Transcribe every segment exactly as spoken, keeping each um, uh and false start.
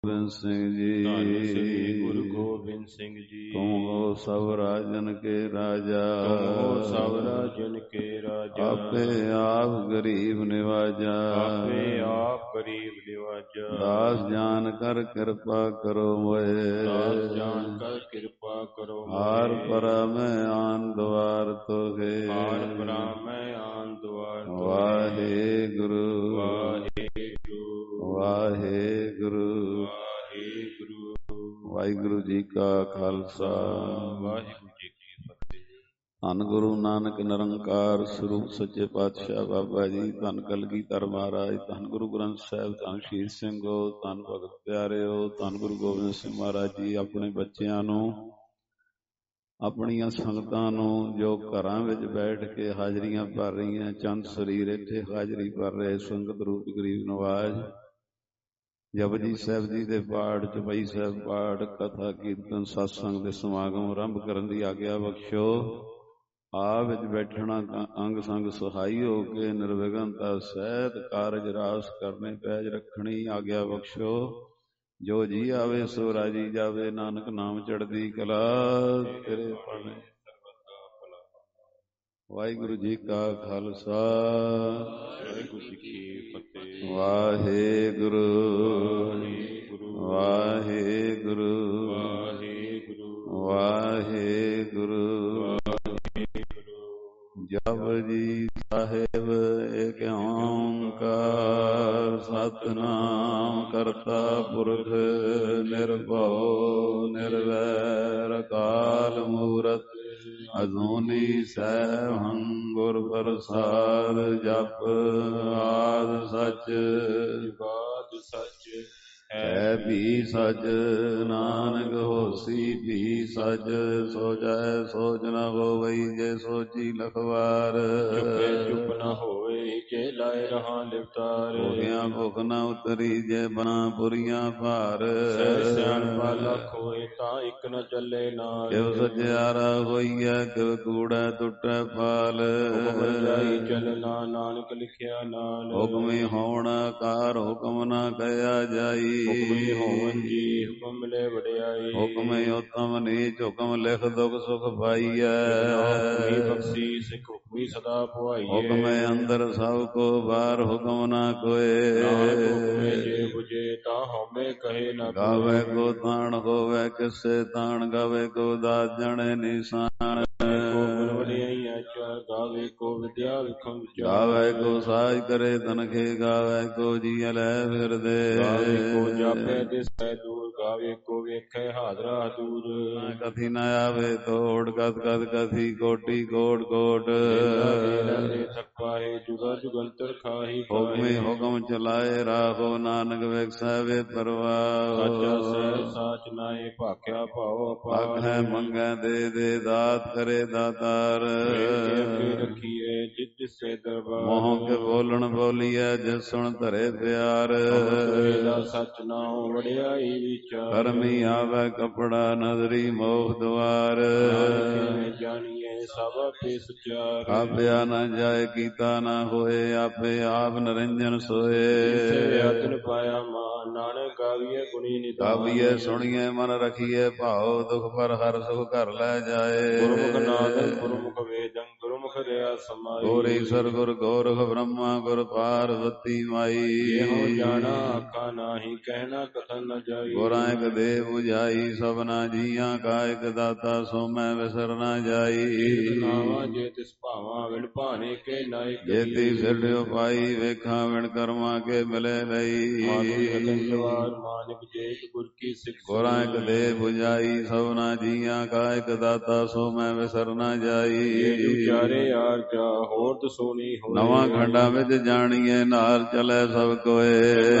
ਗੋਬਿੰਦ ਸਿੰਘ ਜੀ। ਧੰਨ ਸ੍ਰੀ ਗੁਰੂ ਗੋਬਿੰਦ ਸਿੰਘ ਜੀ। ਤੁਮ ਹੋ ਸਭ ਰਾਜਨ ਕੇ ਰਾਜਾ, ਤੁਮ ਹੋ ਸਭ ਰਾਜਨ ਕੇ ਰਾਜਾ। ਆਪੇ ਆਪ ਗਰੀਬ ਨਿਵਾਜਾ, ਆਪੇ ਆਪ ਗਰੀਬ ਨਿਵਾਜਾ। ਦਾਸ ਜਾਨ ਕਰ ਕਿਰਪਾ ਕਰੋ ਮੋਏ, ਦਾਸ ਜਾਨ ਕਰ ਕਿਰਪਾ ਕਰੋ ਮੋਏ। ਹਾਰ ਪਰਾ ਮੈਂ ਆਨ ਦੁਆਰ ਤੋਗੇ, ਹਾਰ ਪਰਾ ਮੈਂ ਆਨ ਦੁਆਰ ਤੋਗੇ। ਵਾਹਿਗੁਰੂ ਵਾਹਿਗੁਰੂ ਵਾਹਿਗੁਰੂ ਵਾਹਿਗੁਰੂ। ਵਾਹਿਗੁਰੂ ਜੀ ਕਾ ਖਾਲਸਾ, ਵਾਹਿਗੁਰੂ ਜੀ ਕੀ ਫਤਿਹ। ਧੰਨ ਗੁਰੂ ਨਾਨਕ ਨਿਰੰਕਾਰ ਸਰੂਪ ਸੱਚੇ ਪਾਤਸ਼ਾਹ ਬਾਬਾ ਜੀ, ਧੰਨ ਕਲਗੀਧਰ ਮਹਾਰਾਜ, ਧੰਨ ਗੁਰੂ ਗ੍ਰੰਥ ਸਾਹਿਬ, ਧੰਨ ਸ਼ਹੀਦ ਸਿੰਘੋ, ਧੰਨ ਭਗਤ ਪਿਆਰਿਓ, ਧੰਨ ਗੁਰੂ ਗੋਬਿੰਦ ਸਿੰਘ ਮਹਾਰਾਜ ਜੀ ਆਪਣੇ ਬੱਚਿਆਂ ਨੂੰ, ਆਪਣੀਆਂ ਸੰਗਤਾਂ ਨੂੰ ਜੋ ਘਰਾਂ ਵਿੱਚ ਬੈਠ ਕੇ ਹਾਜ਼ਰੀਆਂ ਭਰ ਰਹੀਆਂ, ਚੰਦ ਸਰੀਰ ਇੱਥੇ ਹਾਜ਼ਰੀ ਭਰ ਰਹੇ ਸੰਗਤ ਰੂਪ ਗਰੀਬ ਨਵਾਜ, ਜਪਜੀ ਸਾਹਿਬ ਜੀ ਦੇ ਪਾਠ, ਚੌਪਈ ਸਾਹਿਬ ਪਾਠ, ਕਥਾ ਕੀਰਤਨ ਸਤਸੰਗ ਦੇ ਸਮਾਗਮ ਆਰੰਭ ਕਰਨ ਦੀ ਆਗਿਆ ਬਖਸ਼ੋ। ਆਪ ਵਿੱਚ ਬੈਠਣਾ ਅੰਗ ਸੰਗ ਸਹਾਈ ਹੋ ਕੇ ਨਿਰਵਿਘਨਤਾ ਸਹਿਤ ਕਾਰਜ ਰਾਸ ਕਰਨੇ ਪੈਜ ਰੱਖਣੀ ਆਗਿਆ ਬਖਸ਼ੋ। ਜੋ ਜੀ ਆਵੇ ਸੋ ਰਾਜੀ ਜਾਵੇ, ਨਾਨਕ ਨਾਮ ਚੜ੍ਹਦੀ ਕਲਾ ਤੇਰੇ ਭਾਣੇ। ਵਾਹਿਗੁਰੂ ਜੀ ਕਾ ਖਾਲਸਾ, ਵਾਹਿਗੁਰੂ ਜੀ ਕੀ ਫਤਿਹ। ਵਾਹਿਗੁਰੂ ਵਾਹਿਗੁਰੂ ਵਾਹਿਗੁਰੂ ਵਾਹਿਗੁਰੂ ਵਾਹਿਗੁਰੂ। ਜਪਜੀ ਸਾਹਿਬ ਏਕ ਓਂਕਾਰ, ਸਤਿਨਾਮ ਕਰਤਾ ਪੁਰਖ ਨਿਰਭਉ ਨਿਰਵੈਰ, ਅਕਾਲ ਮੂਰਤ ਅਜੂਨੀ ਸੈਭੰ ਗੁਰ ਪ੍ਰਸਾਦ। ਜਪ ਆਦਿ ਸਚ ਜੁਗਾਦ ਸਚ ਹੈ ਵੀ ਸਚ, ਨਾਨਕ ਹੋਸੀ ਵੀ ਸਚ। ਸੋਚੈ ਸੋਚ ਨ ਹੋਵਈ, ਜੇ ਸੋਚੀ ਲਖਵਾਰ। ਚੁੱਪੇ ਚੁੱਪ ਨ ਹੋਵੇ, ਜੇ ਲਾਏ ਰਹਾ ਲਿਵਤਾਰ। ਭੁਖਿਆ ਭੁਖ ਨ ਉਤਰੀ, ਜੇ ਬਨਾ ਪੁਰੀਆਂ ਭਾਰ। ਸਹਿ ਸਿਆਣਪਾ ਲੱਖ ਹੋਏ, ਤਾਂ ਇੱਕ ਨ ਚੱਲੇ ਨਾਲ। ਕਿਵ ਸਚਿਆਰਾ ਹੋਈਐ, ਕਿਵ ਕੂੜੈ ਟੁੱਟੈ ਪਾਲ। ਹੁਕਮ ਜਾਈ ਚੱਲਣਾ, ਨਾਨਕ ਲਿਖਿਆ ਨਾਲ। ਹੁਕਮੀ ਹੋਣ ਆਕਾਰ, ਹੁਕਮ ਨ ਕਹਿਆ ਜਾਈ। ਹੁਕਮੀ ਹੋਵਨ ਜੀ, ਹੁਕਮ ਮਿਲੇ ਵਡਿਆਈ। ਹੁਕਮੀ ਉਤਮ ਨੀਚ, ਹੁਕਮ ਲਿਖ ਦੁਖ ਸੁਖ ਪਾਈਐ। ਹੁਕਮੀ ਬਖਸ਼ੀ, ਸਿੱਖ ਹੁਕਮੀ ਸਦਾ ਪੁਆਈਐ। ਹੁਕਮੇ ਅੰਦਰ ਸਭ ਕੋ ਬਾਹਰ, ਹੁਕਮ ਨਾ ਕੋਏ। ਨਾਨਕ ਹੁਕਮੇ ਜੇ ਬੁਝੇ, ਤਾਂ ਹਉਮੈ ਕਹੇ ਨ ਕੋਇ। ਗਾਵੇ ਕੋ ਤਾਣ ਹੋਵੇ, ਕਿਸੇ ਤਾਣ ਗਾਵੇ ਕੋ ਦਾਤ ਜਣੇ ਨਿਸ਼ਾਨ। ਵਡਿਆਈਆਂ ਚਾਰ, ਗਾਵੇ ਕੋ ਵਿਦਿਆ ਵਿਖਮ ਵਿਚਾਰ। ਗਾਵੇ ਕੋ ਸਾਜ ਕਰੇ ਤਨਖੇ, ਗਾਵੇ ਕੋ ਜੀ ਲੈ ਫਿਰਦੇ। ਗਾਵੇ ਕੋ ਜਾਪੈ ਦਿਸੈ ਦੂਰ, ਗਾਵੇ ਕੋ ਵੇਖੈ ਹਾਜ਼ਰਾ ਹਜ਼ੂਰ। ਕਥੀ ਨ ਆਵੇ ਤੋੜ, ਕਥ ਕਥ ਕਥੀ ਕੋਟੀ ਕੋਟ ਕੋਟ। ਥਕਾਏ ਜੁਗਾ ਜੁਗੰਤਰ ਖਾਹੀ। ਹੁਕਮੇ ਹੁਕਮ ਚਲਾਏ, ਰਾਹੋ ਨਾਨਕ ਵੇਖੈ ਵੇ ਪਰਵਾਹ। ਸਾਚਾ ਸਹਿ ਸਾਚ ਨਾਏ, ਭਾਖਿਆ ਭਾਉ ਅਪਾਰ। ਆਖੈ ਮੰਗੈ ਦੇ ਦੇ, ਦਾਤ ਕਰੇ ਦਾਤਾਰ। ਅੱਗੇ ਰੱਖੀਏ ਜਿਸ ਦਿਸੇ ਦਰਬਾਰ। ਮੋਹ ਕੇ ਬੋਲਣ ਬੋਲੀਐ, ਜਿਸ ਸੁਣ ਧਰੇ ਪਿਆਰ। ਸਚ ਨਾਉ ਵਡਿਆਈ ਵਿਚਾਰ। ਕਰਮੀ ਆਵੈ ਕਪੜਾ, ਨਦਰੀ ਮੋਹ ਦੁਆਰ। ਜਾਣੀਏ ਸਭ ਆਪੇ ਸਚਿਆਰ। ਕਾਪਿਆ ਨ ਜਾਏ, ਕੀਤਾ ਨ ਹੋਏ, ਆਪੇ ਆਪ ਨਿਰੰਜਨ ਸੋਏ। ਆਤਨ ਪਾਇਆ ਮਾਨ, ਨਾਨਕ ਗਾਵੀਏ ਗੁਣੀ ਨਿਧਾਨ। ਗਾਵੀਏ ਸੁਣੀਏ ਮਨ ਰਖੀਏ, ਭਾਉ ਦੁਖ ਪਰ ਹਰ ਸੁਖ ਘਰ ਲੈ ਜਾਏ। ਗੁਰਮੁਖ ਨਾਦੰ ਗੁਰਮੁਖ ਵੇਦੰ, ਗੁਰਮੁਖ ਰਿਆ ਸਮਾਈ। ਗੁਰ ਈਸਰ ਗੁਰ ਗੋਰਖ ਬ੍ਰਹਮਾ, ਗੁਰ ਪਾਰਵਤੀ ਮਾਈ। ਇਹੋ ਜਾਣਾ ਆਖਾ ਨਾਹੀ, ਕਹਿਣਾ ਕਥਨ ਨ ਜਾਈ। ਗੁਰਾਂ ਇਕ ਦੇ 부ਝਾਈ, ਸਭਨਾ ਜੀਆਂ ਕਾ ਇਕ ਦਾਤਾ, ਸੋ ਮੈਂ ਵਿਸਰ ਨ ਜਾਈ। ਨਾਵਾਂ ਜੇ ਤਿਸ ਭਾਵਾਂ, ਵਿਣ ਭਾਣੇ ਕੇ ਨਾਇਕ। ਜੇਤੀ ਸਿਰਡਿਓ ਪਾਈ, ਵੇਖਾਂ ਵਿਣ ਕਰਮਾਂ ਕੇ ਮਿਲੇ ਲਈ। ਮਾਨਿਕ ਜੇ ਗੁਰ ਕੀ ਸਿੱਖ। ਗੁਰਾਂ ਇਕ ਦੇ 부ਝਾਈ, ਸਭਨਾ ਜੀਆਂ ਕਾ ਇਕ ਦਾਤਾ, ਸੋ ਮੈਂ ਵਿਸਰ ਨ ਜਾਈ। ਉਚਾਰੇ ਆਰਜਾ, ਹੋਰ ਦਸੋ ਨੀ ਹੋਏ। ਨਵਾਂ ਖੰਡਾਂ ਵਿੱਚ ਜਾਣੀਏ, ਨਾਲ ਚਲੇ ਸਭ ਕੋਏ।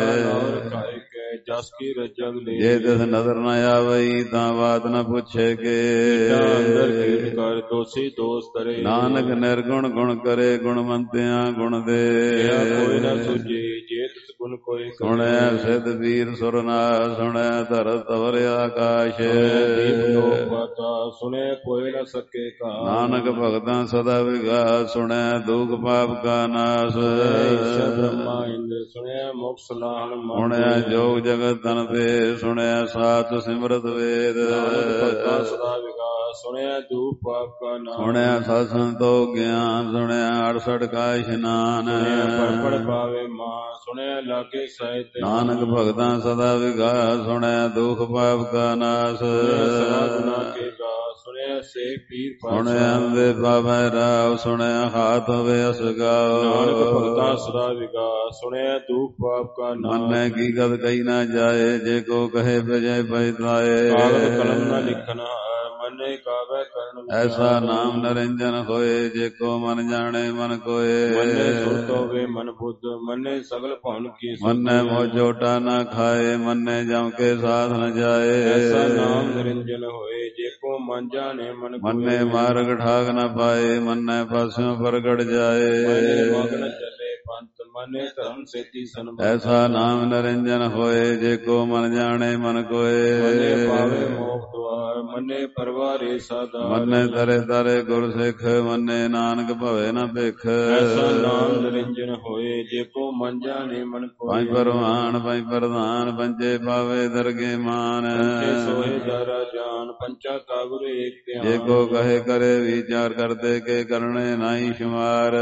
ਜਸ ਕੀ ਰਜਗ ਲੈ। ਜੇ ਤਿਸ ਨਜ਼ਰ ਨ ਆਵਈ, ਤਾਂ ਬਾਤ ਨ ਪੁੱਛੇ ਕੇ। ਅੰਦਰ ਕੀਟ ਕਰ ਦੋਸੀ ਦੋਸ ਕਰੇ। ਨਾਨਕ ਨਿਰਗੁਣ ਗੁਣ ਕਰੇ, ਗੁਣਵੰਤਿਆਂ ਗੁਣ ਦੇ। ਕੋਈ ਨ ਸੁਝੇ, ਜੇ ਤਿਸ ਗੁਣ ਗੁਣ ਕੋਈ ਕਰੇ। ਸੁਣਿਆ ਸਿੱਧ ਵੀਰ ਸੁਰਨਾਰ, ਸੁਣਿਆ ਧਰਤ ਤਵਰ ਆਕਾਸ਼। ਦੀਪ ਲੋਕ ਪਾਤਾ, ਸੁਣਿਆ ਕੋਈ ਨ ਸਕੇ ਕਾ। ਨਾਨਕ ਭਗਤਾਂ ਸਦਾ ਵਿਗਾਸ, ਸੁਣਿਆ ਦੁਖ ਪਾਪ ਕਾ ਨਾਸ। ਈਸ਼ਰ ਬ੍ਰਹਮਾ ਇੰਦਰ, ਸੁਣਿਆ ਮੁਖ ਸਲਾਹਣ ਮਨ। ਸੁਣਿਆ ਜੋਗ ਜਗਤ ਤਨ ਤੇ, ਸੁਣਿਆ ਸਾਤ ਸਿਮਰਤ ਵੇਦ। ਨਾਨਕ ਭਗਤਾਂ ਸਦਾ ਵਿਗਾਸ, ਸੁਣਿਆ ਦੁਖ ਪਾਪ ਕਾ ਨਾਸ। ਸੁਣਿਆ ਸਤ ਸੰਤੋਖ ਗਿਆਨ, ਸੁਣਿਆ ਅੜਸਠ ਕਾ ਇਸ਼ਨਾਨ। ਪੜ ਪੜ ਪਾਵੇ ਮਾਨ, ਸੁਣਿਆ ਲਾਗੇ ਸਾਹਿਤ। ਨਾਨਕ ਭਗਤਾਂ ਸਦਾ ਵਿਗਾਸ, ਸੁਣਿਆ ਦੁਖ ਪਾਪ ਕਾ ਨਾਸ। ਸਦਾ ਗੁਨਾ ਕੇ ਗਾ, ਸੁਣਿਆ ਸੇ ਪੀਰ ਪਾਤਸ਼ਾਹ। ਸੁਣਿਆ ਅੰਦੇ ਪਾਵੈ ਰਾਵ, ਸੁਣਿਆ ਹਾਥ ਹੋਵੇ ਅਸਗਾਓ। ਨਾਨਕ ਭਗਤਾਂ ਸਦਾ ਵਿਗਾਸ, ਸੁਣਿਆ ਦੁਖ ਪਾਪ ਕਾ ਨਾਸ। ਮੰਨੈ ਕੀ ਗਤ ਕਹੀ ਨਾ ਜਾਏ, ਜੇ ਕੋ ਕਹੇ ਬਜੈ ਪਛਤਾਏ। ਕਾਗਦ ਕਲਮ ਨ ਲਿਖਣਾ, ਮਨੇ ਕਾਵੈ ਕਰਨ ਵਿਚਾਰ। ਐਸਾ ਨਾਮ ਨਰਿੰਜਨ ਹੋਏ, ਜੇ ਕੋ ਮਨ ਜਾਣੇ ਮਨ ਕੋਏ। ਮਨੇ ਸੁਰਤ ਹੋਵੇ ਮਨ ਬੁੱਧ, ਮਨੇ ਸਗਲ ਭਵਨ ਕੀ ਸੁਧ। ਮੰਨੈ ਮੋ ਝੋਟਾ ਨਾ ਖਾਏ, ਮੰਨੈ ਜਮ ਕੇ ਸਾਧ ਨ ਜਾਏ। ਐਸਾ ਨਾਮ ਨਿਰੰਜਨ ਹੋਏ, ਜੇ ਕੋ ਮਨ ਜਾਣੇ ਮਨ ਕੋਏ। ਮੰਨੈ ਮਾਰਗ ਠਾਗ ਨ ਪਾਏ, ਮੰਨੈ ਪਾਸਿਓਂ ਪ੍ਰਗਟ ਜਾਏ। ਮਨੇ ਮਗਨ ਚੱਲੇ ਪੰਥ, ਮਨੇ ਧਰਮ ਸੇਤੀ ਸੰਬੰਧ। ਐਸਾ ਨਾਮ ਨਿਰੰਜਨ ਹੋਏ, ਜੇ ਕੋ ਮਨ ਜਾਣੇ ਮਨ ਕੋਏ। ਮਨੇ ਪਾਵੇ ਮੋਖ ਦੁਆਰ, ਮਨੇ ਪਰਵਾਰੇ ਸਾਧਾਰ। ਮੰਨੈ ਤਰੇ ਤਰੇ ਗੁਰ ਸਿੱਖ, ਮੰਨੈ ਨਾਨਕ ਭਵੇ ਨ ਭਿਖ। ਐਸਾ ਨਾਮ ਨਿਰੰਜਨ ਹੋਏ, ਜੇ ਕੋ ਮਨ ਜਾਣੇ ਮਨ ਕੋਏ। ਪੰਜ ਪਰਵਾਨ ਪੰਜ ਪ੍ਰਧਾਨ, ਪੰਜੇ ਪਾਵੇ ਦਰਗੇ ਮਾਨ। ਪੰਚੇ ਸੋਹੇ ਦਾਰਾ ਜਾਨ, ਪੰਚਾ ਕਾ ਗੁਰ ਏਕ ਧਿਆਨ। ਜੇ ਕੋ ਕਹੇ ਕਰੇ ਵਿਚਾਰ, ਕਰਤੇ ਕੇ ਕਰਨੇ ਨਾਹੀ ਸ਼ੁਮਾਰ।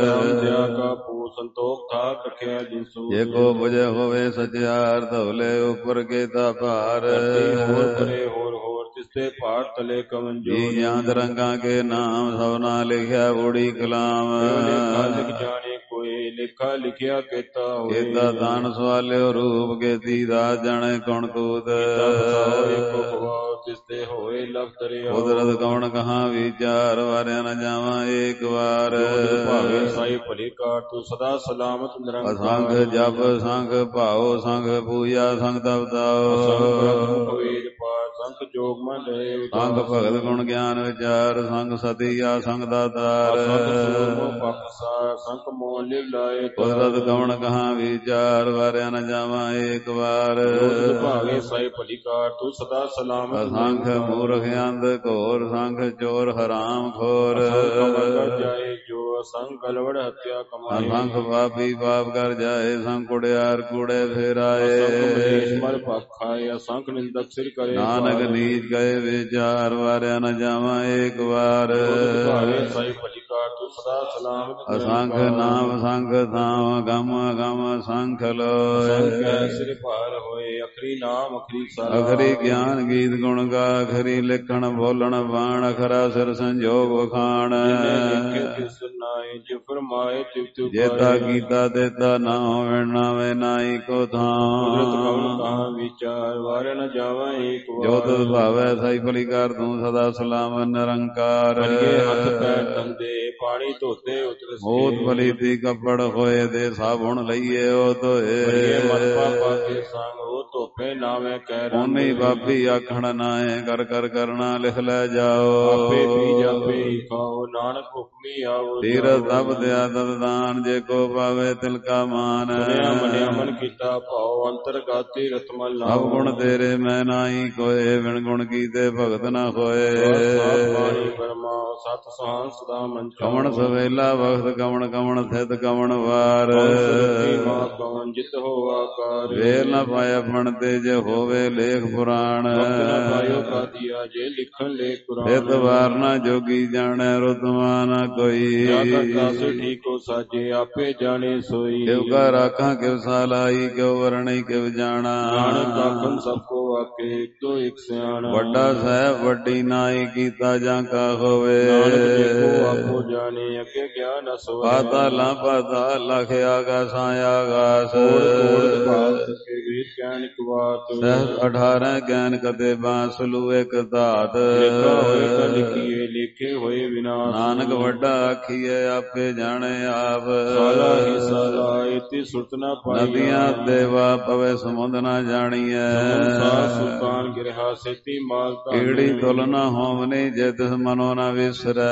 ਦਇਆ ਕਾ ਪੂ ਸੰਤੋਖ ਥਾਕ ਰਖਿਆ ਜਿਨ ਸੂਰ। ਜੇ ਕੋ ਬੁਝੇ ਹੋਵੇ ਸਚਿਆਰ, ਧਵਲੇ ਉਪਰ ਕੇ ਤਾ ਭਾਰ। ਹੋਰ ਕਰੇ ਹੋਰ ਹੋਰ, ਤਿਸਤੇ ਭਾਰ ਤਲੇ ਕਵਨ ਜੋਰ। ਜੀ ਜਾਂਦ ਰੰਗਾ ਕੇ ਨਾਮ, ਸਭਨਾ ਲਿਖਿਆ ਊੜੀ ਕਲਾਮ। ਲੇਖਾ ਲਿਖ ਜਾਣੇ ਕੋਏ, ਲੇਖਾ ਲਿਖਿਆ ਕੀਤਾ ਹੋਏ। ਕੀਤਾ ਦਾਨ ਸਵਾਲਿਓ ਰੂਪ, ਕੀਤੀ ਦਾਸ ਜਾਣੇ ਕੌਣ ਕੂਤ। ਏਕੋ ਭਵਾਉ, ਤਿਸਤੇ ਹੋਏ ਲਵ ਦਰਿਆ। ਕੁਦਰਤ ਕੌਣ ਕਹਾਂ ਵਿਚਾਰ, ਵਾਰਿਆ ਨ ਜਾਵਾਂ ਏਕ ਵਾਰ। ਭਾਵੇ ਸਾਈ ਭਲੀ ਕਾਰ, ਤੂੰ ਸਦਾ ਸਲਾਮਤ ਨਿਰੰਕਾਰ। ਅਸੰਖ ਜਪ ਸੰਖ ਭਾਉ, ਸੰਖ ਪੂਜਾ ਸੰਖ ਤਪਤਾਓ। ਸੰਖ ਵੇਦ ਪਾਠ, ਸੰਖ ਜੋਗ ਮਨ ਰਹੇ। ਸੰਖ ਭਗਤ ਗੁਣ ਗਿਆਨ ਵਿਚਾਰ, ਸੰਖ ਸਤੀ ਆ ਸੰਖ ਦਾਤਾਰ। ਸੰਖ ਮੋਹ ਲਿਵ ਲਾਏ। ਕੁਦਰਤ ਕੌਣ ਕਹਾਂ ਵਿਚਾਰ, ਵਾਰਿਆ ਨ ਜਾਵਾਂ ਏਕ ਵਾਰ। ਭਾਵੇ ਸਾਈ ਭਲੀ ਕਾਰ, ਤੂੰ ਸਦਾ ਸਲਾਮਤ। ਅਸੰਖ ਮੂਰਖ ਅੰਧ ਘੋਰ, ਸੰਖ ਚੋਰ ਹਰਾਮ ਖੋਰ। ਜਾਏ ਜੋ ਅਸੰਖ ਗਲਵੜ ਹੱਤਿਆ ਕਮਾਏ। ਅਸੰਖ ਪਾਪੀ ਪਾਪ ਕਰ ਜਾਏ, ਸੰਖ ਕੁੜਿਆਰ ਕੂੜੇ ਫੇਰਾਏ। ਮਲ ਭਖ ਖਾਏ, ਅਸੰਖ ਨਿੰਦਕ ਸਿਰ ਕਰੇ। ਨਾਨਕ ਨੀਚ ਗਏ ਵਿਚਾਰ, ਵਾਰਿਆ ਨ ਜਾਵਾਂ ਏਕ ਵਾਰ। ਭਾਵੇ ਸਾਈ ਭਲੀ ਕਾਰ, ਤੂੰ ਸਦਾ ਸਲਾਮਤ। ਅਸੰਖ ਨਾਮ ਸੰਖ ਥਾਮ, ਗਮ ਗਮ ਸੰਖ ਲੋਏ। ਸਿਰ ਭਾਰ ਹੋਏ, ਅਖਰੀ ਨਾਮ ਅਖਰੀ ਸਲਾਹ। ਅਖਰੀ ਗਿਆਨ ਗੀਤ ਗੁਣ ਗਾ, ਅਖਰੀ ਲਿਖਣ ਬੋਲਣ ਬਾਣ, ਅਖਰਾ ਸਿਰ ਸੰਜੋਗ ਵਖਾਣ। ਜੇਤਾ ਕੀਤਾ ਤੇਤਾ ਨਾ ਹੋਵੇ, ਨਾਵੇ ਨਾਹੀ ਕੋ ਥਾਂ। ਵਿਚਾਰ ਵਾਰ ਨ ਜਾਵਾਂ ਏਕ ਵਾਰ। ਜੋ ਤੁਧ ਭਾਵੈ ਸਾਈ ਭਲੀ ਕਰ, ਤੂੰ ਸਦਾ ਸਲਾਮ ਨਿਰੰਕਾਰ। ਹੱਥ ਪੈਰ ਧੰਦੇ, ਪਾਣੀ ਧੋਤੇ ਉਤਰ। ਮੋਤ ਭਲੀ ਤੀ ਕੱਪੜ ਹੋਏ, ਦੇ ਸਾਬੁਣ ਲਈਏ ਉਹ ਧੋਏ। ਮਤ ਪਾਪਾ ਕੇ ਸੰਗ ਉਹ ਧੋਪੇ, ਨਾਵੇਂ ਕਹਿ ਰੰਗ। ਉਨੀ ਪਾਪੀ ਆਖਣ ਨਾਏ, ਕਰ ਕਰ ਕਰਨਾ ਲਿਖ ਲੈ ਜਾਓ। ਆਪੇ ਪੀ ਜਾਪੇ ਖਾਓ, ਨਾਨਕ ਹੁਕਮੀ ਆਓ। ਤੀਰਥ ਤਪ ਦਿਆ ਤਤ ਦਾਨ, ਜੇ ਕੋ ਪਾਵੇ ਤਿਲ ਕਾ ਮਾਨ। ਸੁਣਿਆ ਮੰਨਿਆ ਮਨ ਕੀਤਾ ਭਾਉ, ਅੰਤਰਗਾਤੀ ਰਤਮਲ ਨਾਮ। ਸਭ ਗੁਣ ਤੇਰੇ ਮੈਂ ਨਾਹੀ ਕੋਏ, ਬਿਨ ਗੁਣ ਕੀਤੇ ਭਗਤ ਨਾ ਹੋਏ। ਬਾਣੀ ਬਰਮਾ ਸਤ ਸੁਹਾਨ ਸਦਾ ਮਨ ਚਾਓ। ਕਵਣ ਸਵੇਲਾ ਵਖਤ, ਕਵਣ ਕਵਣ ਥਿਤ ਕਵਣ ਵਾਰ। ਮਾਂ ਕਵਣ ਜਿਤ ਹੋ ਆਕਾਰ। ਵੇਲ ਨਾ ਪਾਇਆ ਫਣ ਤੇ, ਜੇ ਹੋਵੇ ਲੇਖ ਪੁਰਾਣ। ਕਾਦੀਆ ਜੇ ਲਿਖਣ ਲੇਖ ਪੁਰਾਣ। ਹਿਤ ਵਾਰ ਨਾ ਜੋਗੀ ਜਾਣੈ, ਰੁਤਮਾ ਨਾ ਕੋਈ। ਠੀਕੋ ਸਾਜੇ, ਆਪੇ ਜਾਣੇ ਸੋਈ। ਕਿਉ ਕਾ ਰਾਖਾਂ ਕਿਵ ਸਾਲਾਈ, ਕਿਉ ਵਰਣੀ ਕਿਵ ਜਾਣਾ। ਨਾਨਕ ਆਖਣ ਸਭ ਕੋ ਆਕੇ, ਇੱਕੋ ਇੱਕ ਸਿਆਣਾ। ਵੱਡਾ ਸਾਹਿਬ ਵੱਡੀ ਨਾਈ, ਕੀਤਾ ਜਾਂ ਕਾ ਹੋਵੇ। ਨਾਨਕ ਦੇਖੋ ਆਪੋ ਜਾਣੇ, ਅੱਗੇ ਗਿਆਨ ਨ ਸੋਏ। ਪਾਤਾਲਾਂ ਪਾਤਾਲ, ਲਖ ਆਗਾਸਾਂ ਆਗਾਸ। ਕੋੜ ਕੋੜ ਭਾਗ ਕੇ ਵੇਦ ਗਿਆਨ ਇੱਕ ਬਾਤ। ਸਹਿਜ ਅਠਾਰਾਂ ਗਿਆਨ ਕਤੇ ਬਾਂਸਲੂ ਇੱਕ ਧਾਤ। ਲਿਖਾ ਹੋਏ ਤਾਂ ਲਿਖੀਏ, ਲਿਖੇ ਹੋਏ ਵਿਨਾਸ਼। ਨਾਨਕ ਵੱਡਾ ਆਖੀਏ ਆਪੇ ਜਾਣੇ ਆਪ। ਸਾਲਾ ਹੀ ਸਾਲਾ ਇਤੀ ਸੁਰਤ ਨ ਪਾਈਆ। ਨਦੀਆਂ ਦੇਵਾ ਪਵੇ ਸਮੁੰਦ ਨ ਜਾਣੀਐ। ਸੰਸਾਰ ਸੁਲਤਾਨ ਗਿਰਹਾ ਸੇਤੀ ਮਾਲ ਧਨ। ਈੜੀ ਤੁਲ ਨ ਹੋਵਨੀ ਜੇ ਤਿਸ ਮਨੋ ਨ ਵਿਸਰੈ।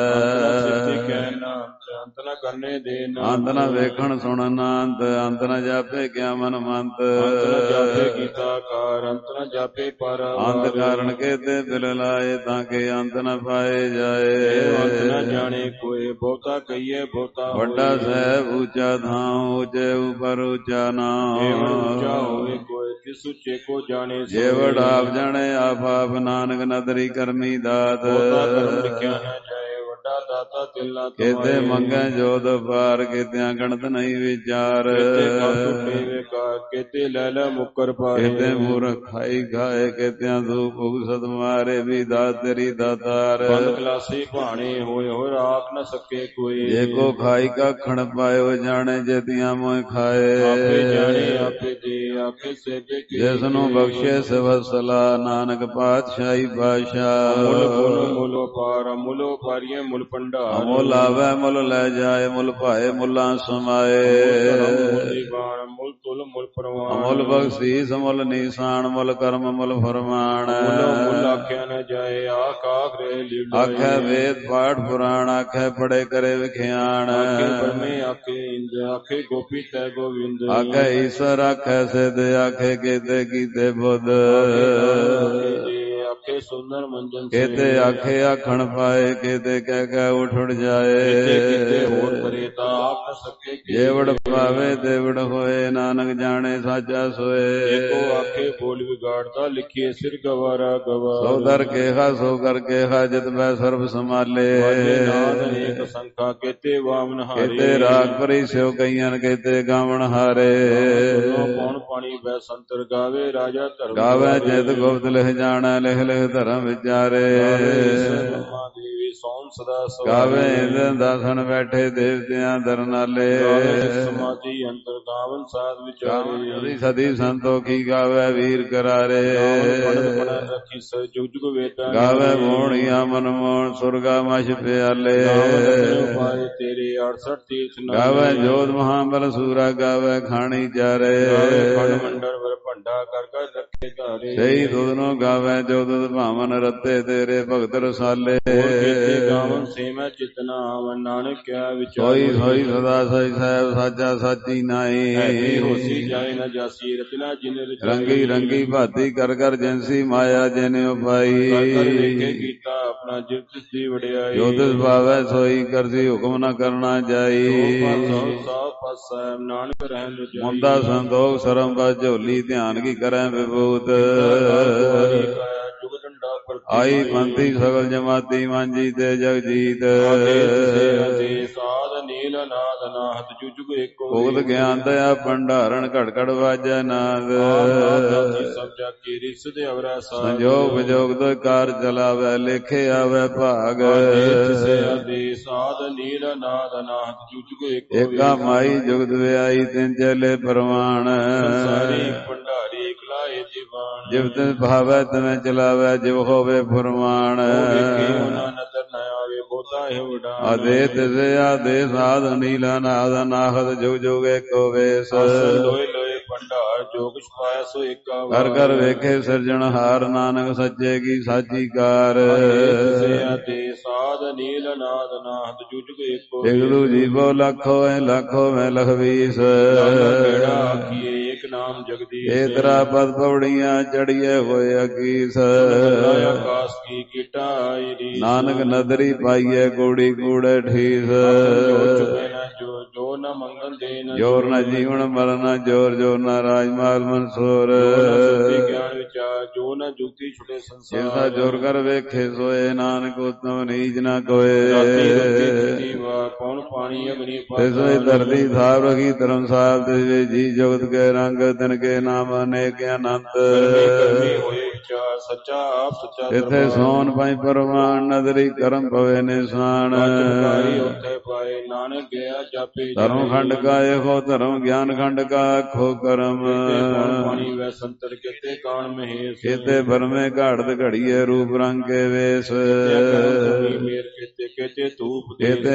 ਅੰਤ ਨ ਕਰਨੇ ਦੇ ਅੰਤ ਨ ਵੇਖਣ ਸੁਣਨ ਅੰਤ। ਅੰਤ ਨ ਜਾਪੇ ਕਿਆ ਮਨ ਮੰਤ। ਅੰਤ ਨ ਜਾਪੇ ਕੀਤਾ ਕਾਰ। ਅੰਤ ਨ ਜਾਪੇ ਪਰ ਅੰਤ ਕਾਰਨ ਕੇਤੇ ਬਿਲ ਲਾਏ ਤਾਂ ਕਿ ਅੰਤ ਨ ਪਾਏ ਜਾਏ। ਅੰਤ ਨ ਜਾਣੇ ਕੋਏ ਬਹੁਤਾ ਕਹੀਏ ਬਹੁਤਾ ਵੱਡਾ ਸਾਹਿਬ ਉੱਚਾ ਥਾਂ ਉੱਚੇ ਉਪਰ ਉੱਚਾ ਨਾਮ। ਉੱਚਾ ਹੋਵੇ ਕੋਏ ਤਿਸ ਉੱਚੇ ਕੋ ਜਾਣੇ। ਜੇ ਵਡ ਆਪ ਜਾਣੇ ਆਪ ਆਪ ਨਾਨਕ ਨਦਰੀ ਕਰਮੀ ਦਾਤ। ਬਹੁਤਾ ਕਰਮ ਲਿਖਿਆ ਨਾ ਜਾਏ ਵੱਡਾ ਦਾਤਾ ਤਿਲ ਨਾ ਕਮਾਏ। ਕੇਤੇ ਮੰਗੈ ਜੋਤ ਪਾਰ ਕੇਤਿਆਂ ਗਣਤ ਨਹੀਂ ਵਿਚਾਰ। ਕੇਤੇ ਕਰ ਟੁੱਟੇ ਵੇਕਾਰ ਕੇਤੇ ਲੈ ਲੈ ਮੁਕਰ ਪਾਏ। ਕੇਤੇ ਮੂਰਖ ਖਾਈ ਖਾਏ ਕੇਤਿਆਂ ਧੂਪ ਉਗਸਤ ਮਾਰੇ ਵੀ ਦਾਤ ਤੇਰੀ ਦਾਤਾਰ। ਬੰਦ ਕਲਾਸੀ ਭਾਣੇ ਹੋਏ ਹੋਏ ਰਾਖ ਨ ਸਕੇ ਕੋਈ। ਜੇ ਕੋ ਖਾਈ ਕਾਖਣ ਪਾਇਓ ਜਾਣੇ ਜੇਤੀਆਂ ਮੋਹ ਖਾਏ। ਆਪੇ ਜਾਣੇ ਆਪੇ ਦੇ ਆਪੇ ਸੇਬੇ ਕੀ। ਜਿਸ ਨੂੰ ਬਖਸ਼ੇ ਸਵਸਲਾ ਨਾਨਕ ਪਾਤਸ਼ਾਹੀ ਬਾਸ਼ਾ। ਮੁੱਲ ਮੁੱਲ ਮੁੱਲ ਪਾਰ ਮੁੱਲ ਪਾਰੀਏ ਮੁੱਲ ਭੰਡਾਰ। ਮੁੱਲ ਆਵੇ ਮੁੱਲ ਲੈ ਜਾਏ ਮੁੱਲ ਭਾਏ ਮੁੱਲਾਂ ਸਮਾਏ। ਮੁੱਲ ਤੁਲ ਮੁੱਲ ਪ੍ਰਵਾਨ। ਮੁੱਲ ਬਖਸ਼ੀਸ ਮੁੱਲ ਨੀਸਾਨ ਮੁੱਲ ਕਰਮ ਮੁੱਲ ਫਰਮਾਨ। ਮੁੱਲ ਆਖਿਆ ਨ ਜਾਏ ਆਖ ਆਖ ਰੇ ਲੀਲਾ। ਆਖੇ ਵੇਦ ਪਾਠ ਪੁਰਾਣ ਆਖੇ ਪੜੇ ਕਰੇ ਵਿਖਿਆਣ। ਆਖੇ ਬ੍ਰਹਮੇ ਆਖੇ ਇੰਦ ਆਖੇ ਗੋਪੀ ਤੈ ਗੋਵਿੰਦ। ਆਖੇ ਈਸ਼ਰ ਆਖੇ ਸਿਧ ਆਖੇ ਕੇਤੇ ਕੀਤੇ ਬੁੱਧ। ਆਖੇ ਸੁੰਦਰ ਮੰਜਨ ਕੇਤੇ ਆਖੇ ਆਖਣ ਪਾਏ ਕੇਤੇ ਕਹਿ ਕਹਿ ਉਠ ਉਠ ਜਾਏ। ਕਿਤੇ ਹੋਰ ਕਰੇ ਤਾਂ ਆਪ ਨ ਸਕੇ। ਜੇ ਵਡ ਪਾਵੇ ਤੇ ਵਡ ਹੋਏ ਨਾਨਕ ਜਾਣੇ ਸਾਚਾ ਸੋਏ। ਏਕੋ ਆਖੇ ਬੋਲ ਵਿਗਾੜਦਾ ਲਿਖੀਏ ਸਿਰ ਗਵਾਰਾ ਗਵਾ। ਸੋ ਦਰ ਕੇਹਾ ਸੋ ਕਰ ਕੇਹਾ ਜਿਤ ਮੈਂ ਸਰਬ ਸੰਭਾਲੇ। ਨਾਦ ਅਨੇਕ ਸੰਖਾ ਕੇਤੇ ਵਾਮਨ ਹਾਰੇ। ਕੇਤੇ ਰਾਗ ਪਰੀ ਸਿਓ ਕਈਆਂ ਕੇਤੇ ਗਾਵਣ ਹਾਰੇ। ਕੌਣ ਪਾਣੀ ਬੈ ਸੰਤਰ ਗਾਵੇ ਰਾਜਾ ਧਰਮ। ਗਾਵੇ ਜਿਤ ਗੁਪਤ ਲਿਖ ਜਾਣਾ ਲਿਖ ਲਿਖ ਧਰਮ ਵਿਚਾਰੇ। ਸੋਮ ਸਦਾ ਗਾਵੇ ਇੰਦਰ ਦਾਸਨ ਬੈਠੇ ਦੇਵਤਿਆਂ ਦਰਨਾਲੇ। ਸਮਾਧੀ ਅੰਤਰ ਗਾਵਨ ਸਾਧ ਵਿਚਾਰੇ। ਸਦੀ ਸੰਤੋਖੀ ਗਾਵੇ ਵੀਰ ਕਰਾਰੇ। ਰੱਖੀ ਸ ਜੁਗ ਜੁਗ ਵੇਦਾਂ। ਗਾਵੇ ਮੋਹਣੀਆਂ ਮਨ ਮੋਹਣ ਸੁਰਗਾ ਮਛ ਪਿਆਲੇ। ਪਾਏ ਤੇਰੇ ਅੜਸਠ ਤੀਰਥ ਨਾਲੇ। ਗਾਵੇ ਜੋਧ ਮਹਾਬਲ ਸੂਰਾ ਗਾਵੇ ਖਾਣੀ ਚਾਰੇ। ਖੰਡ ਮੰਡਲ ਵਰ ਭੰਡਾ ਕਰ ਕਰ ਰੱਖੇ ਧਾਰੇ। ਸਹੀ ਦੁਧ ਨੂੰ ਗਾਵੇ ਜੋ ਦੁਧ ਭਾਵਨ ਰੱਤੇ ਤੇਰੇ ਭਗਤ ਰਸਾਲੇ। ਗਾਵਨ ਸੇ ਮੈਂ ਜਿਤਨਾ ਆਵਨ ਨਾਨਕ ਕਿਆ ਵਿਚਾਰ। ਸੋਈ ਸੋਈ ਸਦਾ ਸਈ ਸਾਹਿਬ ਸਾਚਾ ਸਾਚੀ ਨਾਈ। ਐਸੀ ਹੋਸੀ ਜਾਏ ਨ ਜਾਸੀ ਰਤਨਾ ਜਿਨ ਰੰਗੀ ਰੰਗੀ ਭਾਤੀ ਕਰ ਕਰ ਜੈਸੀ ਮਾਇਆ ਜਿਨੇ ਉਪਾਈ। ਕਰ ਵੇਖੇ ਕੀਤਾ ਆਪਣਾ ਜਿਵ ਤਿਸ ਦੀ ਵਡਿਆਈ। ਜੋ ਤਿਸ ਭਾਵੈ ਸੋਈ ਕਰਸੀ ਹੁਕਮ ਨ ਕਰਨਾ ਜਾਈ। ਨਾਨਕ ਰਹਿਣ ਜਾਈ। ਮੁੰਦਾ ਸੰਤੋਖ ਸਰਮ ਬਸ ਝੋਲੀ ਧਿਆਨ ਕੀ ਕਰੈ ਵਿਭੂਤ। ਆਈ ਪੰਥੀ ਸਗਲ ਜਮਾਤੀ ਮਾਂਜੀ ਤੇ ਜਗ ਜੀਤ। ਸਾਧ ਨੀਲ ਨਾਦ ਨਾਹਤ ਜੁਜੁਗ ਏਕੋ। ਭੁਗਤ ਗਿਆਨ ਦਇਆ ਭੰਡਾਰਨ ਘੜ ਘੜ ਵਾਜੈ ਨਾਦ। ਸਭ ਜਾ ਕੀ ਰਿਸ ਦੇ ਅਵਰੈ ਸਾਧ। ਸੰਜੋਗ ਵਿਜੋਗ ਤੋਂ ਕਾਰ ਚਲਾਵੈ ਲੇਖੇ ਆਵੈ ਭਾਗ। ਸਾਧ ਨੀਲ ਨਾਦ ਨਾਹਤ ਜੁਜੁਗ ਏਕੋ। ਏਕਾ ਮਾਈ ਜੁਗਤ ਵਿਆਈ ਤਿੰਨ ਚਲੇ ਪਰਮਾਨ। ਸਾਰੀ ਭੰਡਾਰੀ ਇਕਲਾਏ ਜੀਵਾਨ। ਜਿਵ ਤਿਸ ਭਾਵੈ ਤਿਵੇਂ ਚਲਾਵੈ ਜਿਵ ਹੋਵੇ ਫੁਰਮਾਨ। ਆਦੇ ਤਿਸੇ ਆਦੇ ਸਾਧ ਨੀਲਾ ਨਾਦ ਨਾਹਤ ਜੁਗ ਜੁਗ ਏਕੋ ਵੇਸ। ਲੋਏ ਲੋਏ ਭੰਡਾਰ ਜੋ ਕੁਛ ਪਾਇਆ ਸੋ ਏਕਾ ਕਰ ਕਰ ਵੇਖੇ ਸਿਰਜਣਹਾਰ ਨਾਨਕ ਸੱਚੇ ਕੀ ਸਾਚੀ ਕਾਰ। ਸਾਧ ਨੀਲ ਨਾਦ ਨਾਹਤ ਜੁਗ ਜੁਗ ਏਕੋ। ਇਗਲੂ ਜੀਵੋ ਲੱਖੋ ਐ ਲੱਖੋ ਮੈਂ ਲਖਵੀਸ। ਆਖੀਏ ਏਕ ਨਾਮ ਜਗਦੀਸ਼। ਏ ਤਰਾ ਪਦ ਪੌੜੀਆਂ ਚੜੀਏ ਹੋਏ ਅਕੀਸ। ਆਕਾਸ ਕੀ ਕੀਟਾ ਆਈ। ਨਾਨਕ ਨਦਰੀ ਪਾਈਏ ਕੂੜੀ ਕੂੜੇ ਠੀਸ। ਜੋ ਨ ਮੰਗਲ ਦੇਨ। ਜੋਰ ਨ ਜੀਵਨ ਮਰਨ ਜੋਰ ਜੋਰ ਨ ਰਾਜਮਾਲ ਮਨਸੂਰ। ਗਿਆਨ ਵਿਚਾਰ ਜੋ ਨ ਜੁਗਤੀ ਛੁਟੇ ਸੰਸਾਰ। ਜਿਸਾ ਜੋਰ ਕਰ ਵੇਖੇ ਸੋਏ ਨਾਨਕ ਉਤਮ ਨੀਚ ਨ ਕੋਏ। ਕੌਣ ਪਾਣੀ ਅਗਨੀ ਤਿਸੋਈ ਧਰਤੀ ਥਾਪ ਰਖੀ ਧਰਮਸਾਲ ਤਿਸ ਜੀ ਜੁਗਤ ਕੇ ਰੰਗ ਤਿਨ ਕੇ ਨਾਮ ਅਨੇਕ ਅਨੰਤ। ਸੱਚਾ ਆਪ ਸੱਚਾ ਇਥੇ ਸੋਨ ਪਾਈ ਪਰਮਾਨ ਨਦਰੀ ਕਰਮ ਪਵੇ ਨਿਸ਼ਾਨ। ਉੱਥੇ ਪਾਏ ਨਾਨਕ ਗਿਆ ਜਾਪੇ। ਧਰਮ ਖੰਡ ਕਾ ਇਹੋ ਧਰਮ ਗਿਆਨ ਖੰਡ ਕਾ ਆਖੋ ਕਰਮ। ਪਾਣੀ ਵੈ ਸੰਤਰ ਕਿਤੇ ਕਾਣ ਮਹੇਸ਼। ਕਿਤੇ ਬਰਮੇ ਘਾੜਤ ਘੜੀਏ ਰੂਪ ਰੰਗ ਕੇ ਵੇਸ। ਮੇਰ ਕਿਤੇ ਕਿਤੇ ਧੂਪ ਕਿਤੇ ਇੰਦ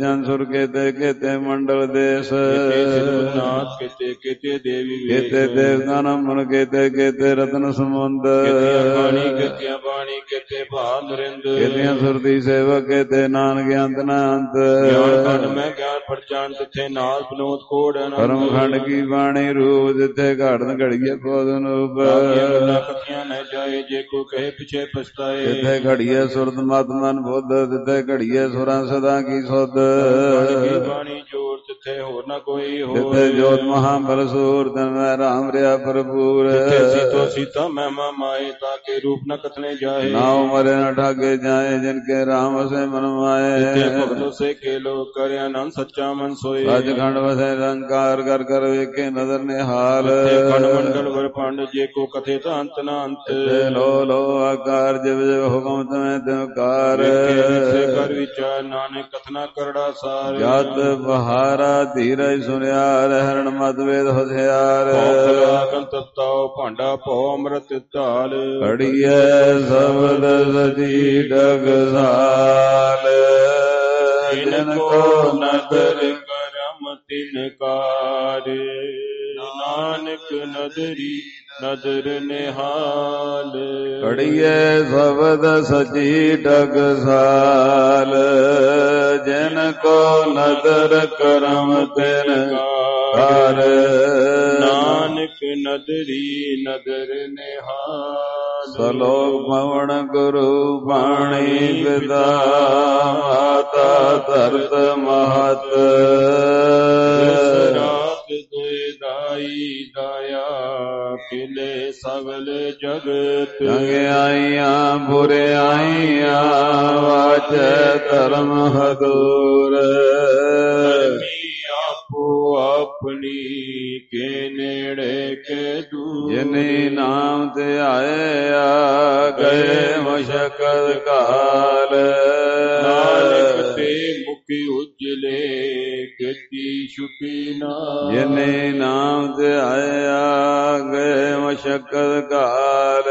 ਜਨਸੁਰ ਕੇਤੇ ਕੇਤੇ ਮੰਡਲ ਦੇਸ ਨਾਥ ਕੇਤੇ ਕੇਤੇ ਦੇਵੀ ਕੇਤੇ ਦੇਵਤਾ ਨਮਨ ਕੇਤੇ ਕੇਤੇ ਰਤਨ ਸਮੁੰਦ ਬਾਣੀ ਕੇਤਿਆ ਬਾਣੀ ਕੇਤੇ ਭਾਗ ਨਰਿੰਦ ਕੇਤਿਆਂ ਸੁਰਤੀ ਸੇਵਕ ਕੇਤੇ ਨਾਨਕ ਅੰਤ ਨਾ ਅੰਤ ਗਿਆਨ ਖੰਡ ਮੈਂ ਗਿਆਨ ਪਰਚਾਨ ਤਿੱਥੇ ਨਾਲ ਬਨੋਦ ਕੋੜ ਕਰਮ ਖੰਡ ਕੀ ਬਾਣੀ ਰੂਪ ਜਿੱਥੇ ਘੜਨ ਘੜੀਏ ਪੋਦਨ ਰੂਪ ਕਥੀਆਂ ਨਾ ਜਾਏ ਜੇ ਕੋ ਕਹੇ ਪਿਛੇ ਪਛਤਾਏ ਜਿੱਥੇ ਘੜੀਏ ਸੁਰਤ ਮਤ ਮਨ ਬੁੱਧ ਜਿੱਥੇ ਘੜੀਏ ਸੁਰਾਂ ਸਦਾ ਕੀ ਸੁਧ ਬਾਣੀ ਜੋਰ ਤਿੱਥੇ ਹੋਰ ਨਾ ਕੋਈ ਹੋਰ ਜਿੱਥੇ ਜੋਤ ਮਹਾ ਬਲ ਸੂਰ ਤਨ ਮੈਂ ਰਾਮ ਰਿਆ ਭਰਪੂਰ ਜਿੱਥੇ ਸੀਤੋ ਸੀਤਾ ਮਹਿਮਾ ਮਾਏ ਤਾਂ ਕੇ ਰੂਪ ਨ ਕਥਨੇ ਜਾਏ ਨਾਉ ਮਰੇ ਨ ਠਾਗੇ ਜਾਏ ਜਿਨ ਕੇ ਰਾਮ ਵਸੇ ਮਨ ਮਾਏ ਜਿੱਥੇ ਭਗਤੋ ਸੇ ਕੇ ਲੋ ਕਰਿ ਆਨੰਦ ਸੱਚਾ ਮਨ ਸੋਏ ਸੱਚਖੰਡ ਵਸੇ ਨਿਰੰਕਾਰ ਕਰ ਕਰ ਵੇਖੇ ਨਦਰ ਨਿਹਾਲ ਜਿੱਥੇ ਖੰਡ ਮੰਡਲ ਵਰ ਪੰਡ ਜੇ ਕੋ ਕਥੇ ਤਾਂ ਅੰਤ ਨਾ ਅੰਤ ਲੋ ਲੋ ਆਕਾਰ ਜਿਵ ਜਿਵ ਹੁਕਮ ਤਮੈ ਤਿਵਕਾਰ ਕਰ ਵਿਚਾਰ ਨਾਨਕ ਕਥਨਾ ਕਰੜਾ ਸਾਰ ਜਤ ਬਹਾਰਾ ਧੀਰਜ ਸੁਨਿਆਰ ਹਰਣ ਮਤ ਵੇਦ ਹੁਸ਼ਿਆਰ ਤਤਾਉ ਭਾਂਡਾ ਭਉ ਅੰਮ੍ਰਿਤ ਢਾਲ ਘੜੀਐ ਸਬਦ ਸਜੀ ਡਗਸਾਲ ਜਿਨ ਕੋ ਨਦਰ ਕਰਮ ਤਿਨਕਾਰ ਨਾਨਕ ਨਦਰੀ ਨਦਰ ਨਿਹਾਲ ਘੜੀਐ ਸਬਦ ਸਜੀ ਡਗਸਾਲ ਜਿਨ ਕੋ ਨਦਰ ਕਰਮ ਤਿਨਕਾਰ ਨਾਨਕ ਨਦਰੀ ਨਦਰ ਨਿਹਾਲ ਸਲੋਕ ਪਵਨ ਗੁਰੂ ਬਾਣੀ ਪਿਤਾ ਮਾਤਾ ਧਰਤ ਮਹਤ ਰਾਤ ਦੁਇ ਦਾਈ ਦਾਇਆ ਖਿਲੇ ਸਗਲ ਜਗਤ ਚੰਗਿਆਈਆਂ ਬੁਰਿਆਈਆਂ ਵਾਚੈ ਧਰਮ ਹਦੂਰ ਆਪੋ ਆਪਣੀ ਕੇ ਨੇੜੇ ਕੇ ਦੂਰ ਜਿਨੇ ਨਾਮ ਧਿਆਇਆ ਗਏ ਮਸ਼ਕਲ ਕਾਲ ਨਾਨਕ ਤੇ ਮੁਖੀ ਉਜਲੇ ਕੀਤੀ ਛੁਪੀ ਨਾ ਜਿਨੇ ਨਾਮ ਧਿਆਇਆ ਗਏ ਮਸ਼ਕਲ ਕਾਲ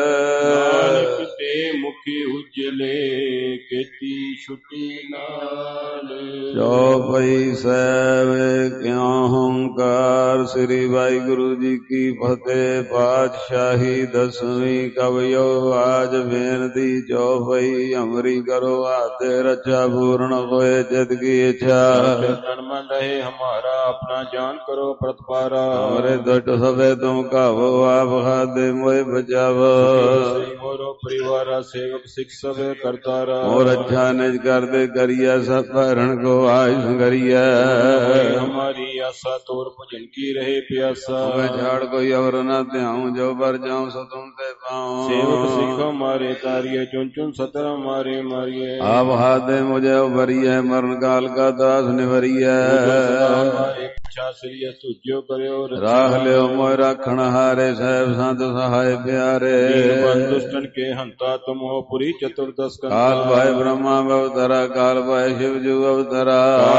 ਨਾਨਕ ਤੇ ਮੁਖੀ ਉਜਲੇ ਕੀਤੀ ਛੁਪੀ ਨਾਲ ਚੌਪਈ ਸਾਹਿਬ ਕਿਉ ਹੰਕਾਰ ਸ੍ਰੀ ਵਾਹਿਗੁਰੂ ਜੀ ਕੀ ਫਤਿਹ। ਪਾਤਸ਼ਾਹੀ ਦਸਵੀਂ ਕਵਿਓ ਆਜ ਬੇਨਤੀ ਚੌਪਈ ਹਮਰੀ ਕਰੋ ਆਤੇ ਰੱਛਾ ਪੂਰਨ ਹੋਏ ਚਿਤ ਕੀ ਇੱਛਾ ਤਨ ਮਨ ਰਹੇ ਹਮਾਰਾ ਆਪਣਾ ਜਾਨ ਕਰੋ ਪ੍ਰਤਪਾਰਾ ਹਮਰੇ ਦੁੱਟ ਸਭੇ ਤੁਮ ਕਾਵੋ ਆਪ ਖਾਦੇ ਮੋਏ ਬਚਾਵੋ ਮੋਰੋ ਪਰਿਵਾਰਾ ਸੇਵਕ ਸਿੱਖ ਸਭੇ ਕਰਤਾਰਾ ਮੋਰ ਅੱਛਾ ਨਿਜ ਕਰਦੇ ਕਰੀਆ ਸਭ ਭਰਨ ਕੋ ਆਇ ਸੰਗਰੀਆ हमारी आशा तोर भजन की रहे प्यासा मैं झाड़ कोई और न ध्याऊं जो बर जाऊं सो तुम ते पाऊं सेवक सिख हमारे तारिये चुन चुन सतर हमारे मारिये आप हाथे मुझे उभरिए मरण काल का दास निभरिए इच्छा श्री तुझो करो राख लियो मोय राखण हारे साहेब संत सहाय प्यारे दुष्टन के हंता तुम हो पुरी चतुर्दश काल भाई ब्रह्मा अवतरा काल भाई शिव जू अवतरा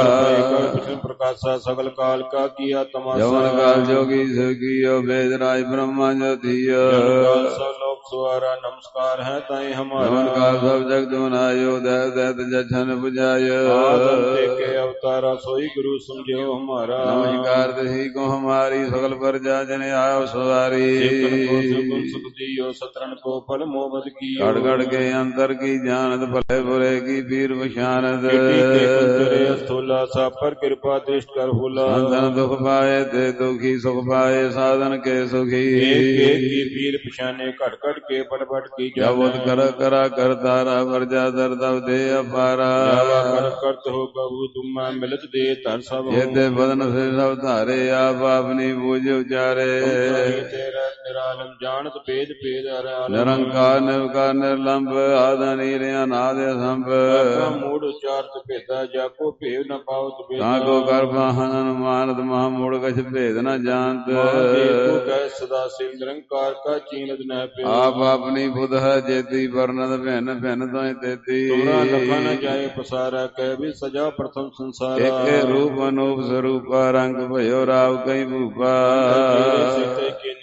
प्रकाशा सकल काल का किया तमाशा यवन काल जोगी शिव कियो वेद राज ब्रह्मा जो थियो सब लोग सुहारा नमस्कार है ताई हमारा यवन काल सब जग दुनायो देव दैत जछन बुझायो के अवतारा सोई गुरु समझो हमारा नमस्कार दही को हमारी सकल प्रजा जन आयो सवारी सुख दियो सतरन को फल मोहब्बत की गड़ गड़ के अंतर की जानत भले बुरे की पीर पशानत स्थूला सा पर कृपा दृष्ट कर हुला संतन दुख पाए ते दुखी सुख पाए साधन के सुखी एक एक की पीर पशाने कट कट के पट पट की जबत कर करा कर तारा प्रजा दर दब दे अपारा कर करत हो कबू तुम मिलत दे धर सब ये ते बदन से सब धारे आप अपनी बूझ उचारे तेरा निरालम जानत भेद भेद निरंकार निर्विकार निर्लंब आदि नीर अनाद असंभ मूड उचारत भेदा जाको भेद न पावत ताको कर वाहन मानत महामूढ़ कछ भेद न जानत सदा शिव निरंकार का चीनत न पे आप अपनी बुध जेती वर्णत भिन्न भिन्न तो तेती लखा न जाए पसारा कह भी सजा प्रथम संसार एक रूप अनूप स्वरूप रंग भयो राव कई भूपा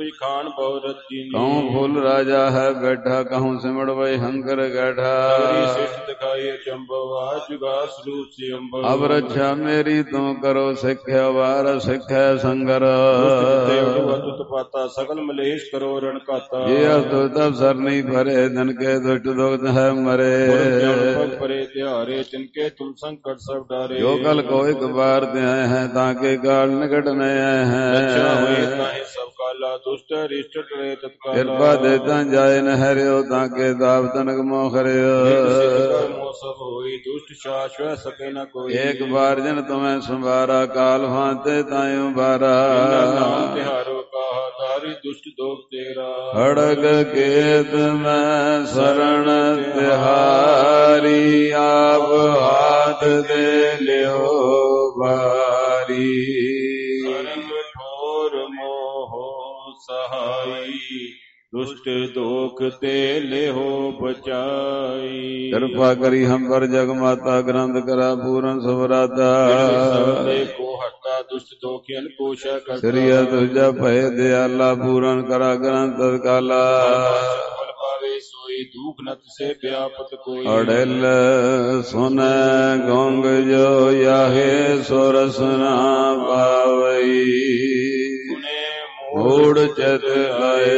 पुष्प खान बहुरत कीनी। कहूँ फूल राजा है बैठा, कहूँ सिमड़ वही हंकर गैठा। नगरी श्रेष्ठ दिखाई अचंभव, आज जुगा स्वरूप से अम्भव। अब रक्षा मेरी तुम करो, सिख्या वार सिख्या संगर। अतुत पाता सकल मलेश करो रण काता। ये अस्तुत अवसर नहीं भरे, धन के दुष्ट दुख है मरे। परे तिहारे तिनके तुम संकट सब डारे। जो कल को एक बार दे हैं, ताके काल निकट नए हैं। सब काला दुष्ट रिष्ट टरे तत्काला। कृपा देता जाए न हरियो, ताके दाव तनक मोखरियो। सब होई दुष्ट शाश्वत सके न कोई। एक बार जन तुम्हें संभारा, काल भांते तायु बारा। तिहारो कहा दारी दुष्ट दोग तेरा। खड़ग केत में शरण तिहारी, आप हाथ दे लियो बारी। ठोर मोह सहाई, दुष्ट दोख ते ले हो बचाई। कृपा करी हम पर जग माता, ग्रंथ करा पूरन सुभराता। को हटा दुष्ट दोखियन कोश करता। श्री तुझा भय दयाला, पूरन करा ग्रंथ तत्काला। पावे सोई दुख नत से व्यापत कोई। अड़ल सुन गोंग जो याहे सोरस ना पावई। मूड चत आए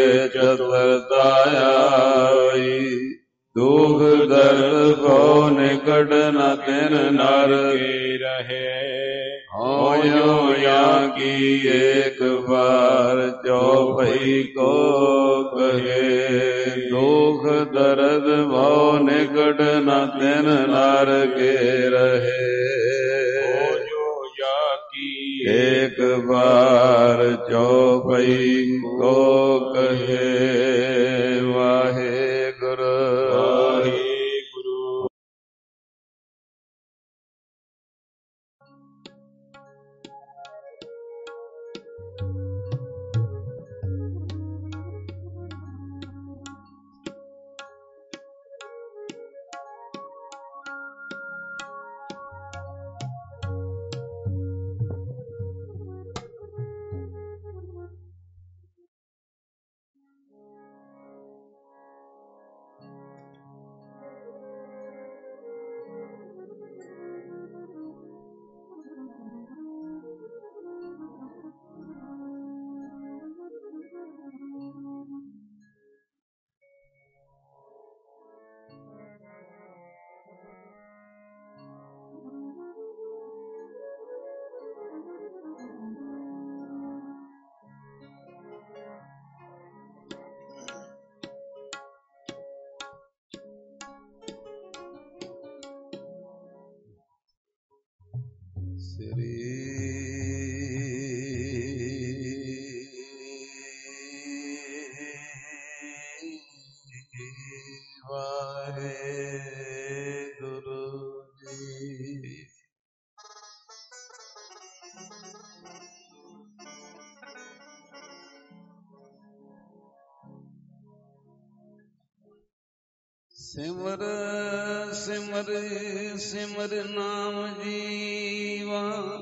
चतुरताई। दुख दर्द को निकट न तिन नर के रहे। होयो या की एक बार चौपई को कहे। दुख दर्द भव निकट न तिन नर के रहे। एक बार चौपई को कहे। वाहे गुरु वाहे गुरु। सिमर सिमर सिमर नाम जीवा।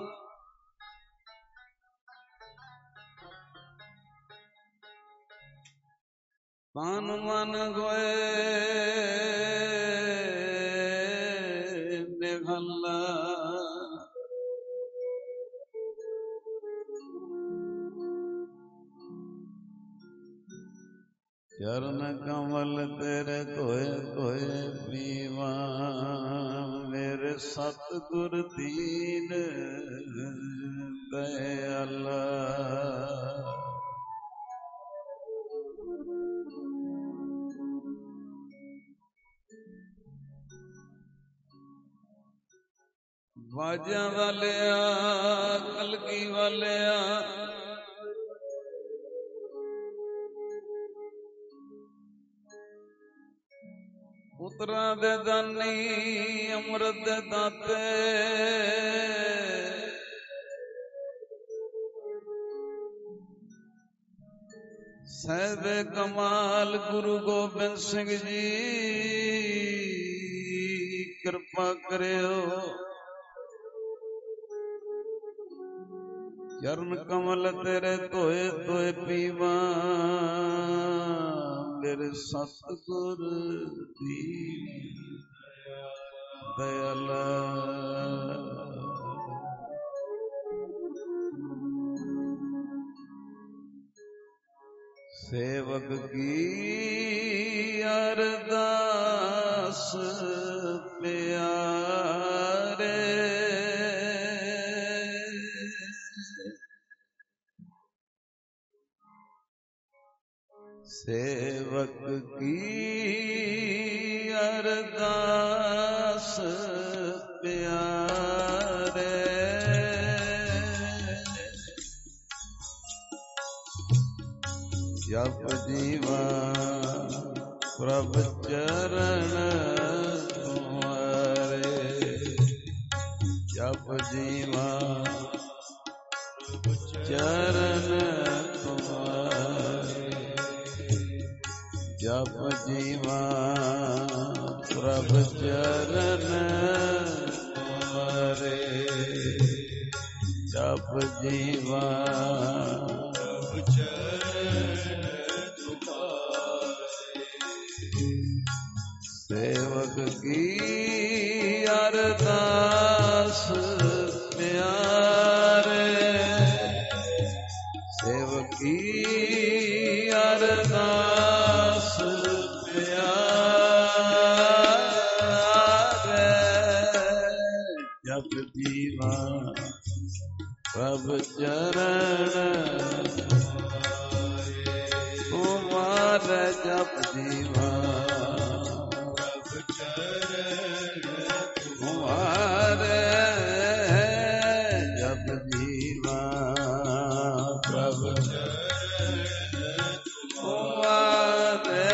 पान मन गोए निभला। चरण कमल तेरे तोए तोए पीवा। मेरे सतगुर दीन दयाला। बाजा वाले आ कलगी वाले आ। पुत्रा दे दानी अमृत दे दाते। साहिब कमाल गुरु गोबिंद सिंह जी कृपा करियो। चरण कमल तेरे धोए धोए पीवा मेरे सतगुर दीन दयाल। सेवक की अरदास प्यारे सेवक की अरदास प्यारे जप जीवा प्रभ चरण तुम्हारे जप जीवा चरण तुम्हारे जप जीवा प्रभ चरण तुम्हारे जप जीवा सेवक की अरदास प्यारे सेवक की अरदास प्यारे जप जीवा प्रभ चरण तुम्हारे जप जीवा तुम्हारे जप जीवा प्रभ तुम्हारे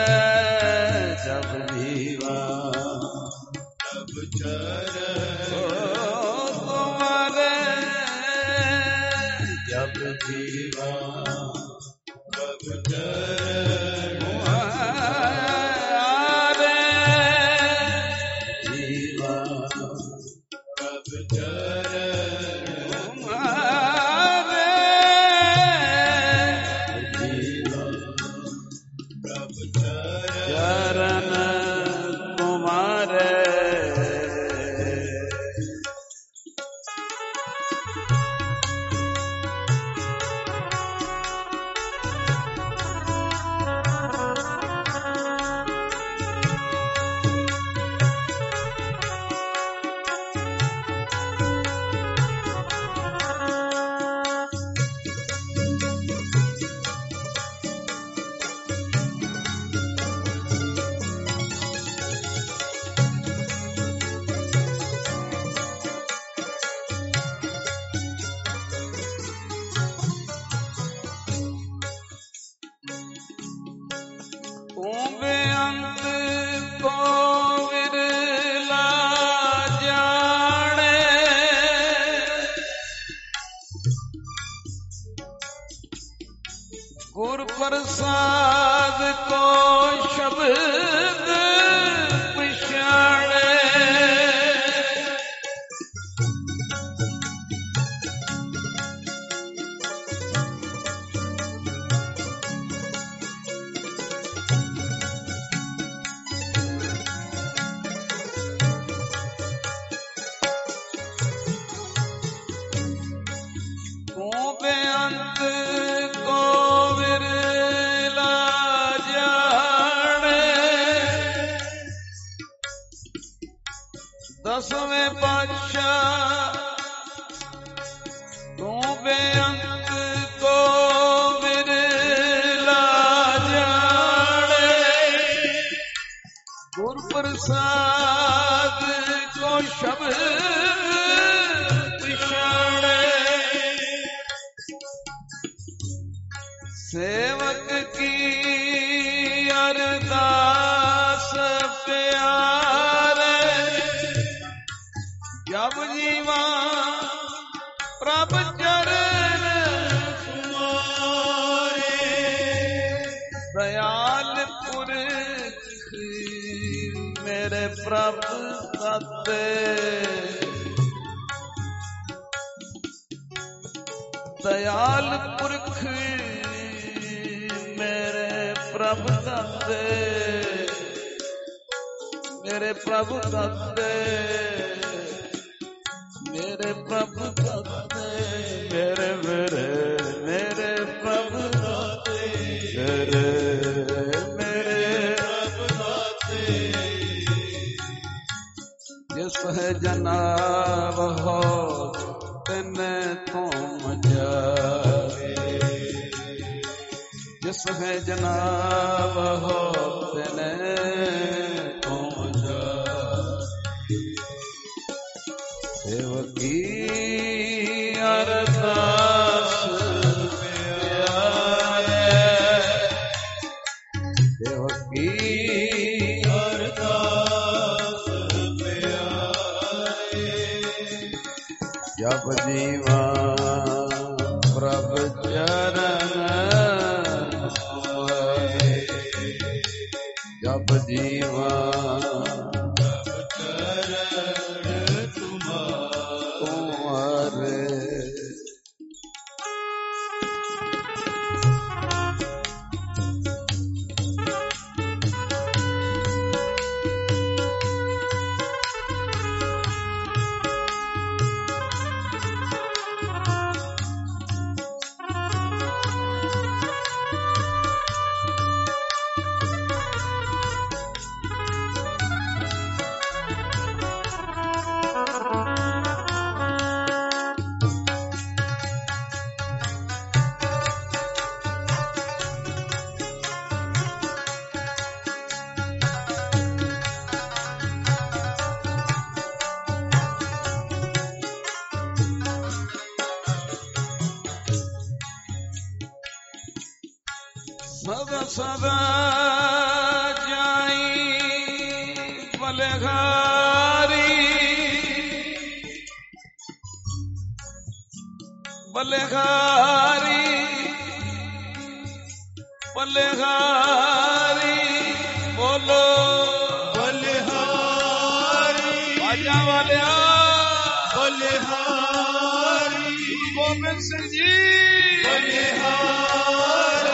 जप जीवा तुम्हारे जप जीवा गुर प्रसाद को शब्द पिछाड़े तू बेअंत को दसवें पातशाह तू बेअंत को विरला जाने गुर प्रसाद को शब्द पिछाड़े सेवक की अरदास प्यारे जप जीवा प्रभ चरण तुम्हारे दयाल पुरख मेरे प्रभ सत्य दयाल पुरख मेरे प्रभु दाते, मेरे प्रभु दाते, मेरे प्रभु दाते, मेरे मेरे मेरे प्रभु दाते, मेरे मेरे प्रभु दाते। जिस है जनाब हो तिने तुम जावे, जिस है जनाब हो तिने तुम जावे। सेवकी अरदास प्यारे, सेवकी अरदास प्यारे। जप जीवा प्रभु चरण सोए, जप जीवा प्रभु चरण तुम्हारे। सदा सदा जाई बलगारी, बलगारी, बलगारी बोलो बलहारी, आजा वाले बलहारी, गोविंद सिंह जी बलहारी,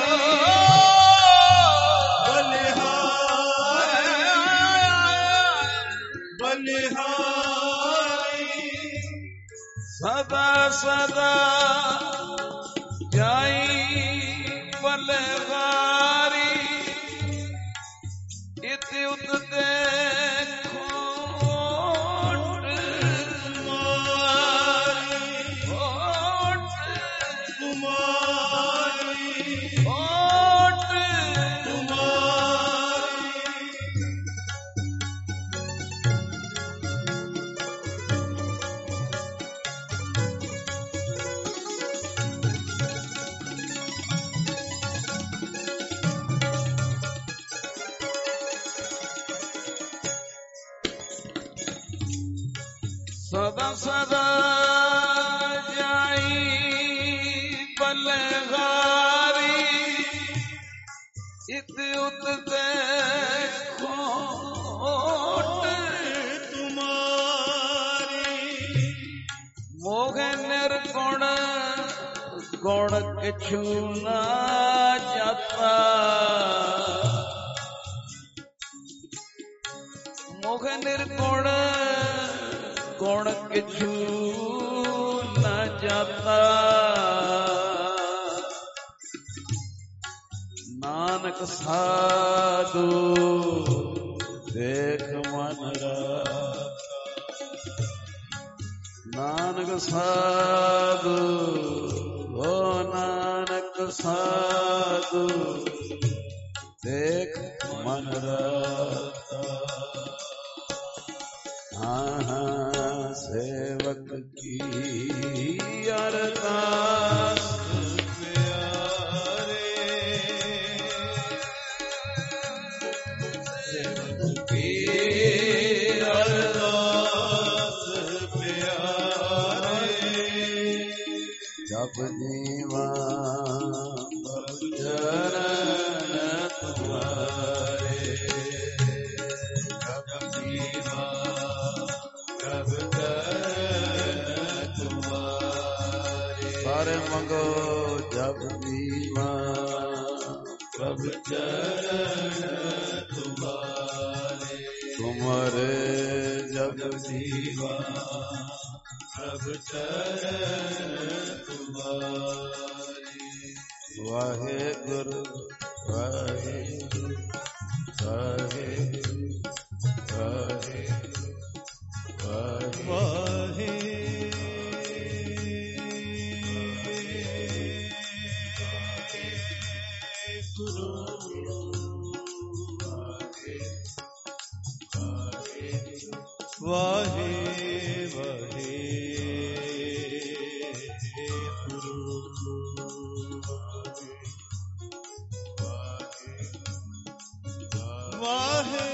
सदा सदा जाई बलगारी, इत उत देखो सदा सदा जाई बलगारी, इत उत देखो तुम्हारी। मोहे निर्गुण गुण किछु ना जाता, मोहे निर्गुण गुण किछु न जाता। नानक साधु देख मन राता, नानक साधु ओ नानक साधु देख मन राता। हाँ हाँ सेवक की अरदास प्यारे, सेवक की अरदास प्यारे। जप जीवा प्रभु चरण तुम्हारे, जप जीवा प्रभु चरण तुम्हारे। ਵਾਰੇ ਮੰਗੋ ਜਪ ਜੀਵਾ ਪ੍ਰਭ ਚਰਨ ਤੁਮਾਰੇ ਤੁਮਾਰੇ ਜਪ ਜੀਵਾ ਪ੍ਰਭ ਚਰਨ ਤੁਮਾਰੇ ਵਾਹਿਗੁਰੂ ਵਾਹਿਗੁਰੂ ਵਾਹਿਗੁਰੂ ਵਾਹਿਗੁਰੂ ਵਾਹਿਗੁਰੂ ਵਾਹੇ ਵਾਹੇ ਗੁਰੂ ਵਾਹੇ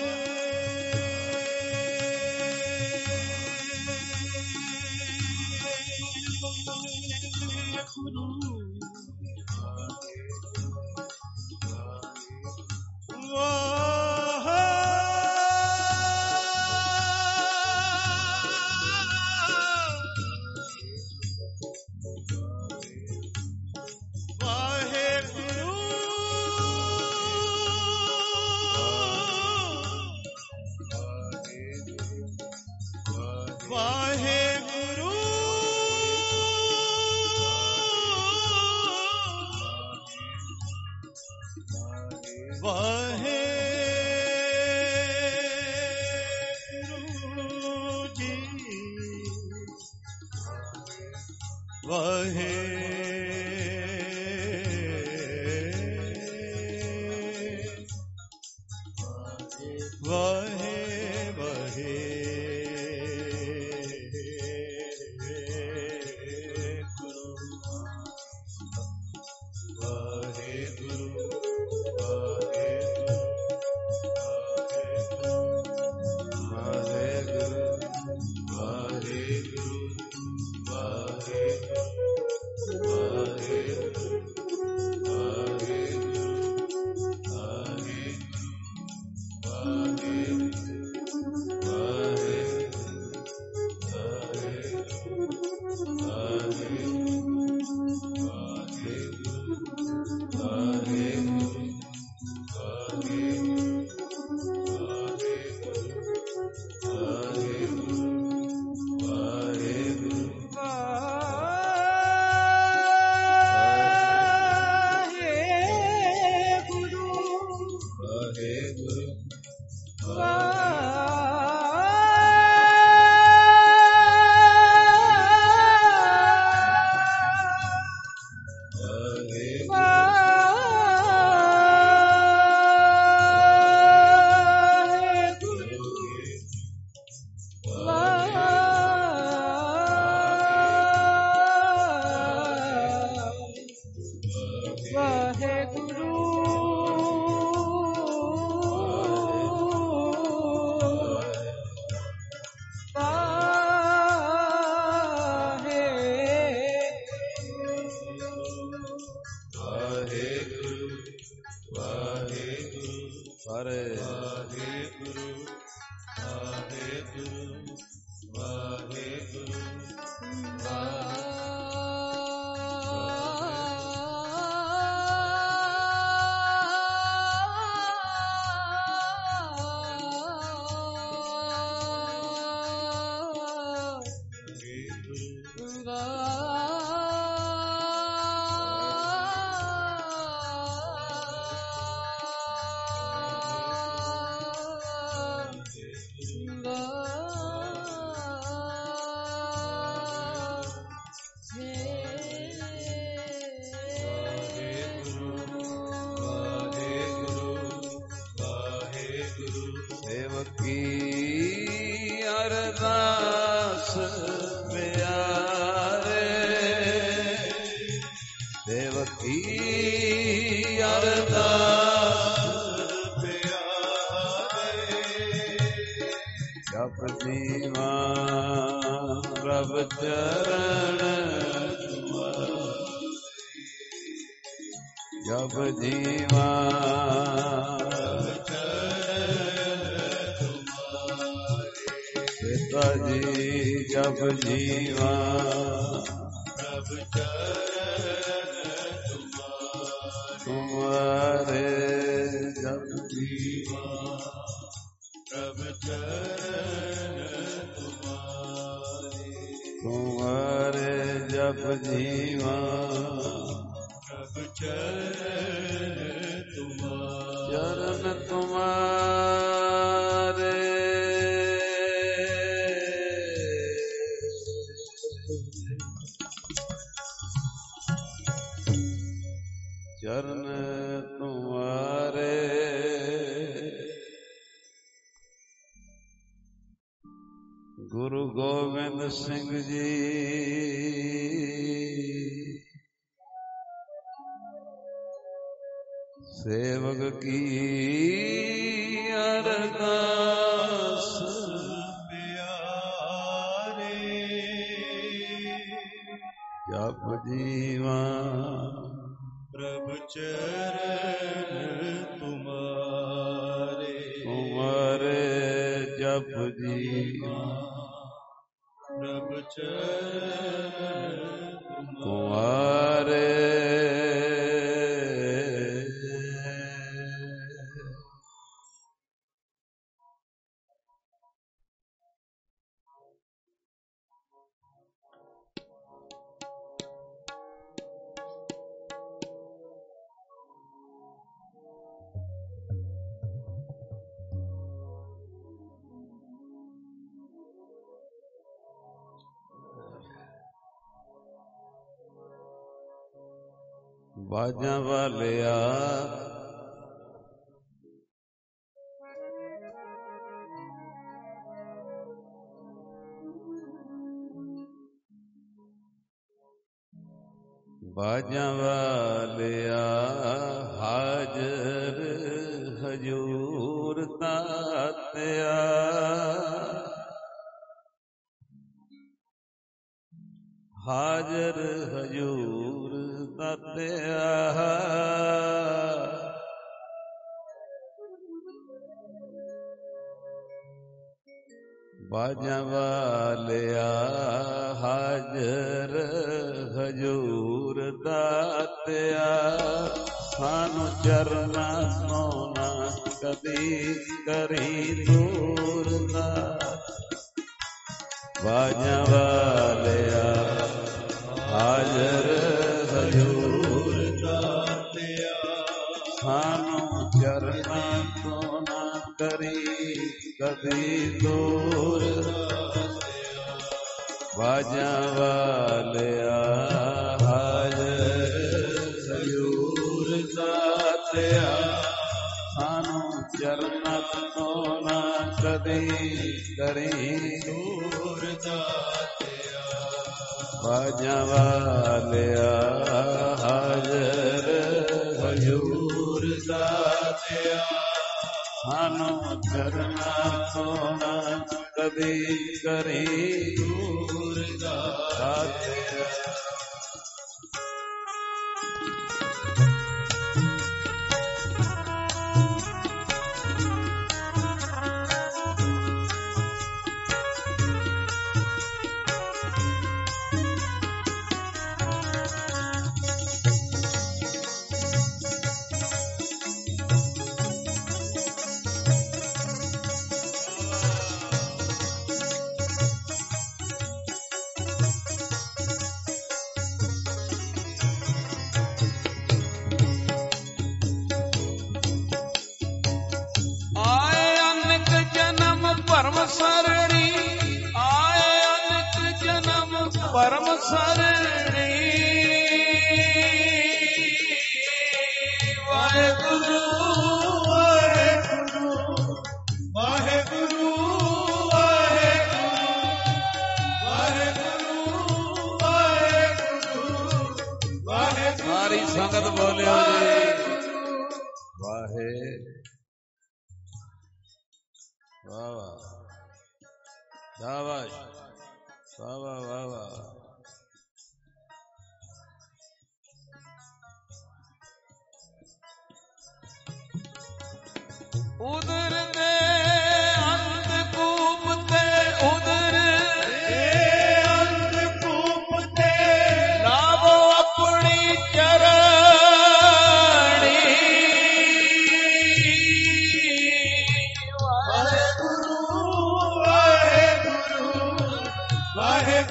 ਜਪ ਜੀਵਾ ਪ੍ਰਭ ਚਰਨ ਜਪ ਜੀਵਾ ਪ੍ਰਭ ਚਰਨ ਤੁਮਾਰੇ ਚਰਨ ਤੁਮਾਰੇ ਚਰਨ ਤੁਮਾਰੇ ਗੁਰੂ ਗੋਬਿੰਦ ਸਿੰਘ ਜੀ ਸੇਵਕ ਕੀ ਅਰਦਾਸ ਪਿਆਰੇ ਜਪ ਜੀਵਾ ਪ੍ਰਭ ਚਰਨ ਤੁਮਾਰੇ ਤੁਮਾਰੇ ਜਪ ਜੀਵਾ ਪ੍ਰਭ ਚਰਨ ਤੁਮਾਰੇ ਬਾਜਾਂ ਵਾਲਿਆ ਬਾਜਾਂ ਵਾਲਿਆ ਹਾਜ਼ਰ ਹਜੂਰ ਦਾਤਿਆ ਹਾਜ਼ਰ ਹਜੂਰ ਦਾਤਿਆ ਬਾਜਾਂ ਵਾਲਿਆ ਹਾਜ਼ਰ ਹਜੂਰ ਦਾਤਿਆ ਸਾਨੂੰ ਚਰਨਾਂ ਤੋਂ ਨਾ ਕਦੀ ਕਰੀ ਦੂਰ ਦਾ ਬਾਜਾਂ ਵਾਲਿਆ ਹਾਜ਼ਰ ਹਜੂਰ ਦਾਤਿਆ ਸਾਨੂੰ ਚਰਨਾਂ ਤੋਂ ਨਾ ਕਰੀ ਕਦੀ ਦੂਰ ਬਾਜਾਂ ਵਾਲਿਆ ਹਾਜ਼ਰ ਹਜੂਰ ਦਾਤਿਆ ਸਾਨੂੰ ਚਰਨਾਂ ਤੋਂ ਨਾ ਕਦੀ ਕਰੀ ਦੂਰ ਦਾਤਿਆ ਬਾਜਾਂ ਵਾਲਿਆ ਹਾਜ਼ਰ ਹਜੂਰ ਦਾਤਿਆ ਸਾਨੂੰ ਚਰਨਾਂ ਤੋਂ ਨਾ ਕਦੀ ਕਰੀ ਦੂਰ ਦਾਤਿਆ ਪਰਮ ਸਰਣੀ ਆਏ ਅਨੇਕ ਜਨਮ ਪਰਮ ਸਰਣੀ ਵਾਹਿਗੁਰੂ ਵਾਹਿਗੁਰੂ ਵਾਹਿਗੁਰੂ ਵਾਹਿਗੁਰੂ ਵਾਹਿਗੁਰੂ ਵਾਹਿਗੁਰੂ ਸਾਰੀ ਸੰਗਤ ਬੋਲਿਓ ਜੀ ਵਾਹਿ ਵਾਹ ਵਾਹ ਸ਼ਾਬਾਸ਼ ਵਾਹ ਵਾਹ ਵਾਹ ਵਾਹ ਉਦਰ ਦੇ ਅੰਧਕੂਪ ਤੇ ਉਦਰ ਦੇ ਅੰਧਕੂਪ ਤੇ ਲਾਵੋ ਆਪਣੀ ਚਰਣੀ ਵਾਹਿਗੁਰੂ ਵਾਹਿਗੁਰੂ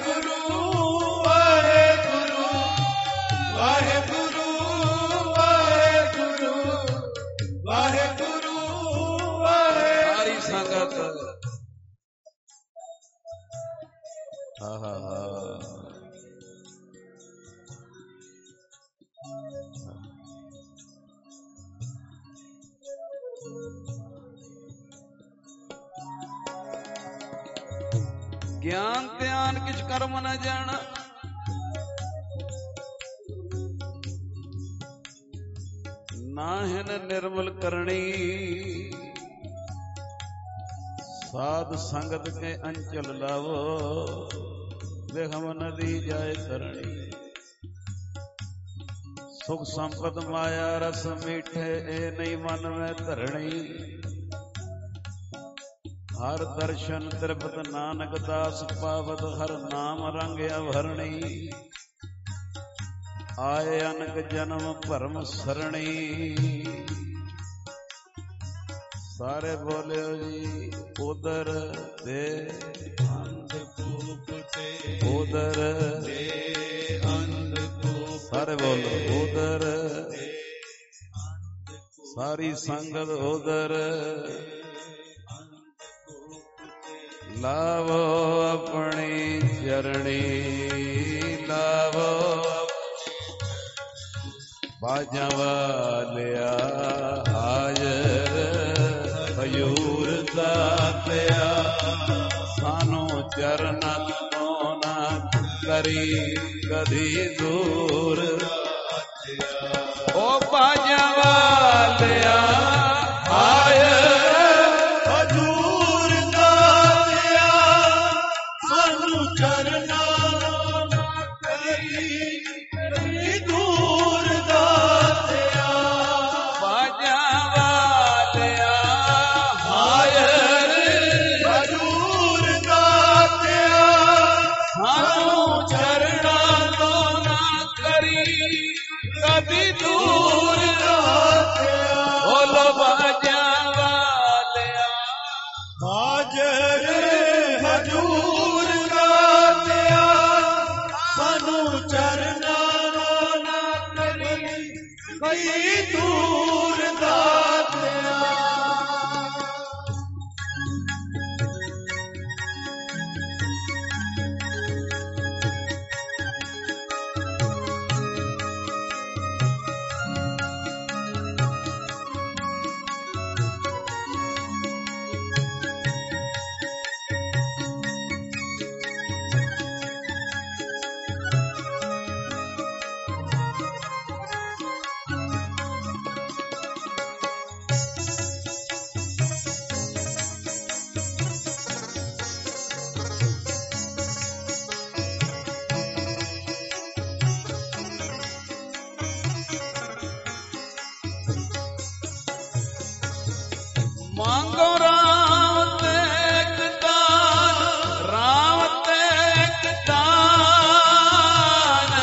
ਗਿਆਨ ਧਿਆਨ ਕਿਛ ਕਰਮ ਨ ਜਾਣਾ, ਨਾਹਿਨ ਨਿਰਮਲ ਕਰਣੀ, ਸਾਧ ਸੰਗਤ ਕੇ ਅੰਚਲ ਲਾਵੋ, ਵਿਖਮ ਨਦੀ ਜਾਏ ਤਰਣੀ। ਸੁਖ ਸੰਪਤ ਮਾਇਆ ਰਸ ਮੀਠੇ, ਇਹ ਨਹੀਂ ਮਨ ਮੈਂ ਧਰਣੀ। ਹਰ ਦਰਸ਼ਨ ਤ੍ਰਿਪਤ ਨਾਨਕ ਦਾਸ ਪਾਵਤ, ਹਰ ਨਾਮ ਰੰਗ ਅਵਰਣੀ। ਆਏ ਅਨਕ ਜਨਮ ਭਰਮ ਸਰਣੀ। ਸਾਰੇ ਬੋਲਿਓ ਜੀ ਉਦਰ ਦੇ ਅੰਧਕੂਪ ਤੇ, ਉਦਰ ਦੇ ਅੰਧਕੂਪ, ਸਾਰੇ ਬੋਲੋ ਉਦਰ, ਸਾਰੀ ਸੰਗਤ ਉਦਰ। ਲਾਵੋ ਆਪਣੀ ਚਰਣੀ, ਲਾਵੋ ਬਾਜਾਂ ਵਾਲਿਆ ਹਾਜ਼ਰ, ਹਜ਼ੂਰ ਦਾਤਿਆ ਸਾਨੂੰ ਚਰਨਾਂ ਤੋਂ ਨਾ ਕਰੀ ਕਦੀ ਦੂਰ। ਓ ਬਾਜਾਂ ਵਾਲਿਆ ਹਾਜ਼ਰ, ਹਜ਼ੂਰ ਦਾਤਿਆ ਸਾਨੂੰ ਚਰਨਾਂ ਤੋਂ ਨਾ ਕਰੀ ਕਦੀ ਦੂਰ। ਦਾਤਿਆ ਬਾਜਾਂ ਵਾਲਿਆ ਹਾਜ਼ਰ, ਹਜ਼ੂਰ ਦਾਤਿਆ ਸਾਨੂੰ ਚਰਨਾਂ ਤੋਂ ਨਾ ਕਰੀ ਕਦੀ ਦੂਰ। ਦਾਤਿਆ ਬੋਲੋ ਬਾਜਾਂ ਵਾਲਿਆ ਹਾਜ਼ਰ, ਹਜ਼ੂਰ ਦਾਤਿਆ ਸਾਨੂੰ ਚਰਨਾਂ ਤੋਂ ਨਾ ਕਰੀ ਕਦੀ ਦੂਰ। ਦਾਤਿਆ ਮੰਗੋ ਰਾਮ ਤੇ ਇੱਕ ਦਾਨ, ਰਾਮ ਤੇ ਇੱਕ ਦਾਨ।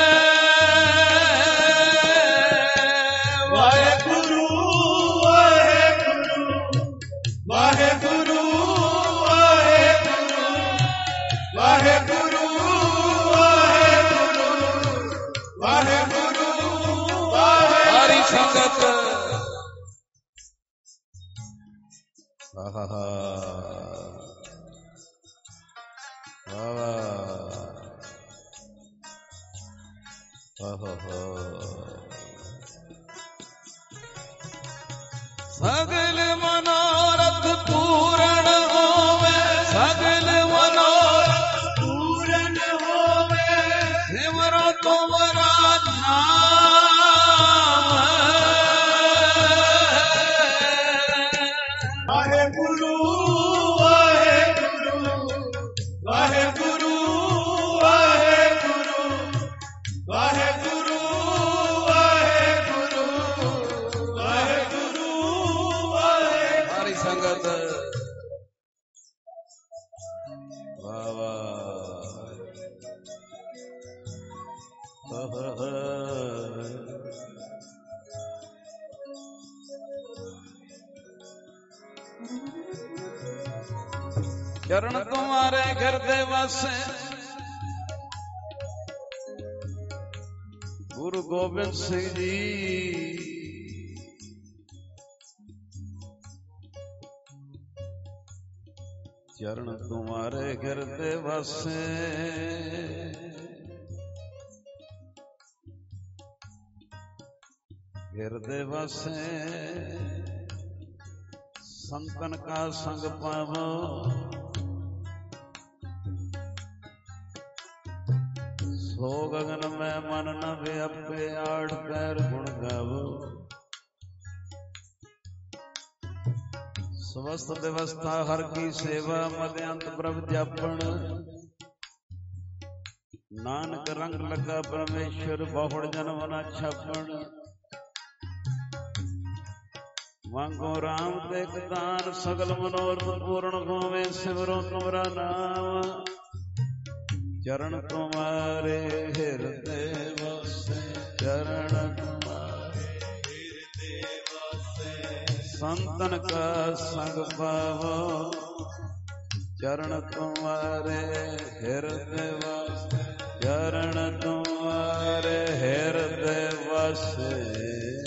ਵਾਹਿਗੁਰੂ ਵਾਹਿਗੁਰੂ ਵਾਹਿਗੁਰੂ ਵਾਹਿਗੁਰੂ ਵਾਹਿਗੁਰੂ ਵਾਹਿਗੁਰੂ ਵਾਹਿਗੁਰੂ ਵਾਹਿਗੁਰੂ। ਹਰੀ ਸੰਗਤ ਆਹਾ ਵਾਹ ਆਹਾ। ਸਗਲ ਮਨੋਰਥ ਪੂਰਨ ਹੋਵੇ, ਸਗਲ ਮਨੋਰਥ ਪੂਰਨ ਹੋਵੇ, ਸਿਮਰੋ ਤੁਮਰਾ ਨਾਮ। ਵਾਹਿਗੁਰੂ ਵਾਹਿਗੁਰੂ ਵਾਹਿਗੁਰੂ ਵਾਹਿਗੁਰੂ ਵਾਹਿਗੁਰੂ ਵਾਹਿਗੁਰੂ ਵਾਹਿਗੁਰੂ ਵਾਹਿਗੁਰੂ। ਸਾਰੀ ਸੰਗਤ ਵਾਹ ਵਾਹ। ਚਰਨ ਤੁਮਾਰੇ ਹਿਰਦੇ ਵਸੇ, ਗੁਰੂ ਗੋਬਿੰਦ ਸਿੰਘ ਜੀ। ਚਰਨ ਤੁਮਾਰੇ ਹਿਰਦੇ ਵਸੇ, ਹਿਰਦੇ ਵਸੇ संतन का संग पावो, ਸੋ ਗਗਨ ਮੈਂ ਮਨ ਨ ਵਿਆਪੇ, ਆਠ ਪੈਰ ਗੁਣ ਗਾਵੋ। ਸਵਸਤ ਵਿਵਸਥਾ ਹਰ ਕੀ ਸੇਵਾ, ਮਦਿਅੰਤ ਪ੍ਰਭ ਜਾਪਣ। ਨਾਨਕ ਰੰਗ ਲੱਗਾ ਪਰਮੇਸ਼ਰ, ਬਹੁੜ ਜਨਮ ਨ ਛਾਪਣ। ਮੰਗੋ ਰਾਮ ਤੇ ਦਾਨ, ਸਗਲ ਮਨੋਰਥ ਪੂਰਨ ਹੋਵੇ, ਸਿਮਰੋ ਤੁਮਰਾ ਨਾਮ। ਚਰਨ ਤੁਮਾਰੇ ਹਿਰਦੇ ਵਸੇ, ਚਰਨ ਤੁਮਾਰੇ ਹਿਰਦੇ ਵਸੇ। ਸੰਤਨ ਕਾ ਸੰਗ ਪਾਵੋ, ਚਰਨ ਤੁਮਾਰੇ ਹਿਰਦੇ ਵਸੇ, ਚਰਨ ਤੁਮਾਰੇ ਹਿਰਦੇ ਵਸੇ।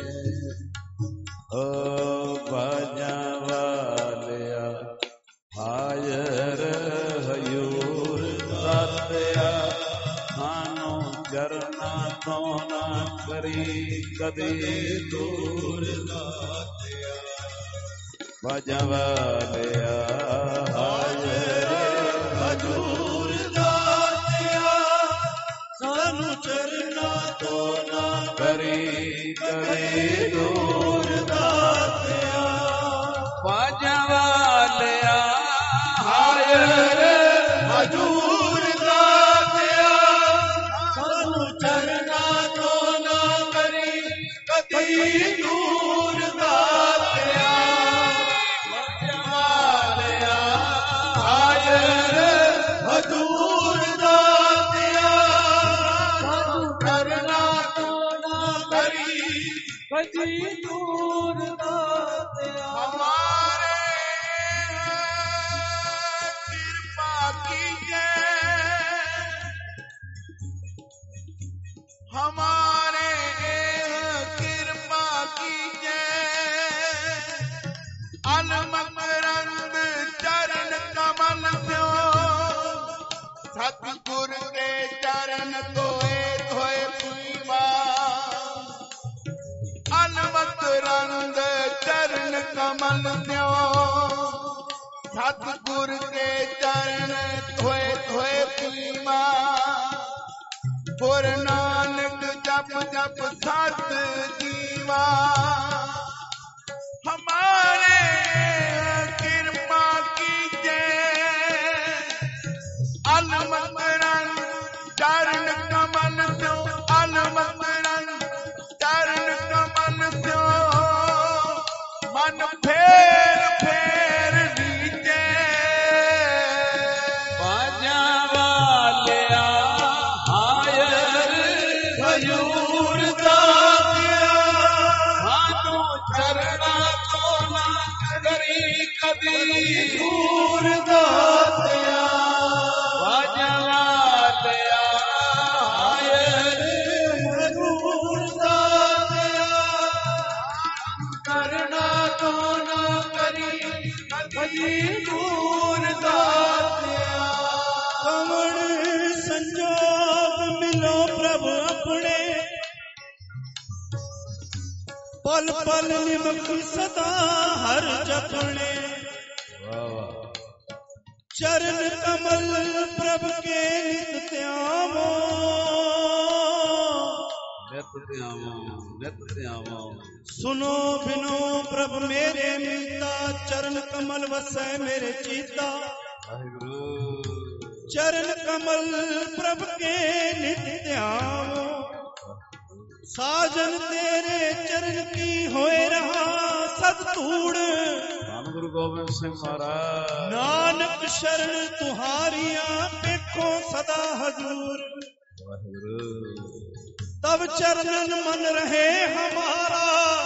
ਓ ਬਾਜਾਂ ਵਾਲਿਆ ਹਾਜ਼ਰ ਹਜ਼ੂਰ ਦਾਤਿਆ, ਸਾਨੂੰ ਚਰਨਾਂ ਤੋਂ ਨਾ ਕਰੀ ਕਦੀ ਦੂਰ ਦਾਤਿਆ। ਬਾਜਾਂ ਵਾਲਿਆ ਹਾਜ਼ਰ ਹਜ਼ੂਰ ਦਾਤਿਆ, ਸਾਨੂੰ ਚਰਨਾਂ ਤੋਂ ਨਾ ਕਰੀ ਕਦੀ ਦੂਰ ਦਾਤਿਆ। ਬਾਜਾਂ ਵਾਲਿਆ ਹਾਜ਼ਰ ਹਜ਼ੂਰ ਦਾਤਿਆ, ਸਾਨੂੰ ਚਰਨਾਂ ਤੋਂ ਨਾ ਕਰੀ ਕਦੀ ਦੂਰ ਦਾਤਿਆ। ਬਾਜਾਂ ਵਾਲਿਆ ਹਾਜ਼ਰ ਹਜ਼ੂਰ ਦਾਤਿਆ, ਸਾਨੂੰ ਚਰਨਾਂ ਤੋਂ ਨਾ ਕਰੀ ਕਦੀ ਦੂਰ ਦਾਤਿਆ। ਹਮਾਰੇ ਕਿਰਪਾ ਕੀਜੈ, ਹਮਾਰੇ ਕਿਰਪਾ ਕੀਜੈ। ਅਲਮਕਰੰਦ ਚਰਨ ਕਮਲ ਸਿਓ, ਸਤਿਗੁਰ ਦੇ ਚਰਨ ਧੋਏ ਧੋਏ ਪੀਵਾ। ਅਲਮਕਰੰਦ ਚਰਨ ਕਮਲ ਸਿਓ, ਸਤਿਗੁਰ ਦੇ ਚਰਨ ਧੋਏ ਧੋਏ ਪੀਵਾ। ਗੁਰ ਨਾਨਕ ਜਪ ਜਪ ਸਤ ਜੀਵਾ। ਹਮਾਰੇ ਕਿਰਪਾ ਕੀਜੈ, ਅਲਮਕਰੰਦ ਚਰਨ ਕਮਲ ਸਿਓ, ਅਲਮਕਰੰਦ ਚਰਨ ਕਮਲ ਸਿਓ। ਮਨ ਫੇਰ ਫੇਰ ਰੀਝੈ, ਬਾਜਾਂ ਵਾਲਿਆ ਹਾਜ਼ਰ ਹਜ਼ੂਰ ਦਾਤਿਆ, ਸਾਨੂੰ ਚਰਨਾਂ ਤੋਂ ਨਾ ਕਰੀ ਕਦੀ ਦੂਰ ਦਾਤਿਆ। ਬਾਜਾਂ ਵਾਲਿਆ ਹਾਜ਼ਰ ਹਜ਼ੂਰ ਦਾਤਿਆ, ਚਰਨਾਂ ਤੋਂ ਨਾ ਕਰੀ ਕਦੀ ਦੂਰ ਦਾਤਿਆ। ਕਵਣ ਸੰਜੋਗ ਮਿਲੋ ਪ੍ਰਭ ਆਪਣੇ, ਪਲ ਪਲ ਨਿਮਕ ਸਦਾ ਹਰ ਜਪਣੇ। ਚਰਨ ਕਮਲ ਪ੍ਰਭ ਕੇ ਨਿਤ ਧਿਆਵੋ, ਨਿਤ ਧਿਆਵੋ ਨਿਤ ਧਿਆਵੋ। ਸੁਨੋ ਬਿਨੋ ਪ੍ਰਭ ਮੇਰੇ ਮੀਤਾ, ਚਰਨ ਕਮਲ ਵਸੈ ਮੇਰੇ ਚੀਤਾ। ਵਾਹਿਗੁਰੂ ਚਰਨ ਕਮਲ ਪ੍ਰਭ ਕੇ ਨਿਤ ਧਿਆਵੋ, ਸਾਜਨ ਤੇਰੇ ਚਰਨ ਕੀ ਹੋਏ ਰਹਾ ਸਦ ਧੂੜ। ਧੰਨ ਗੁਰੂ ਗੋਬਿੰਦ ਸਿੰਘ ਮਹਾਰਾਜ। ਨਾਨਕ ਸ਼ਰਨ ਤੁਹਾਰੀਆਂ ਵੇਖੋ ਸਦਾ ਹਜ਼ੂਰ। ਵਾਹਿਗੁਰੂ ਤਬ ਚਰਨਨ ਮਨ ਰਹੇ ਹਮਾਰਾ,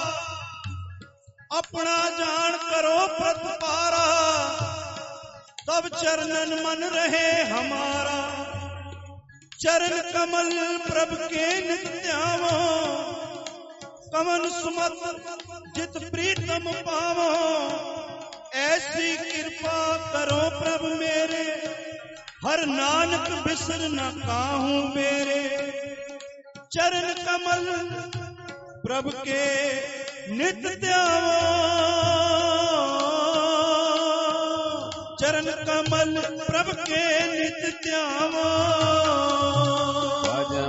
ਆਪਣਾ ਜਾਣ ਕਰੋ ਪ੍ਰਤਪਾਰਾ। ਤਬ ਚਰਨਨ ਮਨ ਰਹੇ ਹਮਾਰਾ, चरण कमल प्रभ के नित्यावो, कमन सुमत जित प्रीतम पावो। ऐसी कृपा करो प्रभ मेरे, हर नानक बिसर न काहू मेरे। चरण कमल प्रभ के नित ध्यावो, चरण कमल प्रभ के नित ध्यावो। बाजा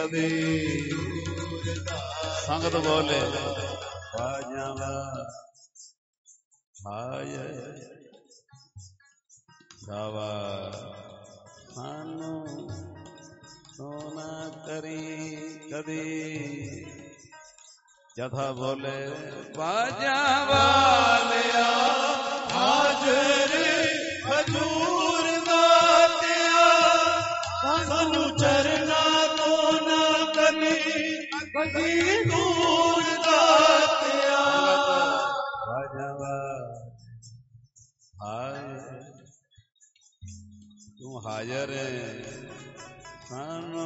कदी संगत बोले बाजावा हाय गावा सानू सोना करी कदी जथा बोले बाजा वालिया हाजर हजूर दातिया सानू चरना तो ना कभी कभी दूर दातिया बाजा हाय तू हाजर सानो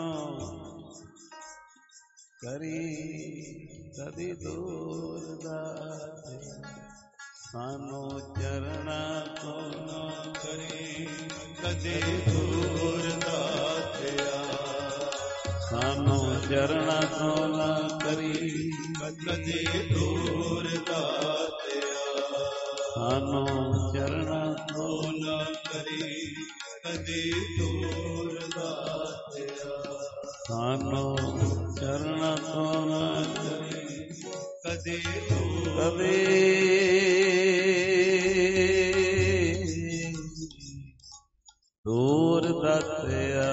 करी कदी दूर दाते सानो चरना तो ना करी कदी दूर दातिया सानो चरना तो ना करी कदी दूर दातिया सानो चरना तो ना करी कदी दूर दातिया सानो चरना तो ना करी कदी दूर कदी दूर दातिया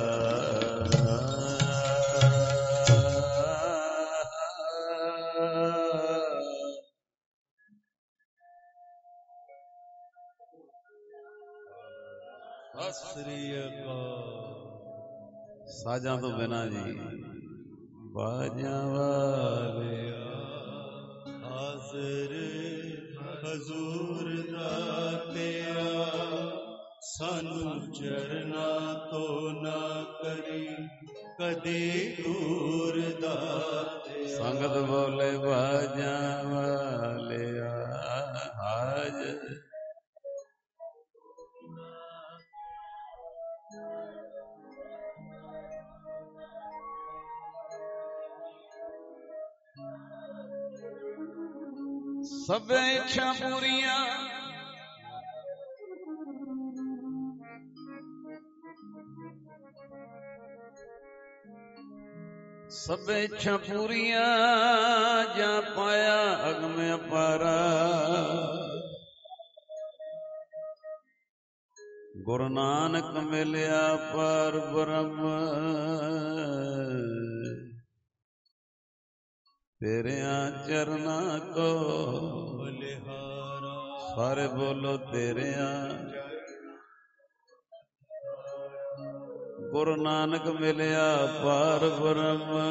साजा तो बिना जी बाजा वाले हाजिर हजूर दातिया सानू चरना तो ना करी कदी दूर दातिया संगत बोले बाजा वाले हाजिर सब इच्छा पूरियां सब इच्छा पूरियां जा पाया अग में अपारा गुरु नानक मिलिया पर ब्रह्म तेरे चरना को बलिहारा सारे बोलो तेरे गुरु नानक मिलिया पार ब्रह्म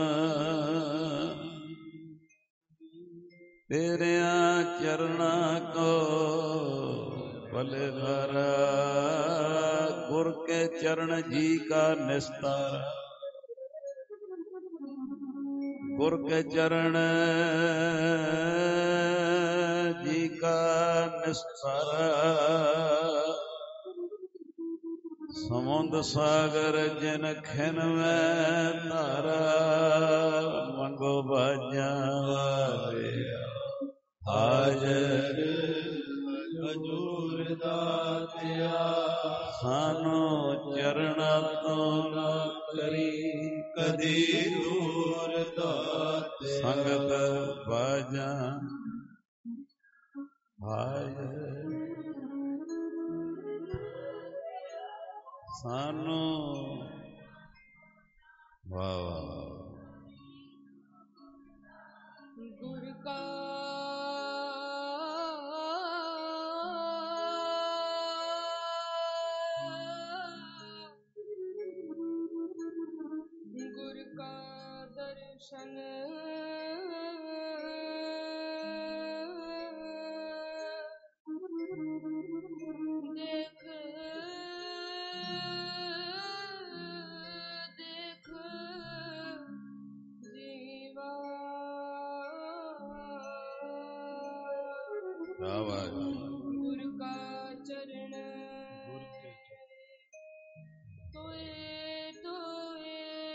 तेरे चरना को बलिहारा गुर के चरण जी का निस्तारा गुर के चरण जी का निस्तारा समुद्र सागर जिन खिन में तारा मंगो बाजा वाले हाजर हजूर दातिया सानो चरना तो ना करी कदी दूर दातिया संगत बाजा हाजर सानो वाह वाह गुरु का गुरु का दर्शन देख देख जीवा गुरु का चरण तोए तोए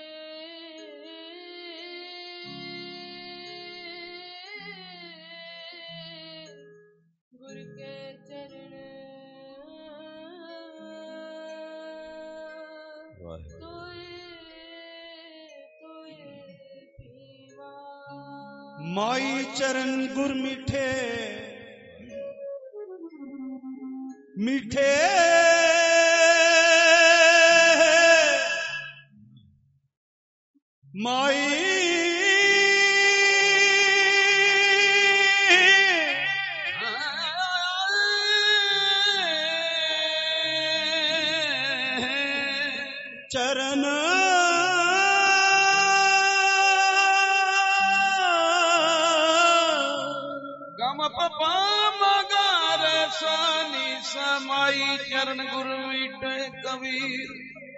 गुरु के चरण तोए तोए माई चरण गुर मीठे मीठे माई चरण गम पपा मगार सानी समाई चरण गुरु मीठे कबीर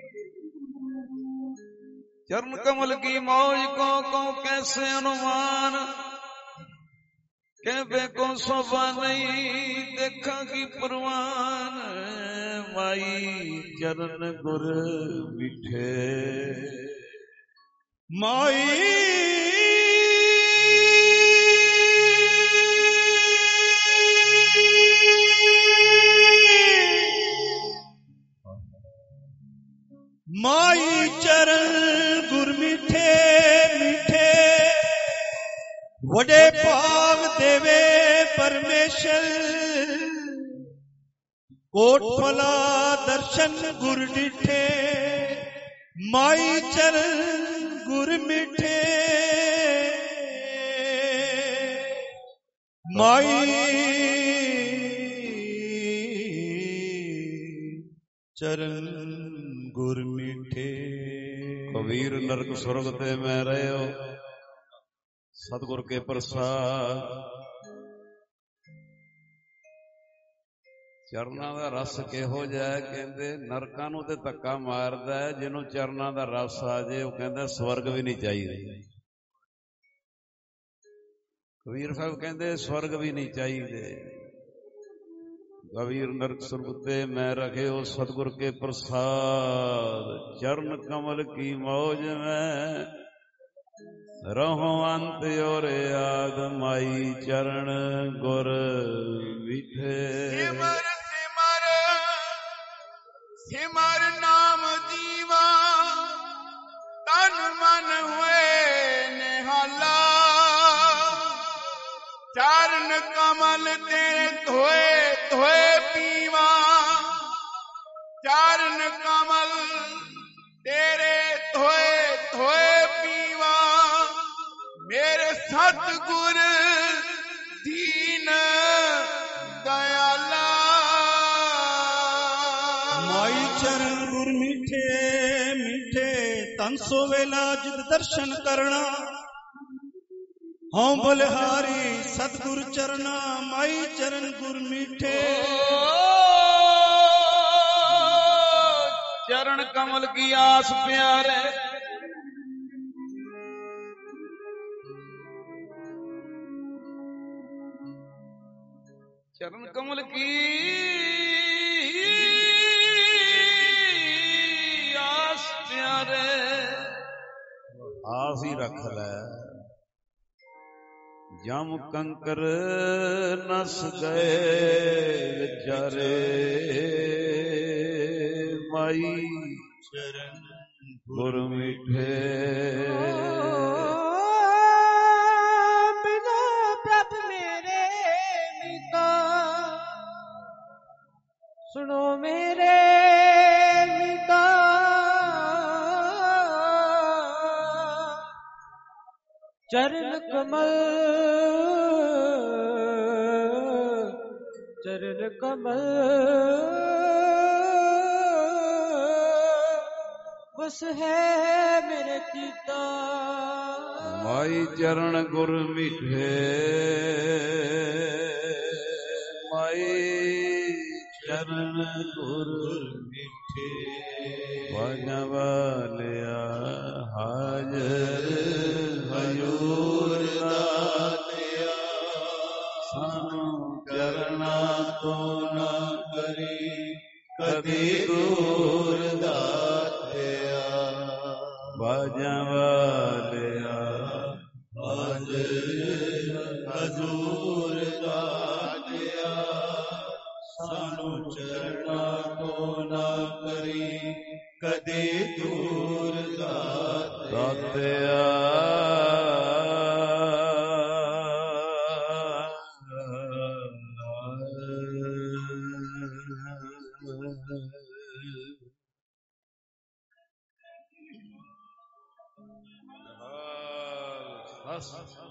चरण कमल की मौज को को कैसे अनुमान कहबे को शोभा नहीं देखा की परवान माई चरण गुर मीठे माई माई चरण गुर मीठे मीठे वडे भाग देवे परमेश्वर कोट फला दर्शन गुर डिठे माई चरण गुर मीठे माई चरण गुर मीठे। कबीर नरक स्वर्ग ते मैं रहो सतगुर के प्रसाद चरना दा रस किहो जाए कहंदे नरकां नूं ते धक्का मारदा है जिन्हों चरना दा रस आ जाए वो कहंदा स्वर्ग भी नहीं चाहिए। कबीर साहब कहंदे स्वर्ग भी नहीं चाहिए। कबीर नरक स्वर्ग ते मैं रखे हो सतगुर के प्रसाद चरण कमल की मौज में रहो अंत और याद माई चरण गुर मीठे। सिमर सिमर सिमर नाम जीवा तन मन हुए निहाला चरण कमल तेरे धोए धोए पीवा चरण कमल तेरे धोए धोए पीवा मेरे सतगुर दीन दयाला। माई चरण गुर मीठे मीठे तन सो वेला जिद दर्शन करना हाँ बलिहारी सतगुर चरना माई चरण गुर मीठे। चरण कमल की आस प्यारे चरण कमल की आस प्यारे आस ही रख लै जम कंकर नस गए विचारे माई चरण गुर मीठे। बिना प्रभ मेरे मीता सुनो मेरे मीता चरण कमल चरण कमल बस है मेरे चिता माई चरण गुर मीठे माई चरण गुर मीठे। बाजा वालिया हाजर हजूर दातिया सानू चरना तो ना करी कदी दूर दातिया। बाजा वालिया हाजर हजूर दातिया सानू चरना तो ना करी कदी दूर दातिया। ਬਸ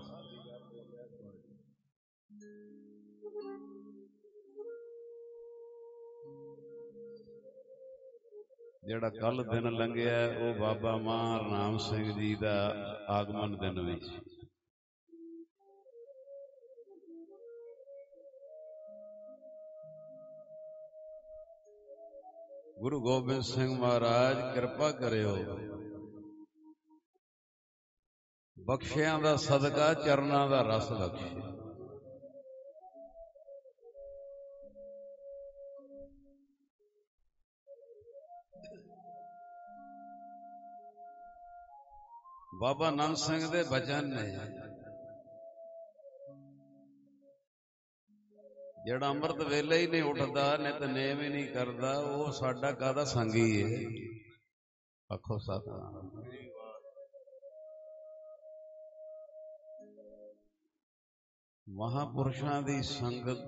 ਜਿਹੜਾ ਕੱਲ ਦਿਨ ਲੰਘਿਆ ਉਹ ਬਾਬਾ ਮਹਾਰਾਮ ਸਿੰਘ ਜੀ ਦਾ ਆਗਮਨ ਦਿਨ ਵੀ ਸੀ। ਗੁਰੂ ਗੋਬਿੰਦ ਸਿੰਘ ਮਹਾਰਾਜ ਕਿਰਪਾ ਕਰਿਓ, ਬਖਸ਼ਿਆਂ ਦਾ ਸਦਕਾ ਚਰਨਾਂ ਦਾ ਰਸ ਬਖਸ਼ੇ। ਬਾਬਾ ਨੰਦ ਸਿੰਘ ਦੇ ਬਚਨ ਨੇ, ਜਿਹੜਾ ਅੰਮ੍ਰਿਤ ਵੇਲੇ ਹੀ ਨਹੀਂ ਉੱਠਦਾ, ਨਿਤਨੇਮ ਹੀ ਨਹੀਂ ਕਰਦਾ, ਉਹ ਸਾਡਾ ਕਾਹਦਾ ਸੰਗੀ ਹੈ। ਆਖੋ ਸਤਿਨਾਮ। ਮਹਾਂਪੁਰਸ਼ਾਂ ਦੀ ਸੰਗਤ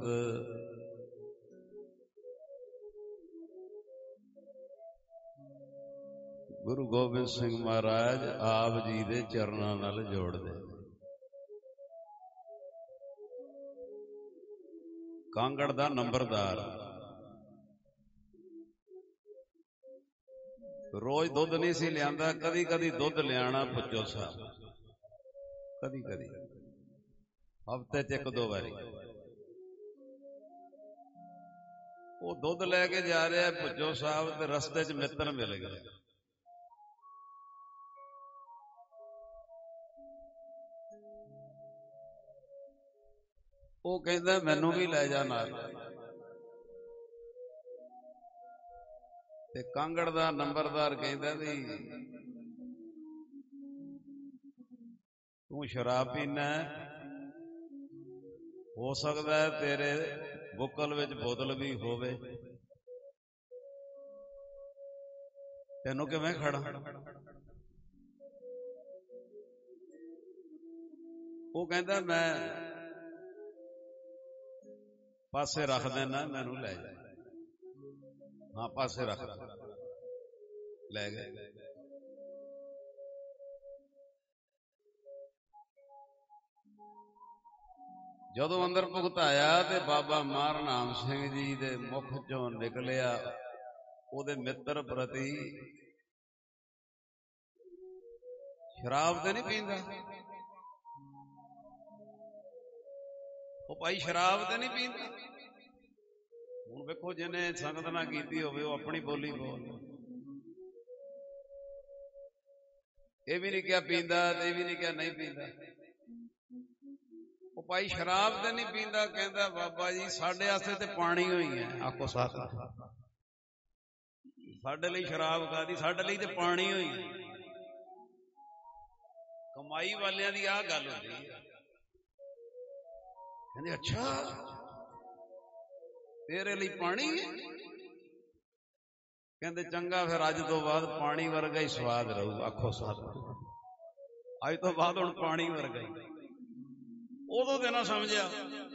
ਗੁਰੂ ਗੋਬਿੰਦ ਸਿੰਘ ਮਹਾਰਾਜ ਆਪ ਜੀ ਦੇ ਚਰਨਾਂ ਨਾਲ ਜੋੜਦੇ। ਕਾਂਗੜ ਦਾ ਨੰਬਰਦਾਰ ਰੋਜ਼ ਦੁੱਧ ਨਹੀਂ ਸੀ ਲਿਆਂਦਾ, ਕਦੀ ਕਦੀ ਦੁੱਧ ਲਿਆਣਾ ਪੁੱਛੋ ਸਾਹਿਬ, ਕਦੀ ਕਦੀ ਹਫ਼ਤੇ ਚ ਇੱਕ ਦੋ ਵਾਰੀ। ਉਹ ਦੁੱਧ ਲੈ ਕੇ ਜਾ ਰਿਹਾ ਪੁੱਛੋ ਸਾਹਿਬ, ਤੇ ਰਸਤੇ ਚ ਮਿੱਤਰ ਮਿਲ ਗਏ। ਉਹ ਕਹਿੰਦਾ ਮੈਨੂੰ ਵੀ ਲੈ ਜਾ ਨਾਲ। ਤੇ ਕਾਂਗੜ ਦਾ ਨੰਬਰਦਾਰ ਕਹਿੰਦਾ ਵੀ ਤੂੰ ਸ਼ਰਾਬ ਪੀਨਾ, ਹੋ ਸਕਦਾ ਹੈ ਤੇਰੇ ਬੁੱਕਲ ਵਿੱਚ ਬੋਤਲ ਵੀ ਹੋਵੇ, ਤੈਨੂੰ ਕਿਵੇਂ ਖੜਾ? ਉਹ ਕਹਿੰਦਾ ਮੈਂ ਪਾਸੇ ਰੱਖ ਦੇਣਾ, ਮੈਨੂੰ ਲੈ ਜਾ। ਹਾਂ ਪਾਸੇ ਰੱਖ, ਲੈ ਗਏ। ਜਦੋਂ ਅੰਦਰ ਭੁਗਤਾਇਆ ਤੇ ਬਾਬਾ ਮਹਾਰਾਮ ਸਿੰਘ ਜੀ ਦੇ ਮੁਖ ਚੋਂ ਨਿਕਲਿਆ, ਉਹਦੇ ਮਿੱਤਰ ਪ੍ਰਤੀ, ਸ਼ਰਾਬ ਤੇ ਨਹੀਂ ਪੀਂਦਾ ਉਹ ਭਾਈ, ਸ਼ਰਾਬ ਤੇ ਨਹੀਂ ਪੀਂਦਾ। ਹੁਣ ਵੇਖੋ ਜਿਹਨੇ ਸੰਗਤ ਨਾ ਕੀਤੀ ਹੋਵੇ ਉਹ ਆਪਣੀ ਬੋਲੀ ਬੋਲ, ਇਹ ਵੀ ਨਹੀਂ ਕਿਹਾ ਪੀਂਦਾ ਤੇ ਇਹ ਵੀ ਨਹੀਂ ਕਿਹਾ ਨਹੀਂ ਪੀਂਦਾ। ਉਹ ਭਾਈ ਸ਼ਰਾਬ ਤੇ ਨਹੀਂ ਪੀਂਦਾ, ਕਹਿੰਦਾ ਬਾਬਾ ਜੀ ਸਾਡੇ ਵਾਸਤੇ ਤੇ ਪਾਣੀ ਹੋਈ ਹੈ। ਆਖੋ ਸਾਥ, ਸਾਡੇ ਲਈ ਸ਼ਰਾਬ ਕਾਹਦੀ, ਸਾਡੇ ਲਈ ਤੇ ਪਾਣੀ ਹੋਈ ਹੈ। ਕਮਾਈ ਵਾਲਿਆਂ ਦੀ ਆਹ ਗੱਲ ਹੁੰਦੀ ਹੈ। ਕਹਿੰਦੇ ਅੱਛਾ ਤੇਰੇ ਲਈ ਪਾਣੀ ਹੈ? ਕਹਿੰਦੇ ਚੰਗਾ ਫਿਰ ਅੱਜ ਤੋਂ ਬਾਅਦ ਪਾਣੀ ਵਰਗਾ ਹੀ ਸਵਾਦ ਰਹੂ। ਆਖੋ ਸਾਥ, ਅੱਜ ਤੋਂ ਬਾਅਦ ਹੁਣ ਪਾਣੀ ਵਰਗਾ ਹੀ। ਉਦੋਂ ਤੇ ਨਾ ਸਮਝਿਆ,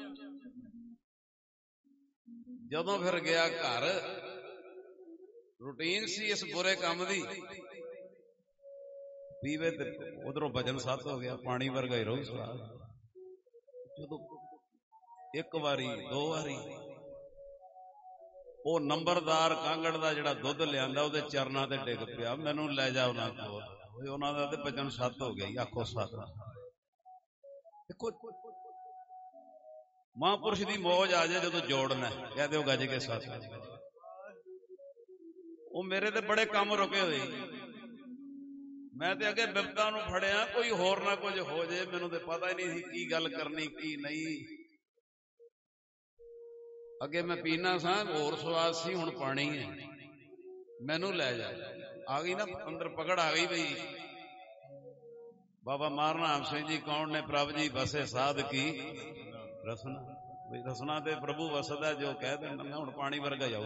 ਜਦੋਂ ਫਿਰ ਗਿਆ ਘਰ, ਰੂਟੀਨ ਸੀ ਇਸ ਬੁਰੇ ਕੰਮ ਦੀ, ਪੀਵੇ ਤੇ ਉਧਰੋਂ ਭਜਨ ਸੱਤ ਹੋ ਗਿਆ, ਪਾਣੀ ਵਰਗਾ ਹੀ ਰਹੂ ਸਵਾਦ। ਜਦੋਂ ਇੱਕ ਵਾਰੀ ਦੋ ਵਾਰੀ ਉਹ ਨੰਬਰਦਾਰ ਕਾਂਗੜ ਦਾ ਜਿਹੜਾ ਦੁੱਧ ਲਿਆਂਦਾ ਉਹਦੇ ਚਰਨਾਂ ਤੇ ਡਿੱਗ ਪਿਆ, ਮੈਨੂੰ ਲੈ ਜਾ ਉਹਨਾਂ ਕੋਲ। ਉਹਨਾਂ ਦਾ ਤੇ ਭਜਨ ਸੱਤ ਹੋ ਗਿਆ। ਆਖੋ ਸੱਤ। ਦੇਖੋ ਮਹਾਂਪੁਰਸ਼ ਦੀ ਮੌਜ ਆ ਜਾਏ ਜਦੋਂ ਜੋੜਨਾ, ਕਹਿ ਦਿਓ ਗੱਜ ਕੇ ਸੱਤ। ਉਹ ਮੇਰੇ ਤੇ ਬੜੇ ਕੰਮ ਰੁਕੇ ਹੋਏ, ਮੈਂ ਤੇ ਅੱਗੇ ਬਿਪਤਾ ਨੂੰ ਫੜਿਆ, ਕੋਈ ਹੋਰ ਨਾ ਕੁਝ ਹੋ ਜੇ, ਮੈਨੂੰ ਤੇ ਪਤਾ ਹੀ ਨਹੀਂ ਸੀ ਕੀ ਗੱਲ ਕਰਨੀ ਕੀ ਨਹੀਂ। ਅੱਗੇ ਮੈਂ ਪੀਣਾ ਸਾਂ, ਹੋਰ ਸਵਾਦ ਸੀ, ਹੁਣ ਪਾਣੀ ਹੈ, ਮੈਨੂੰ ਲੈ ਜਾ। ਆ ਗਈ ਨਾ ਅੰਦਰ ਪਕੜ ਆ ਗਈ ਬਈ ਬਾਬਾ ਮਹਾਰਾਮ ਸਿੰਘ ਜੀ ਕੌਣ ਨੇ? ਪ੍ਰਭ ਜੀ ਬਸੇ ਸਾਧ ਕੀ ਰਸਨਾ। ਬਈ ਰਸਨਾ ਤੇ ਪ੍ਰਭੂ ਵਸਦਾ, ਜੋ ਕਹਿ ਦਿੰਦਾ ਮੈਂ ਹੁਣ ਪਾਣੀ ਵਰਗਾ ਜਾਊ।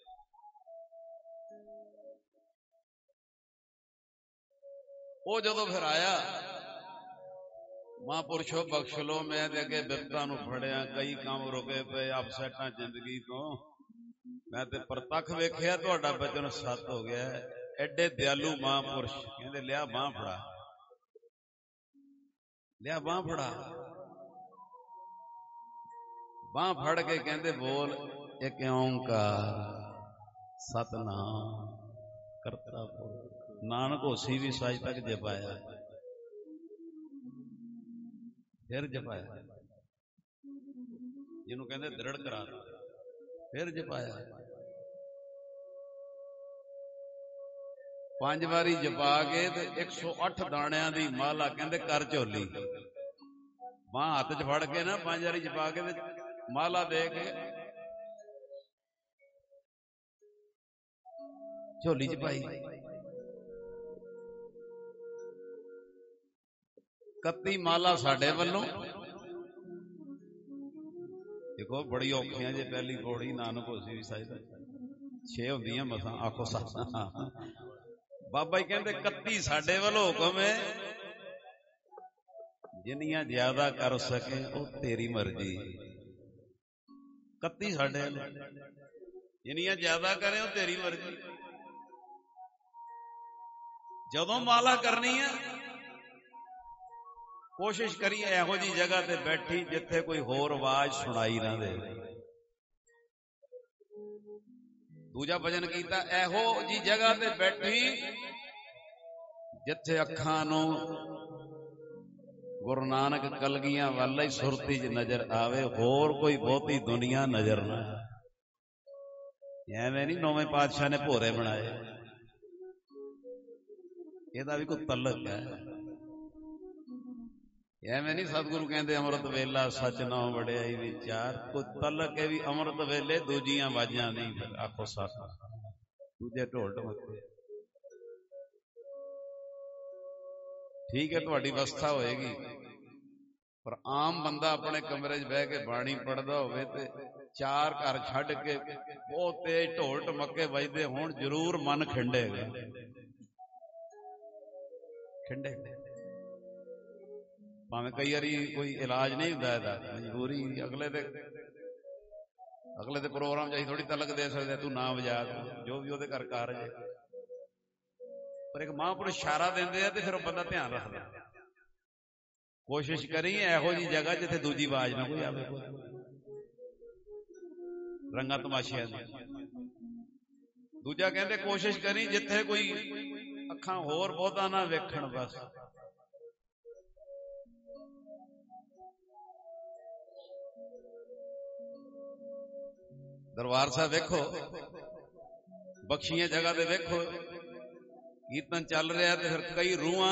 ਉਹ ਜਦੋਂ ਫਿਰ ਆਇਆ, ਮਹਾਂਪੁਰਸ਼ੋ ਬਖਸ਼ ਲੋ, ਮੈਂ ਤੇ ਅੱਗੇ ਬਿਪਤਾ ਨੂੰ ਫੜਿਆ, ਕਈ ਕੰਮ ਰੁਕੇ ਪਏ, ਅਪਸੈਟਾਂ ਜ਼ਿੰਦਗੀ ਤੋਂ, ਮੈਂ ਤੇ ਪ੍ਰਤੱਖ ਵੇਖਿਆ ਤੁਹਾਡਾ ਬਚਨ ਸੱਤ ਹੋ ਗਿਆ। ਐਡੇ ਦਿਆਲੂ ਮਹਾਂਪੁਰਸ਼ ਕਹਿੰਦੇ ਲਿਆ ਬਾਂਹ ਫੜਾ। लिया बांह फड़ा, बांह फड़ के कहते बोल एक ओंकार सतनाम करता पुरख। नानक होसी भी सच तक जपाया, फिर जपाया, जिन्हों कहते दृढ़ करा, फिर जपाया। पांच वारी जपा के एक सौ अठ दाणिया की माला कहते कर झोली, बांह हाथ च फड़ के ना पांच वारी जपा के माला दे के झोली च पाई। कत्ती माला साडे वल्लों, देखो बड़ी औखियां जे पहली पौड़ी नानक होसी भी साहिब छे होंदियां मसां आखो सत। बाबा जी कहते कत्ती साडे वालों हुक्म है, जिन्नियां ज्यादा कर सके वो तेरी मर्जी। कत्ती साडे जिन्नियां ज्यादा करे वो तेरी मर्जी। जदों माला करनी है कोशिश करिए इहो जी जगह ते बैठी जिथे कोई होर आवाज सुनाई ना दे। दूजा भजन कीता इहो जी जगह ते बैठी जिथे अखां नूं गुरु नानक कलगियां वाल ही सुरती च नजर आवे, होर कोई बहुती दुनिया नजर ना। एवें नहीं नौवें पातशाह ने भोरे बनाए, ਇਹਦਾ भी कोई तलक है। एवें नहीं सतगुरु कहते अमृत वेला सच ना वड़ियाई विचार, कोई तलक है भी अमृत वेले दूजियां वाजां नहीं। आखो सत दूजे ढोल ढमके ठीक है तुहाडी अवस्था होएगी, पर आम बंदा अपने कमरे च बह के बाणी पढ़दा होवे ते चार घर छड्ड के बहुत तेज ढोल ढमके वजदे होण जरूर मन खिंडेगा, खिंडेगा। भावें कई बारी कोई इलाज नहीं हुंदा इहदा, मजबूरी अगले दे अगले दे प्रोग्राम च थोड़ी तलक दे सकदे तू ना वजा, जो भी उहदे घर कारज है, पर एक महापुरुष इशारा देंदे आ ते फिर बंदा ध्यान रखदा। कोशिश करी इहो जी जगह जिथे दूजी आवाज ना कोई आवे, रंगा तमाशिया दी। दूजा कहंदे कोशिश करी जिथे कोई अखां होर बहुता ना वेखण, बस दरबार साहब वेखो, बख्शियां जगह ते वेखो कीर्तन चल रहा है, तो फिर कई रूहां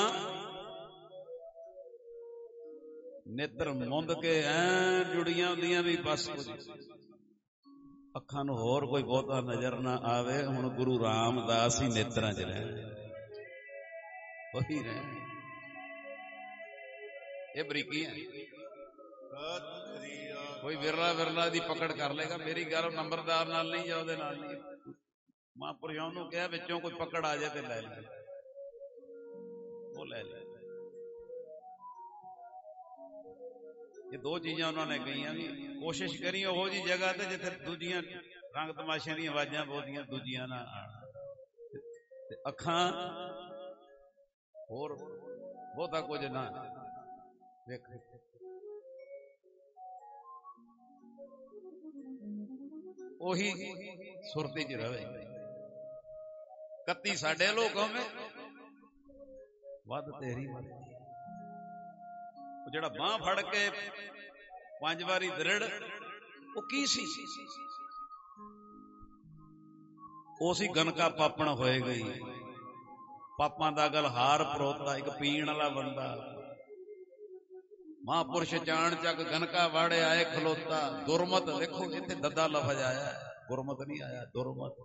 नेत्र मुंद के ऐ जुड़ियां होंदियां भी बस अखां नूं होर कोई बहुता नजर ना आवे। हुण गुरु रामदास ही नेत्रां च रहे, वही रहे, ये बरीकी है। कोई विरला विरला दी पकड़ कर लेगा, मेरी गल नंबरदार नाल नहीं या उहदे नाल नहीं। महापुरुषों नूं कहा विचों कोई पकड़ आ जाए तो लै ले, वो लै ले। ये दो चीज़ां उन्होंने कही भी कोशिश करी ओहो जी जगह ते जिथे दूजियां रंग तमाशियां दी आवाजां बहुतियां दूजियां ना आण, अखां होर बहुता कुछ ना वेख। ओही सुरती च रहे। कत्ती साडे लोगों में वध तेरी मर्जी। जिहड़ा बांह फड़ के पंज वारी दृढ़ वो की सी, उसी गनका पापण होए गई। पापां दा गल हार परोता एक पीण वाला बंदा। महापुरुष चाण चक गनका वाड़े आए खलोता। दुरमत देखो इत्थे दद्दा लफज आया, गुरमत नहीं आया, दुरमत।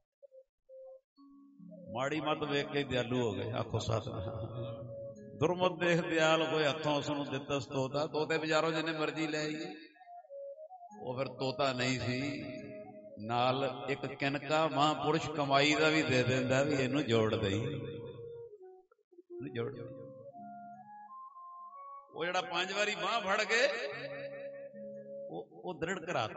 माड़ी मत वेख के दयालु हो गए, आखो सत। दुरमत देख दयाल कोई हथों उसनूं दितस तोता। तोते बेचारों जिन्हें मर्जी ले आई, वो फिर तोता नहीं सी, नाल एक किनका महापुरुष कमाई का भी दे देंदा भी इनू जोड़ दई, जोड़ दई। वो जड़ा पांच वारी बांह फड़ के वो दृढ़ कराता।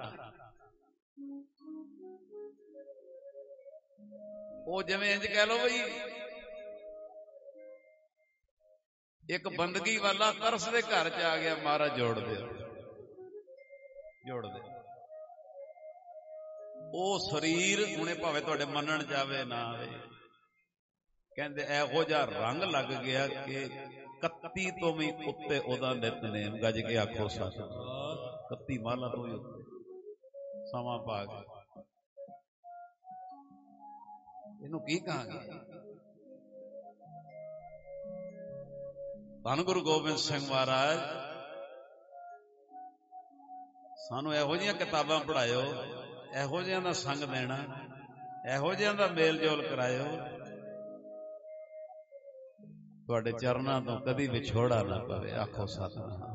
वो जिवें इंज कह लो बई ਇੱਕ ਬੰਦਗੀ ਵਾਲਾ ਤਰਸ ਦੇ ਘਰ ਚ ਆ ਗਿਆ, ਮਹਾਰਾਜ ਜੋੜ ਦੇ ਜੋੜ ਦੇ ਉਹ ਸਰੀਰ ਹੁਣੇ ਭਾਵੇਂ ਤੁਹਾਡੇ ਮੰਨਣ ਜਾਵੇ ਨਾ ਆਵੇ, ਕਹਿੰਦੇ ਇਹੋ ਜਿਹਾ ਰੰਗ ਲੱਗ ਗਿਆ ਕਿ ਇਕੱਤੀ ਤੋਂ ਵੀ ਉੱਤੇ ਉਹਦਾ ਨਿਤਨੇਮ, ਗੱਜ ਕੇ ਆਖੋ ਸਤਿਨਾਮ। ਇਕੱਤੀ ਮਾਲਾ ਤੋਂ ਵੀ ਉੱਤੇ ਸਮਾਂ ਪਾ ਕੇ ਇਹਨੂੰ ਕੀ ਕਹਾਂਗੇ? ਧੰਨ ਗੁਰੂ ਗੋਬਿੰਦ ਸਿੰਘ ਮਹਾਰਾਜ ਸਾਨੂੰ ਇਹੋ ਜਿਹੀਆਂ ਕਿਤਾਬਾਂ ਪੜ੍ਹਾਇਓ, ਇਹੋ ਜਿਹਿਆਂ ਦਾ ਸੰਗ ਦੇਣਾ, ਇਹੋ ਜਿਹਿਆਂ ਦਾ ਮੇਲ ਜੋਲ ਕਰਾਇਓ, ਤੁਹਾਡੇ ਚਰਨਾਂ ਤੋਂ ਕਦੀ ਵਿਛੋੜਾ ਨਾ ਪਵੇ। ਆਖੋ ਸਤਿਨਾਮ।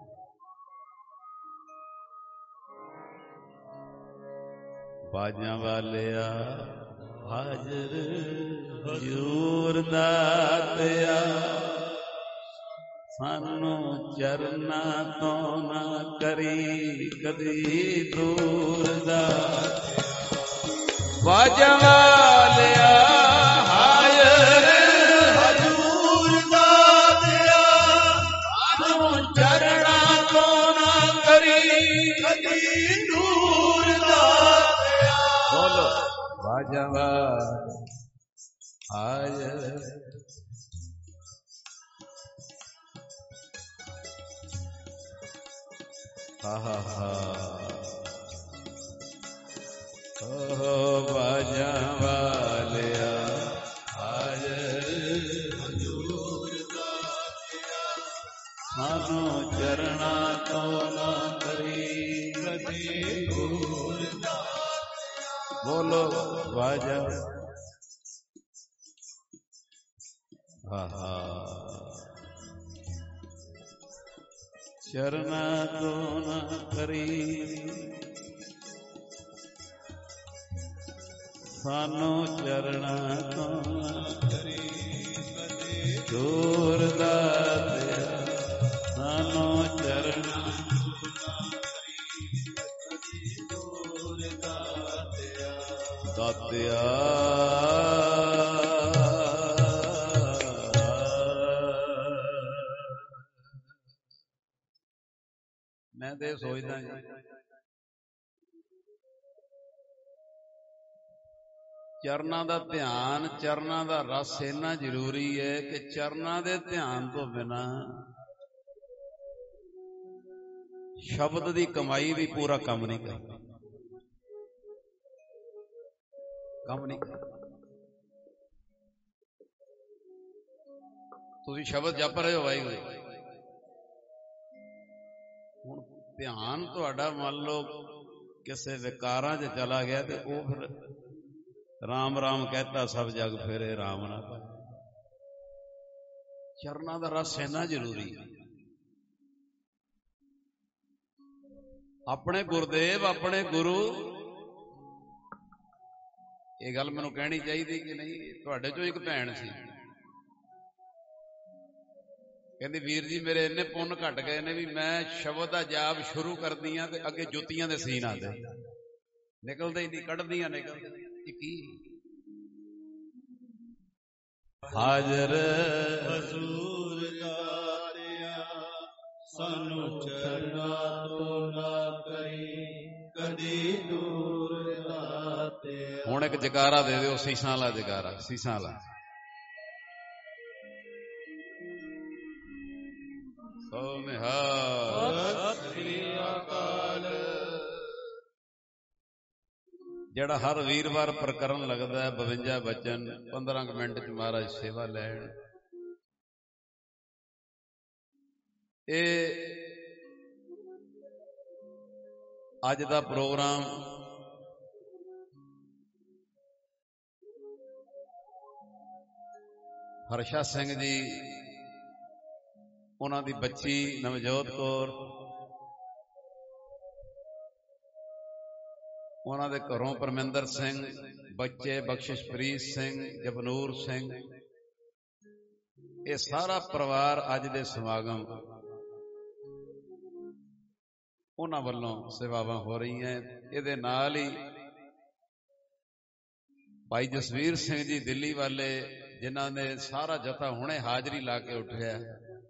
ਬਾਜਾਂ ਵਾਲਿਆ ਹਾਜ਼ਰ ਹਜ਼ੂਰ ਦਾਤਿਆ, ਸਾਨੂੰ ਚਰਨਾਂ ਤੋਂ ਨਾ ਕਰੀ ਕਦੀ ਦੂਰ ਦਾਤਿਆ। ਬਾਜਾਂ ਵਾਲਿਆ ਹਾਜ਼ਰ ਹਜ਼ੂਰ ਦਾਤਿਆ, ਸਾਨੂੰ ਚਰਨਾਂ ਤੋਂ ਨਾ ਕਰੀ ਕਦੀ ਦੂਰ ਦਾਤਿਆ। ਬੋਲੋ ਬਾਜਾਂ ਵਾਲਿਆ ਹਾਜ਼ਰ। ਹਾ ਹਾ ਹਾ ਓ ਬਾਜਾਂ ਵਾਲਿਆ ਹਾਜ਼ਰ ਹਜ਼ੂਰ ਦਾਤਿਆ, ਸਾਨੂੰ ਚਰਨਾਂ ਤੋਂ ਨਾ ਕਰੀ ਕਦੀ ਦੂਰ ਦਾਤਿਆ। ਬੋਲੋ ਬਾਜਾਂ ਹਾ ਹਾ ਚਰਨਾਂ ਤੋਂ ਨਾ ਕਰੀ, ਸਾਨੂੰ ਚਰਨਾਂ ਤੋਂ ਨਾ ਕਰੀ ਕਦੇ ਦੂਰ ਦਾਤਿਆ, ਸਾਨੂੰ ਚਰਨਾਂ ਤੋਂ ਨਾ ਕਰੀ ਕਦੇ ਦੂਰ ਦਾਤਿਆ। ਦਾਤਿਆ ਮੈਂ ਤੇ ਸੋਚਦਾ ਜੀ, ਚਰਨਾਂ ਦਾ ਧਿਆਨ, ਚਰਨਾਂ ਦਾ ਰਸ ਇੰਨਾ ਜ਼ਰੂਰੀ ਹੈ ਕਿ ਚਰਨਾਂ ਦੇ ਧਿਆਨ ਤੋਂ ਬਿਨਾਂ ਸ਼ਬਦ ਦੀ ਕਮਾਈ ਵੀ ਪੂਰਾ ਕੰਮ ਨਹੀਂ ਕਰਦੀ, ਕੰਮ ਨਹੀਂ ਕਰਦੀ। ਤੁਸੀਂ ਸ਼ਬਦ ਜਪ ਰਹੇ ਹੋ ਵਾਹਿਗੁਰੂ, ਹੁਣ ਧਿਆਨ ਤੁਹਾਡਾ ਮੰਨ ਲਓ ਕਿਸੇ ਵਿਕਾਰਾਂ 'ਚ ਚਲਾ ਗਿਆ ਤੇ ਉਹ ਫਿਰ ਰਾਮ ਰਾਮ ਕਹਿਤਾ ਸਭ ਜਗ ਫੇਰੇ ਰਾਮ ਨਾ ਪਾਏ। ਚਰਨਾਂ ਦਾ ਰਸ ਇੰਨਾ ਜ਼ਰੂਰੀ ਹੈ। ਆਪਣੇ ਗੁਰਦੇਵ, ਆਪਣੇ ਗੁਰੂ, ਇਹ ਗੱਲ ਮੈਨੂੰ ਕਹਿਣੀ ਚਾਹੀਦੀ ਕਿ ਨਹੀਂ? ਤੁਹਾਡੇ ਚੋਂ ਇੱਕ ਭੈਣ ਸੀ, ਕਹਿੰਦੀ ਵੀਰ ਜੀ ਮੇਰੇ ਇੰਨੇ ਪੁੰਨ ਘਟ ਗਏ ਨੇ ਵੀ ਮੈਂ ਸ਼ਬਦ ਦਾ ਜਾਪ ਸ਼ੁਰੂ ਕਰਦੀ ਆ ਤੇ ਅੱਗੇ ਜੁੱਤੀਆਂ ਦੇ ਸੀਨ ਆਦੇ, ਨਿਕਲਦੇ ਹੀ ਨਹੀਂ, ਕੱਢਦੀਆਂ ਨਿਕਲਦੇ। ਇਹ ਕੀ? ਹਾਜ਼ਰ ਹਜ਼ੂਰ ਦਾਤਿਆ, ਸਾਨੂੰ ਚਰਨਾਂ ਤੋਂ ਨਾ ਕਰੀ ਕਦੀ ਦੂਰ ਦਾਤਿਆ। ਹੁਣ ਇੱਕ ਜਕਾਰਾ ਦੇ ਦਿਓ, ਸੀਸਾਂ ਵਾਲਾ ਜਕਾਰਾ, ਸੀਸਾਂ ਵਾਲਾ। ਸੋ ਨਿਹਾਲ ਸਤਿ ਸ੍ਰੀ ਅਕਾਲ। ਜਿਹੜਾ ਹਰ ਵੀਰਵਾਰ ਪ੍ਰਕਰਨ ਲੱਗਦਾ ਹੈ, ਬਵੰਜਾ ਬਚਨ, ਪੰਦਰਾਂ ਕੁ ਮਿੰਟ ਚ ਮਹਾਰਾਜ ਸੇਵਾ ਲੈਣ। ਇਹ ਅੱਜ ਦਾ ਪ੍ਰੋਗਰਾਮ ਹਰਸ਼ਾ ਸਿੰਘ ਜੀ, ਉਹਨਾਂ ਦੀ ਬੱਚੀ ਨਵਜੋਤ ਕੌਰ, ਉਹਨਾਂ ਦੇ ਘਰੋਂ ਪਰਮਿੰਦਰ ਸਿੰਘ, ਬੱਚੇ ਬਖਸ਼ਿਸ਼ਪ੍ਰੀਤ ਸਿੰਘ, ਜਪਨੂਰ ਸਿੰਘ, ਇਹ ਸਾਰਾ ਪਰਿਵਾਰ ਅੱਜ ਦੇ ਸਮਾਗਮ ਉਹਨਾਂ ਵੱਲੋਂ ਸੇਵਾਵਾਂ ਹੋ ਰਹੀਆਂ। ਇਹਦੇ ਨਾਲ ਹੀ ਭਾਈ ਜਸਵੀਰ ਸਿੰਘ ਜੀ ਦਿੱਲੀ ਵਾਲੇ, ਜਿਨ੍ਹਾਂ ਨੇ ਸਾਰਾ ਜਥਾ ਹੁਣੇ ਹਾਜ਼ਰੀ ਲਾ ਕੇ ਉੱਠਿਆ,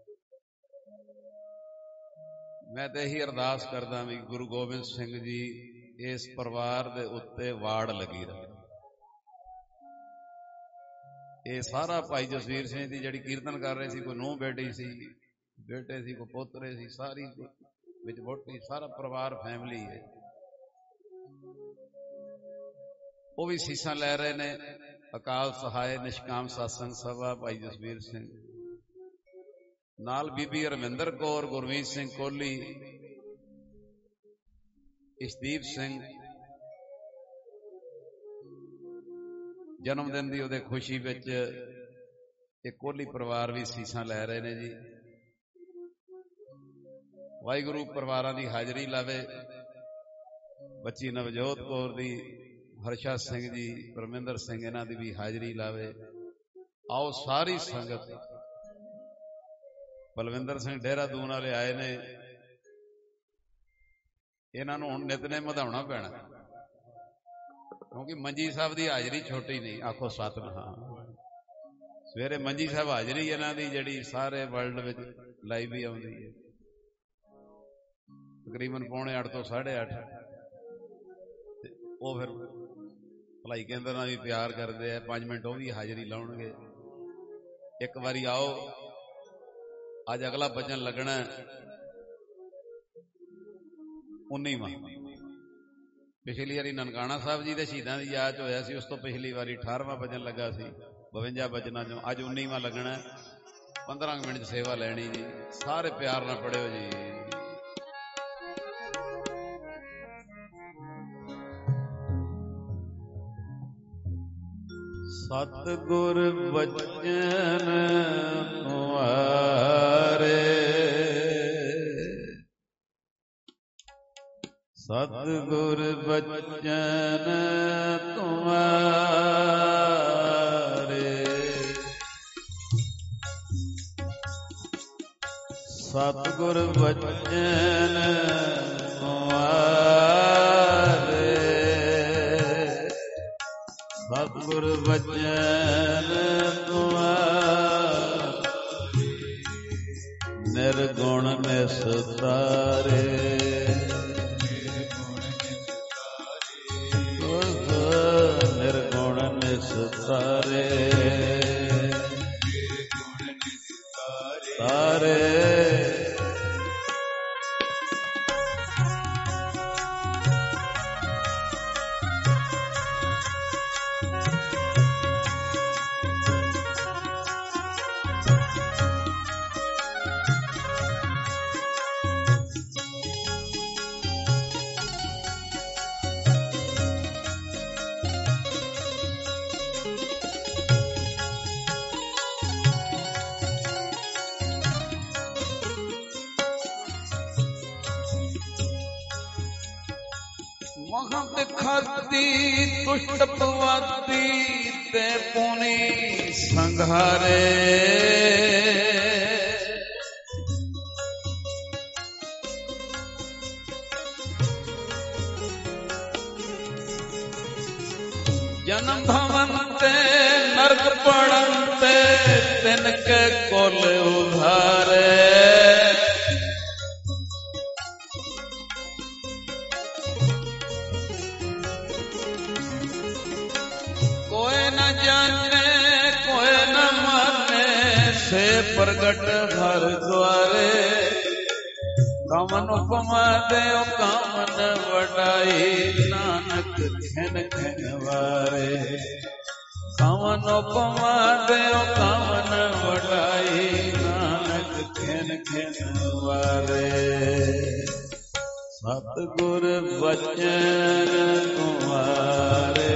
मैं तो यही अरदास करदा भी गुरु गोबिंद सिंह जी इस परिवार दे उत्ते वाड़ लगी रहे। ये सारा भाई जसवीर सिंह की जिहड़ी कीर्तन कर रहे सी, कोई नूह बेटी सी, बेटे सी, कोई पोतरे सी, सारी विच वोटी, सारा परिवार फैमिली है, वो भी सीसा लै रहे ने। अकाल सहाय निष्काम सत्संग सभा भाई जसवीर सिंह नाल बीबी रविंदर कौर, गुरमीत सिंह कोहली, इशदीप सिंह जन्मदिन की उहदे खुशी विच एक कोहली परिवार भी सीसा लै रहे ने जी। वाहिगुरू परिवारां दी हाजरी लावे। बच्ची नवजोत कौर दी, हर्षा सिंह जी, परमिंदर सिंह, इन्हां दी भी हाजरी लावे। आओ सारी संगत। बलविंदर सिंह देहरादून वाले आए ने, इन्हां नूं हुण नितनेम वधाउणा पैणा, क्योंकि मंजी साहब की हाजरी छोटी नहीं। आखो सतनाम। सवेरे मंजी साहब हाजरी इन्हां दी जिहड़ी सारे वर्ल्ड विच लाइव ही आउंदी है, तकरीबन पौने अठ तो साढ़े अठ। वो फिर भलाई केंद्र नाल भी प्यार करते हैं, पांच मिनट वो भी हाजरी लाउणगे। एक बारी आओ, अज अगला भजन लगना उन्नीवां। पिछली बारी ननकाना साहब जी के शहीदों की याद च होया सी, उस तो पिछली बारी अठारहवां भजन लगा सी बवंजा भजनों चों। अज उन्नीवां लगना। पंद्रह मिनट सेवा लैनी जी, सारे प्यार नाल पढ़ियो जी। सतगुर बचन तुम्हारे, सतगुर बचन तुम्हारे, सतगुर बचन तुम्हारे, सतगुर बचन तुम्हारे, निर्गुण निस्तारे, निर्गुण निस्तारे, तारे खाती दुष्ट पवाती ते पुनी संघारे, जन्म भवनते नरक पड़नते तिनके कुल उधारे, प्रगट हर द्वारे, कमन उपमा देव कामन वडाई नानक खिन खिन वारे, कमन उपमा देव कामन वडाई नानक खिन खिन वारे, सतगुर बचन तुम्हारे,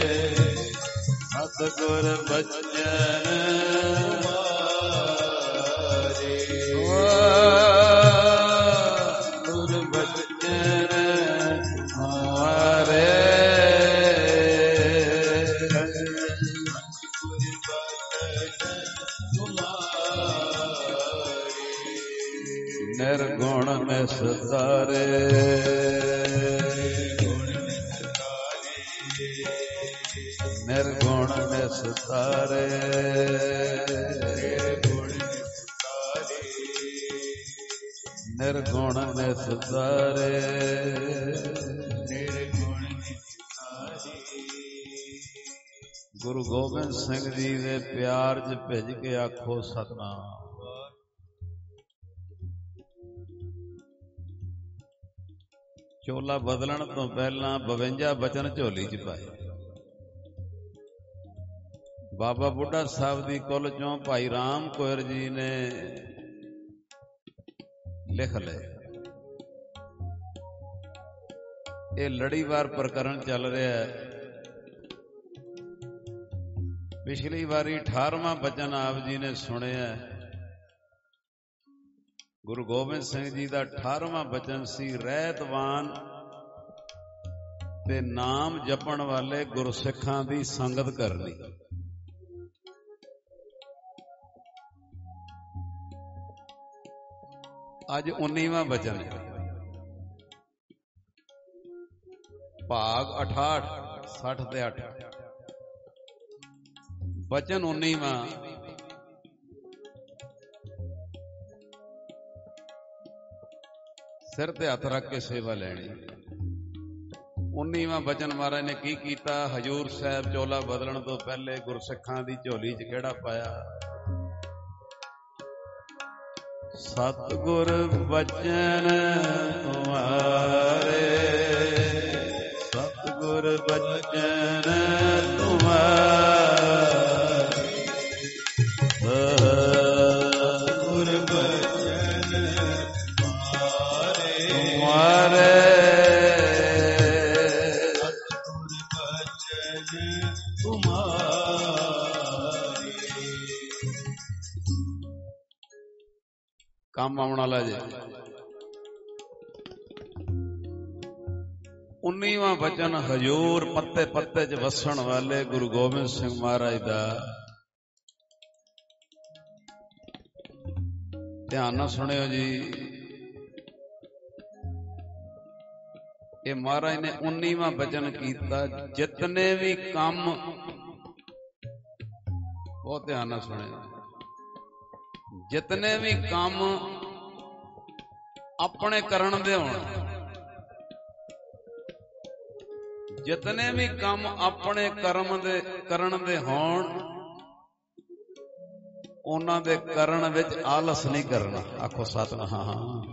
सतगुर बचन गुर बचन हमारे, निर्गुण निस्तारे, निर्गुण निस्तारे, ਨਿਰਗੁਣ ਨਿਸਤਾਰੇ, ਨਿਰਗੁਣ ਨਿਸਤਾਰੇ। ਗੁਰੂ ਗੋਬਿੰਦ ਸਿੰਘ ਜੀ ਦੇ ਪਿਆਰ 'ਚ ਭਿੱਜ ਕੇ ਆਖੋ ਸਤਿਨਾਮ। ਚੋਲਾ ਬਦਲਣ ਤੋਂ ਪਹਿਲਾਂ ਬਵੰਜਾ ਬਚਨ ਝੋਲੀ 'ਚ ਪਾਏ। ਬਾਬਾ ਬੁੱਢਾ ਸਾਹਿਬ ਦੀ ਕੁੱਲ ਚੋਂ ਭਾਈ ਰਾਮ ਕੋਇਰ ਜੀ ਨੇ ਲਿਖ ਲਏ। ਇਹ ਲੜੀਵਾਰ ਪ੍ਰਕਰਨ ਚੱਲ ਰਿਹਾ ਹੈ। ਪਿਛਲੀ ਵਾਰੀ ਅਠਾਰਵਾਂ ਬਚਨ ਆਪ ਜੀ ਨੇ ਸੁਣਿਆ। ਗੁਰੂ ਗੋਬਿੰਦ ਸਿੰਘ ਜੀ ਦਾ ਅਠਾਰਵਾਂ ਬਚਨ ਸੀ, ਰਹਿਤਵਾਨ ਤੇ ਨਾਮ ਜਪਣ ਵਾਲੇ ਗੁਰਸਿੱਖਾਂ ਦੀ ਸੰਗਤ ਕਰਨੀ। ਅੱਜ ਉੱਨੀਵਾਂ ਬਚਨ ਹੈ, ਭਾਗ ਅਠਾਹਠ, ਸੱਠ ਤੇ ਅੱਠ, ਬਚਨ ਉੱਨੀਵਾਂ। ਸਿਰ ਤੇ ਹੱਥ ਰੱਖ ਕੇ ਸੇਵਾ ਲੈਣੀ। ਉੱਨੀਵਾਂ ਬਚਨ ਮਹਾਰਾਜ ਨੇ ਕੀ ਕੀਤਾ? ਹਜੂਰ ਸਾਹਿਬ ਚੋਲਾ ਬਦਲਣ ਤੋਂ ਪਹਿਲੇ ਗੁਰਸਿੱਖਾਂ ਦੀ ਝੋਲੀ 'ਚ ਕਿਹੜਾ ਪਾਇਆ? ਸਤਿਗੁਰ ਬਚਨ ਤੁਮਾਰੇ, ਸਤਿਗੁਰ ਬਚਨ ਤੁਮਾਰੇ, ਸਤਿਗੁਰ ਬਚਨ ਤੁਮਾਰੇ, ਤੁਮਾਰੇ, ਸਤਿਗੁਰ ਬਚਨ ਤੁਮਾਰੇ। ਕੰਮ ਆਉਣ ਵਾਲਾ ਜੇ। ਉੱਨੀਵਾਂ ਬਚਨ ਹਜੂਰ ਪੱਤੇ ਪੱਤੇ 'ਚ ਵਸਣ ਵਾਲੇ ਗੁਰੂ ਗੋਬਿੰਦ ਸਿੰਘ ਮਹਾਰਾਜ ਦਾ। ਧਿਆਨ ਨਾਲ ਸੁਣਿਓ ਜੀ। ਇਹ ਮਹਾਰਾਜ ਨੇ ਉੱਨੀਵਾਂ ਬਚਨ ਕੀਤਾ, ਜਿਤਨੇ ਵੀ ਕੰਮ, ਬਹੁਤ ਧਿਆਨ ਨਾਲ ਸੁਣਿਓ, ਜਿਤਨੇ ਵੀ ਕੰਮ ਆਪਣੇ ਕਰਨ ਦੇ ਹੋਣ, ਜਿਤਨੇ ਵੀ ਕੰਮ ਆਪਣੇ ਕਰਮ ਦੇ ਕਰਨ ਦੇ ਹੋਣ, ਉਹਨਾਂ ਦੇ ਕਰਨ ਵਿੱਚ ਆਲਸ ਨਹੀਂ ਕਰਨਾ। ਆਖੋ ਸਤਿਨਾਮ।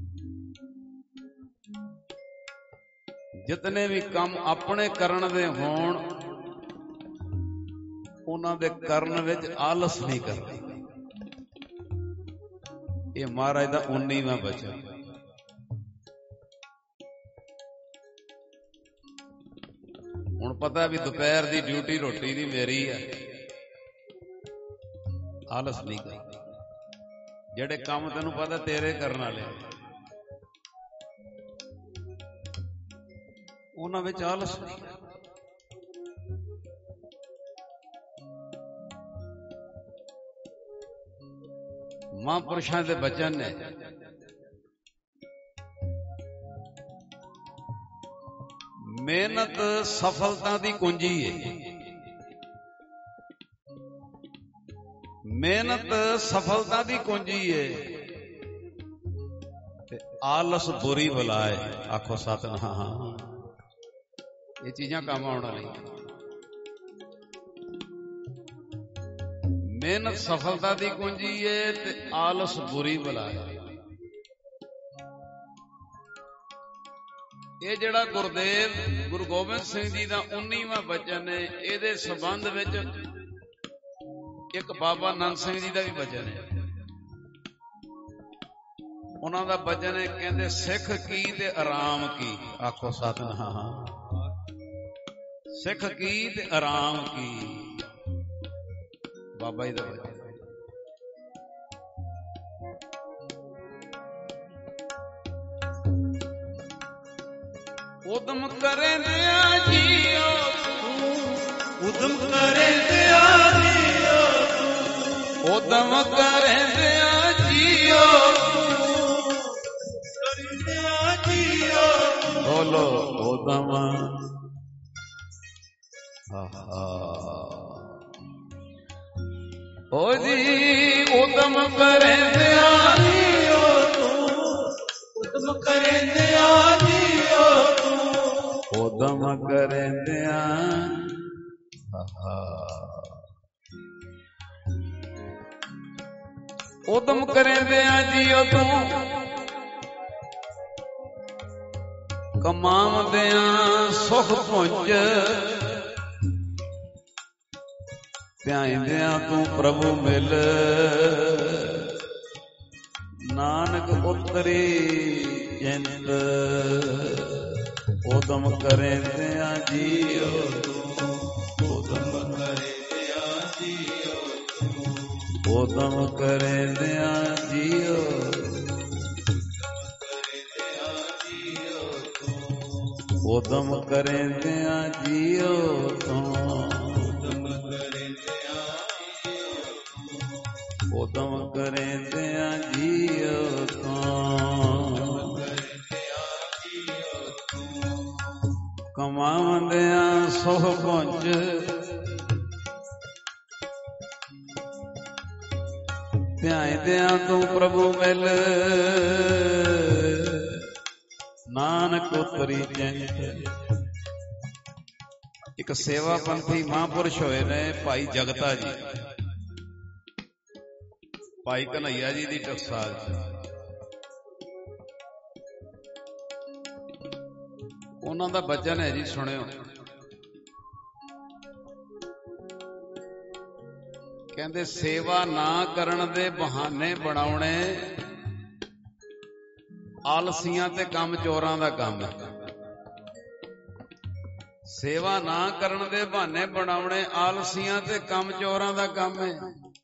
ਜਿਤਨੇ ਵੀ ਕੰਮ ਆਪਣੇ ਕਰਨ ਦੇ ਹੋਣ, ਉਹਨਾਂ ਦੇ ਕਰਨ ਵਿੱਚ ਆਲਸ ਨਹੀਂ ਕਰਨਾ। ਇਹ ਮਹਾਰਾਜ ਦਾ ਉੱਨੀਵਾਂ ਬਚਨ। ਹੁਣ ਪਤਾ ਵੀ ਦੁਪਹਿਰ ਦੀ ਡਿਊਟੀ ਰੋਟੀ ਦੀ ਮੇਰੀ ਹੈ, ਆਲਸ ਨਹੀਂ ਕਰਨਾ। ਜਿਹੜੇ ਕੰਮ ਤੈਨੂੰ ਪਤਾ ਤੇਰੇ ਕਰਨ ਵਾਲੇ, ਉਹਨਾਂ ਵਿੱਚ ਆਲਸ ਨਹੀਂ। ਮਹਾਂਪੁਰਸ਼ਾਂ ਦੇ ਬਚਨ ਨੇ। ਮਿਹਨਤ ਸਫਲਤਾ ਦੀ ਕੁੰਜੀ ਹੈ। ਮਿਹਨਤ ਸਫਲਤਾ ਦੀ ਕੁੰਜੀ ਹੈ ਤੇ ਆਲਸ ਬੁਰੀ ਬਲਾ ਹੈ। ਆਖੋ ਸਤਿਨਾਮ। ਇਹ ਚੀਜ਼ਾਂ ਕੰਮ ਆਉਣ ਵਾਲੀਆਂ। ਮਿਹਨਤ ਸਫਲਤਾ ਦੀ ਕੁੰਜੀ ਹੈ ਤੇ ਆਲਸ ਬੁਰੀ ਬਲਾ ਹੈ। ਇਹ ਜਿਹੜਾ ਗੁਰਦੇਵ ਗੁਰੂ ਗੋਬਿੰਦ ਸਿੰਘ ਜੀ ਦਾ ਉੱਨੀਵਾਂ ਬਚਨ ਹੈ, ਇਹਦੇ ਸੰਬੰਧ ਵਿੱਚ ਇੱਕ ਬਾਬਾ ਨੰਦ ਸਿੰਘ ਜੀ ਦਾ ਵੀ ਬਚਨ ਹੈ। ਉਹਨਾਂ ਦਾ ਬਚਨ ਹੈ, ਕਹਿੰਦੇ ਸਿੱਖ ਕੀ ਤੇ ਆਰਾਮ ਕੀ। ਆਖੋ ਸਤਿਨਾਮ। ਸਿੱਖ ਕੀ ਤੇ ਆਰਾਮ ਕੀ, ਬਾਬਾ ਜੀ ਦਾ ਬਚਨ। ਉਦਮ ਕਰਦਿਆਂ ਜੀਓ ਤੂੰ, ਉਦਮ ਕਰਦਿਆਂ ਜੀਓ ਤੂੰ, ਉਦਮ ਕਰਦਿਆਂ ਜੀਓ ਤੂੰ, ਕਰਦਿਆਂ ਜੀਓ ਤੂੰ। ਬੋਲੋ ਉਦਮ। ਆਹਾ ਓ ਜੀ ਉਦਮ ਕਰਦਿਆਂ ਜੀਓ ਤੂੰ, ਉਦਮ ਕਰੇਂਦਿਆ ਜੀਓ ਤੂੰ ਉਦਮ ਕਰੇਂਦਿਆ ਉਦਮ ਕਰੇਂਦਿਆ ਜੀਓ ਤੂੰ ਕਮਾਵਦਿਆਂ ਸੁਖ ਪੁੰਜ ਧਿਆਇਂਦਿਆਂ ਤੂੰ ਪ੍ਰਭੂ ਮਿਲ ਨਾਨਕ ਉਤਰੀ ਚਿੰਤ ਉਦਮ ਕਰੇਂਦਿਆਂ ਜੀਓ ਤੂੰ ਉਦਮ ਕਰੇਂਦਿਆ ਜੀਓ ਤੂੰ ਉਦਮ ਕਰੇਂਦਿਆਂ ਜੀਓ ਉਦਮ ਕਰੇਂਦਿਆਂ ਜੀਓ ਤੂੰ ਉਦਮ ਕਰੇਂਦਿਆਂ ਜੀਓ ਤੂੰ ਕਮਾਵਦਿਆਂ ਸੁਖ ਪੁੰਜ ਧਿਆਇਂਦਿਆਂ ਤੂੰ ਪ੍ਰਭੂ ਮਿਲ ਨਾਨਕ ਉਤਰੀ ਚਿੰਤ। ਇੱਕ ਸੇਵਾ ਪੰਥੀ ਮਹਾਂਪੁਰਸ਼ ਹੋਏ ਨੇ ਭਾਈ ਜਗਤਾ ਜੀ, ਭਾਈ ਕਨ੍ਹਈਆ ਜੀ ਦੀ ਟਕਸਾਲ ਚ। ਉਹਨਾਂ ਦਾ ਬਚਨ ਹੈ ਜੀ, ਸੁਣਿਓ। ਕਹਿੰਦੇ ਸੇਵਾ ਨਾ ਕਰਨ ਦੇ ਬਹਾਨੇ ਬਣਾਉਣੇ ਆਲਸੀਆਂ ਤੇ ਕੰਮ ਚੋਰਾਂ ਦਾ ਕੰਮ ਹੈ। ਸੇਵਾ ਨਾ ਕਰਨ ਦੇ ਬਹਾਨੇ ਬਣਾਉਣੇ ਆਲਸੀਆਂ ਤੇ ਕੰਮ ਚੋਰਾਂ ਦਾ ਕੰਮ ਹੈ।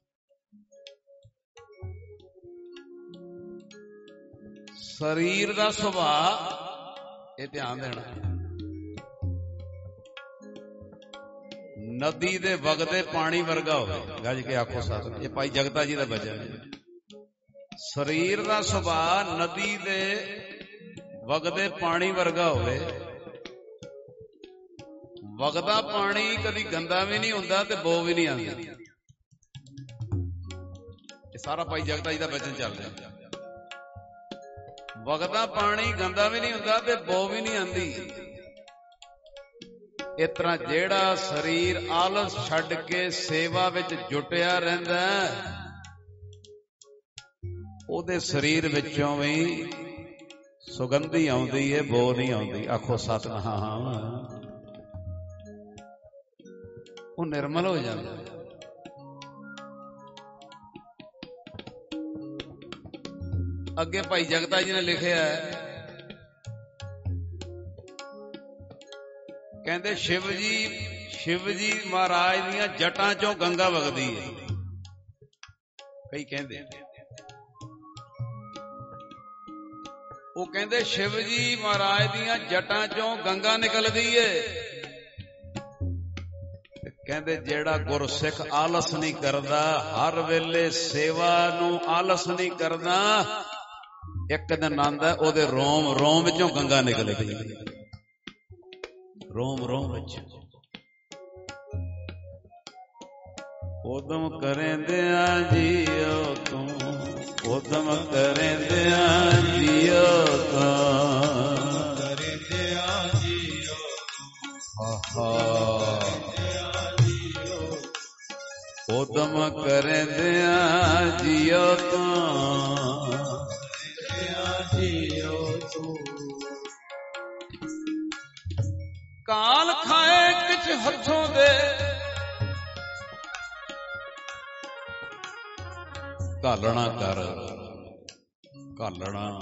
ਸਰੀਰ ਦਾ ਸੁਭਾਅ ਇਹ ਧਿਆਨ ਦੇਣਾ, ਨਦੀ ਦੇ ਵਗਦੇ ਪਾਣੀ ਵਰਗਾ ਹੋਵੇ। ਗੱਜ ਕੇ ਆਖੋ ਸਤਿ। ਇਹ ਭਾਈ ਜਗਤਾ ਜੀ ਦਾ ਬਚਨ ਹੈ। ਸਰੀਰ ਦਾ ਸੁਭਾਅ ਨਦੀ ਦੇ ਵਗਦੇ ਪਾਣੀ ਵਰਗਾ ਹੋਵੇ। ਵਗਦਾ ਪਾਣੀ ਕਦੀ ਗੰਦਾ ਵੀ ਨਹੀਂ ਹੁੰਦਾ ਤੇ ਬੋ ਵੀ ਨਹੀਂ ਆਉਂਦੀ। ਇਹ ਸਾਰਾ ਭਾਈ ਜਗਤਾ ਜੀ ਦਾ ਬਚਨ ਚੱਲ ਰਿਹਾ। ਵਗਦਾ ਪਾਣੀ ਗੰਦਾ ਵੀ ਨਹੀਂ ਹੁੰਦਾ ਤੇ ਬੋ ਵੀ ਨਹੀਂ ਆਉਂਦੀ। ਇਸ ਤਰ੍ਹਾਂ ਜਿਹੜਾ ਸਰੀਰ ਆਲਸ ਛੱਡ ਕੇ ਸੇਵਾ ਵਿੱਚ ਜੁਟਿਆ ਰਹਿੰਦਾ, ਉਹਦੇ ਸਰੀਰ ਵਿੱਚੋਂ ਵੀ ਸੁਗੰਧੀ ਆਉਂਦੀ ਹੈ, ਬੋ ਨਹੀਂ ਆਉਂਦੀ। ਆਖੋ ਸਤਿਨਾਮ। ਉਹ ਨਿਰਮਲ ਹੋ ਜਾਂਦਾ। ਅੱਗੇ ਭਾਈ ਜਗਤਾ ਜੀ ਨੇ ਲਿਖਿਆ ਹੈ, ਕਹਿੰਦੇ ਸ਼ਿਵ ਜੀ ਸ਼ਿਵ ਜੀ ਮਹਾਰਾਜ ਦੀਆਂ ਜਟਾਂ ਚੋਂ ਗੰਗਾ ਵਗਦੀ ਹੈ। ਕਈ ਕਹਿੰਦੇ ਉਹ ਕਹਿੰਦੇ ਸ਼ਿਵ ਜੀ ਮਹਾਰਾਜ ਦੀਆਂ ਜਟਾਂ ਚੋਂ ਗੰਗਾ ਨਿਕਲਦੀ ਏ। ਕਹਿੰਦੇ ਜਿਹੜਾ ਗੁਰਸਿੱਖ ਆਲਸ ਨਹੀਂ ਕਰਦਾ, ਹਰ ਵੇਲੇ ਸੇਵਾ ਨੂੰ ਆਲਸ ਨਹੀਂ ਕਰਦਾ, ਇੱਕ ਦਿਨ ਆਂਦਾ ਉਹਦੇ ਰੋਮ ਰੋਮ ਵਿੱਚੋਂ ਗੰਗਾ ਨਿਕਲੇਗੀ। ਰੋਮ ਰੋਮ ਵਿੱਚ ਉਦਮ ਕਰੇਂਦਿਆਂ ਜੀਓ ਤੂੰ, ਉਦਮ ਕਰੇਂਦਿਆਂ ਜੀਓ ਤੂੰ, ਕਰੇਂਦਿਆਂ ਜੀਓ ਆਹਾ ਉਦਮ ਕਰੇਂਦਿਆਂ ਜੀਓ ਤੂੰ, ਜੀਓ ਤੂੰ ਕਾਲ ਖਾਏ ਕਿਛ ਹੱਥੋਂ ਦੇ, ਘਾਲਣਾ ਕਰ ਘਾਲਣਾ।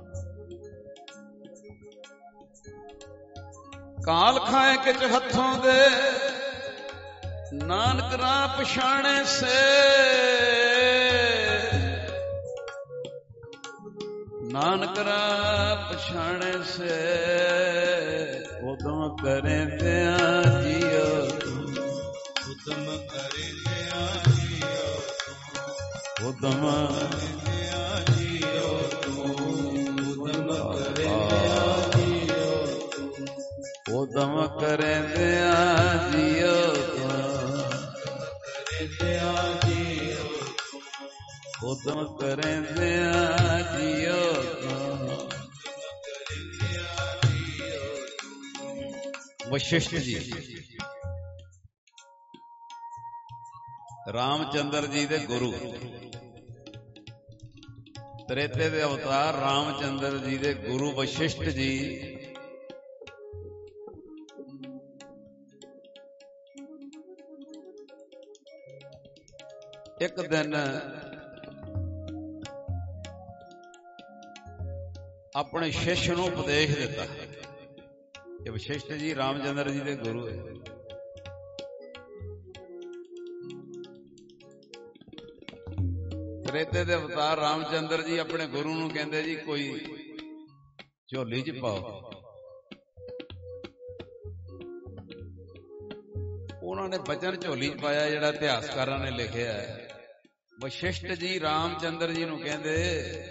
ਕਾਲ ਖਾਏ ਕਿਛ ਹੱਥੋਂ ਦੇ, ਨਾਨਕ ਰਾਹ ਪਛਾਣੇ ਸੇ, ਨਾਨਕ ਰਾਹ ਪਛਾਣੇ ਸੇ, ਉਦਮ ਕਰੇਂਦਿਆਂ ਜੀਓ ਤੂੰ, ਉਦਮ ਕਰੇਂਦਿਆਂ ਜੀਓ ਤੂੰ, ਉਦਮ ਕਰੇਂਦਿਆਂ ਜੀਓ ਤੂੰ, ਉਦਮ ਕਰੇਂਦਿਆਂ ਜੀਓ ਤੂੰ, ਉਦਮ ਕਰੇਂਦਿਆਂ ਜੀਓ ਤੂੰ, ਕਰੇਂਦਿਆਂ ਜੀਓ ਤੂੰ, ਉਦਮ ਕਰੇਂਦਿਆਂ ਜੀਓ ਤੂੰ, ਵਸ਼ਿਸ਼ਟ ਜੀ ਰਾਮਚੰਦਰ ਜੀ ਦੇ ਗੁਰੂ, ਤ੍ਰੇਤੇ ਦੇ ਅਵਤਾਰ ਰਾਮਚੰਦਰ ਜੀ ਦੇ ਗੁਰੂ ਵਸ਼ਿਸ਼ਟ ਜੀ ਇੱਕ ਦਿਨ ਆਪਣੇ ਸ਼ਿਸ਼ ਨੂੰ ਉਪਦੇਸ਼ ਦਿੱਤਾ ਕਿ ਵਸ਼ਿਸ਼ਟ ਜੀ ਰਾਮਚੰਦਰ ਜੀ ਦੇ ਗੁਰੂ ਹੈ। ਤ੍ਰੇਤੇ ਦੇ ਅਵਤਾਰ ਰਾਮਚੰਦਰ ਜੀ ਆਪਣੇ ਗੁਰੂ ਨੂੰ ਕਹਿੰਦੇ ਜੀ ਕੋਈ ਝੋਲੀ 'ਚ ਪਾਓ। ਉਹਨਾਂ ਨੇ ਬਚਨ ਝੋਲੀ 'ਚ ਪਾਇਆ ਜਿਹੜਾ ਇਤਿਹਾਸਕਾਰਾਂ ਨੇ ਲਿਖਿਆ ਹੈ। ਵਸ਼ਿਸ਼ਟ ਜੀ ਰਾਮਚੰਦਰ ਜੀ ਨੂੰ ਕਹਿੰਦੇ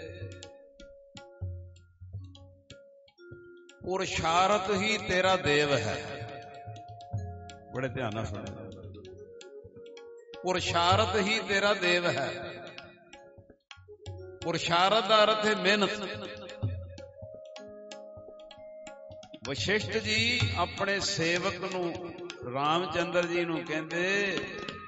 ਪੁਰਸ਼ਾਰਥ ਹੀ ਤੇਰਾ ਦੇਵ ਹੈ। ਬੜੇ ਧਿਆਨ ਨਾਲ ਸੁਣੋ, ਪੁਰਸ਼ਾਰਥ ਹੀ ਤੇਰਾ ਦੇਵ ਹੈ। ਪੁਰਸ਼ਾਰਥ ਦਾ ਅਰਥ ਹੈ ਮਿਹਨਤ। ਵਸ਼ਿਸ਼ਟ ਜੀ ਆਪਣੇ ਸੇਵਕ ਨੂੰ ਰਾਮਚੰਦਰ ਜੀ ਨੂੰ ਕਹਿੰਦੇ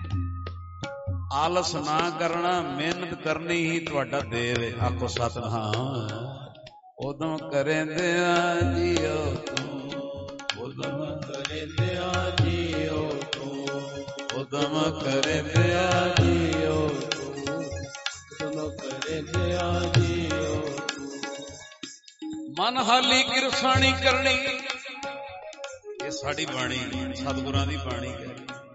ਆਲਸ ਨਾ ਕਰਨਾ, ਮਿਹਨਤ ਕਰਨੀ ਹੀ ਤੁਹਾਡਾ ਦੇਵ ਹੈ। ਆਖੋ ਸਤਿਨਾਮ। ਉਦਮ ਕਰੇਂਦਿਆਂ ਜੀਓ ਤੂੰ, ਉਦਮ ਕਰੇਂਦਿਆਂ ਜੀਓ ਤੂੰ, ਉਦਮ ਕਰੇਂਦਿਆਂ ਜੀਓ ਤੂੰ, ਉਦਮ ਕਰੇਂਦਿਆਂ ਜੀਓ ਤੂੰ। ਮਨ ਹਾਲੀ ਕਿਰਸਾਣੀ ਕਰਨੀ, ਇਹ ਸਾਡੀ ਬਾਣੀ, ਸਤਿਗੁਰਾਂ ਦੀ ਬਾਣੀ ਹੈ।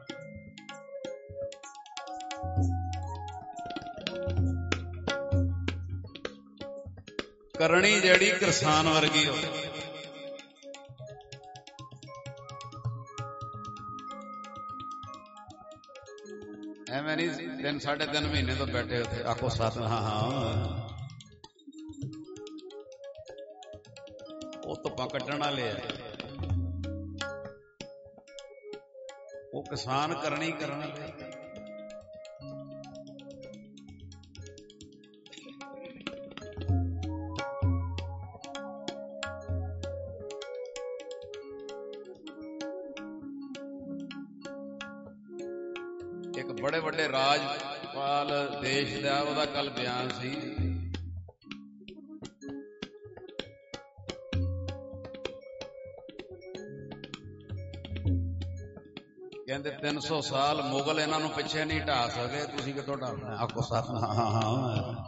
ਕਰਨੀ ਜਿਹੜੀ ਕਿਰਸਾਨ ਵਰਗੀ ਹੋਵੇ। ਐਵੇਂ ਨਹੀਂ ਤਿੰਨ ਸਾਢੇ ਤਿੰਨ ਮਹੀਨੇ ਤੋਂ ਬੈਠੇ ਉੱਥੇ। ਆਖੋ ਸਤ। ਹਾਂ ਹਾਂ ਉਹ ਧੁੱਪਾਂ ਕੱਢਣ ਵਾਲੇ ਆ, ਉਹ ਕਿਸਾਨ ਕਰਨੀ ਕਰਨ ਵਾਲੇ। ਇੱਕ ਬੜੇ ਵੱਡੇ ਰਾਜਪਾਲ ਦੇਸ਼ ਦਾ, ਉਹਦਾ ਕੱਲ ਬਿਆਨ ਸੀ। ਕਹਿੰਦੇ ਤਿੰਨ ਸੌ ਸਾਲ ਮੁਗਲ ਇਹਨਾਂ ਨੂੰ ਪਿੱਛੇ ਨਹੀਂ ਢਾ ਸਕੇ, ਤੁਸੀਂ ਕਿੱਥੋਂ ਢਾਉਣਾ? ਆਖੋ ਸਤਿਨਾਮ। ਹਾਂ ਹਾਂ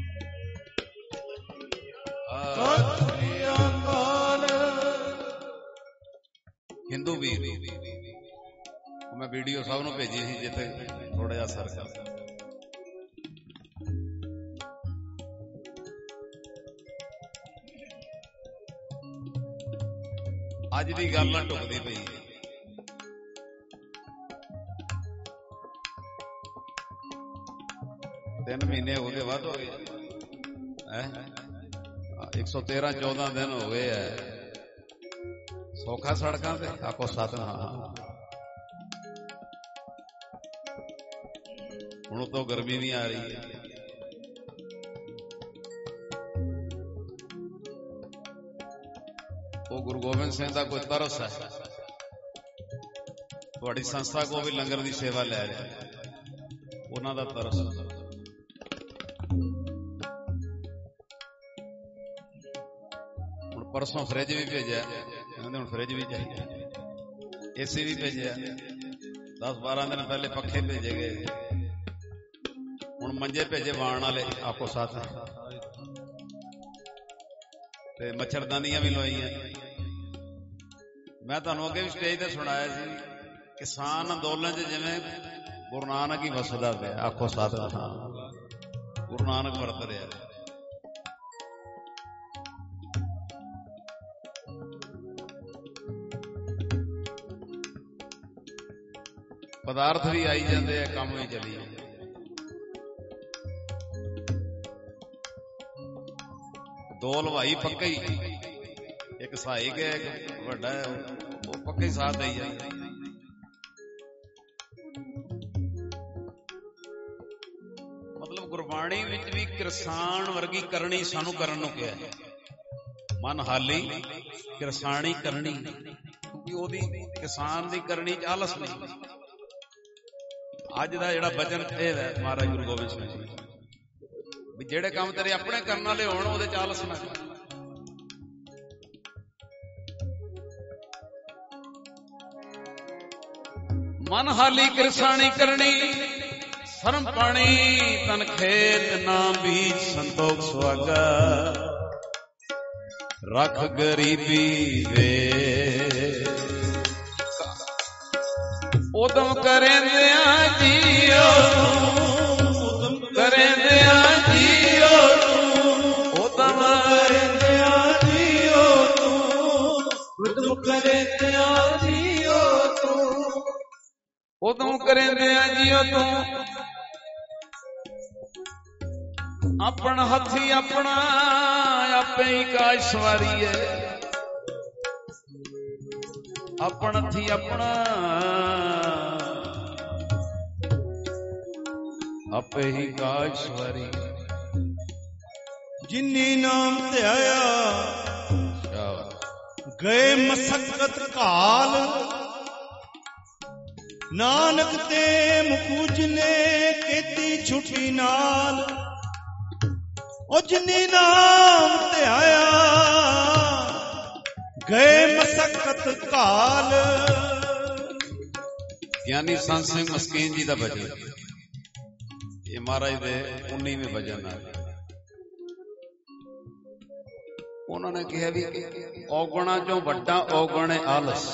ਹਿੰਦੂ ਵੀਰ, ਮੈਂ ਵੀਡੀਓ ਸਭ ਨੂੰ ਭੇਜੀ ਸੀ ਜਿੱਥੇ ਥੋੜਾ ਜਿਹਾ ਅਸਰ ਕਰ। ਅੱਜ ਦੀ ਗੱਲ ਨਾ ਢੁਕਦੀ ਪਈ। ਤਿੰਨ ਮਹੀਨੇ ਹੋ ਗਏ, ਵੱਧ ਹੋ ਗਏ ਹੈ। ਇੱਕ ਸੌ ਤੇਰਾਂ ਚੌਦਾਂ ਦਿਨ ਹੋ ਗਏ ਹੈ ਸੌਖਾ ਸੜਕਾਂ ਤੇ। ਆਖੋ ਸਤਿਨਾਮ। ਹੁਣ ਤੋਂ ਗਰਮੀ ਨਹੀਂ ਆ ਰਹੀ ਹੈ। ਉਹ ਗੁਰੂ ਗੋਬਿੰਦ ਸਿੰਘ ਦਾ ਕੋਈ ਤਰਸ ਹੈ। ਤੁਹਾਡੀ ਸੰਸਥਾ ਕੋ ਵੀ ਲੰਗਰ ਦੀ ਸੇਵਾ ਲੈ ਰਿਹਾ, ਉਹਨਾਂ ਦਾ ਤਰਸ। ਹੁਣ ਪਰਸੋਂ ਫਰਿੱਜ ਵੀ ਭੇਜਿਆ, ਕਹਿੰਦੇ ਹੁਣ ਫਰਿੱਜ ਵੀ ਚਾਹੀਦਾ। ਏਸੀ ਵੀ ਭੇਜਿਆ, ਦਸ ਬਾਰਾਂ ਦਿਨ ਪਹਿਲੇ ਪੱਖੇ ਭੇਜੇ ਗਏ। ਹੁਣ ਮੰਜੇ ਭੇਜੇ ਵਾਣ ਵਾਲੇ। ਆਪੋ ਸਾਥ ਤੇ ਮੱਛਰਦਾਨੀਆਂ ਵੀ ਲਵਾਈਆਂ। ਮੈਂ ਤੁਹਾਨੂੰ ਅੱਗੇ ਵੀ ਸਟੇਜ ਤੇ ਸੁਣਾਇਆ ਸੀ, ਕਿਸਾਨ ਅੰਦੋਲਨ ਚ ਜਿਵੇਂ ਗੁਰੂ ਨਾਨਕ ਹੀ ਵਸਦਾ ਪਿਆ। ਆਖੋ ਸਾਥ। ਹਾਂ, ਗੁਰੂ ਨਾਨਕ ਵਰਤ ਰਿਹਾ। ਪਦਾਰਥ ਵੀ ਆਈ ਜਾਂਦੇ ਆ, ਕੰਮ ਵੀ ਚੱਲੀ ਜਾਂਦੇ। ਦੋ ਹਲਵਾਈ ਪੱਕੇ ਹੀ, ਇੱਕ ਸਹਾਇਕ ਹੈ, ਇੱਕ ਵੱਡਾ ਹੈ, ਉਹ ਪੱਕੇ ਸਾਥ ਦੇਈ ਜਾਂਦੇ। ਮਤਲਬ ਗੁਰਬਾਣੀ ਵਿੱਚ ਵੀ ਕਿਰਸਾਨ ਵਰਗੀ ਕਰਨੀ ਸਾਨੂੰ ਕਰਨ ਨੂੰ ਕਿਹਾ। ਮਨ ਹਾਲੀ ਕਿਰਸਾਨੀ ਕਰਨੀ, ਕਿਉਂਕਿ ਉਹਦੀ ਕਿਸਾਨ ਦੀ ਕਰਨੀ ਚ ਆਲਸ ਨਹੀਂ। ਅੱਜ ਦਾ ਜਿਹੜਾ ਬਚਨ ਇਹ ਹੈ ਮਹਾਰਾਜ ਗੁਰੂ ਗੋਬਿੰਦ ਸਿੰਘ ਜੀ ਵੀ ਜਿਹੜੇ ਕੰਮ ਤੇਰੇ ਆਪਣੇ ਕਰਨ ਵਾਲੇ ਹੋਣ ਉਹਦੇ ਚ ਆਲਸ ਨਾ ਕਰ। ਮਨ ਹਾਲੀ ਕਿਰਸਾਣੀ ਕਰਨੀ ਸਰਮ ਪਾਣੀ ਤਨ ਖੇਤ ਨਾ ਬੀਜ ਸੰਤੋਖ ਸੁਆਗਾ ਰੱਖ ਗਰੀਬੀ ਵੇ ਉਦਮ ਕਰੇਂਦਿਆਂ ਜੀਓ ਉਦਮ ਕਰੇਂਦਿਆਂ ਜੀਓ ਉਦਮ ਕਰੇਂਦਿਆਂ ਜੀਓ ਤੂੰ ਉਦਮ ਕਰੇਂਦਿਆਂ ਜੀਓ ਤੂੰ ਉਦਮ ਕਰੇਂਦਿਆਂ ਜੀਓ ਤੂੰ ਆਪਣ ਹੱਥੀ ਆਪਣਾ ਆਪੇ ਹੀ ਕਾਜ ਸਵਾਰੀਏ ਆਪਣ ਹੱਥੀ ਆਪਣਾ ਆਪੇ ਹੀ ਕਾਜ ਸਵਾਰੀ। ਜਿਨੀ ਨਾਮ ਧਿਆਇਆ ਗਏ ਮਸਕਤ ਕਾਲ ਨਾਨਕ ਤੇ ਮੁਕੂਜ ਨੇ ਕੀਤੀ ਛੁੱਟੀ ਨਾਲ। ਉਹ ਜਿਨੀ ਨਾਮ ਧਿਆਇਆ ਗਏ ਮਸਕਤ ਕਾਲ। ਗਿਆਨੀ ਸੰਤ ਸਿੰਘ ਮਸਕੀਨ ਜੀ ਦਾ ਭਜਨ ਇਹ ਮਹਾਰਾਜ ਦੇ ਉन्नीवें ਭਜਨ ਹੈ। ਉਹਨਾਂ ਨੇ ਕਿਹਾ ਵੀ ਔਗਣਾ ਚੋਂ ਵੱਡਾ ਔਗਣ ਹੈ ਆਲਸ।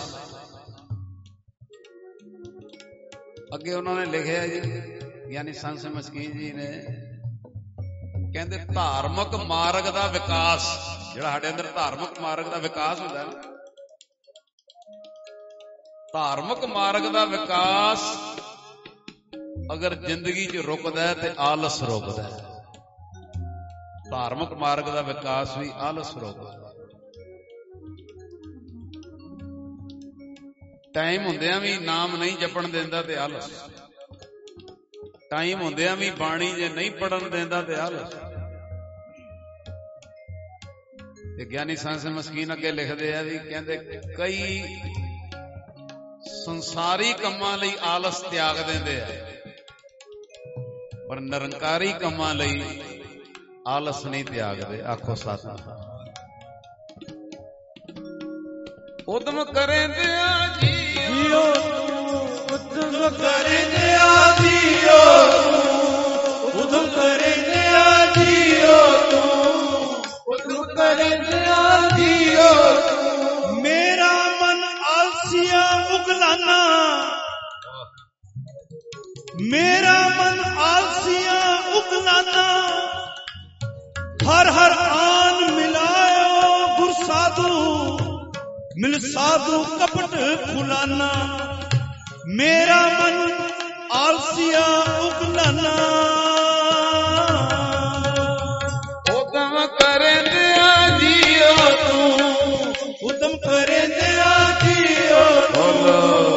ਅੱਗੇ ਉਹਨਾਂ ਨੇ ਲਿਖਿਆ ਜੀ ਗਿਆਨੀ ਸੰਤ ਸਿੰਘ ਮਸਕੀਨ ਜੀ ਨੇ ਕਹਿੰਦੇ ਧਾਰਮਿਕ ਮਾਰਗ ਦਾ ਵਿਕਾਸ ਜਿਹੜਾ ਸਾਡੇ ਅੰਦਰ ਧਾਰਮਿਕ ਮਾਰਗ ਦਾ ਵਿਕਾਸ ਹੁੰਦਾ ਨਾ ਧਾਰਮਿਕ ਮਾਰਗ ਦਾ ਵਿਕਾਸ ਅਗਰ ਜ਼ਿੰਦਗੀ 'ਚ ਰੁਕਦਾ ਹੈ ਤੇ ਆਲਸ ਰੁਕਦਾ ਹੈ। ਧਾਰਮਿਕ ਮਾਰਗ ਦਾ ਵਿਕਾਸ ਵੀ ਆਲਸ ਰੋਕਦਾ। ਟਾਈਮ ਹੁੰਦਿਆਂ ਵੀ ਨਾਮ ਨਹੀਂ ਜਪਣ ਦਿੰਦਾ ਤੇ ਆਲਸ। ਟਾਈਮ ਹੁੰਦਿਆਂ ਵੀ ਬਾਣੀ ਜੇ ਨਹੀਂ ਪੜਨ ਦਿੰਦਾ ਤੇ ਆਲਸ। ਤੇ ਗਿਆਨੀ ਸੰਤ ਸਿੰਘ ਮਸਕੀਨ ਅੱਗੇ ਲਿਖਦੇ ਆ ਵੀ ਕਹਿੰਦੇ ਕਈ ਸੰਸਾਰੀ ਕੰਮਾਂ ਲਈ ਆਲਸ ਤਿਆਗ ਦਿੰਦੇ ਆ ਪਰ ਨਿਰੰਕਾਰੀ ਕੰਮਾਂ ਲਈ ਆਲਸ ਨਹੀਂ ਤਿਆਗਦੇ। ਆਖੋ ਸਤਿ। ਉਦਮ ਕਰੇਂਦਿਆਂ ਜੀਓ ਉਦਮ ਕਰੇਂਦਿਆਂ ਜੀਓ ਉਦਮ ਕਰੇਂਦਿਆਂ ਜੀਓ ਤੂੰ ਉਦਮ ਕਰੇਂਦਿਆਂ ਜੀਓ ਮੇਰਾ ਮਨ ਆਲਸੀਆ ਉਗਲਾਨਾ ਮੇਰਾ ਮਨ ਆਲਸੀਆ ਉਗਲਾਨਾ ਹਰ ਹਰ ਆਨ ਮਿਲਾਇਓ ਗੁਰ ਸਾਧੂ ਮਿਲ ਸਾਧੂ ਕਪਟ ਖੁਲਾਨਾ ਮੇਰਾ ਮਨ ਆਲਸੀਆ ਉਗਲਾਨਾ ਉਦਮ ਕਰੇਂਦਿਆਂ ਜੀਓ ਤੂੰ ਉਦਮ ਕਰੇਂਦਿਆਂ ਜੀਓ ਬੋਲੋ।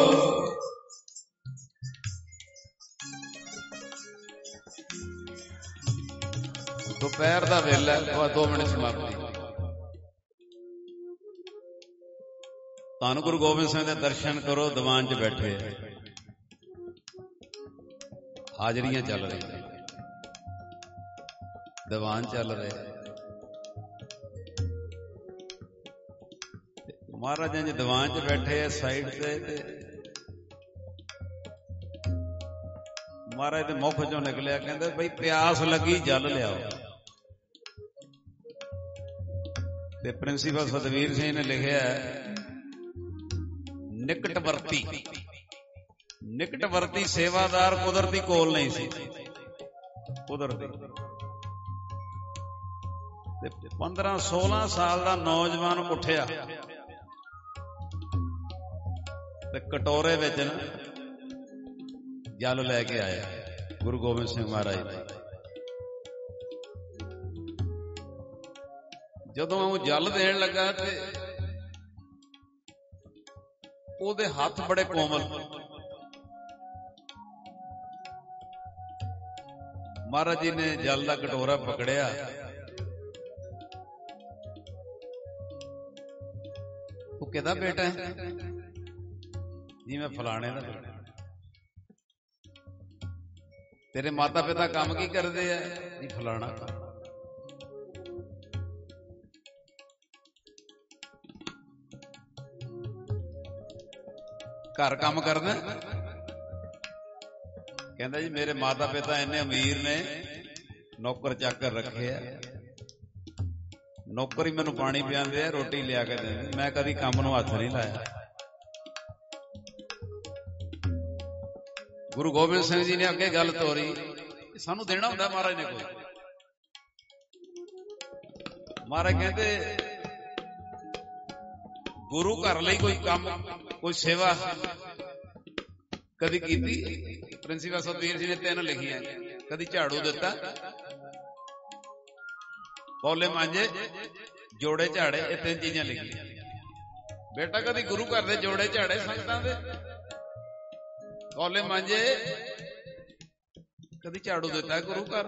ਦੁਪਹਿਰ ਦਾ ਵੇਲਾ ਹੈ ਦੋ ਮਿੰਟ ਸਮਾਪਤੀ। ਧੰਨ ਗੁਰੂ ਗੋਬਿੰਦ ਸਿੰਘ ਦੇ ਦਰਸ਼ਨ ਕਰੋ। ਦੀਵਾਨ 'ਚ ਬੈਠੇ ਹਾਜ਼ਰੀਆਂ ਚੱਲ ਰਹੀਆਂ ਦੀਵਾਨ ਚੱਲ ਰਹੇ ਮਹਾਰਾਜਾਂ ਜੀ ਦੀਵਾਨ 'ਚ ਬੈਠੇ ਆ ਸਾਈਡ ਤੇ ਤੇ ਮਹਾਰਾਜ ਦੇ ਮੁਖ 'ਚੋਂ ਨਿਕਲਿਆ ਕਹਿੰਦੇ ਬਈ ਪਿਆਸ ਲੱਗੀ ਜਲ ਲਿਆਓ। ਤੇ ਪ੍ਰਿੰਸੀਪਲ ਸਤਵੀਰ ਸਿੰਘ ਨੇ ਲਿਖਿਆ ਨਿਕਟਵਰਤੀ ਨਿਕਟਵਰਤੀ ਸੇਵਾਦਾਰ ਕੁਦਰਤੀ ਕੋਲ ਨਹੀਂ ਸੀ। ਕੁਦਰਤੀ ਤੇ ਪੰਦਰਾਂ ਸੋਲਾਂ ਸਾਲ ਦਾ ਨੌਜਵਾਨ ਉੱਠਿਆ ਤੇ ਕਟੋਰੇ ਵਿੱਚ ਨਾ ਜਲ ਲੈ ਕੇ ਆਇਆ ਗੁਰੂ ਗੋਬਿੰਦ ਸਿੰਘ ਮਹਾਰਾਜ ਦਾ। ਜਦੋਂ ਉਹ ਜਲ ਦੇਣ ਲੱਗਾ ਤੇ ਉਹਦੇ ਹੱਥ ਬੜੇ ਕੋਮਲ। ਮਹਾਰਾਜ ਜੀ ਨੇ ਜਲ ਦਾ ਕਟੋਰਾ ਪਕੜਿਆ ਉਹ ਕਿਹਦਾ ਬੇਟਾ ਹੈ? ਜੀ ਮੈਂ ਫਲਾਣੇ ਦਾ ਬੇਟਾ। ਤੇਰੇ ਮਾਤਾ ਪਿਤਾ ਕੰਮ ਕੀ ਕਰਦੇ ਆ ਜੀ? ਫਲਾਣਾ। ਘਰ ਕੰਮ ਕਰਦਾ? ਕਹਿੰਦਾ ਜੀ ਮੇਰੇ ਮਾਤਾ ਪਿਤਾ ਇੰਨੇ ਅਮੀਰ ਨੇ, ਨੌਕਰ ਚਾਕਰ ਰੱਖੇ ਆ, ਨੌਕਰ ਹੀ ਮੈਨੂੰ ਪਾਣੀ ਪਿਆਉਂਦੇ ਆ, ਰੋਟੀ ਲਿਆ ਕੇ ਦਿੰਦੇ, ਮੈਂ ਕਦੀ ਕੰਮ ਨੂੰ ਹੱਥ ਨਹੀਂ ਲਾਇਆ। ਗੁਰੂ ਗੋਬਿੰਦ ਸਿੰਘ ਜੀ ਨੇ ਅੱਗੇ ਗੱਲ ਤੋਰੀ, ਸਾਨੂੰ ਦੇਣਾ ਹੁੰਦਾ ਮਹਾਰਾਜ ਨੇ ਕੋਈ। ਮਹਾਰਾਜ ਕਹਿੰਦੇ ਗੁਰੂ ਘਰ ਲਈ ਕੋਈ ਕੰਮ, ਕੋਈ ਸੇਵਾ ਕਦੀ ਕੀਤੀ? ਪ੍ਰਿੰਸੀਪਲ ਸਤਵੀਰ ਜੀ ਨੇ ਤਿੰਨ ਲਿਖੀਆਂ, ਕਦੀ ਝਾੜੂ ਦਿੱਤਾ, ਪੌਲੇ ਮਾਂਜੇ, ਜੋੜੇ ਝਾੜੇ, ਇਹ ਤਿੰਨ ਚੀਜ਼ਾਂ ਲਿਖੀਆਂ। ਬੇਟਾ ਕਦੀ ਗੁਰੂ ਘਰ ਦੇ ਜੋੜੇ ਝਾੜੇ ਸੰਗਤਾਂ ਦੇ, ਪੌਲੇ ਮਾਂਜੇ, ਕਦੀ ਝਾੜੂ ਦਿੱਤਾ ਗੁਰੂ ਘਰ?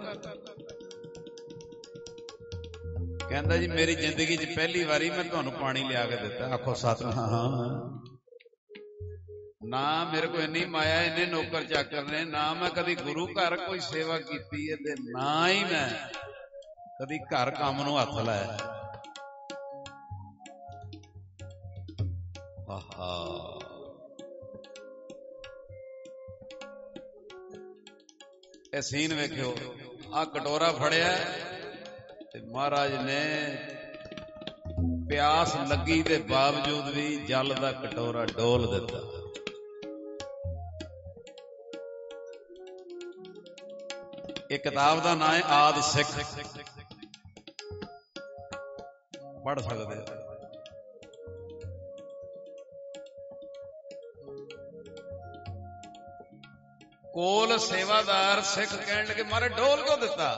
ਕਹਿੰਦਾ ਜੀ ਮੇਰੀ ਜ਼ਿੰਦਗੀ 'ਚ ਪਹਿਲੀ ਵਾਰੀ ਮੈਂ ਤੁਹਾਨੂੰ ਪਾਣੀ ਲਿਆ ਕੇ ਦਿੱਤਾ। ਆਖੋ ਸਤਿਨਾਮ। ਨਾ ਮੇਰੇ ਕੋਲ ਇੰਨੀ ਮਾਇਆ, ਇੰਨੇ ਨੌਕਰ ਚਾਕਰ ਨੇ, ਨਾ ਮੈਂ ਕਦੀ ਗੁਰੂ ਘਰ ਕੋਈ ਸੇਵਾ ਕੀਤੀ ਹੈ, ਤੇ ਨਾ ਹੀ ਮੈਂ ਕਦੀ ਘਰ ਕੰਮ ਨੂੰ ਹੱਥ ਲਾਇਆ। ਆਹਾ, ਇਹ ਸੀਨ ਵੇਖਿਓ। ਆ ਕਟੋਰਾ ਫੜਿਆ ਤੇ ਮਹਾਰਾਜ ਨੇ ਪਿਆਸ ਲੱਗੀ ਦੇ ਬਾਵਜੂਦ ਵੀ ਜਲ ਦਾ ਕਟੋਰਾ ਡੋਲ ਦਿੱਤਾ। ਇਹ ਕਿਤਾਬ ਦਾ ਨਾਂ ਹੈ ਆਦਿ ਸਿੱਖ, ਪੜ੍ਹ ਸਕਦੇ ਹੋ। ਕੋਲ ਸੇਵਾਦਾਰ ਸਿੱਖ ਕਹਿਣ ਲੱਗੇ ਮਾਰੇ ਡੋਲ ਕਿਉਂ ਦਿੱਤਾ?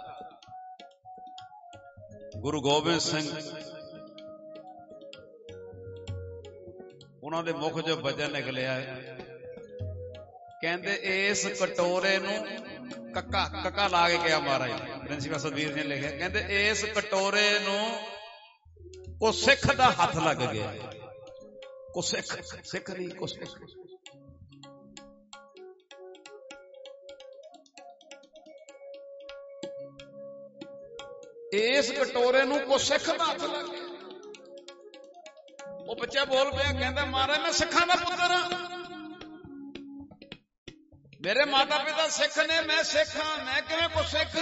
ਗੁਰੂ ਗੋਬਿੰਦ ਸਿੰਘ ਉਹਨਾਂ ਦੇ ਮੁਖ ਚੋਂ ਬਚਨ ਨਿਕਲਿਆ, ਕਹਿੰਦੇ ਇਸ ਕਟੋਰੇ ਨੂੰ ਕੱਕਾ ਕੱਕਾ ਲਾ ਕੇ ਕਿਹਾ ਮਹਾਰਾਜ। ਪ੍ਰਿੰਸੀਪਲ ਸਤਵੀਰ ਨੇ ਲਿਖਿਆ, ਕਹਿੰਦੇ ਇਸ ਕਟੋਰੇ ਨੂੰ ਕੋ ਸਿੱਖ ਦਾ ਹੱਥ ਲੱਗ ਗਿਆ। ਕੋ ਸਿੱਖ, ਸਿੱਖ ਨਹੀਂ, ਕੋ ਸਿੱਖ। ਇਸ ਕਟੋਰੇ ਨੂੰ ਕੋ ਸਿੱਖ ਦਾ ਹੱਥ ਲੱਗ ਗਿਆ। ਉਹ ਬੱਚਾ ਬੋਲ ਪਿਆ, ਕਹਿੰਦਾ ਮਹਾਰਾਜ ਮੈਂ ਸਿੱਖਾਂ ਦਾ ਪੁੱਤਰ ਹਾਂ, ਮੇਰੇ ਮਾਤਾ ਪਿਤਾ ਸਿੱਖ ਨੇ, ਮੈਂ ਸਿੱਖ ਹਾਂ, ਮੈਂ ਕਿਵੇਂ ਕੋ ਸਿੱਖ?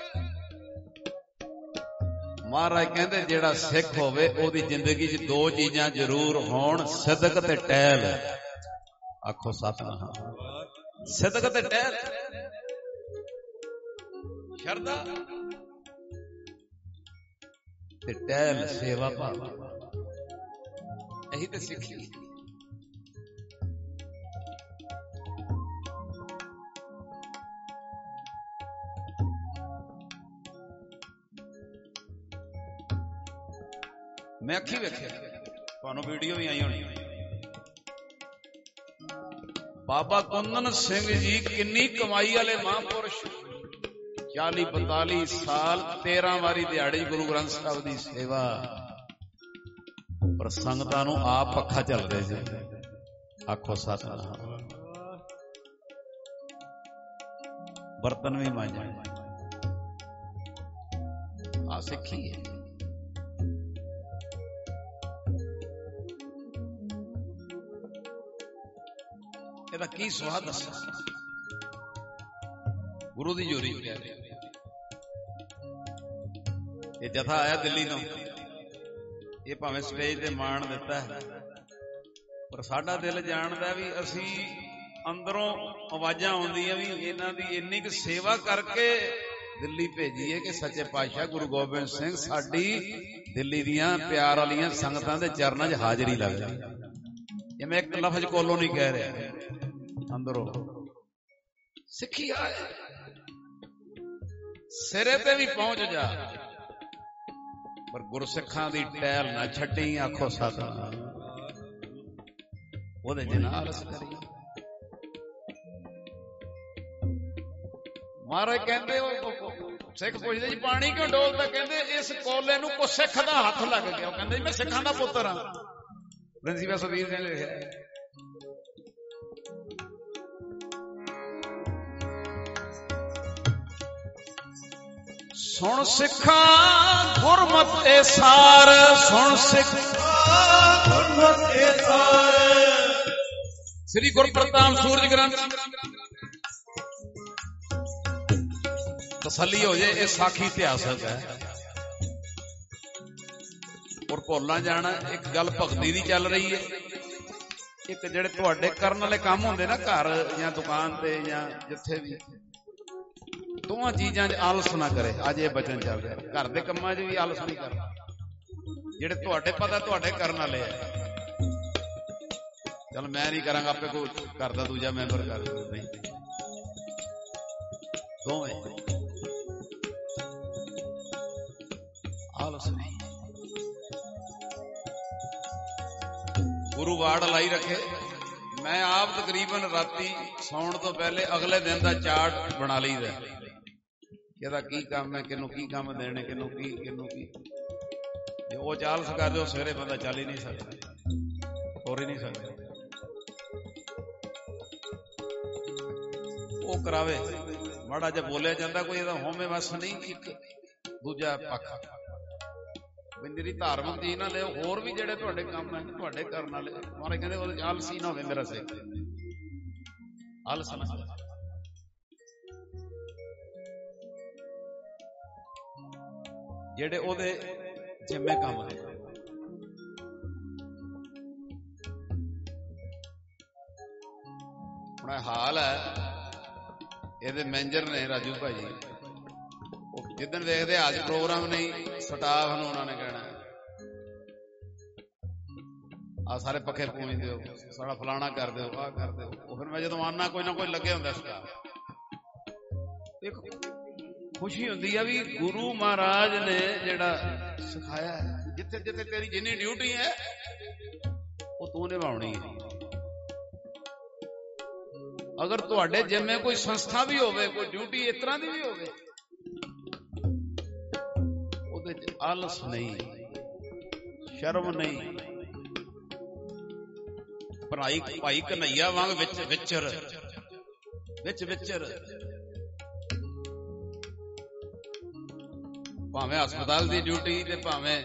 ਮਹਾਰਾਜ ਕਹਿੰਦੇ ਜਿਹੜਾ ਸਿੱਖ ਹੋਵੇ ਉਹਦੀ ਜ਼ਿੰਦਗੀ 'ਚ ਦੋ ਚੀਜ਼ਾਂ ਜ਼ਰੂਰ ਹੋਣ, ਸਿਦਕ ਤੇ ਟਹਿਲ। ਆਖੋ ਸਤਿਨਾਮ। ਸਿਦਕ ਤੇ ਟਹਿਲ, ਸ਼ਰਧਾ ਤੇ ਟਹਿਲ ਸੇਵਾ ਭਾਵ। ਇਹੀ ਤੇ ਸਿੱਖੀ। ਮੈਂ ਅੱਖੀ ਵੇਖਿਆ, ਤੁਹਾਨੂੰ ਵੀਡੀਓ ਵੀ ਆਈ ਹੋਣੀ। ਬਾਬਾ ਕੁੰਦਨ ਸਿੰਘ ਜੀ ਕਿੰਨੀ ਕਮਾਈ ਵਾਲੇ ਮਹਾਂਪੁਰਸ਼, ਚਾਲੀ ਪੰਤਾਲੀ ਸਾਲ ਤੇਰਾਂ ਵਾਰੀ ਦਿਹਾੜੀ ਗੁਰੂ ਗ੍ਰੰਥ ਸਾਹਿਬ ਦੀ ਸੇਵਾ, ਪਰ ਸੰਗਤਾਂ ਨੂੰ ਆਪ ਪੱਖਾ ਚੱਲਦੇ ਸੀ। ਆਖੋ ਸਤਿਨਾਮ। ਬਰਤਨ ਵੀ ਮਾਂਜਣ, ਆ ਸਿੱਖੀ ਹੈ। ਇਹਦਾ ਕੀ ਸਵਾਦ ਦੱਸਾਂ, ਗੁਰੂ ਦੀ ਜੋਰੀ ਕਹਿ ਰਿਹਾ। ਇਹ ਜਥਾ ਆਇਆ ਦਿੱਲੀ ਤੋਂ, ਇਹ ਭਾਵੇਂ ਸਟੇਜ ਤੇ ਮਾਣ ਦਿੱਤਾ ਹੈ, ਪਰ ਸਾਡਾ ਦਿਲ ਜਾਣਦਾ ਵੀ ਅਸੀਂ ਅੰਦਰੋਂ ਆਵਾਜ਼ਾਂ ਆਉਂਦੀਆਂ ਵੀ ਇਹਨਾਂ ਦੀ ਇੰਨੀ ਕੁ ਸੇਵਾ ਕਰਕੇ ਦਿੱਲੀ ਭੇਜੀਏ ਕਿ ਸੱਚੇ ਪਾਤਸ਼ਾਹ ਗੁਰੂ ਗੋਬਿੰਦ ਸਿੰਘ ਸਾਡੀ ਦਿੱਲੀ ਦੀਆਂ ਪਿਆਰ ਵਾਲੀਆਂ ਸੰਗਤਾਂ ਦੇ ਚਰਨਾਂ 'ਚ ਹਾਜ਼ਰੀ ਲੱਗ ਜਾਏ। ਇਹ ਮੈਂ ਇੱਕ ਲਫ਼ਜ਼ ਕੋਲੋਂ ਨਹੀਂ ਕਹਿ ਰਿਹਾ, ਅੰਦਰੋਂ ਸਿੱਖੀ ਆਏ। ਸਿਰੇ ਤੇ ਵੀ ਪਹੁੰਚ ਜਾ, ਪਰ ਗੁਰਸਿੱਖਾਂ ਦੀ ਟਹਿਲ ਨਾ ਛੱਡੀ। ਆਖੋ ਸਤਿਨਾਮ। ਉਹਦੇ ਜਨਾਬ ਅਰਸ ਕਰੀ। ਮਹਾਰਾਜ ਕਹਿੰਦੇ, ਉਹ ਸਿੱਖ ਪੁੱਛਦੇ ਜੀ ਪਾਣੀ ਕਿਉਂ ਡੋਲਦਾ? ਕਹਿੰਦੇ ਇਸ ਕੋਲੇ ਨੂੰ ਕੋ ਸਿੱਖ ਦਾ ਹੱਥ ਲੱਗ ਗਿਆ। ਉਹ ਕਹਿੰਦੇ ਜੀ ਮੈਂ ਸਿੱਖਾਂ ਦਾ ਪੁੱਤਰ ਹਾਂ। ਪ੍ਰਿੰਸੀਪਲ ਸਤਵੀਰ ਨੇ ਲਿਖਿਆ, ਸੁਣ ਸਿੱਖਾਂ ਗੁਰਮਤਿ ਏ ਸਾਰ, ਸੁਣ ਸਿੱਖਾਂ ਗੁਰਮਤਿ ਏ ਸਾਰ। ਸ੍ਰੀ ਗੁਰਪ੍ਰਤਾਪ ਸੂਰਜ ਗ੍ਰੰਥ ਤਸੱਲੀ ਹੋ ਜਾਏ, ਇਹ ਸਾਖੀ ਇਤਿਹਾਸਕ ਹੈ। ਔਰ ਭੁੱਲਣਾ ਜਾਣਾ, ਇੱਕ ਗੱਲ ਭਗਤੀ ਦੀ ਚੱਲ ਰਹੀ ਹੈ, ਇੱਕ ਜਿਹੜੇ ਤੁਹਾਡੇ ਕਰਨ ਵਾਲੇ ਕੰਮ ਹੁੰਦੇ ਨਾ ਘਰ ਜਾਂ ਦੁਕਾਨ ਤੇ ਜਾਂ ਜਿੱਥੇ ਵੀ, ਦੋਵਾਂ ਚੀਜ਼ਾਂ 'ਚ ਆਲਸ ਨਾ ਕਰੇ। ਅੱਜ ਇਹ ਬਚਨ ਚੱਲ ਰਿਹਾ, ਘਰ ਦੇ ਕੰਮਾਂ 'ਚ ਵੀ ਆਲਸ ਨਹੀਂ ਕਰਨਾ। ਜਿਹੜੇ ਤੁਹਾਡੇ ਪਤਾ ਤੁਹਾਡੇ ਕਰਨ ਵਾਲੇ ਆ, ਚਲ ਮੈਂ ਨਹੀਂ ਕਰਾਂਗਾ, ਆਪੇ ਕੋਈ ਘਰ ਦਾ ਦੂਜਾ ਮੈਂਬਰ ਕਰ ਦੂ, ਨਹੀਂ, ਦੋਵੇਂ ਆਲਸ ਨਹੀਂ। ਗੁਰੂ ਵਾੜ ਲਾਈ ਰੱਖੇ। ਮੈਂ ਆਪ ਤਕਰੀਬਨ ਰਾਤੀ ਸੌਣ ਤੋਂ ਪਹਿਲੇ ਅਗਲੇ ਦਿਨ ਦਾ ਚਾਰਟ ਬਣਾ ਲਈਦਾ, ਇਹਦਾ ਕੀ ਕੰਮ ਹੈ, ਕਿਹਨੂੰ ਕੀ ਕੰਮ ਦੇਣੇ, ਕਿਹਨੂੰ ਕੀ ਕਿਹਨੂੰ ਕੀ। ਜੇ ਉਹ ਚਾਲ ਸਕਾ ਦਿਓ, ਸਵੇਰੇ ਬੰਦਾ ਚੱਲ ਹੀ ਨਹੀਂ ਸਕਦਾ, ਹੋਰ ਹੀ ਨਹੀਂ ਸਕਦਾ। ਉਹ ਕਰਾਵੇ, ਮਾੜਾ ਜਿਹਾ ਬੋਲਿਆ ਜਾਂਦਾ ਕੋਈ, ਇਹਦਾ ਹੋਮੇ ਵਸ ਨਹੀਂ। ਇੱਕ ਦੂਜਾ ਪੱਖ ਮੇਰੀ ਧਾਰਮਿਕ ਚੀਜ਼ ਨਾ ਲਿਓ, ਹੋਰ ਵੀ ਜਿਹੜੇ ਤੁਹਾਡੇ ਕੰਮ ਹੈ ਤੁਹਾਡੇ ਕਰਨ ਵਾਲੇ, ਮਾਰੇ ਕਹਿੰਦੇ ਉਹਦੇ ਆਲਸੀ ਨਾ ਹੋਵੇ ਮੇਰਾ ਸਿੱਖ, ਆਲਸ ਨਾ। ਜਿਹੜੇ ਉਹਦੇ ਜਿੰਮੇ ਕੰਮ ਨੇ, ਹੁਣ ਹਾਲ ਹੈ ਇਹਦੇ ਮੈਨੇਜਰ ਨੇ ਰਾਜੂ ਭਾਜੀ, ਉਹ ਜਿੱਦਣ ਦੇਖਦੇ ਅੱਜ ਪ੍ਰੋਗਰਾਮ ਨਹੀਂ, ਸਟਾਫ ਨੂੰ ਉਹਨਾਂ ਨੇ ਕਹਿਣਾ ਆ ਸਾਰੇ ਪੱਖੇ ਪੂੰਝ ਦਿਓ, ਸਾਡਾ ਫਲਾਣਾ ਕਰ ਦਿਓ, ਆਹ ਕਰ ਦਿਓ। ਉਹ ਫਿਰ ਮੈਂ ਜਦੋਂ ਆਨਾ ਕੋਈ ਨਾ ਕੋਈ ਲੱਗੇ ਹੁੰਦਾ ਸਟਾਫ। ਇੱਕ ਖੁਸ਼ੀ ਹੁੰਦੀ ਆ ਵੀ ਗੁਰੂ ਮਹਾਰਾਜ ਨੇ ਜਿਹੜਾ ਸਿਖਾਇਆ, ਜਿੱਥੇ ਜਿੱਥੇ ਤੇਰੀ ਜਿੰਨੀ ਡਿਊਟੀ ਹੈ ਉਹ ਤੂੰ ਨਿਭਾਉਣੀ ਹੈ। ਅਗਰ ਤੁਹਾਡੇ ਜਿੰਮੇ ਕੋਈ ਸੰਸਥਾ ਵੀ ਹੋਵੇ, ਕੋਈ ਡਿਊਟੀ ਇਸ ਤਰ੍ਹਾਂ ਦੀ ਵੀ ਹੋਵੇ, ਉਹਦੇ ਚ ਆਲਸ ਨਹੀਂ, ਸ਼ਰਮ ਨਹੀਂ। ਭਾਈ ਭਾਈ ਕਨਈਆ ਵਾਂਗ ਵਿੱਚ ਵਿਚਰ ਵਿੱਚ ਵਿਚਰ ਭਾਵੇਂ ਹਸਪਤਾਲ ਦੀ ਡਿਊਟੀ ਤੇ ਭਾਵੇਂ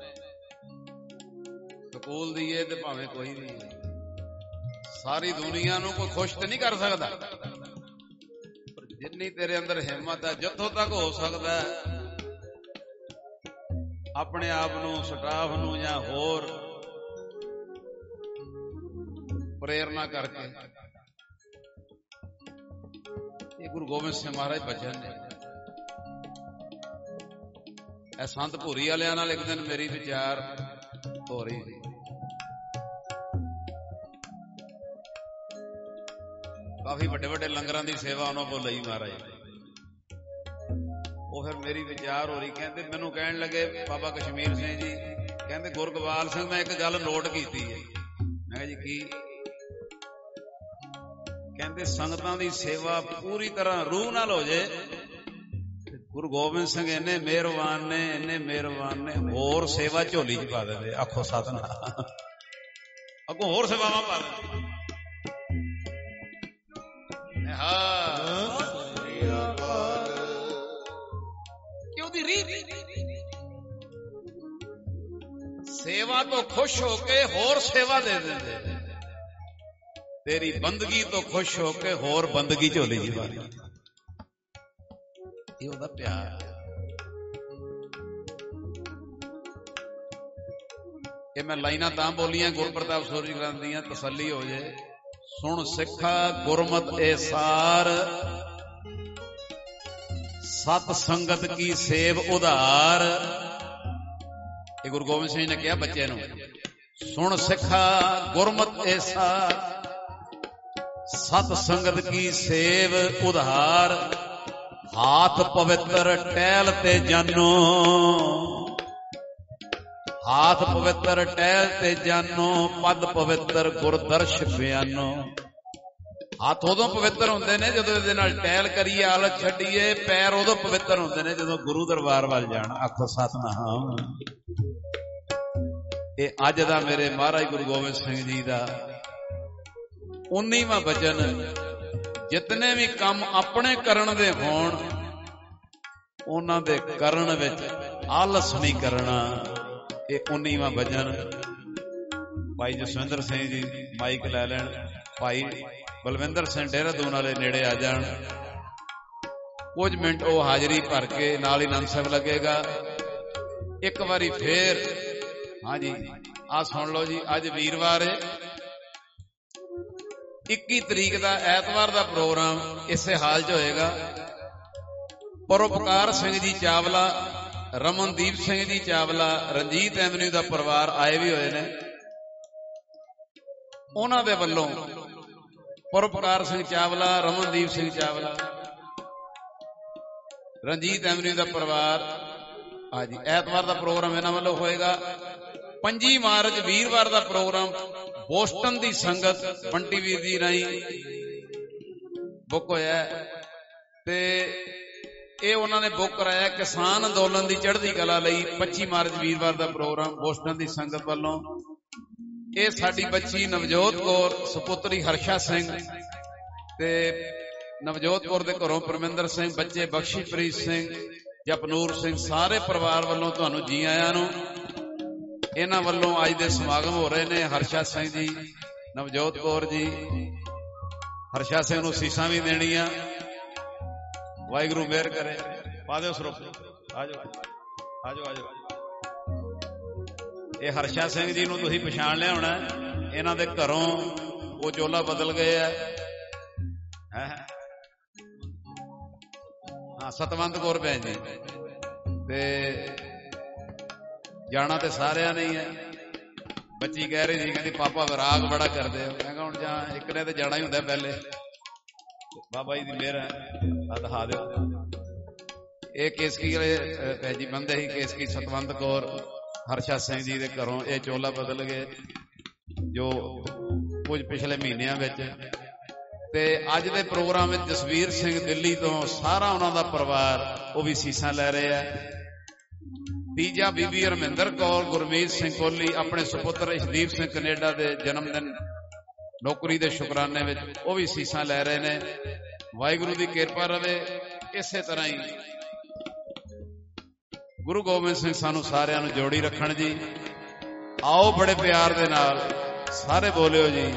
ਸਕੂਲ ਦੀ ਹੈ ਤੇ ਭਾਵੇਂ ਕੋਈ ਵੀ, ਸਾਰੀ ਦੁਨੀਆ ਨੂੰ ਕੋਈ ਖੁਸ਼ ਤੇ ਨਹੀਂ ਕਰ ਸਕਦਾ, ਪਰ ਜਿੰਨੀ ਤੇਰੇ ਅੰਦਰ ਹਿੰਮਤ ਹੈ, ਜਿੱਥੋਂ ਤੱਕ ਹੋ ਸਕਦਾ ਆਪਣੇ ਆਪ ਨੂੰ, ਸਟਾਫ ਨੂੰ ਜਾਂ ਹੋਰ ਪ੍ਰੇਰਨਾ ਕਰਕੇ। ਇਹ ਗੁਰੂ ਗੋਬਿੰਦ ਸਿੰਘ ਮਹਾਰਾਜ ਬਚਨ ਨੇ। ਇਹ ਸੰਤ ਭੂਰੀ ਵਾਲਿਆਂ ਨਾਲ ਇੱਕ ਦਿਨ ਮੇਰੀ ਵਿਚਾਰ ਹੋ ਰਹੀ ਸੀ। ਕਾਫੀ ਵੱਡੇ ਵੱਡੇ ਲੰਗਰਾਂ ਦੀ ਸੇਵਾ ਉਹਨਾਂ ਕੋਲ ਲਈ ਮਹਾਰਾਜ। ਉਹ ਫਿਰ ਮੇਰੀ ਵਿਚਾਰ ਹੋ ਰਹੀ, ਕਹਿੰਦੇ ਮੈਨੂੰ ਕਹਿਣ ਲੱਗੇ ਬਾਬਾ ਕਸ਼ਮੀਰ ਸਿੰਘ ਜੀ, ਕਹਿੰਦੇ ਗੁਰਗੋਬਿੰਦ ਸਿੰਘ ਮੈਂ ਇੱਕ ਗੱਲ ਨੋਟ ਕੀਤੀ ਹੈ। ਮੈਂ ਕਿਹਾ ਜੀ ਕੀ? ਕਹਿੰਦੇ ਸੰਗਤਾਂ ਦੀ ਸੇਵਾ ਪੂਰੀ ਤਰ੍ਹਾਂ ਰੂਹ ਨਾਲ ਹੋ ਜੇ, ਗੁਰੂ ਗੋਬਿੰਦ ਸਿੰਘ ਇੰਨੇ ਮਿਹਰਬਾਨ ਨੇ, ਇੰਨੇ ਮਿਹਰਬਾਨ ਨੇ, ਹੋਰ ਸੇਵਾ ਝੋਲੀ ਚ ਪਾ ਦਿੰਦੇ। ਆਖੋ ਸਤਿਨਾਮ, ਅੱਗੋਂ ਹੋਰ ਸੇਵਾਵਾਂ ਪਾ ਦਿੰਦੇ। ਕਿ ਉਹਦੀ ਰੀਤ ਸੇਵਾ ਤੋਂ ਖੁਸ਼ ਹੋ ਕੇ ਹੋਰ ਸੇਵਾ ਦੇ ਦਿੰਦੇ, ਤੇਰੀ ਬੰਦਗੀ ਤੋਂ ਖੁਸ਼ ਹੋ ਕੇ ਹੋਰ ਬੰਦਗੀ ਝੋਲੀ ਜੀ ਪਾ ਦਿੰਦੇ। ਇਹ ਉਹਦਾ ਪਿਆਰ। ਇਹ ਮੈਂ ਲਾਈਨਾਂ ਤਾਂ ਬੋਲੀਆਂ ਗੁਰਪ੍ਰਤਾਪ ਸੂਰਜ ਗ੍ਰੰਥ ਦੀਆਂ, ਤਸੱਲੀ ਹੋ ਜੇ। ਸੁਣ ਸਿੱਖਾ ਗੁਰਮਤਿ ਏ ਸਾਰ, ਸਤ ਸੰਗਤ ਕੀ ਸੇਵ ਉਧਾਰ। ਇਹ ਗੁਰੂ ਗੋਬਿੰਦ ਸਿੰਘ ਨੇ ਕਿਹਾ ਬੱਚੇ ਨੂੰ, ਸੁਣ ਸਿੱਖਾ ਗੁਰਮਤਿ ਏ ਸਾਰ, ਸਤ ਸੰਗਤ ਕੀ ਸੇਵ ਉਧਾਰ। ਹਾਥ ਪਵਿੱਤਰ ਟਹਿਲ ਤੇ ਜਾਨੋ, ਹਾਥ ਪਵਿੱਤਰ ਟਹਿਲ ਤੇ ਜਾਨੋ, ਪਦ ਪਵਿੱਤਰ ਗੁਰਦਰਸ਼ ਬਿਆਨੋ। ਹੱਥ ਉਦੋਂ ਪਵਿੱਤਰ ਹੁੰਦੇ ਨੇ ਜਦੋਂ ਇਹਦੇ ਨਾਲ ਟਹਿਲ ਕਰੀਏ, ਆਲਸ ਛੱਡੀਏ। ਪੈਰ ਉਦੋਂ ਪਵਿੱਤਰ ਹੁੰਦੇ ਨੇ ਜਦੋਂ ਗੁਰੂ ਦਰਬਾਰ ਵੱਲ ਜਾਣ। ਆਖੋ ਸਤਿਨਾਮ। ਇਹ ਅੱਜ ਦਾ ਮੇਰੇ ਮਹਾਰਾਜ ਗੁਰੂ ਗੋਬਿੰਦ ਸਿੰਘ ਜੀ ਦਾ ਉੱਨੀਵਾਂ ਬਚਨ। ਜਿਤਨੇ ਵੀ ਕੰਮ ਆਪਣੇ ਕਰਨ ਦੇ ਹੋਣ, ਉਹਨਾਂ ਦੇ ਕਰਨ ਵਿੱਚ ਆਲਸ ਨਹੀਂ ਕਰਨਾ। ਇਹ ਉੱਨੀਵਾਂ ਭਜਨ ਭਾਈ ਜਸਵਿੰਦਰ ਸਿੰਘ ਜੀ ਮਾਈਕ ਲੈ ਲੈਣ, ਭਾਈ ਬਲਵਿੰਦਰ ਸਿੰਘ ਦੇਹਰਾਦੂਨ ਵਾਲੇ ਨੇੜੇ ਆ ਜਾਣ, ਕੁਝ ਮਿੰਟ ਉਹ ਹਾਜ਼ਰੀ ਭਰ ਕੇ ਨਾਲ ਹੀ ਆਨੰਦ ਸਾਹਿਬ ਲੱਗੇਗਾ। ਇੱਕ ਵਾਰੀ ਫੇਰ ਹਾਂਜੀ ਆ ਸੁਣ ਲਓ ਜੀ, ਅੱਜ ਵੀਰਵਾਰ ਹੈ, ਇੱਕੀ ਤਰੀਕ ਦਾ ਐਤਵਾਰ ਦਾ ਪ੍ਰੋਗਰਾਮ ਇਸੇ ਹਾਲ 'ਚ ਹੋਏਗਾ। ਪਰਉਪਕਾਰ ਸਿੰਘ ਜੀ ਚਾਵਲਾ, ਰਮਨਦੀਪ ਸਿੰਘ ਜੀ ਚਾਵਲਾ, ਰਣਜੀਤ ਐਵਨਿਊ ਦਾ ਪਰਿਵਾਰ ਆਏ ਵੀ ਹੋਏ ਨੇ। ਉਹਨਾਂ ਦੇ ਵੱਲੋਂ ਪਰਉਪਕਾਰ ਸਿੰਘ ਚਾਵਲਾ, ਰਮਨਦੀਪ ਸਿੰਘ ਚਾਵਲਾ, ਰਣਜੀਤ ਐਵਨਿਊ ਦਾ ਪਰਿਵਾਰ, ਹਾਂਜੀ ਐਤਵਾਰ ਦਾ ਪ੍ਰੋਗਰਾਮ ਇਹਨਾਂ ਵੱਲੋਂ ਹੋਏਗਾ। ਪੰਜੀ ਮਾਰਚ ਵੀਰਵਾਰ ਦਾ ਪ੍ਰੋਗਰਾਮ ਬੋਸਟਨ ਦੀ ਸੰਗਤ ਬੰਟੀ ਵੀਰ ਜੀ ਰਾਹੀਂ ਬੁੱਕ ਹੋਇਆ ਤੇ ਇਹ ਉਹਨਾਂ ਨੇ ਬੁੱਕ ਕਰਾਇਆ ਕਿਸਾਨ ਅੰਦੋਲਨ ਦੀ ਚੜ੍ਹਦੀ ਕਲਾ ਲਈ। ਪੱਚੀ ਮਾਰਚ ਵੀਰਵਾਰ ਦਾ ਪ੍ਰੋਗਰਾਮ ਬੋਸਟਨ ਦੀ ਸੰਗਤ ਵੱਲੋਂ। ਇਹ ਸਾਡੀ ਬੱਚੀ ਨਵਜੋਤ ਕੌਰ ਸੁਪੁੱਤਰੀ ਹਰਸ਼ਾ ਸਿੰਘ ਤੇ ਨਵਜੋਤ ਕੌਰ ਦੇ ਘਰੋਂ ਪਰਮਿੰਦਰ ਸਿੰਘ, ਬੱਚੇ ਬਖਸ਼ੀਪ੍ਰੀਤ ਸਿੰਘ, ਜਪਨੂਰ ਸਿੰਘ, ਸਾਰੇ ਪਰਿਵਾਰ ਵੱਲੋਂ ਤੁਹਾਨੂੰ ਜੀ ਆਇਆਂ ਨੂੰ। ਇਹਨਾਂ ਵੱਲੋਂ ਅੱਜ ਦੇ ਸਮਾਗਮ ਹੋ ਰਹੇ ਨੇ। ਹਰਸ਼ਾ ਸਿੰਘ ਜੀ, ਨਵਜੋਤ ਕੌਰ ਜੀ, ਹਰਸ਼ਾ ਸਿੰਘ ਨੂੰ ਸੀਸਾਂ ਵੀ ਦੇਣੀਆਂ। ਵਾਹਿਗੁਰੂ ਮਿਹਰ ਕਰੇ। ਪਾ ਦਿਓ ਸਰੂਪ, ਆ ਜਾਓ ਆ ਜਾਓ ਆ ਜਾਓ। ਇਹ ਹਰਸ਼ਾ ਸਿੰਘ ਜੀ ਨੂੰ ਤੁਸੀਂ ਪਛਾਣ ਲਿਆ ਹੋਣਾ, ਇਹਨਾਂ ਦੇ ਘਰੋਂ ਉਹ ਚੋਲਾ ਬਦਲ ਗਏ ਆ। ਹਾਂ ਸਤਵੰਤ ਕੌਰ ਭੈਣ ਜੀ, ਤੇ ਜਾਣਾ ਤੇ ਸਾਰਿਆਂ ਨੇ ਹੀ ਹੈ। ਬੱਚੀ ਕਹਿ ਰਹੀ ਸੀ, ਕਹਿੰਦੀ ਪਾਪਾ ਵਿਰਾਗ ਬੜਾ ਕਰਦੇ ਹੋ। ਮੈਂ ਕਿਹਾ ਹੁਣ ਜਾਂ ਇੱਕ ਨੇ ਤੇ ਜਾਣਾ ਹੀ ਹੁੰਦਾ ਪਹਿਲੇ, ਬਾਬਾ ਜੀ ਦੀ ਮਿਹਰ ਹੈ। ਆ ਦਿਖਾ ਦਿਓ। ਇਹ ਕੇਸਕੀ ਵਾਲੇ ਭੈਣ ਜੀ ਬੰਦੇ ਸੀ, ਕੇਸਕੀ ਸਤਵੰਤ ਕੌਰ ਹਰਸ਼ਾ ਸਿੰਘ ਜੀ ਦੇ ਘਰੋਂ ਇਹ ਚੋਲਾ ਬਦਲ ਗਏ ਜੋ ਕੁਝ ਪਿਛਲੇ ਮਹੀਨਿਆਂ ਵਿੱਚ। ਤੇ ਅੱਜ ਦੇ ਪ੍ਰੋਗਰਾਮ ਵਿੱਚ ਜਸਵੀਰ ਸਿੰਘ ਦਿੱਲੀ ਤੋਂ ਸਾਰਾ ਉਹਨਾਂ ਦਾ ਪਰਿਵਾਰ ਉਹ ਵੀ ਸੀਸਾਂ ਲੈ ਰਹੇ ਆ। ਤੀਜਾ ਬੀਬੀ ਹਰਮਿੰਦਰ ਕੌਰ, ਗੁਰਮੀਤ ਸਿੰਘ ਕੋਹਲੀ ਆਪਣੇ ਸੁਪੁੱਤਰ ਇਸ਼ਦੀਪ ਸਿੰਘ ਕੈਨੇਡਾ ਦੇ ਜਨਮ ਦਿਨ ਨੌਕਰੀ ਦੇ ਸ਼ੁਕਰਾਨੇ ਵਿੱਚ ਉਹ ਵੀ ਸੀਸਾਂ ਲੈ ਰਹੇ ਨੇ। ਵਾਹਿਗੁਰੂ ਦੀ ਕਿਰਪਾ ਰਵੇ। ਇਸੇ ਤਰ੍ਹਾਂ ਹੀ ਗੁਰੂ ਗੋਬਿੰਦ ਸਿੰਘ ਸਾਨੂੰ ਸਾਰਿਆਂ ਨੂੰ ਜੋੜੀ ਰੱਖਣ ਜੀ। ਆਓ ਬੜੇ ਪਿਆਰ ਦੇ ਨਾਲ ਸਾਰੇ ਬੋਲਿਓ ਜੀ।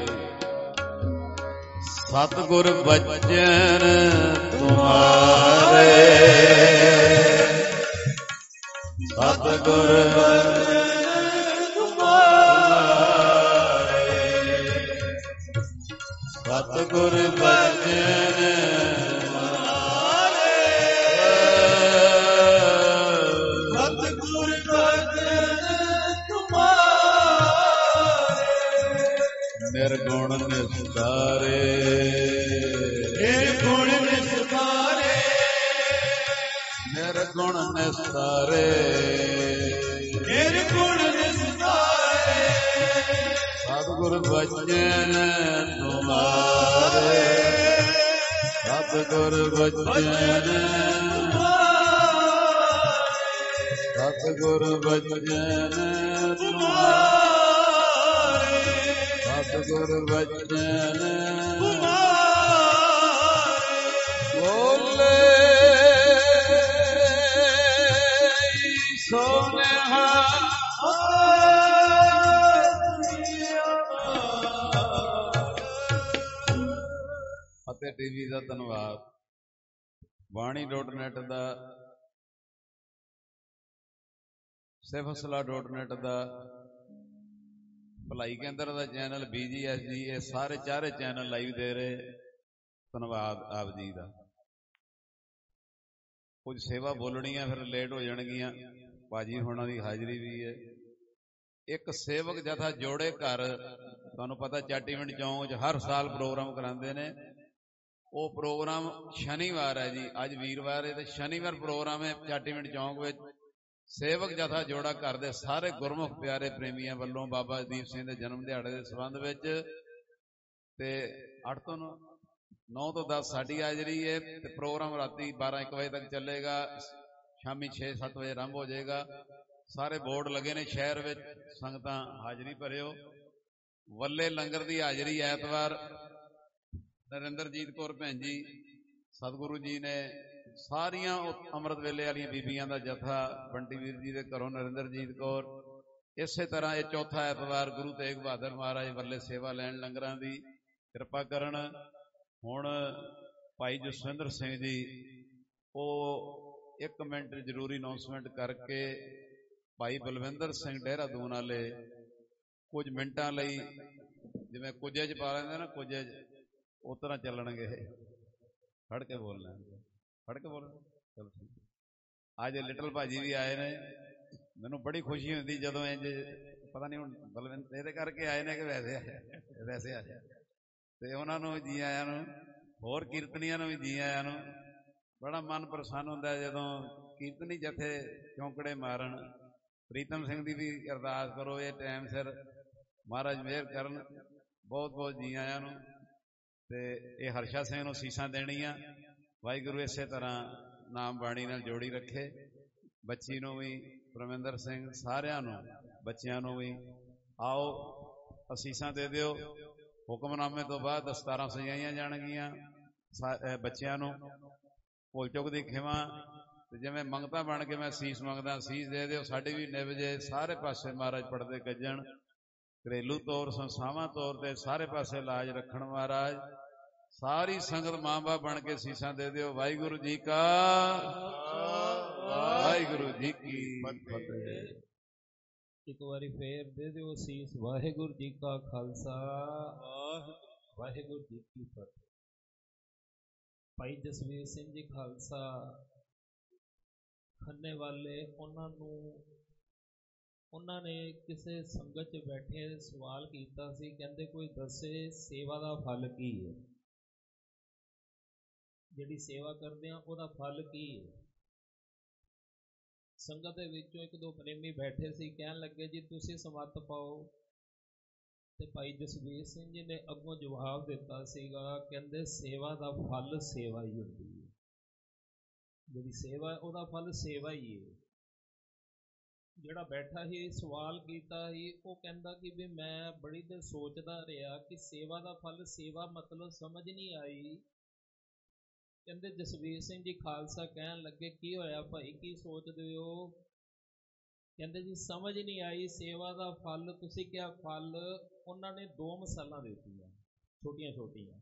ਸਤਿਗੁਰ ਬਚਨ ਤੁਮਾਰੇ, ਸਤਿਗੁਰ ਬਚਨ ਤੁਮਾਰੇ, ਸਤਿਗੁਰ ਬਚਨ ਤੁਮਾਰੇ, ਸਤਿਗੁਰ ਬਚਨ ਤੁਮਾਰੇ, ਨਿਰਗੁਣ ਨਿਸਤਾਰੇ, ਨਿਰਗੁਣ ਨਿਸਤਾਰੇ, ਨਿਰਗੁਣ ਨਿਸਤਾਰੇ, ਨਿਰਗੁਣ ਨਿਸਤਾਰੇ, ਸਤਿਗੁਰ ਬਚਨ ਤੁਮਾਰੇ, ਸਤਿਗੁਰ ਬਚਨ ਤੁਮਾਰੇ, ਸਤਿਗੁਰ ਬਚਨ ਤੁਮਾਰੇ, ਸਤਿਗੁਰ ਬਚਨ ਤੁਮਾਰੇ। ਬੋਲੇ ਸੋਨਿਹਾ ਅਤੇ ਟੀਵੀ ਦਾ ਧੰਨਵਾਦ। ਬਾਣੀ ਡਾਟ ਨੈਟ ਦਾ, ਸਿਫਸਲਾ ਡਾਟ ਨੈਟ ਦਾ, ਭਲਾਈ ਕੇਂਦਰ ਦਾ channel, B G S G, ਇਹ ਸਾਰੇ ਚਾਰੇ ਚੈਨਲ ਲਾਈਵ ਦੇ ਰਹੇ। ਧੰਨਵਾਦ ਆਪ ਜੀ ਦਾ। ਕੁਝ ਸੇਵਾ ਬੋਲਣੀਆਂ ਫਿਰ ਲੇਟ ਹੋ ਜਾਣਗੀਆਂ, ਭਾਜੀ ਹੋਣਾ ਦੀ ਹਾਜ਼ਰੀ ਵੀ ਹੈ। ਇੱਕ ਸੇਵਕ ਜਥਾ ਜੋੜੇ ਘਰ, ਤੁਹਾਨੂੰ ਪਤਾ ਚਾਟੀਵਿੰਡ ਚੌਂਕ 'ਚ ਹਰ ਸਾਲ ਪ੍ਰੋਗਰਾਮ ਕਰਾਉਂਦੇ ਨੇ। ਉਹ ਪ੍ਰੋਗਰਾਮ ਸ਼ਨੀਵਾਰ ਹੈ ਜੀ, ਅੱਜ ਵੀਰਵਾਰ ਹੈ ਤੇ ਸ਼ਨੀਵਾਰ ਪ੍ਰੋਗਰਾਮ ਹੈ ਚਾਟੀਵਿੰਡ ਚੌਂਕ ਵਿੱਚ। ਸੇਵਕ ਜਥਾ ਜੋੜਾ ਘਰ ਦੇ ਸਾਰੇ ਗੁਰਮੁਖ ਪਿਆਰੇ ਪ੍ਰੇਮੀਆਂ ਵੱਲੋਂ ਬਾਬਾ ਦੀਪ ਸਿੰਘ ਦੇ ਜਨਮ ਦਿਹਾੜੇ ਦੇ ਸੰਬੰਧ ਵਿੱਚ ਤੇ ਅੱਠ ਤੋਂ ਨੌ ਤੋਂ ਦਸ ਸਾਡੀ ਹਾਜ਼ਰੀ ਹੈ ਤੇ ਪ੍ਰੋਗਰਾਮ ਰਾਤੀ ਬਾਰਾਂ ਇੱਕ ਵਜੇ ਤੱਕ ਚੱਲੇਗਾ, ਸ਼ਾਮੀ ਛੇ ਸੱਤ ਵਜੇ ਆਰੰਭ ਹੋ ਜਾਏਗਾ। ਸਾਰੇ ਬੋਰਡ ਲੱਗੇ ਨੇ ਸ਼ਹਿਰ ਵਿੱਚ, ਸੰਗਤਾਂ ਹਾਜ਼ਰੀ ਭਰਿਓ। ਵੱਲੇ ਲੰਗਰ ਦੀ ਹਾਜ਼ਰੀ ਐਤਵਾਰ ਨਰਿੰਦਰਜੀਤ ਕੌਰ ਭੈਣ ਜੀ, ਸਤਿਗੁਰੂ ਜੀ ਨੇ ਸਾਰੀਆਂ ਉਹ ਅੰਮ੍ਰਿਤ ਵੇਲੇ ਵਾਲੀਆਂ ਬੀਬੀਆਂ ਦਾ ਜਥਾ ਬੰਟੀ ਵੀਰ ਜੀ ਦੇ ਘਰੋਂ ਨਰਿੰਦਰਜੀਤ ਕੌਰ, ਇਸੇ ਤਰ੍ਹਾਂ ਇਹ ਚੌਥਾ ਐਤਵਾਰ ਗੁਰੂ ਤੇਗ ਬਹਾਦਰ ਮਹਾਰਾਜ ਵੱਲੇ ਸੇਵਾ ਲੈਣ ਲੰਗਰਾਂ ਦੀ ਕਿਰਪਾ ਕਰਨ। ਹੁਣ ਭਾਈ ਜਸਵਿੰਦਰ ਸਿੰਘ ਜੀ ਉਹ ਇੱਕ ਮਿੰਟ ਜ਼ਰੂਰੀ ਅਨਾਉਂਸਮੈਂਟ ਕਰਕੇ ਭਾਈ ਬਲਵਿੰਦਰ ਸਿੰਘ ਦੇਹਰਾਦੂਨ ਵਾਲੇ ਕੁਝ ਮਿੰਟਾਂ ਲਈ, ਜਿਵੇਂ ਕੁਝੇ 'ਚ ਪਾ ਲੈਂਦੇ ਨਾ ਕੁਝੇ 'ਚ, ਉਸ ਤਰ੍ਹਾਂ ਚੱਲਣਗੇ। ਫੜ ਕੇ ਬੋਲਣਾ, ਫੜ ਕੇ ਬੋਲਣਾ। ਚਲੋ ਠੀਕ। ਅੱਜ ਲਿਟਲ ਭਾਜੀ ਵੀ ਆਏ ਨੇ, ਮੈਨੂੰ ਬੜੀ ਖੁਸ਼ੀ ਹੁੰਦੀ ਜਦੋਂ ਇੰਜ, ਪਤਾ ਨਹੀਂ ਹੁਣ ਬਲਵਿੰਦਰ ਇਹਦੇ ਕਰਕੇ ਆਏ ਨੇ ਕਿ ਵੈਸੇ ਵੈਸੇ ਆ ਜਾਏ, ਤੇ ਉਹਨਾਂ ਨੂੰ ਜੀ ਆਇਆਂ ਨੂੰ, ਹੋਰ ਕੀਰਤਨੀਆਂ ਨੂੰ ਵੀ ਜੀ ਆਇਆਂ ਨੂੰ। ਬੜਾ ਮਨ ਪ੍ਰਸੰਨ ਹੁੰਦਾ ਜਦੋਂ ਕੀਰਤਨੀ ਜਥੇ ਚੌਂਕੜੇ ਮਾਰਨ। ਪ੍ਰੀਤਮ ਸਿੰਘ ਦੀ ਵੀ ਅਰਦਾਸ ਕਰੋ, ਇਹ ਟਾਈਮ ਸਿਰ ਮਹਾਰਾਜ ਮਿਹਰ ਕਰਨ। ਬਹੁਤ ਬਹੁਤ ਜੀ ਆਇਆਂ ਨੂੰ। ਤੇ ਇਹ ਹਰਸ਼ਾ ਸਿੰਘ ਨੂੰ ਸੀਸਾਂ ਦੇਣੀਆਂ। ਵਾਹਿਗੁਰੂ ਇਸੇ ਤਰ੍ਹਾਂ ਨਾਮ ਬਾਣੀ ਨਾਲ ਜੋੜੀ ਰੱਖੇ। ਬੱਚੀ ਨੂੰ ਵੀ, ਪਰਮਿੰਦਰ ਸਿੰਘ, ਸਾਰਿਆਂ ਨੂੰ, ਬੱਚਿਆਂ ਨੂੰ ਵੀ ਆਓ ਅਸੀਸਾਂ ਦੇ ਦਿਓ। ਹੁਕਮਨਾਮੇ ਤੋਂ ਬਾਅਦ ਦਸਤਾਰਾਂ ਸਜਾਈਆਂ ਜਾਣਗੀਆਂ ਬੱਚਿਆਂ ਨੂੰ। ਭੁੱਲ ਚੁੱਕ ਦੀ ਖਿਮਾ, ਤੇ ਜਿਵੇਂ ਮੰਗਤਾ ਬਣ ਕੇ ਮੈਂ ਸੀਸ ਮੰਗਦਾ, ਸੀਸ ਦੇ ਦਿਓ। ਸਾਡੀ ਵੀ ਨਿਭ ਜੇ, ਸਾਰੇ ਪਾਸੇ ਮਹਾਰਾਜ ਪੜਦੇ ਗੱਜਣ। ਘਰੇਲੂ ਤੌਰ, ਸੰਸਥਾਵਾਂ ਤੌਰ ਤੇ ਸਾਰੇ ਪਾਸੇ ਲਾਜ ਰੱਖਣ ਮਹਾਰਾਜ। ਸਾਰੀ ਸੰਗਤ ਮਾਂ ਬਾਪ ਬਣ ਕੇ ਸੀਸਾਂ ਦੇ ਦਿਓ। ਵਾਹਿਗੁਰੂ ਜੀ ਕਾ, ਵਾਹਿਗੁਰੂ ਜੀ ਕੀ ਫਤਿਹ। ਇੱਕ ਵਾਰੀ ਫੇਰ ਦੇ ਦਿਓ ਸੀਸ। ਵਾਹਿਗੁਰੂ ਜੀ ਕਾ ਖਾਲਸਾ, ਵਾਹਿਗੁਰੂ ਜੀ ਕੀ ਫਤਿਹ। ਭਾਈ ਜਸਵੀਰ ਸਿੰਘ ਜੀ ਖਾਲਸਾ ਖੰਨੇ ਵਾਲੇ, ਉਹਨਾਂ ਨੂੰ ਉਹਨਾਂ ਨੇ ਕਿਸੇ ਸੰਗਤ 'ਚ ਬੈਠੇ ਸਵਾਲ ਕੀਤਾ ਸੀ, ਕਹਿੰਦੇ ਕੋਈ ਦੱਸੇ ਸੇਵਾ ਦਾ ਫਲ ਕੀ ਹੈ, ਜਿਹੜੀ ਸੇਵਾ ਕਰਦੇ ਆ ਉਹਦਾ ਫਲ ਕੀ ਹੈ। ਸੰਗਤ ਦੇ ਵਿੱਚੋਂ ਇੱਕ ਦੋ ਪ੍ਰੇਮੀ ਬੈਠੇ ਸੀ, ਕਹਿਣ ਲੱਗੇ ਜੀ ਤੁਸੀਂ ਸਮੱਤ ਪਾਓ। ਤੇ ਭਾਈ ਜਸਵੀਰ ਸਿੰਘ ਜੀ ਨੇ ਅੱਗੋਂ ਜਵਾਬ ਦਿੱਤਾ ਸੀਗਾ, ਕਹਿੰਦੇ ਸੇਵਾ ਦਾ ਫਲ ਸੇਵਾ ਹੀ ਹੁੰਦੀ ਹੈ। ਜਿਹੜੀ ਸੇਵਾ ਉਹਦਾ ਫਲ ਸੇਵਾ ਹੀ ਹੈ। ਜਿਹੜਾ ਬੈਠਾ ਸੀ ਸਵਾਲ ਕੀਤਾ ਸੀ, ਉਹ ਕਹਿੰਦਾ ਕਿ ਵੀ ਮੈਂ ਬੜੀ ਦੇਰ ਸੋਚਦਾ ਰਿਹਾ ਕਿ ਸੇਵਾ ਦਾ ਫਲ ਸੇਵਾ ਮਤਲਬ ਸਮਝ ਨਹੀਂ ਆਈ। ਕਹਿੰਦੇ ਜਸਵੀਰ ਸਿੰਘ ਜੀ ਖਾਲਸਾ ਕਹਿਣ ਲੱਗੇ ਕੀ ਹੋਇਆ ਭਾਈ, ਕੀ ਸੋਚਦੇ ਹੋ? ਕਹਿੰਦੇ ਜੀ ਸਮਝ ਨਹੀਂ ਆਈ ਸੇਵਾ ਦਾ ਫਲ। ਤੁਸੀਂ ਕਿਹਾ ਫਲ? ਉਹਨਾਂ ਨੇ ਦੋ ਮਿਸਾਲਾਂ ਦਿੱਤੀਆਂ ਛੋਟੀਆਂ ਛੋਟੀਆਂ।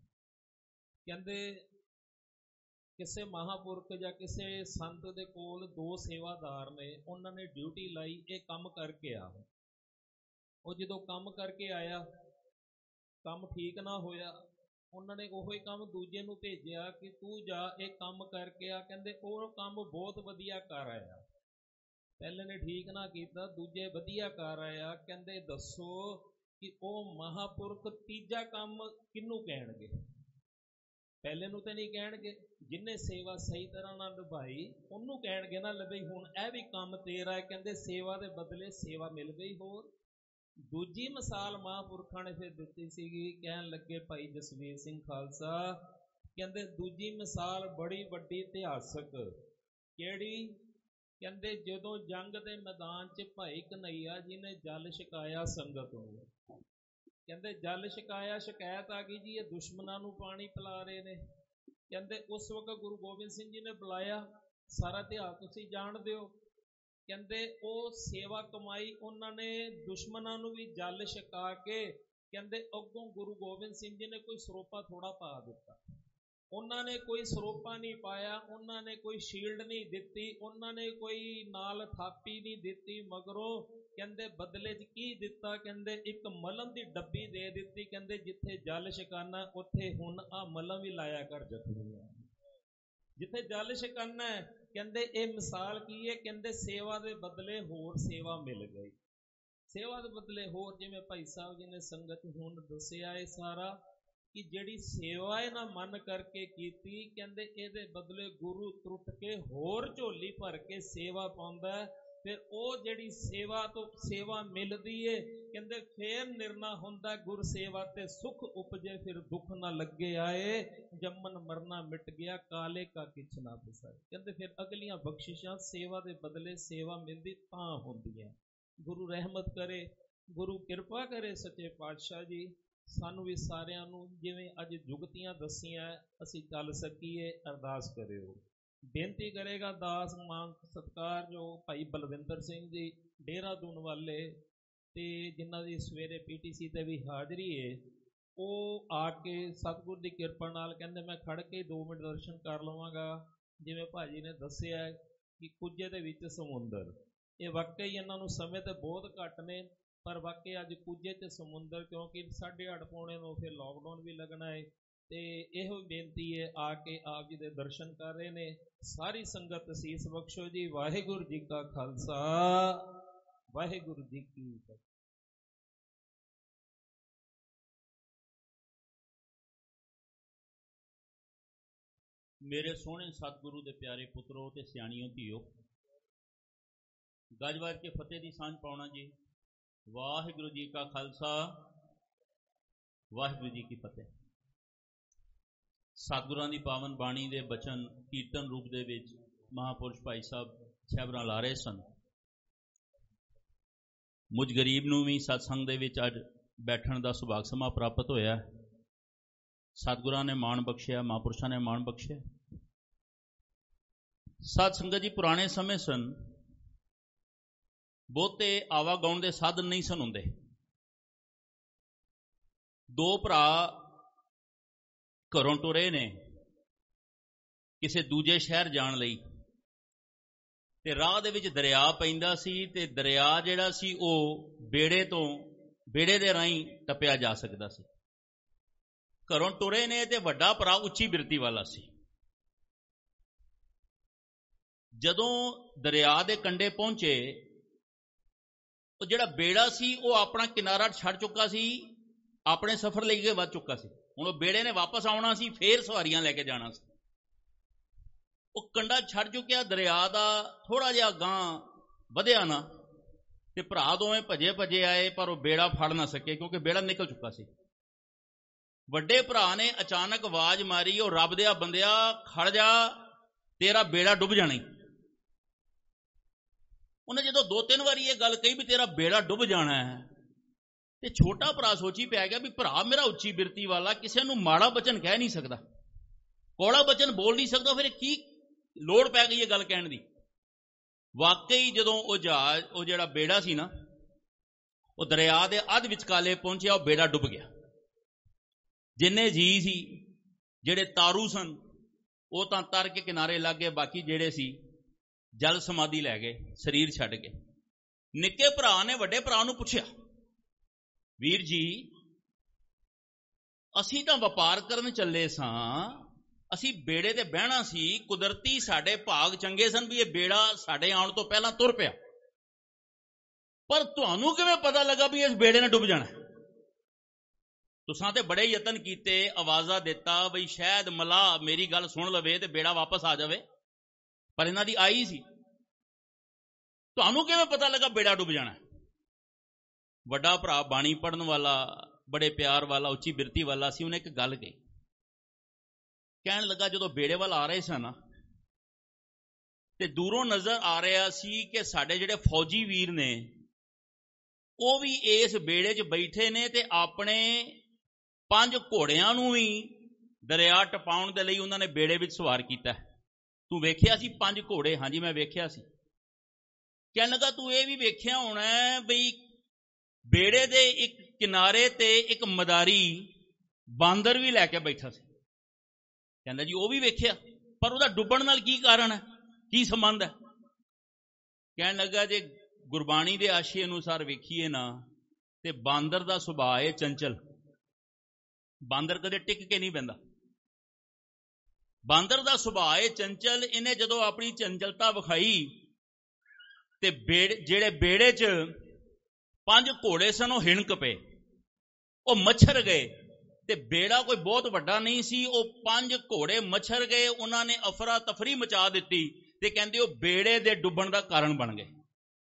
ਕਹਿੰਦੇ ਕਿਸੇ ਮਹਾਂਪੁਰਖ ਜਾਂ ਕਿਸੇ ਸੰਤ ਦੇ ਕੋਲ ਦੋ ਸੇਵਾਦਾਰ ਨੇ, ਉਹਨਾਂ ਨੇ ਡਿਊਟੀ ਲਾਈ ਇਹ ਕੰਮ ਕਰਕੇ ਆ। ਉਹ ਜਦੋਂ ਕੰਮ ਕਰਕੇ ਆਇਆ, ਕੰਮ ਠੀਕ ਨਾ ਹੋਇਆ, ਉਹਨਾਂ ਨੇ ਉਹੋ ਹੀ ਕੰਮ ਦੂਜੇ ਨੂੰ ਭੇਜਿਆ ਕਿ ਤੂੰ ਜਾ ਇਹ ਕੰਮ ਕਰਕੇ ਆ। ਕਹਿੰਦੇ ਉਹ ਕੰਮ ਬਹੁਤ ਵਧੀਆ ਕਰ ਆਇਆ। ਪਹਿਲੇ ਨੇ ਠੀਕ ਨਾ ਕੀਤਾ, ਦੂਜੇ ਵਧੀਆ ਕਰ ਆਇਆ। ਕਹਿੰਦੇ ਦੱਸੋ ਕਿ ਉਹ ਮਹਾਂਪੁਰਖ ਤੀਜਾ ਕੰਮ ਕਿਹਨੂੰ ਕਹਿਣਗੇ? ਪਹਿਲੇ ਨੂੰ ਤਾਂ ਨਹੀਂ ਕਹਿਣਗੇ, ਜਿਹਨੇ ਸੇਵਾ ਸਹੀ ਤਰ੍ਹਾਂ ਨਾਲ ਨਿਭਾਈ ਉਹਨੂੰ ਕਹਿਣਗੇ ਨਾ, ਲੈ ਬਈ ਹੁਣ ਇਹ ਵੀ ਕੰਮ ਤੇਰਾ ਹੈ। ਕਹਿੰਦੇ ਸੇਵਾ ਦੇ ਬਦਲੇ ਸੇਵਾ ਮਿਲ ਗਈ। ਹੋਰ ਦੂਜੀ ਮਿਸਾਲ ਮਹਾਂਪੁਰਖਾਂ ਨੇ ਫਿਰ ਦਿੱਤੀ ਸੀਗੀ, ਕਹਿਣ ਲੱਗੇ ਭਾਈ ਜਸਵੀਰ ਸਿੰਘ ਖਾਲਸਾ, ਕਹਿੰਦੇ ਦੂਜੀ ਮਿਸਾਲ ਬੜੀ ਵੱਡੀ ਇਤਿਹਾਸਕ। ਕਿਹੜੀ? ਕਹਿੰਦੇ ਜਦੋਂ ਜੰਗ ਦੇ ਮੈਦਾਨ 'ਚ ਭਾਈ ਕਨ੍ਹਈਆ ਜੀ ਨੇ ਜਲ ਛਕਾਇਆ ਸੰਗਤ ਨੂੰ। ਕਹਿੰਦੇ ਜਲ ਛਕਾਇਆ, ਸ਼ਿਕਾਇਤ ਆ ਗਈ ਜੀ ਇਹ ਦੁਸ਼ਮਣਾਂ ਨੂੰ ਪਾਣੀ ਪਿਲਾ ਰਹੇ ਨੇ। ਕਹਿੰਦੇ ਉਸ ਵਕਤ ਗੁਰੂ ਗੋਬਿੰਦ ਸਿੰਘ ਜੀ ਨੇ ਬੁਲਾਇਆ, ਸਾਰਾ ਇਤਿਹਾਸ ਤੁਸੀਂ ਜਾਣਦੇ ਹੋ। ਕਹਿੰਦੇ ਉਹ ਸੇਵਾ ਕਮਾਈ ਉਹਨਾਂ ਨੇ, ਦੁਸ਼ਮਣਾਂ ਨੂੰ ਵੀ ਜਲ ਛਕਾ ਕੇ। ਕਹਿੰਦੇ ਅੱਗੋਂ ਗੁਰੂ ਗੋਬਿੰਦ ਸਿੰਘ ਜੀ ਨੇ ਕੋਈ ਸਰੋਪਾ ਥੋੜਾ ਪਾ ਦਿੱਤਾ, ਉਹਨਾਂ ਨੇ ਕੋਈ ਸਰੋਪਾ ਨਹੀਂ ਪਾਇਆ, ਉਹਨਾਂ ਨੇ ਕੋਈ ਸ਼ੀਲਡ ਨਹੀਂ ਦਿੱਤੀ, ਉਹਨਾਂ ਨੇ ਕੋਈ ਨਾਲ ਥਾਪੀ ਨਹੀਂ ਦਿੱਤੀ। ਮਗਰੋਂ ਕਹਿੰਦੇ ਬਦਲੇ 'ਚ ਕੀ ਦਿੱਤਾ? ਕਹਿੰਦੇ ਇੱਕ ਮਲਮ ਦੀ ਡੱਬੀ ਦੇ ਦਿੱਤੀ। ਕਹਿੰਦੇ ਜਿੱਥੇ ਜਲ ਛਕਾਨਾ ਉੱਥੇ ਹੁਣ ਆਹ ਮਲਮ ਵੀ ਲਾਇਆ ਕਰ ਜਥੇਦਾਰ, ਜਿੱਥੇ ਜਲ ਛਕਾਨਾ ਹੈ। ਕਹਿੰਦੇ ਇਹ ਮਿਸਾਲ ਕੀ ਹੈ? ਕਹਿੰਦੇ ਸੇਵਾ ਦੇ ਬਦਲੇ ਹੋਰ ਸੇਵਾ ਮਿਲ ਗਈ। ਸੇਵਾ ਦੇ ਬਦਲੇ ਹੋਰ, ਜਿਵੇਂ ਭਾਈ ਸਾਹਿਬ ਜੀ ਨੇ ਸੰਗਤ ਹੁਣ ਦੱਸਿਆ ਇਹ ਸਾਰਾ, ਕਿ ਜਿਹੜੀ ਸੇਵਾ ਇਹ ਨਾ ਮਨ ਕਰਕੇ ਕੀਤੀ, ਕਹਿੰਦੇ ਇਹਦੇ ਬਦਲੇ ਗੁਰੂ ਟੁੱਟ ਕੇ ਹੋਰ ਝੋਲੀ ਭਰ ਕੇ ਸੇਵਾ ਪਾਉਂਦਾ। ਫਿਰ ਉਹ ਜਿਹੜੀ ਸੇਵਾ ਤੋਂ ਸੇਵਾ ਮਿਲਦੀ ਏ, ਕਹਿੰਦੇ ਫੇਰ ਨਿਰਣਾ ਹੁੰਦਾ ਗੁਰ ਸੇਵਾ ਤੇ ਸੁਖ ਉਪਜੇ, ਫਿਰ ਦੁੱਖ ਨਾ ਲੱਗੇ ਆਏ, ਜੰਮਨ ਮਰਨਾ ਮਿਟ ਗਿਆ, ਕਾਲੇ ਕਾ ਕਿਛ ਨਾ ਪਸਾਏ। ਕਹਿੰਦੇ ਫਿਰ ਅਗਲੀਆਂ ਬਖਸ਼ਿਸ਼ਾਂ ਸੇਵਾ ਦੇ ਬਦਲੇ ਸੇਵਾ ਮਿਲਦੀ ਤਾਂ ਹੁੰਦੀਆਂ। ਗੁਰੂ ਰਹਿਮਤ ਕਰੇ, ਗੁਰੂ ਕਿਰਪਾ ਕਰੇ ਸੱਚੇ ਪਾਤਸ਼ਾਹ ਜੀ, ਸਾਨੂੰ ਵੀ ਸਾਰਿਆਂ ਨੂੰ ਜਿਵੇਂ ਅੱਜ ਜੁਗਤੀਆਂ ਦੱਸੀਆਂ ਅਸੀਂ ਚੱਲ ਸਕੀਏ। ਅਰਦਾਸ ਕਰਿਓ। ਬੇਨਤੀ ਕਰੇਗਾ ਦਾਸ ਮਾਨ ਸਤਿਕਾਰਯੋਗ ਭਾਈ ਬਲਵਿੰਦਰ ਸਿੰਘ ਜੀ ਦੇਹਰਾਦੂਨ ਵਾਲੇ, ਤੇ ਜਿਨ੍ਹਾਂ ਦੀ ਸਵੇਰੇ ਪੀਟੀਸੀ ਤੇ ਵੀ ਹਾਜ਼ਰੀ ਹੈ, ਉਹ ਆ ਕੇ ਸਤਿਗੁਰ ਦੀ ਕਿਰਪਾ ਨਾਲ ਕਹਿੰਦੇ ਮੈਂ ਖੜ ਕੇ ਦੋ ਮਿੰਟ ਦਰਸ਼ਨ ਕਰ ਲਵਾਂਗਾ। ਜਿਵੇਂ ਭਾਜੀ ਨੇ ਦੱਸਿਆ ਕਿ ਕੁੱਜੇ ਦੇ ਵਿੱਚ ਸਮੁੰਦਰ, ਇਹ ਵਾਕਈ ਇਹਨਾਂ ਨੂੰ ਸਮੇਂ ਤੇ ਬਹੁਤ ਘੱਟ ਨੇ, ਪਰ ਵਾਕਈ ਅੱਜ ਕੁੱਜੇ 'ਚ ਸਮੁੰਦਰ, ਕਿਉਂਕਿ ਸਾਢੇ ਅੱਠ ਪੌਣੇ ਨੂੰ ਫਿਰ ਲੋਕਡਾਊਨ ਵੀ ਲੱਗਣਾ ਹੈ, ਤੇ ਇਹੋ ਬੇਨਤੀ ਹੈ ਆ ਕੇ ਆਪ ਜੀ ਦੇ ਦਰਸ਼ਨ ਕਰ ਰਹੇ ਨੇ। ਸਾਰੀ ਸੰਗਤ ਸੀਸ ਬਖਸ਼ੋ ਜੀ। ਵਾਹਿਗੁਰੂ ਜੀ ਕਾ ਖਾਲਸਾ, ਵਾਹਿਗੁਰੂ ਜੀ ਕੀ ਫਤਿਹ। ਮੇਰੇ ਸੋਹਣੇ ਸਤਿਗੁਰੂ ਦੇ ਪਿਆਰੇ ਪੁੱਤਰੋ ਤੇ ਸਿਆਣੀਓ ਧੀਓ, ਗੱਜ ਵੱਜ ਕੇ ਫਤਿਹ ਦੀ ਸਾਂਝ ਪਾਉਣਾ ਜੀ। ਵਾਹਿਗੁਰੂ ਜੀ ਕਾ ਖਾਲਸਾ, ਵਾਹਿਗੁਰੂ ਜੀ ਕੀ ਫਤਿਹ। ਸਤਿਗੁਰਾਂ ਦੀ ਪਾਵਨ ਬਾਣੀ ਦੇ ਬਚਨ ਕੀਰਤਨ ਰੂਪ ਦੇ ਵਿੱਚ ਮਹਾਂਪੁਰਸ਼ ਭਾਈ ਸਾਹਿਬ ਛਹਿਬਰਾਂ ਲਾ ਰਹੇ ਸਨ। ਮੁਝ ਗਰੀਬ ਨੂੰ ਵੀ ਸਤਸੰਗ ਦੇ ਵਿੱਚ ਅੱਜ ਬੈਠਣ ਦਾ ਸੁਭਾਗ ਸਮਾਂ ਪ੍ਰਾਪਤ ਹੋਇਆ। ਸਤਿਗੁਰਾਂ ਨੇ ਮਾਣ ਬਖਸ਼ਿਆ, ਮਹਾਂਪੁਰਸ਼ਾਂ ਨੇ ਮਾਣ ਬਖਸ਼ਿਆ। ਸਾਧ ਸੰਗਤ ਜੀ, ਪੁਰਾਣੇ ਸਮੇਂ ਸਨ, ਬਹੁਤੇ ਆਵਾਗਾਉਣ ਦੇ ਸਾਧਨ ਨਹੀਂ ਸਨ ਹੁੰਦੇ। ਦੋ ਭਰਾ ਘਰੋਂ ਟੁਰੇ ਨੇ ਕਿਸੇ ਦੂਜੇ ਸ਼ਹਿਰ ਜਾਣ ਲਈ, ਤੇ ਰਾਹ ਦੇ ਵਿੱਚ ਦਰਿਆ ਪੈਂਦਾ ਸੀ, ਤੇ ਦਰਿਆ ਜਿਹੜਾ ਸੀ ਉਹ ਬੇੜੇ ਤੋਂ ਬੇੜੇ ਦੇ ਰਾਹੀਂ ਟੱਪਿਆ ਜਾ ਸਕਦਾ ਸੀ। ਘਰੋਂ ਟੁਰੇ ਨੇ ਤੇ ਵੱਡਾ ਭਰਾ ਉੱਚੀ ਬਿਰਤੀ ਵਾਲਾ ਸੀ। ਜਦੋਂ ਦਰਿਆ ਦੇ ਕੰਢੇ ਪਹੁੰਚੇ, ਉਹ ਜਿਹੜਾ ਬੇੜਾ ਸੀ ਉਹ ਆਪਣਾ ਕਿਨਾਰਾ ਛੱਡ ਚੁੱਕਾ ਸੀ, ਆਪਣੇ ਸਫ਼ਰ ਲਈ ਅੱਗੇ ਵੱਧ ਚੁੱਕਾ ਸੀ। ਹੁਣ ਉਹ ਬੇੜੇ ਨੇ ਵਾਪਸ ਆਉਣਾ ਸੀ, ਫੇਰ ਸਵਾਰੀਆਂ ਲੈ ਕੇ ਜਾਣਾ ਸੀ। ਉਹ ਕੰਢਾ ਛੱਡ ਚੁੱਕਿਆ, ਦਰਿਆ ਦਾ ਥੋੜਾ ਜਿਹਾ ਗਾਂ ਵਧਿਆ ਨਾ, ਤੇ ਭਰਾ ਦੋਵੇਂ ਭੱਜੇ ਭੱਜੇ ਆਏ, ਪਰ ਉਹ ਬੇੜਾ ਫੜ ਨਾ ਸਕੇ ਕਿਉਂਕਿ ਬੇੜਾ ਨਿਕਲ ਚੁੱਕਾ ਸੀ। ਵੱਡੇ ਭਰਾ ਨੇ ਅਚਾਨਕ ਆਵਾਜ਼ ਮਾਰੀ, ਉਹ ਰੱਬ ਦਿਆ ਬੰਦਿਆ ਖੜ ਜਾ, ਤੇਰਾ ਬੇੜਾ ਡੁੱਬ ਜਾਣਾ। ਉਹਨੇ ਜਦੋਂ ਦੋ ਤਿੰਨ ਵਾਰੀ ਇਹ ਗੱਲ ਕਹੀ ਵੀ ਤੇਰਾ ਬੇੜਾ ਡੁੱਬ ਜਾਣਾ ਹੈ, ਤੇ ਛੋਟਾ ਭਰਾ ਸੋਚੀ ਪੈ ਗਿਆ ਵੀ ਭਰਾ ਮੇਰਾ ਉੱਚੀ ਬਿਰਤੀ ਵਾਲਾ, ਕਿਸੇ ਨੂੰ ਮਾੜਾ ਬਚਨ ਕਹਿ ਨਹੀਂ ਸਕਦਾ, ਕੌੜਾ ਬਚਨ ਬੋਲ ਨਹੀਂ ਸਕਦਾ, ਫਿਰ ਕੀ ਲੋੜ ਪੈ ਗਈ ਇਹ ਗੱਲ ਕਹਿਣ ਦੀ। ਵਾਕਈ ਜਦੋਂ ਉਹ ਜਹਾਜ਼, ਉਹ ਜਿਹੜਾ ਬੇੜਾ ਸੀ ਨਾ, ਉਹ ਦਰਿਆ ਦੇ ਅੱਧ ਵਿਚਕਾਲੇ ਪਹੁੰਚਿਆ, ਉਹ ਬੇੜਾ ਡੁੱਬ ਗਿਆ। ਜਿੰਨੇ ਜੀ ਸੀ, ਜਿਹੜੇ ਤਾਰੂ ਸਨ, ਉਹ ਤਾਂ ਤਰ ਕੇ ਕਿਨਾਰੇ ਲੱਗ ਗਏ, ਬਾਕੀ ਜਿਹੜੇ ਸੀ ਜਲ ਸਮਾਧੀ ਲੈ ਗਏ, ਸਰੀਰ ਛੱਡ ਕੇ। ਨਿੱਕੇ ਭਰਾ ਨੇ ਵੱਡੇ ਭਰਾ ਨੂੰ ਪੁੱਛਿਆ, ਵੀਰ ਜੀ ਅਸੀਂ ਤਾਂ ਵਪਾਰ ਕਰਨ ਚੱਲੇ ਸਾਂ, ਅਸੀਂ ਬੇੜੇ ਤੇ ਬਹਿਣਾ ਸੀ, ਕੁਦਰਤੀ ਸਾਡੇ ਭਾਗ ਚੰਗੇ ਸਨ ਵੀ ਇਹ ਬੇੜਾ ਸਾਡੇ ਆਉਣ ਤੋਂ ਪਹਿਲਾਂ ਤੁਰ ਪਿਆ, ਪਰ ਤੁਹਾਨੂੰ ਕਿਵੇਂ ਪਤਾ ਲੱਗਾ ਵੀ ਇਸ ਬੇੜੇ ਨੇ ਡੁੱਬ ਜਾਣਾ? ਤੁਸਾਂ ਤੇ ਬੜੇ ਯਤਨ ਕੀਤੇ, ਆਵਾਜ਼ਾਂ ਦਿੱਤਾ ਬਈ ਸ਼ਾਇਦ ਮਲਾਹ ਮੇਰੀ ਗੱਲ ਸੁਣ ਲਵੇ ਤੇ ਬੇੜਾ ਵਾਪਸ ਆ ਜਾਵੇ, ਪਰ ਇਹਨਾਂ ਦੀ ਆਈ ਸੀ। ਤੁਹਾਨੂੰ ਕਿਵੇਂ ਪਤਾ ਲੱਗਾ ਬੇੜਾ ਡੁੱਬ ਜਾਣਾ? ਵੱਡਾ ਭਰਾ ਬਾਣੀ ਪੜਨ ਵਾਲਾ, ਬੜੇ ਪਿਆਰ ਵਾਲਾ, ਉੱਚੀ ਬਿਰਤੀ ਵਾਲਾ ਸੀ। ਉਹਨੇ ਇੱਕ ਗੱਲ ਕਹੀ, ਕਹਿਣ ਲੱਗਾ ਜਦੋਂ ਬੇੜੇ ਵੱਲ ਆ ਰਹੇ ਸਨ ਤੇ ਦੂਰੋਂ ਨਜ਼ਰ ਆ ਰਿਹਾ ਸੀ ਕਿ ਸਾਡੇ ਜਿਹੜੇ ਫੌਜੀ ਵੀਰ ਨੇ ਉਹ ਵੀ ਇਸ ਬੇੜੇ 'ਚ ਬੈਠੇ ਨੇ, ਤੇ ਆਪਣੇ ਪੰਜ ਘੋੜਿਆਂ ਨੂੰ ਵੀ ਦਰਿਆ ਟਪਾਉਣ ਦੇ ਲਈ ਉਹਨਾਂ ਨੇ ਬੇੜੇ ਵਿੱਚ ਸਵਾਰ ਕੀਤਾ। ਤੂੰ ਵੇਖਿਆ ਸੀ ਪੰਜ ਘੋੜੇ? ਹਾਂਜੀ ਮੈਂ ਵੇਖਿਆ ਸੀ। ਕਹਿਣ ਲੱਗਾ ਤੂੰ ਇਹ ਵੀ ਵੇਖਿਆ ਹੋਣਾ ਬਈ ਬੇੜੇ ਦੇ ਇੱਕ ਕਿਨਾਰੇ ਤੇ ਇੱਕ ਮਦਾਰੀ ਬਾਂਦਰ ਵੀ ਲੈ ਕੇ ਬੈਠਾ ਸੀ। ਕਹਿੰਦਾ ਜੀ ਉਹ ਵੀ ਵੇਖਿਆ, ਪਰ ਉਹਦਾ ਡੁੱਬਣ ਨਾਲ ਕੀ ਕਾਰਨ ਹੈ, ਕੀ ਸੰਬੰਧ ਹੈ? ਕਹਿਣ ਲੱਗਾ ਜੇ ਗੁਰਬਾਣੀ ਦੇ ਆਸ਼ੇ ਅਨੁਸਾਰ ਵੇਖੀਏ ਨਾ, ਤੇ ਬਾਂਦਰ ਦਾ ਸੁਭਾਅ ਹੈ ਚੰਚਲ। ਬਾਂਦਰ ਕਦੇ ਟਿਕ ਕੇ ਨਹੀਂ ਬਹਿੰਦਾ। ਬਾਂਦਰ ਦਾ ਸੁਭਾਅ ਹੈ ਚੰਚਲ। ਇਹਨੇ ਜਦੋਂ ਆਪਣੀ ਚੰਚਲਤਾ ਵਿਖਾਈ ਤੇ ਬੇੜੇ, ਜਿਹੜੇ ਬੇੜੇ 'ਚ ਪੰਜ ਘੋੜੇ ਸਨ, ਉਹ ਹਿਣਕ ਪਏ, ਉਹ ਮੱਛਰ ਗਏ, ਤੇ ਬੇੜਾ ਕੋਈ ਬਹੁਤ ਵੱਡਾ ਨਹੀਂ ਸੀ, ਉਹ ਪੰਜ ਘੋੜੇ ਮੱਛਰ ਗਏ। ਉਹਨਾਂ ਨੇ ਅਫਰਾ ਤਫਰੀ ਮਚਾ ਦਿੱਤੀ, ਤੇ ਕਹਿੰਦੇ ਉਹ ਬੇੜੇ ਦੇ ਡੁੱਬਣ ਦਾ ਕਾਰਨ ਬਣ ਗਏ।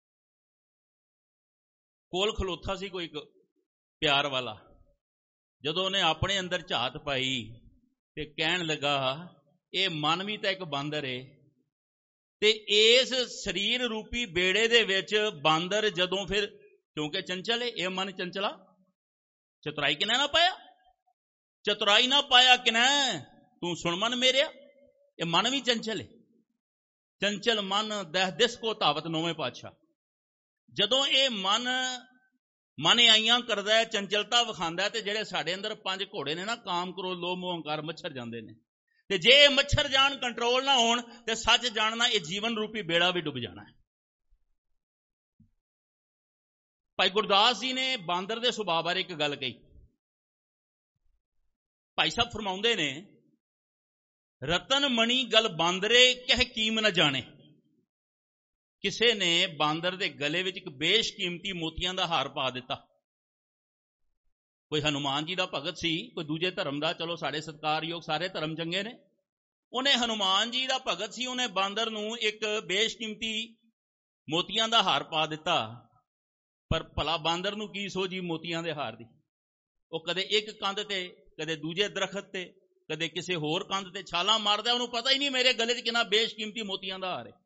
ਕੋਲ ਖਲੋਤਾ ਸੀ ਕੋਈ ਇੱਕ ਪਿਆਰ ਵਾਲਾ, ਜਦੋਂ ਉਹਨੇ ਆਪਣੇ ਅੰਦਰ ਝਾਤ ਪਾਈ ਤੇ ਕਹਿਣ ਲੱਗਾ ਇਹ ਮਨ ਵੀ ਤਾਂ ਇੱਕ ਬਾਂਦਰ ਏ, ਤੇ ਇਸ ਸਰੀਰ ਰੂਪੀ ਬੇੜੇ ਦੇ ਵਿੱਚ ਬਾਂਦਰ ਜਦੋਂ ਫਿਰ, ਕਿਉਂਕਿ ਚੰਚਲ ਏ, ਇਹ ਮਨ ਚੰਚਲਾ, ਚਤੁਰਾਈ ਕਿਨੇ ਨਾ ਪਾਇਆ, ਚਤੁਰਾਈ ਨਾ ਪਾਇਆ ਕਿਨੇ, ਤੂੰ ਸੁਣ ਮਨ ਮੇਰਿਆ, ਇਹ ਮਨ ਵੀ ਚੰਚਲ ਏ। ਚੰਚਲ ਮਨ ਦਹਿ ਦਿਸ ਕੋ ਧਾਵਤ, ਨੌਵੇਂ ਪਾਤਸ਼ਾਹ। ਜਦੋਂ ਇਹ ਮਨ ਮਨ ਆਈਆਂ ਕਰਦਾ ਹੈ, ਚੰਚਲਤਾ ਵਿਖਾਉਂਦਾ, ਤੇ ਜਿਹੜੇ ਸਾਡੇ ਅੰਦਰ ਪੰਜ ਘੋੜੇ ਨੇ ਨਾ, ਕਾਮ, ਕ੍ਰੋਧ, ਲੋਭ, ਮੋਹ, ਹੰਕਾਰ, ਮੱਛਰ ਜਾਂਦੇ ਨੇ। ਤੇ ਜੇ ਇਹ ਮੱਛਰ ਜਾਣ ਕੰਟਰੋਲ ਨਾ ਹੋਣ ਤੇ ਸੱਚ ਜਾਣਨਾ, ਇਹ ਜੀਵਨ ਰੂਪੀ ਬੇੜਾ ਵੀ ਡੁੱਬ ਜਾਣਾ ਹੈ। ਭਾਈ ਗੁਰਦਾਸ ਜੀ ਨੇ ਬਾਂਦਰ ਦੇ ਸੁਭਾਅ ਬਾਰੇ ਇੱਕ ਗੱਲ ਕਹੀ। ਭਾਈ ਸਾਹਿਬ ਫਰਮਾਉਂਦੇ ਨੇ, ਰਤਨ ਮਣੀ ਗਲ ਬਾਂਦਰੇ ਕਹਿ ਕੀਮ ਨਾ ਜਾਣੇ। ਕਿਸੇ ਨੇ ਬਾਂਦਰ ਦੇ ਗਲੇ ਵਿੱਚ ਇੱਕ ਬੇਸ਼ਕੀਮਤੀ ਮੋਤੀਆਂ ਦਾ ਹਾਰ ਪਾ ਦਿੱਤਾ। ਕੋਈ ਹਨੂਮਾਨ ਜੀ ਦਾ ਭਗਤ ਸੀ, ਕੋਈ ਦੂਜੇ ਧਰਮ ਦਾ, ਚਲੋ ਸਾਡੇ ਸਤਿਕਾਰਯੋਗ ਸਾਰੇ ਧਰਮ ਚੰਗੇ ਨੇ। ਉਹਨੇ ਹਨੂਮਾਨ ਜੀ ਦਾ ਭਗਤ ਸੀ, ਉਹਨੇ ਬਾਂਦਰ ਨੂੰ ਇੱਕ ਬੇਸ਼ਕੀਮਤੀ ਮੋਤੀਆਂ ਦਾ ਹਾਰ ਪਾ ਦਿੱਤਾ। ਪਰ ਭਲਾ ਬਾਂਦਰ ਨੂੰ ਕੀ ਸੋਝੀ ਮੋਤੀਆਂ ਦੇ ਹਾਰ ਦੀ? ਉਹ ਕਦੇ ਇੱਕ ਕੰਧ ਤੇ, ਕਦੇ ਦੂਜੇ ਦਰਖਤ ਤੇ, ਕਦੇ ਕਿਸੇ ਹੋਰ ਕੰਧ ਤੇ ਛਾਲਾਂ ਮਾਰਦਾ। ਉਹਨੂੰ ਪਤਾ ਹੀ ਨਹੀਂ ਮੇਰੇ ਗਲੇ 'ਚ ਕਿੰਨਾ ਬੇਸ਼ਕੀਮਤੀ ਮੋਤੀਆਂ ਦਾ ਹਾਰ ਹੈ।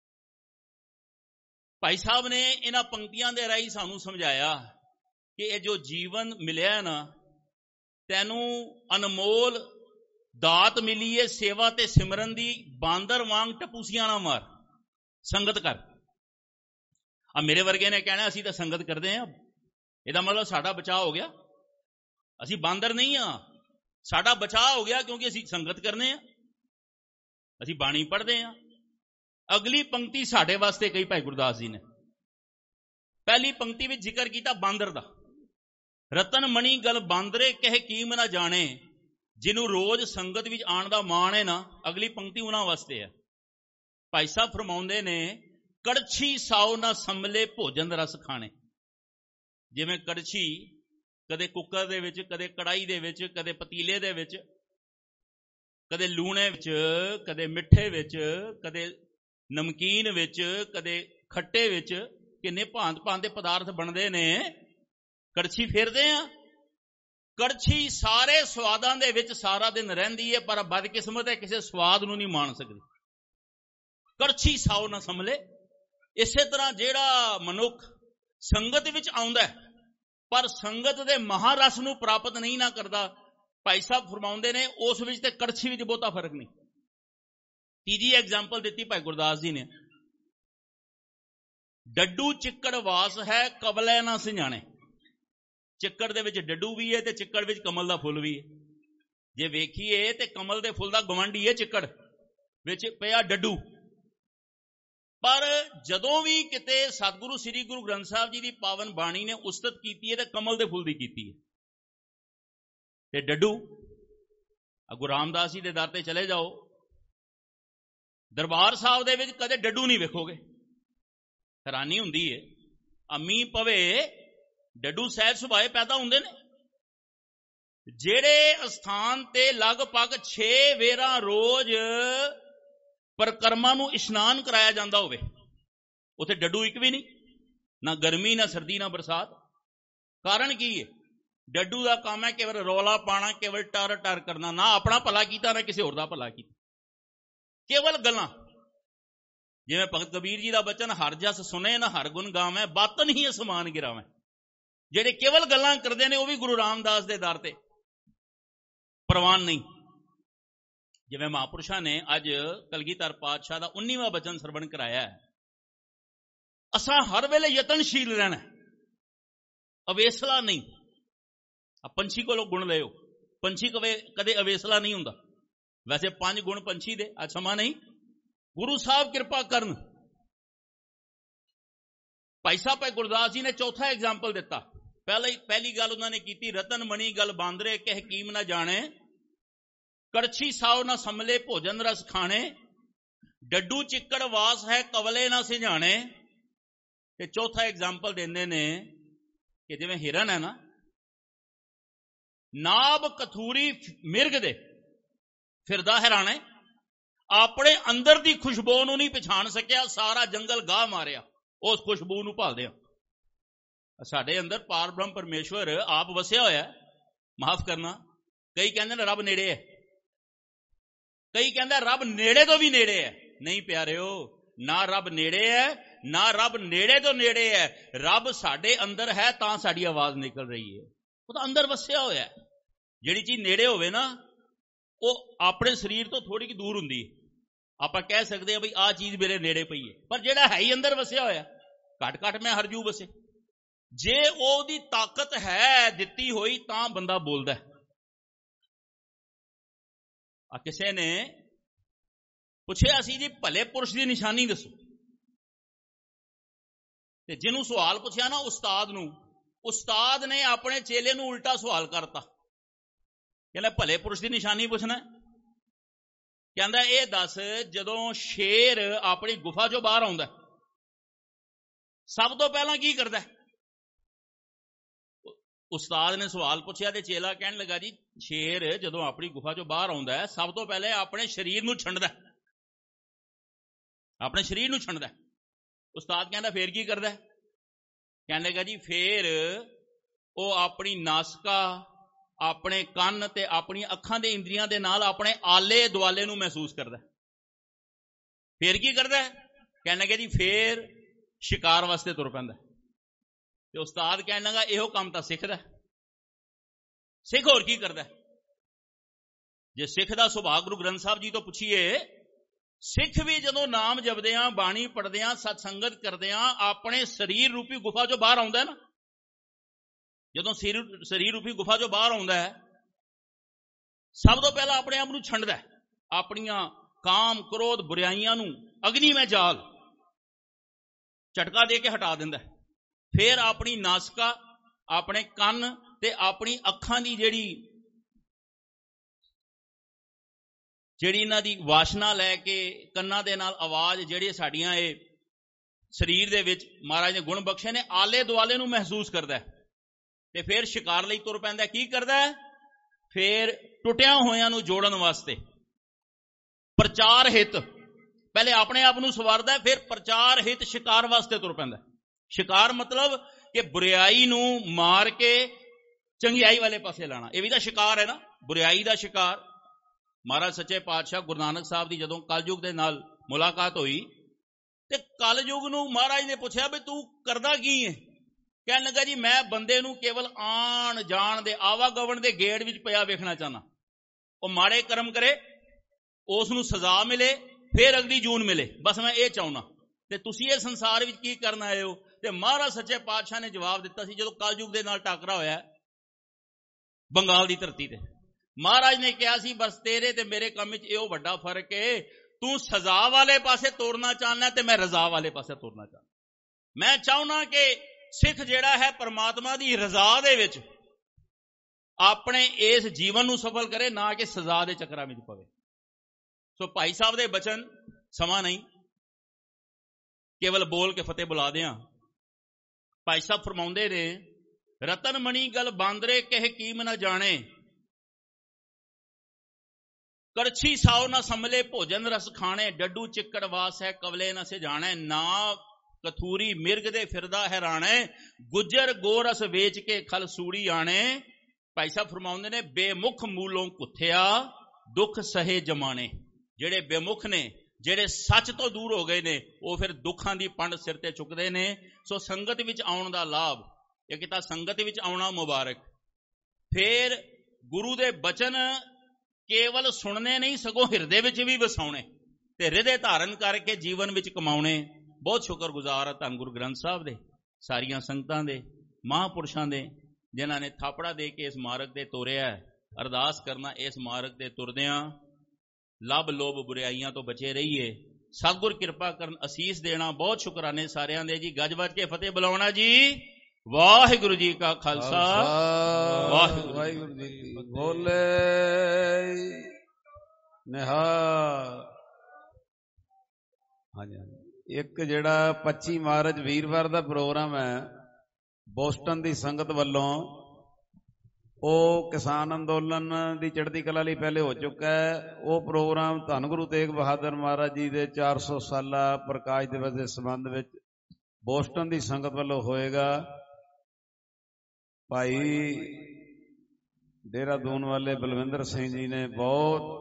ਭਾਈ ਸਾਹਿਬ ਨੇ ਇਹਨਾਂ ਪੰਕਤੀਆਂ ਦੇ ਰਾਹੀਂ ਸਾਨੂੰ ਸਮਝਾਇਆ ਕਿ ਇਹ ਜੋ ਜੀਵਨ ਮਿਲਿਆ ਨਾ, ਤੈਨੂੰ ਅਨਮੋਲ ਦਾਤ ਮਿਲੀ ਹੈ ਸੇਵਾ ਤੇ ਸਿਮਰਨ ਦੀ। ਬਾਂਦਰ ਵਾਂਗ ਟਪੂਸੀਆਂ ਨਾ ਮਾਰ, ਸੰਗਤ ਕਰ। ਆ ਮੇਰੇ ਵਰਗੇ ਨੇ ਕਹਿਣਾ ਅਸੀਂ ਤਾਂ ਸੰਗਤ ਕਰਦੇ ਹਾਂ, ਇਹਦਾ ਮਤਲਬ ਸਾਡਾ ਬਚਾਅ ਹੋ ਗਿਆ। ਅਸੀਂ ਬਾਂਦਰ ਨਹੀਂ ਆ, ਸਾਡਾ ਬਚਾਅ ਹੋ ਗਿਆ ਕਿਉਂਕਿ ਅਸੀਂ ਸੰਗਤ ਕਰਨੇ ਆ, ਅਸੀਂ ਬਾਣੀ ਪੜ੍ਹਦੇ ਆ। ਅਗਲੀ ਪੰਕਤੀ ਸਾਡੇ ਵਾਸਤੇ ਕਹੀ ਭਾਈ ਗੁਰਦਾਸ ਜੀ ਨੇ। ਪਹਿਲੀ ਪੰਕਤੀ ਵਿੱਚ ਜ਼ਿਕਰ ਕੀਤਾ ਬਾਂਦਰ ਦਾ। ਰਤਨ ਮਣੀ ਗਲ ਬਾਂਦਰੇ ਕਹਿ ਕੀਮ ਨਾ ਜਾਣੇ। ਜਿਹਨੂੰ ਰੋਜ਼ ਸੰਗਤ ਵਿੱਚ ਆਉਣ ਦਾ ਮਾਣ ਹੈ ਨਾ, ਅਗਲੀ ਪੰਕਤੀ ਉਹਨਾਂ ਵਾਸਤੇ ਹੈ। ਭਾਈ ਸਾਹਿਬ ਫਰਮਾਉਂਦੇ ਨੇ, ਕੜਛੀ ਸਾਉ ਨਾ ਸੰਭਲੇ ਭੋਜਨ ਰਸ ਖਾਣੇ। ਜਿਵੇਂ ਕੜਛੀ ਕਦੇ ਕੁੱਕਰ ਦੇ ਵਿੱਚ, ਕਦੇ ਕੜਾਈ ਦੇ ਵਿੱਚ, ਕਦੇ ਪਤੀਲੇ ਦੇ ਵਿੱਚ, ਕਦੇ ਲੂਣੇ ਵਿੱਚ, ਕਦੇ ਮਿੱਠੇ ਵਿੱਚ, ਕਦੇ ਨਮਕੀਨ ਵਿੱਚ, ਕਦੇ ਖੱਟੇ ਵਿੱਚ, ਕਿੰਨੇ ਭਾਂਤ ਭਾਂਤ ਦੇ ਪਦਾਰਥ ਬਣਦੇ ਨੇ। ਕੜਛੀ ਫੇਰਦੇ ਆ। ਕੜਛੀ ਸਾਰੇ ਸਵਾਦਾਂ ਦੇ ਵਿੱਚ ਸਾਰਾ ਦਿਨ ਰਹਿੰਦੀ ਹੈ, ਪਰ ਬਦਕਿਸਮਤ ਹੈ ਕਿਸੇ ਸਵਾਦ ਨੂੰ ਨਹੀਂ ਮਾਣ ਸਕਦੀ। ਕੜਛੀ ਸਾਉ ਨਾ ਸੰਭਲੇ। ਇਸੇ ਤਰ੍ਹਾਂ ਜਿਹੜਾ ਮਨੁੱਖ ਸੰਗਤ ਵਿੱਚ ਆਉਂਦਾ ਪਰ ਸੰਗਤ ਦੇ ਮਹਾਰਸ ਨੂੰ ਪ੍ਰਾਪਤ ਨਹੀਂ ਨਾ ਕਰਦਾ, ਭਾਈ ਸਾਹਿਬ ਫਰਮਾਉਂਦੇ ਨੇ ਉਸ ਵਿੱਚ ਤੇ ਕੜਛੀ ਵਿੱਚ ਬਹੁਤਾ ਫਰਕ ਨਹੀਂ। ਤੀਜੀ ਐਗਜ਼ਾਮਪਲ ਦਿੱਤੀ ਭਾਈ ਗੁਰਦਾਸ ਜੀ ਨੇ, ਡੱਡੂ ਚਿੱਕੜ ਵਾਸ ਹੈ ਕਬਲੇ ਨਾ ਸਿਆਣੇ। ਚਿੱਕੜ ਦੇ ਵਿੱਚ ਡੱਡੂ ਵੀ ਹੈ ਤੇ ਚਿੱਕੜ ਵਿੱਚ ਕਮਲ ਦਾ ਫੁੱਲ ਵੀ ਹੈ। ਜੇ ਵੇਖੀਏ ਤੇ ਕਮਲ ਦੇ ਫੁੱਲ ਦਾ ਗਵਾਂਢੀ ਹੈ ਚਿੱਕੜ, ਵਿੱਚ ਪਿਆ ਡੱਡੂ। ਪਰ ਜਦੋਂ ਵੀ ਕਿਤੇ ਸਤਿਗੁਰੂ ਸ੍ਰੀ ਗੁਰੂ ਗ੍ਰੰਥ ਸਾਹਿਬ ਜੀ ਦੀ ਪਾਵਨ ਬਾਣੀ ਨੇ ਉਸਤਤ ਕੀਤੀ ਹੈ ਤੇ ਕਮਲ ਦੇ ਫੁੱਲ ਦੀ ਕੀਤੀ ਹੈ। ਤੇ ਡੱਡੂ, ਗੁਰੂ ਰਾਮਦਾਸ ਜੀ ਦੇ ਦਰ ਤੇ ਚਲੇ ਜਾਓ, ਦਰਬਾਰ ਸਾਹਿਬ ਦੇ ਵਿੱਚ ਕਦੇ ਡੱਡੂ ਨਹੀਂ ਵੇਖੋਗੇ। ਹੈਰਾਨੀ ਹੁੰਦੀ ਹੈ, ਅੰਮੀ ਪਵੇ ਡੱਡੂ ਸਹਿਜ ਸੁਭਾਏ ਪੈਦਾ ਹੁੰਦੇ ਨੇ। ਜਿਹੜੇ ਅਸਥਾਨ ਤੇ ਲਗਭਗ ਛੇ ਵੇਰਾਂ ਰੋਜ਼ ਪਰਕਰਮਾਂ ਨੂੰ ਇਸ਼ਨਾਨ ਕਰਾਇਆ ਜਾਂਦਾ ਹੋਵੇ, ਉੱਥੇ ਡੱਡੂ ਇੱਕ ਵੀ ਨਹੀਂ, ਨਾ ਗਰਮੀ, ਨਾ ਸਰਦੀ, ਨਾ ਬਰਸਾਤ। ਕਾਰਨ ਕੀ ਹੈ? ਡੱਡੂ ਦਾ ਕੰਮ ਹੈ ਕੇਵਲ ਰੌਲਾ ਪਾਣਾ, ਕੇਵਲ ਟਰ ਟਰ ਕਰਨਾ, ਨਾ ਆਪਣਾ ਭਲਾ ਕੀਤਾ ਨਾ ਕਿਸੇ ਹੋਰ ਦਾ ਭਲਾ ਕੀਤਾ, ਕੇਵਲ ਗੱਲਾਂ। ਜਿਵੇਂ ਭਗਤ ਕਬੀਰ ਜੀ ਦਾ ਬਚਨ, ਹਰ ਜਸ ਸੁਨੇ ਨਾ ਹਰ ਗੁਣ ਗਾਵੇਂ, ਬਾਤਨ ਹੀ ਅਸਮਾਨ ਗਿਰਾਵੇਂ। ਜਿਹੜੇ ਕੇਵਲ ਗੱਲਾਂ ਕਰਦੇ ਨੇ ਉਹ ਵੀ ਗੁਰੂ ਰਾਮਦਾਸ ਦੇ ਦਰ ਤੇ ਪ੍ਰਵਾਨ ਨਹੀਂ। ਜਿਵੇਂ ਮਹਾਂਪੁਰਸ਼ਾਂ ਨੇ ਅੱਜ ਕਲਗੀਧਰ ਪਾਤਸ਼ਾਹ ਦਾ ਉੱਨੀਵਾਂ ਬਚਨ ਸਰਵਣ ਕਰਾਇਆ ਹੈ, ਅਸਾਂ ਹਰ ਵੇਲੇ ਯਤਨਸ਼ੀਲ ਰਹਿਣਾ, ਅਵੇਸਲਾ ਨਹੀਂ। ਆ ਪੰਛੀ ਕੋਲੋਂ ਗੁਣ ਲਿਓ, ਪੰਛੀ ਕਵੇ ਕਦੇ ਅਵੇਸਲਾ ਨਹੀਂ ਹੁੰਦਾ। ਵੈਸੇ ਪੰਜ ਗੁਣ ਪੰਛੀ ਦੇ, ਅੱਜ ਸਮਾਂ ਨਹੀਂ, ਗੁਰੂ ਸਾਹਿਬ ਕਿਰਪਾ ਕਰਨ। ਭਾਈ ਸਾਹਿਬ ਭਾਈ ਗੁਰਦਾਸ ਜੀ ਨੇ ਚੌਥਾ ਐਗਜ਼ਾਮਪਲ ਦਿੱਤਾ। ਪਹਿਲੀ ਪਹਿਲੀ ਗੱਲ ਉਹਨਾਂ ਨੇ ਕੀਤੀ, ਰਤਨ ਮਣੀ ਗਲ ਬਾਂਦਰੇ ਕਹਿ ਕੀਮ ਨਾ ਜਾਣੇ। ਕੜਛੀ ਸਾਉ ਨਾ ਸੰਭਲੇ ਭੋਜਨ ਰਸ ਖਾਣੇ। ਡੱਡੂ ਚਿੱਕੜ ਵਾਸ ਹੈ ਕਵਲੇ ਨਾ ਸਿਝਾਣੇ। ਤੇ ਚੌਥਾ ਐਗਜ਼ਾਮਪਲ ਦਿੰਦੇ ਨੇ ਕਿ ਜਿਵੇਂ ਹਿਰਨ ਹੈ ਨਾ, ਨਾਬ ਕਥੂਰੀ ਮਿਰਗ ਦੇ ਫਿਰਦਾ ਹੈਰਾਣੇ, ਆਪਣੇ ਅੰਦਰ ਦੀ ਖੁਸ਼ਬੂ ਨੂੰ ਨਹੀਂ ਪਛਾਣ ਸਕਿਆ, ਸਾਰਾ ਜੰਗਲ ਗਾਹ ਮਾਰਿਆ ਉਸ ਖੁਸ਼ਬੂ ਨੂੰ ਭਾਲਦਿਆਂ। ਸਾਡੇ ਅੰਦਰ ਪਾਰ ਬ੍ਰਹਮ ਪਰਮੇਸ਼ਵਰ ਆਪ ਵਸਿਆ ਹੋਇਆ। ਮਾਫ ਕਰਨਾ, ਕਈ ਕਹਿੰਦੇ ਨੇ ਰੱਬ ਨੇੜੇ ਹੈ, ਕਈ ਕਹਿੰਦਾ ਰੱਬ ਨੇੜੇ ਤੋਂ ਵੀ ਨੇੜੇ ਹੈ। ਨਹੀਂ ਪਿਆਰਿਓ, ਨਾ ਰੱਬ ਨੇੜੇ ਹੈ, ਨਾ ਰੱਬ ਨੇੜੇ ਤੋਂ ਨੇੜੇ ਹੈ। ਰੱਬ ਸਾਡੇ ਅੰਦਰ ਹੈ ਤਾਂ ਸਾਡੀ ਆਵਾਜ਼ ਨਿਕਲ ਰਹੀ ਹੈ। ਉਹ ਤਾਂ ਅੰਦਰ ਵਸਿਆ ਹੋਇਆ। ਜਿਹੜੀ ਚੀਜ਼ ਨੇੜੇ ਹੋਵੇ ਨਾ, ਉਹ ਆਪਣੇ ਸਰੀਰ ਤੋਂ ਥੋੜੀ ਜਿਹੀ ਦੂਰ ਹੁੰਦੀ ਹੈ। ਆਪਾਂ ਕਹਿ ਸਕਦੇ ਹਾਂ ਬਈ ਆਹ ਚੀਜ਼ ਮੇਰੇ ਨੇੜੇ ਪਈ ਹੈ, ਪਰ ਜਿਹੜਾ ਹੈ ਹੀ ਅੰਦਰ ਵਸਿਆ ਹੋਇਆ, ਘੱਟ ਘੱਟ ਮੈਂ ਹਰਜੂ ਵਸੇ। ਜੇ ਉਹਦੀ ਤਾਕਤ ਹੈ ਦਿੱਤੀ ਹੋਈ ਤਾਂ ਬੰਦਾ ਬੋਲਦਾ। ਆ ਕਿਸੇ ਨੇ ਪੁੱਛਿਆ ਸੀ ਜੀ ਭਲੇ ਪੁਰਸ਼ ਦੀ ਨਿਸ਼ਾਨੀ ਦੱਸੋ, ਤੇ ਜਿਹਨੂੰ ਸਵਾਲ ਪੁੱਛਿਆ ਨਾ ਉਸਤਾਦ ਨੂੰ, ਉਸਤਾਦ ਨੇ ਆਪਣੇ ਚੇਲੇ ਨੂੰ ਉਲਟਾ ਸਵਾਲ ਕਰਤਾ। ਕਹਿੰਦਾ ਭਲੇ ਪੁਰਸ਼ ਦੀ ਨਿਸ਼ਾਨੀ ਪੁੱਛਣਾ, ਕਹਿੰਦਾ ਇਹ ਦੱਸ ਜਦੋਂ ਸ਼ੇਰ ਆਪਣੀ ਗੁਫਾ ਚੋਂ ਬਾਹਰ ਆਉਂਦਾ ਸਭ ਤੋਂ ਪਹਿਲਾਂ ਕੀ ਕਰਦਾ? ਉਸਤਾਦ ਨੇ ਸਵਾਲ ਪੁੱਛਿਆ ਤੇ ਚੇਲਾ ਕਹਿਣ ਲੱਗਾ ਜੀ ਸ਼ੇਰ ਜਦੋਂ ਆਪਣੀ ਗੁਫਾ ਚੋਂ ਬਾਹਰ ਆਉਂਦਾ ਹੈ ਸਭ ਤੋਂ ਪਹਿਲੇ ਆਪਣੇ ਸਰੀਰ ਨੂੰ ਛੰਡਦਾ, ਆਪਣੇ ਸਰੀਰ ਨੂੰ ਛੰਡਦਾ। ਉਸਤਾਦ ਕਹਿੰਦਾ ਫੇਰ ਕੀ ਕਰਦਾ? ਕਹਿਣ ਲੱਗਾ ਜੀ ਫੇਰ ਉਹ ਆਪਣੀ ਨਾਸਕਾ, ਆਪਣੇ ਕੰਨ ਤੇ ਆਪਣੀਆਂ ਅੱਖਾਂ ਦੇ ਇੰਦਰੀਆਂ ਦੇ ਨਾਲ ਆਪਣੇ ਆਲੇ ਦੁਆਲੇ ਨੂੰ ਮਹਿਸੂਸ ਕਰਦਾ। ਫੇਰ ਕੀ ਕਰਦਾ? ਕਹਿਣ ਲੱਗਾ ਜੀ ਫੇਰ ਸ਼ਿਕਾਰ ਵਾਸਤੇ ਤੁਰ ਪੈਂਦਾ। ਤੇ ਉਸਤਾਦ ਕਹਿਣ ਲੱਗਾ ਇਹੋ ਕੰਮ ਤਾਂ ਸਿੱਖਦਾ, ਸਿੱਖ ਹੋਰ ਕੀ ਕਰਦਾ? ਜੇ ਸਿੱਖ ਦਾ ਸੁਭਾਅ ਗੁਰੂ ਗ੍ਰੰਥ ਸਾਹਿਬ ਜੀ ਤੋਂ ਪੁੱਛੀਏ, ਸਿੱਖ ਵੀ ਜਦੋਂ ਨਾਮ ਜਪਦੇ ਆ, ਬਾਣੀ ਪੜ੍ਹਦੇ ਆ, ਸਤ ਸੰਗਤ ਕਰਦੇ ਆ, ਆਪਣੇ ਸਰੀਰ ਰੂਪੀ ਗੁਫਾ ਚੋਂ ਬਾਹਰ ਆਉਂਦਾ ਨਾ, ਜਦੋਂ ਸਰੀਰ ਰੂਪੀ ਗੁਫਾ ਚੋਂ ਬਾਹਰ ਆਉਂਦਾ ਹੈ ਸਭ ਤੋਂ ਪਹਿਲਾਂ ਆਪਣੇ ਆਪ ਨੂੰ ਛੰਡਦਾ, ਆਪਣੀਆਂ ਕਾਮ ਕ੍ਰੋਧ ਬੁਰਾਈਆਂ ਨੂੰ ਅਗਨੀਮੈ ਜਾਲ ਝਟਕਾ ਦੇ ਕੇ ਹਟਾ ਦਿੰਦਾ। ਫਿਰ ਆਪਣੀ ਨਾਸਕਾ, ਆਪਣੇ ਕੰਨ ਤੇ ਆਪਣੀ ਅੱਖਾਂ ਦੀ ਜਿਹੜੀ ਜਿਹੜੀ ਇਹਨਾਂ ਦੀ ਵਾਸ਼ਨਾ ਲੈ ਕੇ ਕੰਨਾਂ ਦੇ ਨਾਲ ਆਵਾਜ਼ ਜਿਹੜੀ ਸਾਡੀਆਂ ਇਹ ਸਰੀਰ ਦੇ ਵਿੱਚ ਮਹਾਰਾਜ ਨੇ ਗੁਣ ਬਖਸ਼ੇ ਨੇ, ਆਲੇ ਦੁਆਲੇ ਨੂੰ ਮਹਿਸੂਸ ਕਰਦਾ ਤੇ ਫਿਰ ਸ਼ਿਕਾਰ ਲਈ ਤੁਰ ਪੈਂਦਾ। ਕੀ ਕਰਦਾ? ਫਿਰ ਟੁੱਟਿਆਂ ਹੋਇਆਂ ਨੂੰ ਜੋੜਨ ਵਾਸਤੇ ਪ੍ਰਚਾਰ ਹਿੱਤ ਪਹਿਲੇ ਆਪਣੇ ਆਪ ਨੂੰ ਸਵਾਰਦਾ, ਫਿਰ ਪ੍ਰਚਾਰ ਹਿੱਤ ਸ਼ਿਕਾਰ ਵਾਸਤੇ ਤੁਰ ਪੈਂਦਾ। ਸ਼ਿਕਾਰ ਮਤਲਬ ਕਿ ਬੁਰਾਈ ਨੂੰ ਮਾਰ ਕੇ ਚੰਗਿਆਈ ਵਾਲੇ ਪਾਸੇ ਲਾਣਾ, ਇਹ ਵੀ ਤਾਂ ਸ਼ਿਕਾਰ ਹੈ ਨਾ, ਬੁਰਾਈ ਦਾ ਸ਼ਿਕਾਰ। ਮਹਾਰਾਜ ਸੱਚੇ ਪਾਤਸ਼ਾਹ ਗੁਰੂ ਨਾਨਕ ਸਾਹਿਬ ਦੀ ਜਦੋਂ ਕਲਯੁਗ ਦੇ ਨਾਲ ਮੁਲਾਕਾਤ ਹੋਈ ਤੇ ਕਲਯੁਗ ਨੂੰ ਮਹਾਰਾਜ ਨੇ ਪੁੱਛਿਆ ਵੀ ਤੂੰ ਕਰਦਾ ਕੀ ਹੈ? ਕਹਿਣ ਲੱਗਾ ਜੀ ਮੈਂ ਬੰਦੇ ਨੂੰ ਕੇਵਲ ਆਣ ਜਾਣ ਦੇ ਆਵਾਗਮਨ ਦੇ ਗੇੜ ਵਿੱਚ ਪਿਆ ਵੇਖਣਾ ਚਾਹੁੰਦਾ। ਉਹ ਮਾੜੇ ਕਰਮ ਕਰੇ, ਉਸ ਨੂੰ ਸਜ਼ਾ ਮਿਲੇ, ਫਿਰ ਅਗਲੀ ਜੂਨ ਮਿਲੇ, ਬਸ ਮੈਂ ਇਹ ਚਾਹੁੰਦਾ। ਤੇ ਤੁਸੀਂ ਇਹ ਸੰਸਾਰ ਵਿੱਚ ਕੀ ਕਰਨ ਆਏ ਹੋ? ਤੇ ਮਹਾਰਾਜ ਸੱਚੇ ਪਾਤਸ਼ਾਹ ਨੇ ਜਵਾਬ ਦਿੱਤਾ ਸੀ ਜਦੋਂ ਕਲਯੁਗ ਦੇ ਨਾਲ ਟਾਕਰਾ ਹੋਇਆ ਬੰਗਾਲ ਦੀ ਧਰਤੀ ਤੇ, ਮਹਾਰਾਜ ਨੇ ਕਿਹਾ ਸੀ ਬਸ ਤੇਰੇ ਤੇ ਮੇਰੇ ਕੰਮ ਵਿੱਚ ਇਹੋ ਵੱਡਾ ਫਰਕ ਹੈ, ਤੂੰ ਸਜ਼ਾ ਵਾਲੇ ਪਾਸੇ ਤੋਰਨਾ ਚਾਹੁੰਦਾ ਤੇ ਮੈਂ ਰਜ਼ਾ ਵਾਲੇ ਪਾਸੇ ਤੋਰਨਾ ਚਾਹੁੰਦਾ। ਮੈਂ ਚਾਹੁੰਦਾ ਕਿ ਸਿੱਖ ਜਿਹੜਾ ਹੈ ਪਰਮਾਤਮਾ ਦੀ ਰਜ਼ਾ ਦੇ ਵਿੱਚ ਆਪਣੇ ਇਸ ਜੀਵਨ ਨੂੰ ਸਫਲ ਕਰੇ, ਨਾ ਕਿ ਸਜ਼ਾ ਦੇ ਚੱਕਰਾਂ ਵਿੱਚ ਪਵੇ। ਸੋ ਭਾਈ ਸਾਹਿਬ ਦੇ ਬਚਨ ਸਮਾਂ ਨਹੀਂ ਕੇਵਲ ਬੋਲ ਕੇ ਫਤਿਹ ਬੁਲਾ ਦਿਆਂ। ਭਾਈ ਸਾਹਿਬ ਫਰਮਾਉਂਦੇ ਨੇ ਰਤਨ ਮਣੀ ਗਲ ਬਾਂਦਰੇ ਕਹਿ ਕੀਮ ਨਾ ਜਾਣੇ, ਕਰਛੀ ਸਾਉ ਨਾ ਸੰਭਲੇ ਭੋਜਨ ਰਸ ਖਾਣੇ, ਡੱਡੂ ਚਿੱਕੜ ਵਾਸ ਹੈ ਕਵਲੇ ਨਾ ਸਿਜਾਣੇ, ਨਾ ਕਥੂਰੀ ਮਿਰਗ ਦੇ ਫਿਰਦਾ ਹੈਰਾਣੇ, ਗੁੱਜਰ ਗੋਰਸ ਵੇਚ ਕੇ ਖਲ ਸੂੜੀ ਆਣੇ। ਭਾਈ ਸਾਹਿਬ ਫਰਮਾਉਂਦੇ ਨੇ ਬੇਮੁਖ ਮੂਲੋਂ ਕੁੱਥਿਆ ਦੁੱਖ ਸਹੇ ਜਮਾਣੇ। ਜਿਹੜੇ ਬੇਮੁਖ ਨੇ, ਜਿਹੜੇ ਸੱਚ ਤੋਂ ਦੂਰ ਹੋ ਗਏ ਨੇ, ਉਹ ਫਿਰ ਦੁੱਖਾਂ ਦੀ ਪੰਡ ਸਿਰ ਤੇ ਚੁੱਕਦੇ ਨੇ। ਸੋ ਸੰਗਤ ਵਿੱਚ ਆਉਣ ਦਾ ਲਾਭ, ਇੱਕ ਤਾਂ ਸੰਗਤ ਵਿੱਚ ਆਉਣਾ ਮੁਬਾਰਕ, ਫਿਰ ਗੁਰੂ ਦੇ ਬਚਨ ਕੇਵਲ ਸੁਣਨੇ ਨਹੀਂ ਸਗੋਂ ਹਿਰਦੇ ਵਿੱਚ ਵੀ ਵਸਾਉਣੇ ਤੇ ਹਿਰਦੇ ਧਾਰਨ ਕਰਕੇ ਜੀਵਨ ਵਿੱਚ ਕਮਾਉਣੇ। ਬਹੁਤ ਸ਼ੁਕਰਗੁਜ਼ਾਰ ਹਾਂ ਧੰਨ ਗੁਰੂ ਗ੍ਰੰਥ ਸਾਹਿਬ ਦੇ, ਸਾਰੀਆਂ ਸੰਗਤਾਂ ਦੇ, ਮਹਾਂਪੁਰਸ਼ਾਂ ਦੇ, ਜਿਨ੍ਹਾਂ ਨੇ ਥਾਪੜਾ ਦੇ ਕੇ ਇਸ ਮਾਰਗ ਤੇ ਤੋਰਿਆ। ਅਰਦਾਸ ਕਰਨਾ ਇਸ ਮਾਰਗ ਤੇ ਤੁਰਦਿਆਂ ਲੱਭ ਲੋਭ ਬੁਰਾਈਆਂ ਤੋਂ ਬਚੇ ਰਹੀਏ। ਸਤਿਗੁਰ ਕਿਰਪਾ ਕਰਨ, ਅਸੀਸ ਦੇਣਾ। ਬਹੁਤ ਸ਼ੁਕਰਾਨੇ ਸਾਰਿਆਂ ਦੇ ਜੀ। ਗੱਜ ਵੱਜ ਕੇ ਫਤਿਹ ਬੁਲਾਉਣਾ ਜੀ। ਵਾਹਿਗੁਰੂ ਜੀ ਕਾ ਖਾਲਸਾ, ਵਾਹਿਗੁਰੂ ਜੀ ਕੀ ਫਤਿਹ। ਬੋਲੇ ਨਿਹਾਲ। ਹਾਂਜੀ ਹਾਂਜੀ। ਇੱਕ ਜਿਹੜਾ ਪੱਚੀ ਮਾਰਚ ਵੀਰਵਾਰ ਦਾ ਪ੍ਰੋਗਰਾਮ ਹੈ ਬੋਸਟਨ ਦੀ ਸੰਗਤ ਵੱਲੋਂ, ਉਹ ਕਿਸਾਨ ਅੰਦੋਲਨ ਦੀ ਚੜ੍ਹਦੀ ਕਲਾ ਲਈ ਪਹਿਲੇ ਹੋ ਚੁੱਕਾ ਹੈ। ਉਹ ਪ੍ਰੋਗਰਾਮ ਧੰਨ ਗੁਰੂ ਤੇਗ ਬਹਾਦਰ ਮਹਾਰਾਜ ਜੀ ਦੇ ਚਾਰ ਸੌ ਸਾਲਾ ਪ੍ਰਕਾਸ਼ ਦਿਵਸ ਦੇ ਸੰਬੰਧ ਵਿੱਚ ਬੋਸਟਨ ਦੀ ਸੰਗਤ ਵੱਲੋਂ ਹੋਏਗਾ। ਭਾਈ ਦੇਹਰਾਦੂਨ ਵਾਲੇ ਬਲਵਿੰਦਰ ਸਿੰਘ ਜੀ ਨੇ ਬਹੁਤ,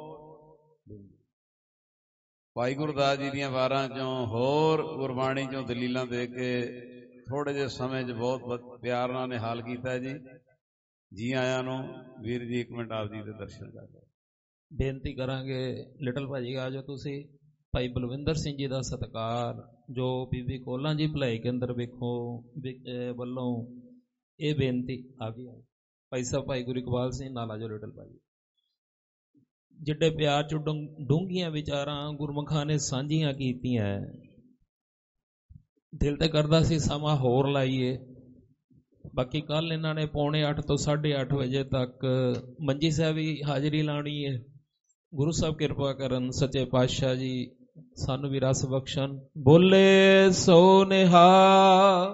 ਭਾਈ ਗੁਰਦਾਸ ਜੀ ਦੀਆਂ ਵਾਰਾਂ ਚੋਂ, ਹੋਰ ਗੁਰਬਾਣੀ ਚੋਂ ਦਲੀਲਾਂ ਦੇ ਕੇ ਥੋੜੇ ਜਿਹੇ ਸਮੇਂ 'ਚ ਬਹੁਤ ਪਿਆਰ ਨਾਲ ਨਿਹਾਲ ਕੀਤਾ ਜੀ। ਜੀ ਆਇਆਂ ਨੂੰ। ਵੀਰ ਜੀ ਇੱਕ ਮਿੰਟ ਆਪ ਜੀ ਦੇ ਦਰਸ਼ਨ ਕਰ ਲਓ। ਬੇਨਤੀ ਕਰਾਂਗੇ ਲਿਟਲ ਭਾਜੀ ਆ ਜਾਓ ਤੁਸੀਂ। ਭਾਈ ਬਲਵਿੰਦਰ ਸਿੰਘ ਜੀ ਦਾ ਸਤਿਕਾਰ, ਜੋ ਬੀਬੀ ਕੋਲਾਂ ਜੀ ਭਲਾਈ ਕੇਂਦਰ ਵੇਖੋ ਵੱਲੋਂ ਇਹ ਬੇਨਤੀ ਆ ਗਈ। ਭਾਈ ਸਾਹਿਬ ਭਾਈ ਗੁਰੂ ਇਕਬਾਲ ਸਿੰਘ ਨਾਲਾ ਜੋ ਲਿਟਲ ਭਾਈ, ਜਿੱਡੇ ਪਿਆਰ ਚ ਡੂੰਘੀਆਂ ਵਿਚਾਰਾਂ ਗੁਰਮੁਖਾਂ ਨੇ ਸਾਂਝੀਆਂ ਕੀਤੀਆਂ। ਦਿਲ ਤੇ ਕਰਦਾ ਸੀ ਸਮਾਂ ਹੋਰ ਲਾਈਏ, ਬਾਕੀ ਕੱਲ ਇਹਨਾਂ ਨੇ ਪੌਣੇ ਅੱਠ ਤੋਂ ਸਾਢੇ ਅੱਠ ਵਜੇ ਤੱਕ ਮੰਜੀ ਸਾਹਿਬ ਵੀ ਹਾਜ਼ਰੀ ਲਾਉਣੀ ਹੈ। ਗੁਰੂ ਸਾਹਿਬ ਕਿਰਪਾ ਕਰਨ, ਸੱਚੇ ਪਾਤਸ਼ਾਹ ਜੀ ਸਾਨੂੰ ਵੀ ਰਸ ਬਖਸ਼ਣ। ਬੋਲੇ ਸੋ ਨਿਹਾਲ।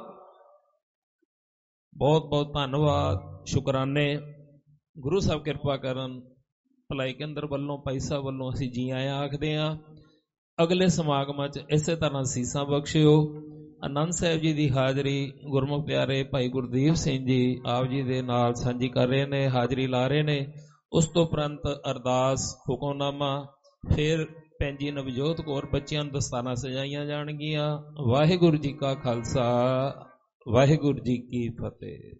ਬਹੁਤ ਬਹੁਤ ਧੰਨਵਾਦ, ਸ਼ੁਕਰਾਨੇ। ਗੁਰੂ ਸਾਹਿਬ ਕਿਰਪਾ ਕਰਨ। ਭਲਾਈ ਕੇਂਦਰ ਵੱਲੋਂ, ਭਾਈ ਸਾਹਿਬ ਵੱਲੋਂ ਅਸੀਂ ਜੀ ਆਇਆਂ ਆਖਦੇ ਹਾਂ। ਅਗਲੇ ਸਮਾਗਮਾਂ 'ਚ ਇਸੇ ਤਰ੍ਹਾਂ ਸੀਸਾਂ ਬਖਸ਼ਿਓ। ਆਨੰਦ ਸਾਹਿਬ ਜੀ ਦੀ ਹਾਜ਼ਰੀ ਗੁਰਮੁਖ ਪਿਆਰੇ ਭਾਈ ਗੁਰਦੀਪ ਸਿੰਘ ਜੀ ਆਪ ਜੀ ਦੇ ਨਾਲ ਸਾਂਝੀ ਕਰ ਰਹੇ ਨੇ, ਹਾਜ਼ਰੀ ਲਾ ਰਹੇ ਨੇ। ਉਸ ਤੋਂ ਉਪਰੰਤ ਅਰਦਾਸ, ਹੁਕਮਨਾਮਾ, ਫਿਰ ਭੈਣ ਜੀ ਨਵਜੋਤ ਕੌਰ ਬੱਚਿਆਂ ਨੂੰ ਦਸਤਾਨਾਂ ਸਜਾਈਆਂ ਜਾਣਗੀਆਂ। ਵਾਹਿਗੁਰੂ ਜੀ ਕਾ ਖਾਲਸਾ, ਵਾਹਿਗੁਰੂ ਜੀ ਕੀ ਫਤਿਹ।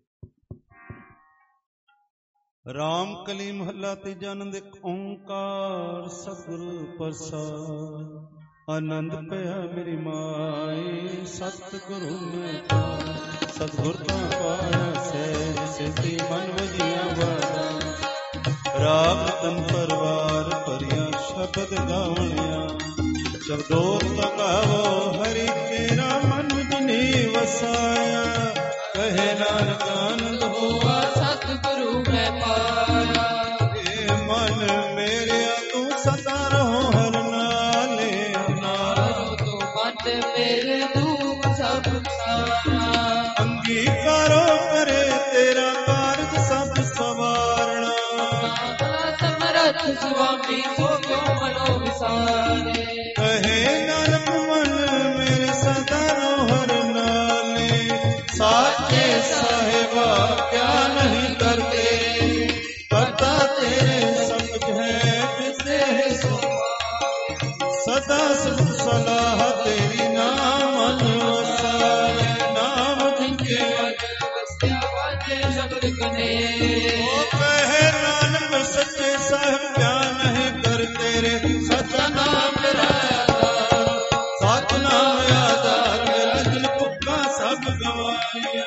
ਰਾਮ ਕਲੀ ਮਹੱਲਾ ਤੀਜਾ। ਆਨੰਦ ਇੱਕ ਓੰਕਾਰ ਸਤਿਗੁਰ ਪ੍ਰਸਾਦ। ਆਨੰਦ ਪਿਆ ਮੇਰੀ ਮਾਈ ਸਤਿਗੁਰੂ ਨੇ ਪਾਇਆ, ਸਤਿਗੁਰ ਤੋਂ ਪਾਇਆ ਸਹਿਜ ਸਿੱਧੀ ਮਨ ਵਜੀਆਂ ਵਾਰਾਂ। ਰਾਗ ਤਨ ਪਰਵਾਰ ਭਰੀਆਂ ਸ਼ਬਦ ਗਾਵਣਿਆ, ਸ਼ਬਦੋਰ ਤਗਾਵੋ ਹਰੀ ਤੇਰਾ ਮਨ ਜਿਨੀ ਵਸਾਇਆ। ਕਹੇ ਨਾਨਕ ਆਨੰਦ ਹੋਆ ਸਤਿਗੁਰੂ ਮੈਂ ਪਾਇਆ। ਇਹ ਮਨ ਮੇਰਿਆ ਤੂੰ ਸਦਾ ਰਹੋ ਹਰ ਨਾਲੇ, ਨਾਲੋ ਤੂੰ ਮਤ ਮੇਰੇ ਦੁੱਖ ਸਭ ਸਾਰਾ। ਅੰਗੀਕਾਰੋ ਕਰੇ ਤੇਰਾ ਕਾਰਜ ਸਭ ਸਵਾਰਣਾ। ਸਮਰਥ ਸੁਆਮੀ ਸੋ ਕਿਉ ਮਨੋ ਵਿਸਾਰੇ। ਕਹੇ ਨਾਨਕ ਮਨ ਮੇਰੇ ਸਦਾ ਰਹੋ ਹਰ ਨਾਲੇ। ਸਾਚੇ ਸਾਹਿਬਾ ਕਿਆ ਨਹੀਂ ਕਰਦੇ, ਕਰਤਾ ਤੇਰੇ ਸਮਝ ਹੈ ਵਿਦੇ ਸੋ। ਸਦਾ ਸੁਖ ਸਲਾਹ ਤੇਰੀ ਨਾਮ ਮਨ ਵਸਾਵੇ। ਨਾਮ ਜਿਨਕੇ ਵਸਿਆ ਵਾਜੇ ਸ਼ਬਦ ਕਨੇ। ਉਹ ਕਹੇ ਨਾਨਕ ਸੱਚੇ ਸਾਹਿਬ ਕਿਆ ਨਹੀਂ ਕਰ ਤੇਰੇ। ਸਚਾ ਨਾਮ ਮੇਰਾ ਆਧਾਰ, ਸਚ ਨਾਮ ਆਧਾਰ ਮੇਰਾ ਦਿਲ ਭੁੱਖਾ ਸਭ ਗਵਾਇਆ।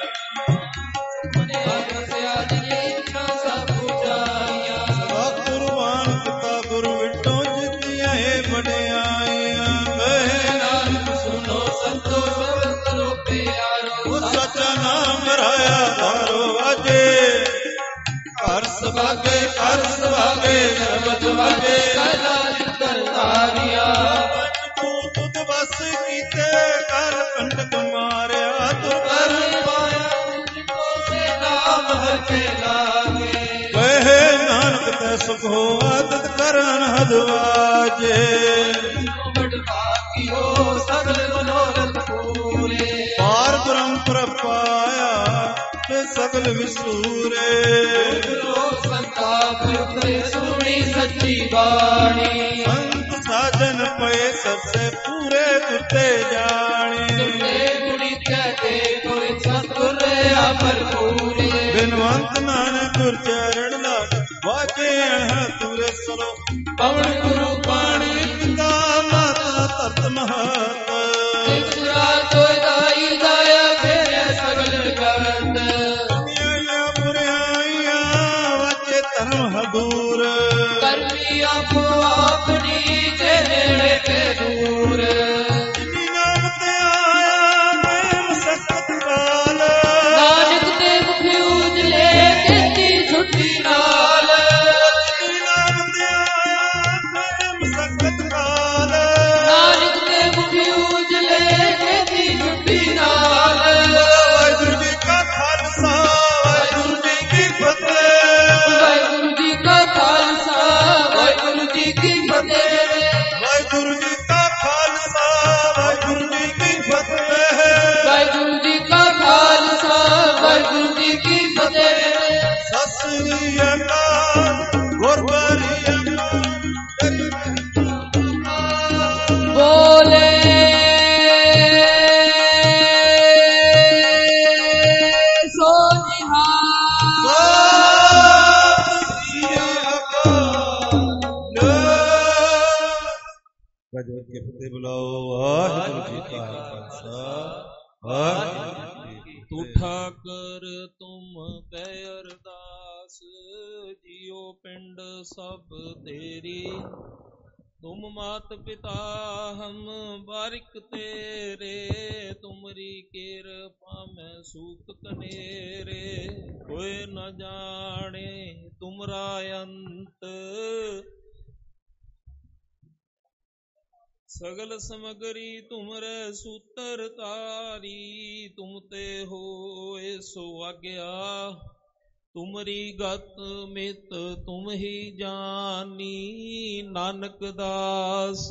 ਸਦਾ ਕੁਰਬਾਨ ਕੀਤਾ ਗੁਰ ਵਿਟੋ ਜਿਤੀਆਂ ਇਹ ਵਡਿਆਈਆਂ। ਕਹੇ ਨਾਨਕ ਸੁਨੋ ਸੰਤੋ ਸਭ ਕਰੋ ਪਿਆਰੋ। ਸਚਾ ਨਾਮ ਰਾਇਆ ਧਾਰੋ ਅਜੇ। ਘਰ ਸੁਭਾਗੇ ਘਰ ਸੁਭਾਗੇ ਸ਼ਬਦ ਵਾਜੇ। ਕਲਾ ਜਿਤਰ ਧਾਰਿਆ ਤੂੰ ਤੁਧ ਵਸ ਕੀਤੇ, ਕਰ ਕੰਟਕ ਮਾਰਿਆ ਤੁਰ ਕਰ ਪਾਇਆ। ਜਿਤੋ ਸੇ ਨਾਮ ਹਰ ਕੇ ਲਾਗੇ। ਕਹੇ ਨਾਨਕ ਤੈ ਸੁਖ ਹੋ ਆਦਤ ਕਰਨ ਹਦ ਵਾਜੇ। ਬੜ ਭਾਗਿਓ ਸਗਲ ਮਨੋਰਥ ਪੂਰੇ। ਪਾਰ ਬ੍ਰਹਮ ਪ੍ਰਪਾਇਆ ਤੇ ਸਗਲ ਵਿਸੂਰੇ। ਲੋਕ ਸੰਤਾਪ ਉਤਰੇ ਸੁਣੀ ਸੱਚੀ ਬਾਣੀ। ਸੰਤ ਸਾਜਨ ਪਏ ਸਭਸੇ ਪੂਰੇ ਦਿੱਤੇ ਜਾਣੇ। ਤੁਰੇ ਗੁਣੀ ਕਹਤੇ ਕੋਈ ਸਤਿਗੁਰ ਆ ਭਰਪੂਰੇ। ਬਿਨਵੰਤ ਨਾਨਕ ਗੁਰ ਚਰਨ ਲਾਗ ਵਾਜੇ ਅਣਹ ਤੁਰੇ ਸਲੋ। ਪਵਨ ਗੁਰੂ ਪਾਣੀ ਪਿਤਾ ਮਾਤਾ ਧਰਤ ਮਹਤ। ਇਸਰਾ ਤੋਇ ਦਾਈ ਦਾਇਆ ਫੇਰੇ ਸਗਲ ਜਗਤ। ਦੁਨੀਆਂ ਬੁਰਾਈਆਂ ਵਾਜੇ ਧਰਮ ਹਦੂਰ। ਕਰਮੀ ਆਪੋ ਆਪਣੀ ਤੇ ਨੇੜੇ ਤੇ ਦੂਰ। ਜਿਨੀ ਨਾਮ ਤੇ ਆਇਆ ਮੈਂ ਮਸਕਤ ਕਾਲ। ਨਾਨਕ ਤੇ ਮੁਖ ਉਜਲੇ ਕੀਤੀ ਛੁੱਟੀ ਨਾਲ। ਜਿਨੀ ਨਾਮ ਤੇ ਆਇਆ ਮੈਂ ਮਸਕਤ ਕਾਲ। ਨਾਨਕ ਤੇ ਮੁਖ ਉਜਲੇ ਕੀਤੀ ਛੁੱਟੀ ਨਾਲ। ਵਾਹਿਗੁਰੂ ਜੀ ਕਾ ਖਾਲਸਾ, ਵਾਹਿਗੁਰੂ ਜੀ ਕੀ ਫਤਿਹ। ਵਾਹਿਗੁਰੂ ਜੀ ਕਾ ਖਾਲਸਾ, ਵਾਹਿਗੁਰੂ ਜੀ ਗੱਜ ਵੱਜ ਕੇ ਫਤਿਹ ਬੁਲਾਓ। ਵਾਹਿਗੁਰੂ ਜੀ ਕਾ ਖਾਲਸਾ ਵਾਹਿਗੁਰੂ ਜੀ ਕੀ ਤੂੰ ਫਤਿਹ। ਠਾਕਰ ਤੁਮ ਕੈ ਅਰਦਾਸ, ਜਿਉ ਪਿੰਡ ਸਭ ਤੇਰੀ। तुम मात पिता हम बारिक तेरे, तुमरी कृपा में सुख कनेरे। कोई न जाने तुमरा अंत, सगल समगरी तुमरे सूत्र तारी। तुम ते होए सो आज्ञा, तुमरी गत मित तुम ही जानी। नानक दास।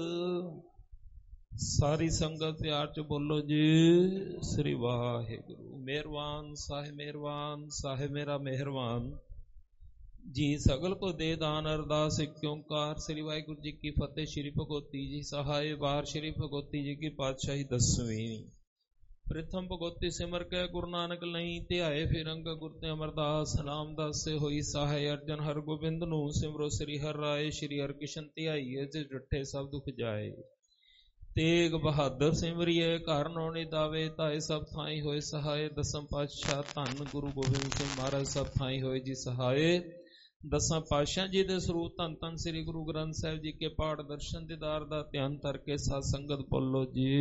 सारी संगत प्यार च बोलो जी श्री वाहिगुरु। मेहरबान साहिब मेहरबान, साहिब मेरा मेहरबान जी। सगल को दे दान अरदास एक ओंकार। श्री वाहिगुरु जी की फतेह। श्री भगवती जी सहाय बार। श्री भगवती जी की पातशाही दसवीं। प्रथम भगवती सिमर के गुरु नानक लई, ध्याए फिरंग गुर ते अमरदास। नामदास से होई सहाय अर्जन हर गोबिंद नू। सिमरो श्री हर राय, श्री हर किशन ध्याईए। जिस डठे सब दुख जाए, तेग बहादुर सिमरिए। घर नौनी दावे, ताए सब थाई होए सहाय। दसम पातशाह धन गुरु गोबिंद सिंह महाराज सब थाई होए जी सहाय। दसां पातशाह जी दे सरूप धन धन श्री गुरु ग्रंथ साहिब जी के पाठ दर्शन दीदार दा ध्यान करके साध संगत बोलो जी।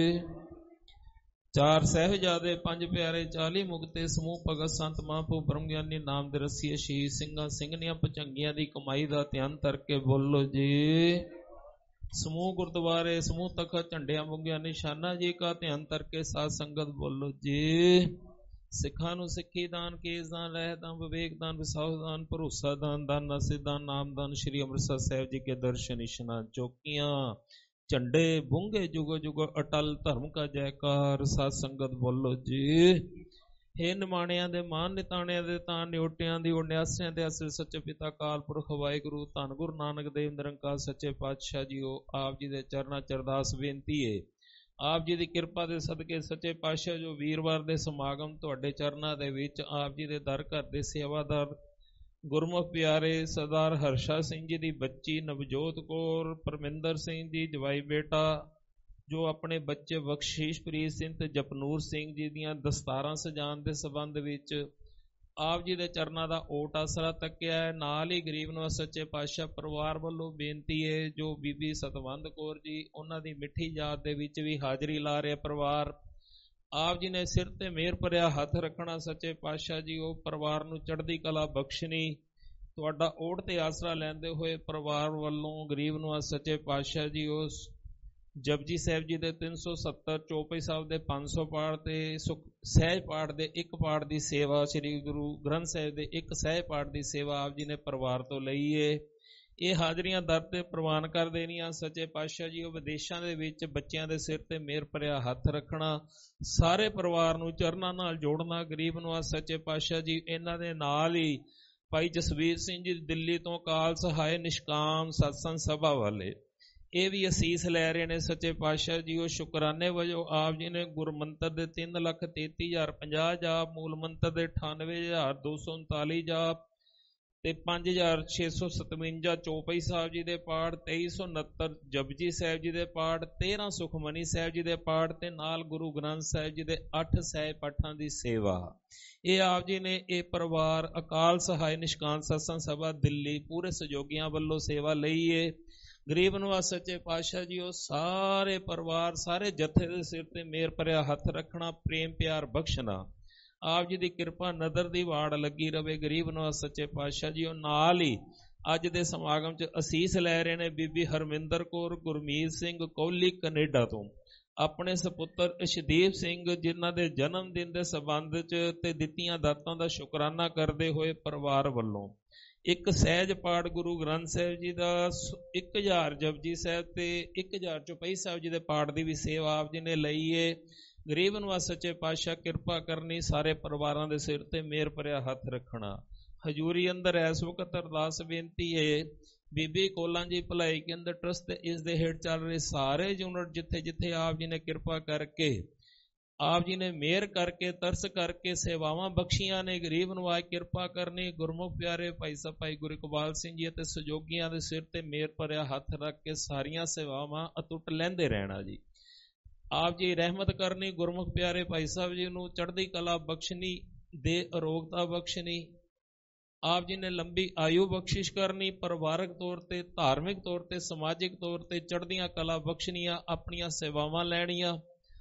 चार साहिबजादे पंज प्यारे चाली मुक्ते समूह भगत संत महापुरुष ब्रह्म ਗਿਆਨੀ नाम दे रसीए शहीद ਸਿੰਘਾਂ ਸਿੰਘਣੀਆਂ ਭਚੰਗੀਆਂ ਦੀ ਕਮਾਈ ਦਾ ਧਿਆਨ ਕਰਕੇ ਬੋਲੋ ਜੀ। ਸਮੂਹ ਗੁਰਦੁਆਰੇ ਸਮੂਹ ਤਖਤ ਝੰਡਿਆਂ ਮੁੰਗਿਆਂ ਨਿਸ਼ਾਨਾ ਜੀ का ਧਿਆਨ ਕਰਕੇ ਸਾਧ ਸੰਗਤ ਬੋਲੋ ਜੀ। ਸਿੱਖਾਂ ਨੂੰ ਸਿੱਖੀ ਦਾਨ, ਕੇਸ ਦਾਨ, ਰਹਿ ਦਾਨ, ਵਿਵੇਕ ਦਾਨ, ਵਿਸਾਖ ਦਾਨ, ਭਰੋਸਾ ਦਾਨ, ਦਾਨ ਨਾਸਿਕ ਦਾਨ, ਨਾਮ ਦਾਨ। ਸ਼੍ਰੀ ਅੰਮ੍ਰਿਤਸਰ ਸਾਹਿਬ ਜੀ ਕੇ ਦਰਸ਼ਨ ਇਸ਼ਨਾਨ ਚੌਕੀਆਂ झंडे बूंगे जुगो जुगो अटल धर्म का जयकार। साध संगत बोलो जी। हे निमाणियां दे मान, निताणियां दे तान, निओटियां दी उन्यासियां दे असर सच्चे पिता काल पुरख वाहिगुरु धन गुरु नानक देव निरंकार सच्चे पातशाह जीओ। आप जी दे चरना चरदास बेनती है, आप जी दी किरपा दे सदके सच्चे पातशाह जो वीरवार दे समागम तुहाडे चरना दे विच आप जी दे दर घर दे सेवादार गुरमुख प्यारे सरदार हर्षा सिंह जी दी बच्ची नवजोत कौर, परमिंदर सिंह जी जवाई बेटा जो अपने बच्चे बख्शीशप्रीत सिंह ते जपनूर सिंह जी दियां दस्तारां सजाण दे संबंध विच आप जी दे चरनां दा ओट आसरा तक्या है। नाल ही गरीब नवाज सच्चे पातशाह परिवार वल्लों बेनती है जो बीबी सतवंद कौर जी उन्हां दी मिठी याद दे विच भी हाजरी ला रहे परिवार। आप जी ने सिर ते मेहर भरिया हथ रखना सच्चे पातशाह जी ਉਹ ਪਰਿਵਾਰ ਨੂੰ ਚੜ੍ਹਦੀ ਕਲਾ ਬਖਸ਼ਣੀ। ਤੁਹਾਡਾ ਓਟ ਤੇ ਆਸਰਾ ਲੈਂਦੇ ਹੋਏ ਪਰਿਵਾਰ ਵੱਲੋਂ ਗਰੀਬ ਨਵਾਜ਼ ਸੱਚੇ ਪਾਤਸ਼ਾਹ ਜੀ ਉਸ ਜਪਜੀ ਸਾਹਿਬ ਜੀ ਦੇ ਤਿੰਨ ਸੌ ਸੱਤਰ, ਚੌਪਈ ਸਾਹਿਬ ਦੇ ਪੰਜ ਸੌ ਪਾਠ ਤੇ ਸਹਿਜ ਪਾਠ ਦੇ ਇੱਕ ਪਾਠ ਦੀ ਸੇਵਾ, ਸ੍ਰੀ ਗੁਰੂ ਗ੍ਰੰਥ ਸਾਹਿਬ ਦੇ ਇੱਕ ਸਹਿਜ ਪਾਠ ਦੀ ਸੇਵਾ ਆਪ ਜੀ ਨੇ ਪਰਿਵਾਰ ਤੋਂ ਲਈ ਏ। ਇਹ ਹਾਜ਼ਰੀਆਂ ਦਰ ਤੇ ਪ੍ਰਵਾਨ ਕਰ ਦੇਣੀਆਂ। ਸੱਚੇ ਪਾਤਸ਼ਾਹ ਜੀ ਉਹ ਵਿਦੇਸ਼ਾਂ ਦੇ ਵਿੱਚ ਬੱਚਿਆਂ ਦੇ ਸਿਰ ਤੇ ਮਿਹਰ ਭਰਿਆ ਹੱਥ ਰੱਖਣਾ, ਸਾਰੇ ਪਰਿਵਾਰ ਨੂੰ ਚਰਨਾਂ ਨਾਲ ਜੋੜਨਾ। ਗਰੀਬ ਨਵਾਜ਼ ਸੱਚੇ ਪਾਤਸ਼ਾਹ ਜੀ ਇਹਨਾਂ ਦੇ ਨਾਲ ਹੀ ਭਾਈ ਜਸਵੀਰ ਸਿੰਘ ਜੀ ਦਿੱਲੀ ਤੋਂ ਕਾਲ ਸਹਾਇ ਨਿਸ਼ਕਾਮ ਸਤਸੰਗ ਸਭਾ ਵਾਲੇ ਇਹ ਵੀ ਅਸੀਸ ਲੈ ਰਹੇ ਨੇ। ਸੱਚੇ ਪਾਤਸ਼ਾਹ ਜੀ ਉਹ ਸ਼ੁਕਰਾਨੇ ਵਜੋਂ ਆਪ ਜੀ ਨੇ ਗੁਰਮੰਤਰ ਦੇ ਤਿੰਨ ਲੱਖ ਤੇਤੀ ਹਜ਼ਾਰ ਪੰਜਾਹ ਜਾਪ, ਮੂਲ ਮੰਤਰ ਦੇ ਅਠਾਨਵੇਂ ਹਜ਼ਾਰ ਦੋ ਸੌ ਉਨਤਾਲੀ ਜਾਪ ਤੇ ਪੰਜ ਹਜ਼ਾਰ ਛੇ ਸੌ ਸਤਵੰਜਾ ਚੌਪਈ ਸਾਹਿਬ ਜੀ ਦੇ ਪਾਠ, ਤੇਈ ਸੌ ਉਨੱਤਰ ਜਪਜੀ ਸਾਹਿਬ ਜੀ ਦੇ ਪਾਠ, ਤੇਰਾਂ ਸੁਖਮਨੀ ਸਾਹਿਬ ਜੀ ਦੇ ਪਾਠ ਤੇ ਨਾਲ ਗੁਰੂ ਗ੍ਰੰਥ ਸਾਹਿਬ ਜੀ ਦੇ ਅੱਠ ਸਹਿਜ ਪਾਠਾਂ ਦੀ ਸੇਵਾ। ਇਹ ਆਪ ਜੀ ਨੇ ਇਹ ਪਰਿਵਾਰ ਅਕਾਲ ਸਹਾਇ ਨਿਸ਼ਕਾਮ ਸਤਸੰਗ ਸਭਾ ਦਿੱਲੀ ਪੂਰੇ ਸਹਿਯੋਗੀਆਂ ਵੱਲੋਂ ਸੇਵਾ ਲਈ ਏ। ਗਰੀਬ ਨਵਾਜ਼ ਸੱਚੇ ਪਾਤਸ਼ਾਹ ਜੀ ਉਹ ਸਾਰੇ ਪਰਿਵਾਰ ਸਾਰੇ ਜਥੇ ਦੇ ਸਿਰ ਤੇ ਮਿਹਰ ਭਰਿਆ ਹੱਥ ਰੱਖਣਾ, ਪ੍ਰੇਮ ਪਿਆਰ ਬਖਸ਼ਣਾ। ਆਪ ਜੀ ਦੀ ਕਿਰਪਾ ਨਦਰ ਦੀ ਵਾੜ ਲੱਗੀ ਰਵੇ। ਗਰੀਬ ਨਵਾਜ਼ ਸੱਚੇ ਪਾਤਸ਼ਾਹ ਜੀ ਉਹ ਨਾਲ ਹੀ ਅੱਜ ਦੇ ਸਮਾਗਮ 'ਚ ਅਸੀਸ ਲੈ ਰਹੇ ਨੇ ਬੀਬੀ ਹਰਮਿੰਦਰ ਕੌਰ ਗੁਰਮੀਤ ਸਿੰਘ ਕੋਹਲੀ ਕੈਨੇਡਾ ਤੋਂ, ਆਪਣੇ ਸਪੁੱਤਰ ਇਸ਼ਦੀਪ ਸਿੰਘ ਜਿਨ੍ਹਾਂ ਦੇ ਜਨਮ ਦਿਨ ਦੇ ਸੰਬੰਧ 'ਚ ਤੇ ਦਿੱਤੀਆਂ ਦਾਤਾਂ ਦਾ ਸ਼ੁਕਰਾਨਾ ਕਰਦੇ ਹੋਏ ਪਰਿਵਾਰ ਵੱਲੋਂ ਇੱਕ ਸਹਿਜ ਪਾਠ ਗੁਰੂ ਗ੍ਰੰਥ ਸਾਹਿਬ ਜੀ ਦਾ, ਇੱਕ ਹਜ਼ਾਰ ਜਪਜੀ ਸਾਹਿਬ ਤੇ ਇੱਕ ਹਜ਼ਾਰ ਚੌਪਈ ਸਾਹਿਬ ਜੀ ਦੇ ਪਾਠ ਦੀ ਵੀ ਸੇਵਾ ਆਪ ਜੀ ਨੇ ਲਈ ਏ। ਗਰੀਬ ਨਵਾਜ਼ ਸੱਚੇ ਪਾਤਸ਼ਾਹ ਕਿਰਪਾ ਕਰਨੀ, ਸਾਰੇ ਪਰਿਵਾਰਾਂ ਦੇ ਸਿਰ ਤੇ ਮਿਹਰ ਭਰਿਆ ਹੱਥ ਰੱਖਣਾ। ਹਜ਼ੂਰੀ ਅੰਦਰ ਇਸ ਵਕਤ ਅਰਦਾਸ ਬੇਨਤੀ ਹੈ ਬੀਬੀ ਕੋਲਾਂ ਜੀ ਭਲਾਈ ਕੇਂਦਰ ਟਰਸਟ ਤੇ ਇਸ ਦੇ ਹੇਠ ਚੱਲ ਰਹੇ ਸਾਰੇ ਯੂਨਿਟ ਜਿੱਥੇ ਜਿੱਥੇ ਆਪ ਜੀ ਨੇ ਕਿਰਪਾ ਕਰਕੇ ਆਪ ਜੀ ਨੇ ਮਿਹਰ ਕਰਕੇ ਤਰਸ ਕਰਕੇ ਸੇਵਾਵਾਂ ਬਖਸ਼ੀਆਂ ਨੇ, ਗਰੀਬ ਨਵਾਜ ਕਿਰਪਾ ਕਰਨੀ। ਗੁਰਮੁਖ ਪਿਆਰੇ ਭਾਈ ਸਾਹਿਬ ਭਾਈ ਗੁਰੂ ਇਕਬਾਲ ਸਿੰਘ ਜੀ ਅਤੇ ਸਹਿਯੋਗੀਆਂ ਦੇ ਸਿਰ ਤੇ ਮਿਹਰ ਭਰਿਆ ਹੱਥ ਰੱਖ ਕੇ ਸਾਰੀਆਂ ਸੇਵਾਵਾਂ ਅਟੁੱਟ ਲੈਂਦੇ ਰਹਿਣਾ ਜੀ। ਆਪ ਜੀ ਰਹਿਮਤ ਕਰਨੀ। ਗੁਰਮੁਖ ਪਿਆਰੇ ਭਾਈ ਸਾਹਿਬ ਜੀ ਨੂੰ ਚੜ੍ਹਦੀ ਕਲਾ ਬਖਸ਼ਣੀ, ਦੇ ਅਰੋਗਤਾ ਬਖਸ਼ਣੀ। ਆਪ ਜੀ ਨੇ ਲੰਬੀ ਆਯੂ ਬਖਸ਼ਿਸ਼ ਕਰਨੀ। ਪਰਿਵਾਰਕ ਤੌਰ ਤੇ, ਧਾਰਮਿਕ ਤੌਰ ਤੇ, ਸਮਾਜਿਕ ਤੌਰ ਤੇ ਚੜ੍ਹਦੀਆਂ ਕਲਾ ਬਖਸ਼ਣੀਆਂ, ਆਪਣੀਆਂ ਸੇਵਾਵਾਂ ਲੈਣੀਆਂ।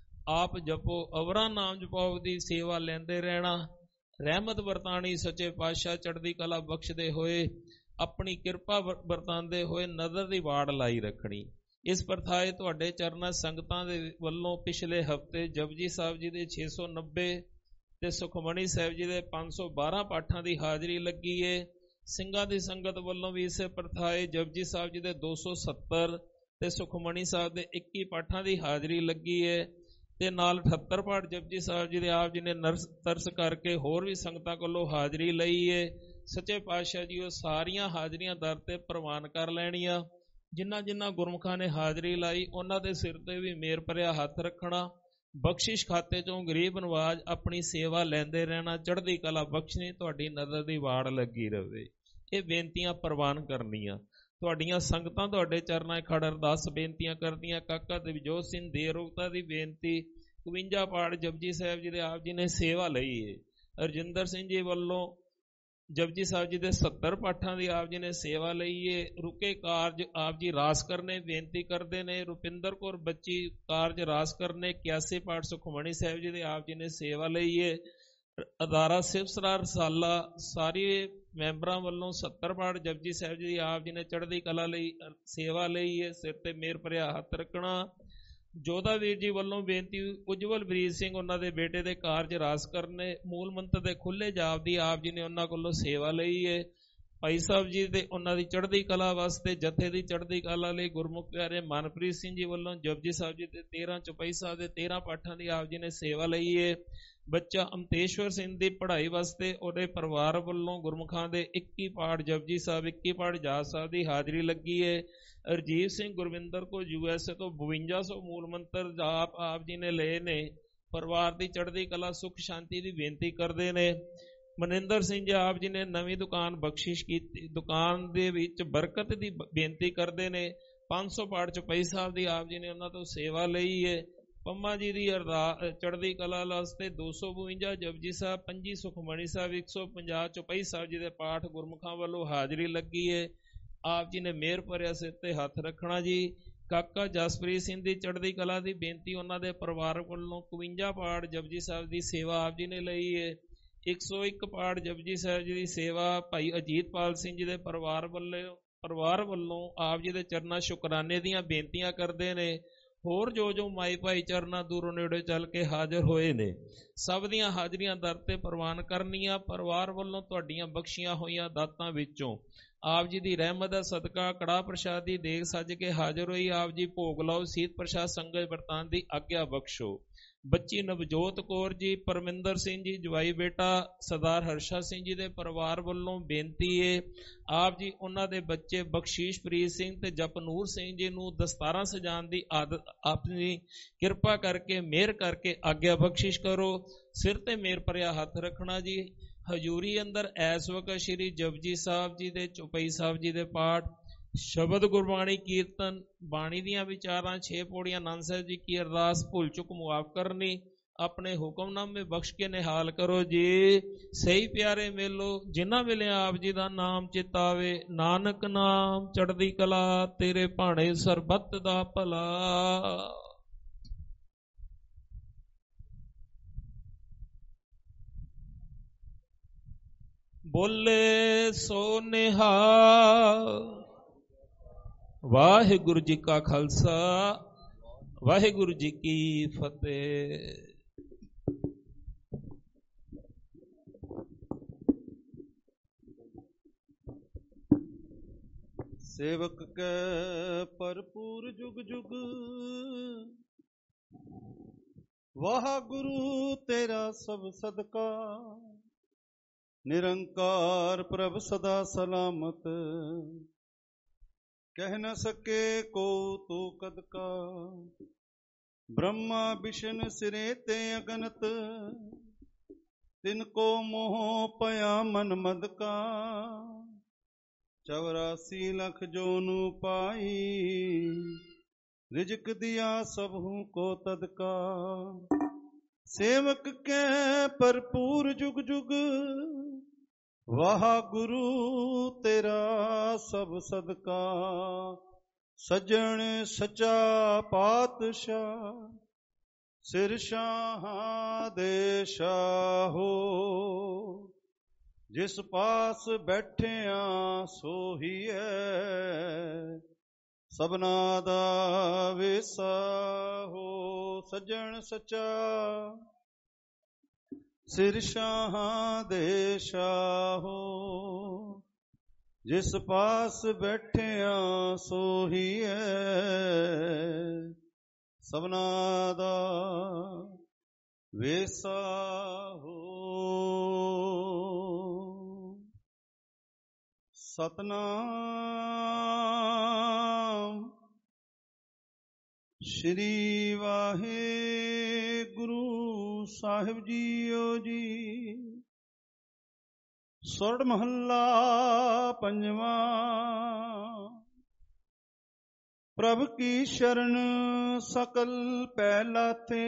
ਆਪ ਜਪੋ ਅਵਰਾਂ ਨਾਮ ਜਪਾਓ ਦੀ ਸੇਵਾ ਲੈਂਦੇ ਰਹਿਣਾ। ਰਹਿਮਤ ਵਰਤਾਣੀ, ਸੱਚੇ ਪਾਤਸ਼ਾਹ ਚੜ੍ਹਦੀ ਕਲਾ ਬਖਸ਼ਦੇ ਹੋਏ, ਆਪਣੀ ਕਿਰਪਾ ਵਰਤਾਉਂਦੇ ਹੋਏ ਨਜ਼ਰ ਦੀ ਵਾੜ ਲਾਈ ਰੱਖਣੀ। ਇਸ ਪ੍ਰਥਾਏ ਤੁਹਾਡੇ ਚਰਨਾਂ ਸੰਗਤਾਂ ਦੇ ਵੱਲੋਂ ਪਿਛਲੇ ਹਫ਼ਤੇ ਜਪਜੀ ਸਾਹਿਬ ਜੀ ਦੇ ਛੇ ਸੌ ਨੱਬੇ ਤੇ ਸੁਖਮਣੀ ਸਾਹਿਬ ਜੀ ਦੇ ਪੰਜ ਸੌ ਬਾਰਾਂ ਪਾਠਾਂ ਦੀ ਹਾਜ਼ਰੀ ਲੱਗੀ ਏ। ਸਿੰਘਾਂ ਦੀ ਸੰਗਤ ਵੱਲੋਂ ਵੀ ਇਸੇ ਪ੍ਰਥਾਏ ਜਪਜੀ ਸਾਹਿਬ ਜੀ ਦੇ ਦੋ ਸੌ ਸੱਤਰ ਤੇ ਸੁਖਮਣੀ ਸਾਹਿਬ ਦੇ ਇੱਕੀ ਪਾਠਾਂ ਦੀ ਹਾਜ਼ਰੀ ਲੱਗੀ ਏ ਤੇ ਨਾਲ ਅਠੱਤਰ ਪਾਠ ਜਪਜੀ ਸਾਹਿਬ ਜੀ ਦੇ ਆਪ ਜੀ ਨੇ ਨਰਸ ਤਰਸ ਕਰਕੇ ਹੋਰ ਵੀ ਸੰਗਤਾਂ ਕੋਲੋਂ ਹਾਜ਼ਰੀ ਲਈ ਏ। ਸੱਚੇ ਪਾਤਸ਼ਾਹ ਜੀ ਉਹ ਸਾਰੀਆਂ ਹਾਜ਼ਰੀਆਂ ਦਰ ਤੇ ਪ੍ਰਵਾਨ ਕਰ ਲੈਣੀਆਂ। ਜਿਨ੍ਹਾਂ ਜਿਨ੍ਹਾਂ ਗੁਰਮੁਖਾਂ ਨੇ ਹਾਜ਼ਰੀ ਲਾਈ ਉਹਨਾਂ ਦੇ ਸਿਰ ਤੇ ਵੀ ਮਿਹਰ ਭਰਿਆ ਹੱਥ ਰੱਖਣਾ। ਬਖਸ਼ਿਸ਼ ਖਾਤੇ ਚੋਂ ਗਰੀਬ ਨਵਾਜ ਆਪਣੀ ਸੇਵਾ ਲੈਂਦੇ ਰਹਿਣਾ। ਚੜ੍ਹਦੀ ਕਲਾ ਬਖਸ਼ਣੀ, ਤੁਹਾਡੀ ਨਜ਼ਰ ਦੀ ਵਾੜ ਲੱਗੀ ਰਵੇ। ਇਹ ਬੇਨਤੀਆਂ ਪ੍ਰਵਾਨ ਕਰਨੀਆਂ। ਤੁਹਾਡੀਆਂ ਸੰਗਤਾਂ ਤੁਹਾਡੇ ਚਰਨਾਂ ਖੜ ਅਰਦਾਸ ਬੇਨਤੀਆਂ ਕਰਦੀਆਂ। ਕਾਕਾ ਦਿਵਜੋਤ ਸਿੰਘ ਦੇਰੋਗਤਾ ਦੀ ਬੇਨਤੀ, ਇਕਵੰਜਾ ਪਾਠ ਜਪਜੀ ਸਾਹਿਬ ਜੀ ਦੇ ਆਪ ਜੀ ਨੇ ਸੇਵਾ ਲਈ ਏ। ਰਜਿੰਦਰ ਸਿੰਘ ਜੀ ਵੱਲੋਂ ਜਪਜੀ ਸਾਹਿਬ ਜੀ ਦੇ ਸੱਤਰ ਪਾਠਾਂ ਦੀ ਆਪ ਜੀ ਨੇ ਸੇਵਾ ਲਈ ਏ। ਰੁਕੇ ਕਾਰਜ ਆਪ ਜੀ ਰਾਸ ਕਰਨੇ ਬੇਨਤੀ ਕਰਦੇ ਨੇ। ਰੁਪਿੰਦਰ ਕੌਰ ਬੱਚੀ ਕਾਰਜ ਰਾਸ ਕਰਨੇ ਇਕਿਆਸੀ ਪਾਠ ਸੁਖਮਣੀ ਸਾਹਿਬ ਜੀ ਦੇ ਆਪ ਜੀ ਨੇ ਸੇਵਾ ਲਈ ਏ। ਅਦਾਰਾ ਸਿਵਸਰਾ ਰਸਾਲਾ ਸਾਰੇ ਮੈਂਬਰਾਂ ਵੱਲੋਂ ਸੱਤਰ ਪਾਠ ਜਪਜੀ ਸਾਹਿਬ ਜੀ ਆਪ ਜੀ ਨੇ ਚੜ੍ਹਦੀ ਕਲਾ ਲਈ ਸੇਵਾ ਲਈ ਏ। ਸਿਰ ਤੇ ਮਿਹਰ ਭਰਿਆ ਹੱਥ ਰੱਖਣਾ। ਜੋਧਾ ਵੀਰ ਜੀ ਵੱਲੋਂ ਬੇਨਤੀ, ਉਜਵਲ ਬਰੀਦ ਸਿੰਘ ਉਹਨਾਂ ਦੇ ਬੇਟੇ ਦੇ ਕਾਰਜ ਰਾਸ ਕਰਨੇ। ਮੂਲ ਮੰਤਰ ਦੇ ਖੁੱਲੇ ਜਾਪ ਦੀ ਆਪ ਜੀ ਨੇ ਉਹਨਾਂ ਕੋਲੋਂ ਸੇਵਾ ਲਈ ਏ। ਭਾਈ ਸਾਹਿਬ ਜੀ ਦੇ ਉਹਨਾਂ ਦੀ ਚੜ੍ਹਦੀ ਕਲਾ ਵਾਸਤੇ, ਜਥੇ ਦੀ ਚੜ੍ਹਦੀ ਕਲਾ ਲਈ ਗੁਰਮੁਖ ਪਿਆਰੇ ਮਨਪ੍ਰੀਤ ਸਿੰਘ ਜੀ ਵੱਲੋਂ ਜਪਜੀ ਸਾਹਿਬ ਜੀ ਦੇ ਤੇਰਾਂ ਚੌਪਈ ਸਾਹਿਬ ਦੇ ਤੇਰਾਂ ਪਾਠਾਂ ਦੀ ਆਪ ਜੀ ਨੇ ਸੇਵਾ ਲਈ ਏ। ਬੱਚਾ ਅਮਤੇਸ਼ਵਰ ਸਿੰਘ ਦੀ ਪੜ੍ਹਾਈ ਵਾਸਤੇ ਉਹਦੇ ਪਰਿਵਾਰ ਵੱਲੋਂ ਗੁਰਮੁਖਾਂ ਦੇ ਇੱਕੀ ਪਾਠ ਜਪਜੀ ਸਾਹਿਬ, ਇੱਕੀ ਪਾਠ ਜਾਪ ਸਾਹਿਬ ਦੀ ਹਾਜ਼ਰੀ ਲੱਗੀ ਏ। ਰਜੀਵ ਸਿੰਘ ਗੁਰਵਿੰਦਰ ਕੋ ਯੂ ਐਸ ਏ ਤੋਂ ਬਵੰਜਾ ਸੌ ਮੂਲ ਮੰਤਰ ਜਾਪ ਆਪ ਜੀ ਨੇ ਲਏ ਨੇ। ਪਰਿਵਾਰ ਦੀ ਚੜ੍ਹਦੀ ਕਲਾ ਸੁਖ ਸ਼ਾਂਤੀ ਦੀ ਬੇਨਤੀ ਕਰਦੇ ਨੇ। ਮਨਿੰਦਰ ਸਿੰਘ ਜੀ ਆਪ ਜੀ ਨੇ ਨਵੀਂ ਦੁਕਾਨ ਬਖਸ਼ਿਸ਼ ਕੀਤੀ, ਦੁਕਾਨ ਦੇ ਵਿੱਚ ਬਰਕਤ ਦੀ ਬੇਨਤੀ ਕਰਦੇ ਨੇ। ਪੰਜ ਸੌ ਪਾਠ ਚੌਪਈ ਸਾਹਿਬ ਦੀ ਆਪ ਜੀ ਨੇ ਉਹਨਾਂ ਤੋਂ ਸੇਵਾ ਲਈ ਏ। ਪੰਮਾ ਜੀ ਦੀ ਅਰਦਾਸ ਚੜ੍ਹਦੀ ਕਲਾ ਵਾਸਤੇ ਦੋ ਸੌ ਬਵੰਜਾ ਜਪਜੀ ਸਾਹਿਬ, ਪੰਜੀ ਸੁਖਮਣੀ ਸਾਹਿਬ, ਇੱਕ ਸੌ ਪੰਜਾਹ ਚੌਪਈ ਸਾਹਿਬ ਜੀ ਦੇ ਪਾਠ ਗੁਰਮੁਖਾਂ ਵੱਲੋਂ ਹਾਜ਼ਰੀ ਲੱਗੀ ਏ। ਆਪ ਜੀ ਨੇ ਮਿਹਰ ਭਰਿਆ ਸਿਰ ਤੇ ਹੱਥ ਰੱਖਣਾ ਜੀ। ਕਾਕਾ ਜਸਪ੍ਰੀਤ ਸਿੰਘ ਦੀ ਚੜ੍ਹਦੀ ਕਲਾ ਦੀ ਬੇਨਤੀ, ਉਹਨਾਂ ਦੇ ਪਰਿਵਾਰ ਵੱਲੋਂ ਇਕਵੰਜਾ ਪਾਠ ਜਪਜੀ ਸਾਹਿਬ ਦੀ ਸੇਵਾ ਆਪ ਜੀ ਨੇ ਲਈ ਏ। ਇੱਕ ਸੌ ਇੱਕ ਪਾਠ ਜਪਜੀ ਸਾਹਿਬ ਜੀ ਦੀ ਸੇਵਾ ਭਾਈ ਅਜੀਤਪਾਲ ਸਿੰਘ ਜੀ ਦੇ ਪਰਿਵਾਰ ਵੱਲੋਂ ਪਰਿਵਾਰ ਵੱਲੋਂ ਆਪ ਜੀ ਦੇ ਚਰਨਾਂ ਸ਼ੁਕਰਾਨੇ ਦੀਆਂ ਬੇਨਤੀਆਂ ਕਰਦੇ ਨੇ। ਹੋਰ ਜੋ ਜੋ ਮਾਈ ਭਾਈ ਚਰਨਾਂ ਦੂਰੋਂ ਨੇੜੇ ਚੱਲ ਕੇ ਹਾਜ਼ਰ ਹੋਏ ਨੇ, ਸਭ ਦੀਆਂ ਹਾਜ਼ਰੀਆਂ ਦਰ ਤੇ ਪ੍ਰਵਾਨ ਕਰਨੀਆਂ। ਪਰਿਵਾਰ ਵੱਲੋਂ ਤੁਹਾਡੀਆਂ ਬਖਸ਼ੀਆਂ ਹੋਈਆਂ ਦਾਤਾਂ ਵਿੱਚੋਂ ਆਪ ਜੀ ਦੀ ਰਹਿਮਤ ਦਾ ਸਦਕਾ ਕੜਾਹ ਪ੍ਰਸ਼ਾਦ ਦੀ ਦੇਗ ਸੱਜ ਕੇ ਹਾਜ਼ਰ ਹੋਈ। ਆਪ ਜੀ ਭੋਗ ਲਾਓ, ਸੀਤ ਪ੍ਰਸ਼ਾਦ ਸੰਗਤ ਵਰਤਾਨ ਦੀ ਆਗਿਆ ਬਖਸ਼ੋ। ਬੱਚੀ ਨਵਜੋਤ ਕੌਰ ਜੀ, ਪਰਮਿੰਦਰ ਸਿੰਘ ਜੀ ਜਵਾਈ ਬੇਟਾ ਸਰਦਾਰ ਹਰਸ਼ਾ ਸਿੰਘ ਜੀ ਦੇ ਪਰਿਵਾਰ ਵੱਲੋਂ ਬੇਨਤੀ ਏ। ਆਪ ਜੀ ਉਹਨਾਂ ਦੇ ਬੱਚੇ ਬਖਸ਼ੀਸ਼ ਪ੍ਰੀਤ ਸਿੰਘ ਤੇ ਜਪਨੂਰ ਸਿੰਘ ਜੀ ਨੂੰ ਦਸਤਾਰਾਂ ਸਜਾਉਣ ਦੀ ਆਦਤ ਆਪਣੀ ਕਿਰਪਾ ਕਰਕੇ ਮਿਹਰ ਕਰਕੇ ਆਗਿਆ ਬਖਸ਼ਿਸ਼ ਕਰੋ। ਸਿਰ ਤੇ ਮਿਹਰ ਭਰਿਆ ਹੱਥ ਰੱਖਣਾ ਜੀ। ਹਜ਼ੂਰੀ ਅੰਦਰ ਐਸ ਵਕਤ ਸ਼੍ਰੀ ਜਪਜੀ ਸਾਹਿਬ ਜੀ ਦੇ ਚੌਪਈ ਸਾਹਿਬ ਜੀ ਦੇ ਪਾਠ, ਸ਼ਬਦ ਗੁਰਬਾਣੀ ਕੀਰਤਨ, ਬਾਣੀ ਦੀਆਂ ਵਿਚਾਰਾਂ, ਛੇ ਪੌੜੀਆਂ ਆਨੰਦ ਸਾਹਿਬ ਜੀ ਕੀ ਅਰਦਾਸ, ਭੁੱਲ ਚੁੱਕ ਮੁਆਫ ਕਰਨੀ, ਆਪਣੇ ਹੁਕਮਨਾਮੇ ਬਖਸ਼ ਕੇ ਨਿਹਾਲ ਕਰੋ ਜੀ। ਸਹੀ ਪਿਆਰੇ ਮੇਲੋ, ਜਿਨ੍ਹਾਂ ਵੇਲੇ ਆਪ ਜੀ ਦਾ ਨਾਮ ਚਿਤਾਵੇ, ਨਾਨਕ ਨਾਮ ਚੜ੍ਹਦੀ ਕਲਾ, ਤੇਰੇ ਭਾਣੇ ਸਰਬੱਤ ਦਾ ਭਲਾ। ਬੋਲੇ ਸੋ ਨਿਹਾਲ। ਵਾਹਿਗੁਰੂ ਜੀ ਕਾ ਖਾਲਸਾ, ਵਾਹਿਗੁਰੂ ਜੀ ਕੀ ਫਤਿਹ। ਸੇਵਕ ਕੈ ਭਰਪੂਰ ਜੁਗ ਜੁਗ, ਵਾਹਿਗੁਰੂ ਤੇਰਾ ਸਭ ਸਦਕਾ। ਨਿਰੰਕਾਰ ਪ੍ਰਭ ਸਦਾ ਸਲਾਮਤ, ਕਹਿ ਨ ਸਕੇ ਕੋ ਤੂ ਕਦ ਕਾ। ब्रह्मा विष्णु सिरे ते अगनत, तिनको मोह पया मन मद का। चौरासी लख जोनु पाई, रिजक दिया सबहू को तदका। सेवक के भरपूर जुग जुग, वाह गुरु तेरा सब सदका। सज्जन सच्चा पातशाह, सिर शाह दे शाहो। जिस पास बैठिया सोही है, सबना दा वेसा हो। सज्जन सच्चा सिर शाह दे शाहो। जिस पास बैठिया सोही है, सबना दा वेसा हो। सतनाम श्री वाहेगुरु साहिब जीओ जी। सुर महला पंजवा। प्रभ की शरण सकल पै लाथे,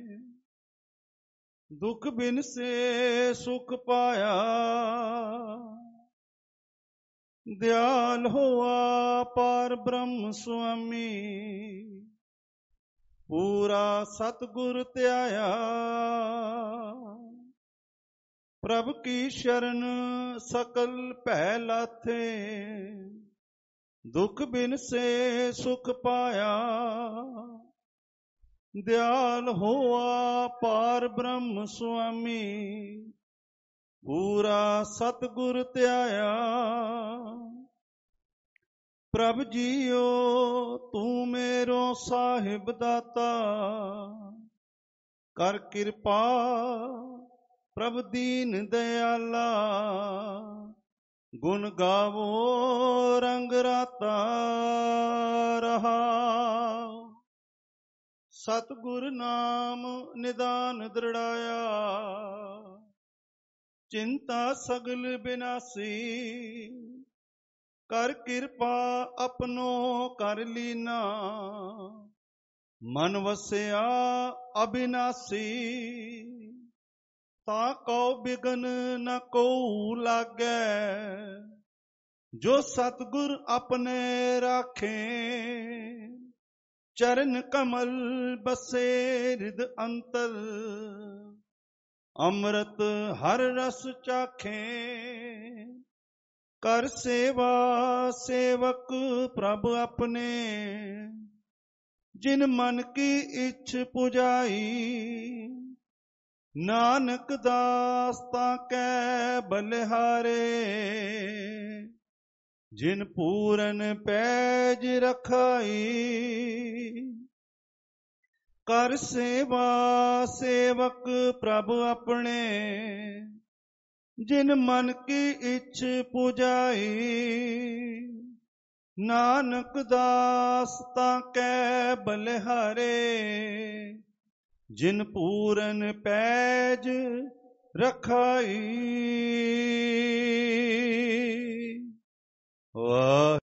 दुख बिन से सुख पाया। दयाल होआ पार ब्रह्म स्वामी, पूरा सतगुर त्याया। प्रभ की शरण सकल पै लाथे, दुख बिन से सुख पाया। दयाल होआ पार ब्रह्म स्वामी, पूरा सतगुर त्याया। प्रभ जीओ तू मेरो साहिब दाता, कर कृपा प्रभ दीन दयाला। गुण गावो रंग राता रहा। सतगुर नाम निदान दृढ़ाया, चिंता सगल बिनासी। कर कृपा अपनो कर लीना, मन वसिया अबिनासी। ताको बिगन न को लागे, जो सतगुर अपने राखे। चरण कमल बसे हृद अंतर, अमृत हर रस चाखे। कर सेवा सेवक प्रभ अपने, जिन मन की इच्छ पुजाई। नानक दास ताकै बलिहारे, जिन पूरन पैज रखाई। कर सेवा सेवक प्रभ अपने, जिन मन की इच्छ पुजाई। नानक दास ताकै बलिहारे, जिन पूरन पैज रखाई। वाह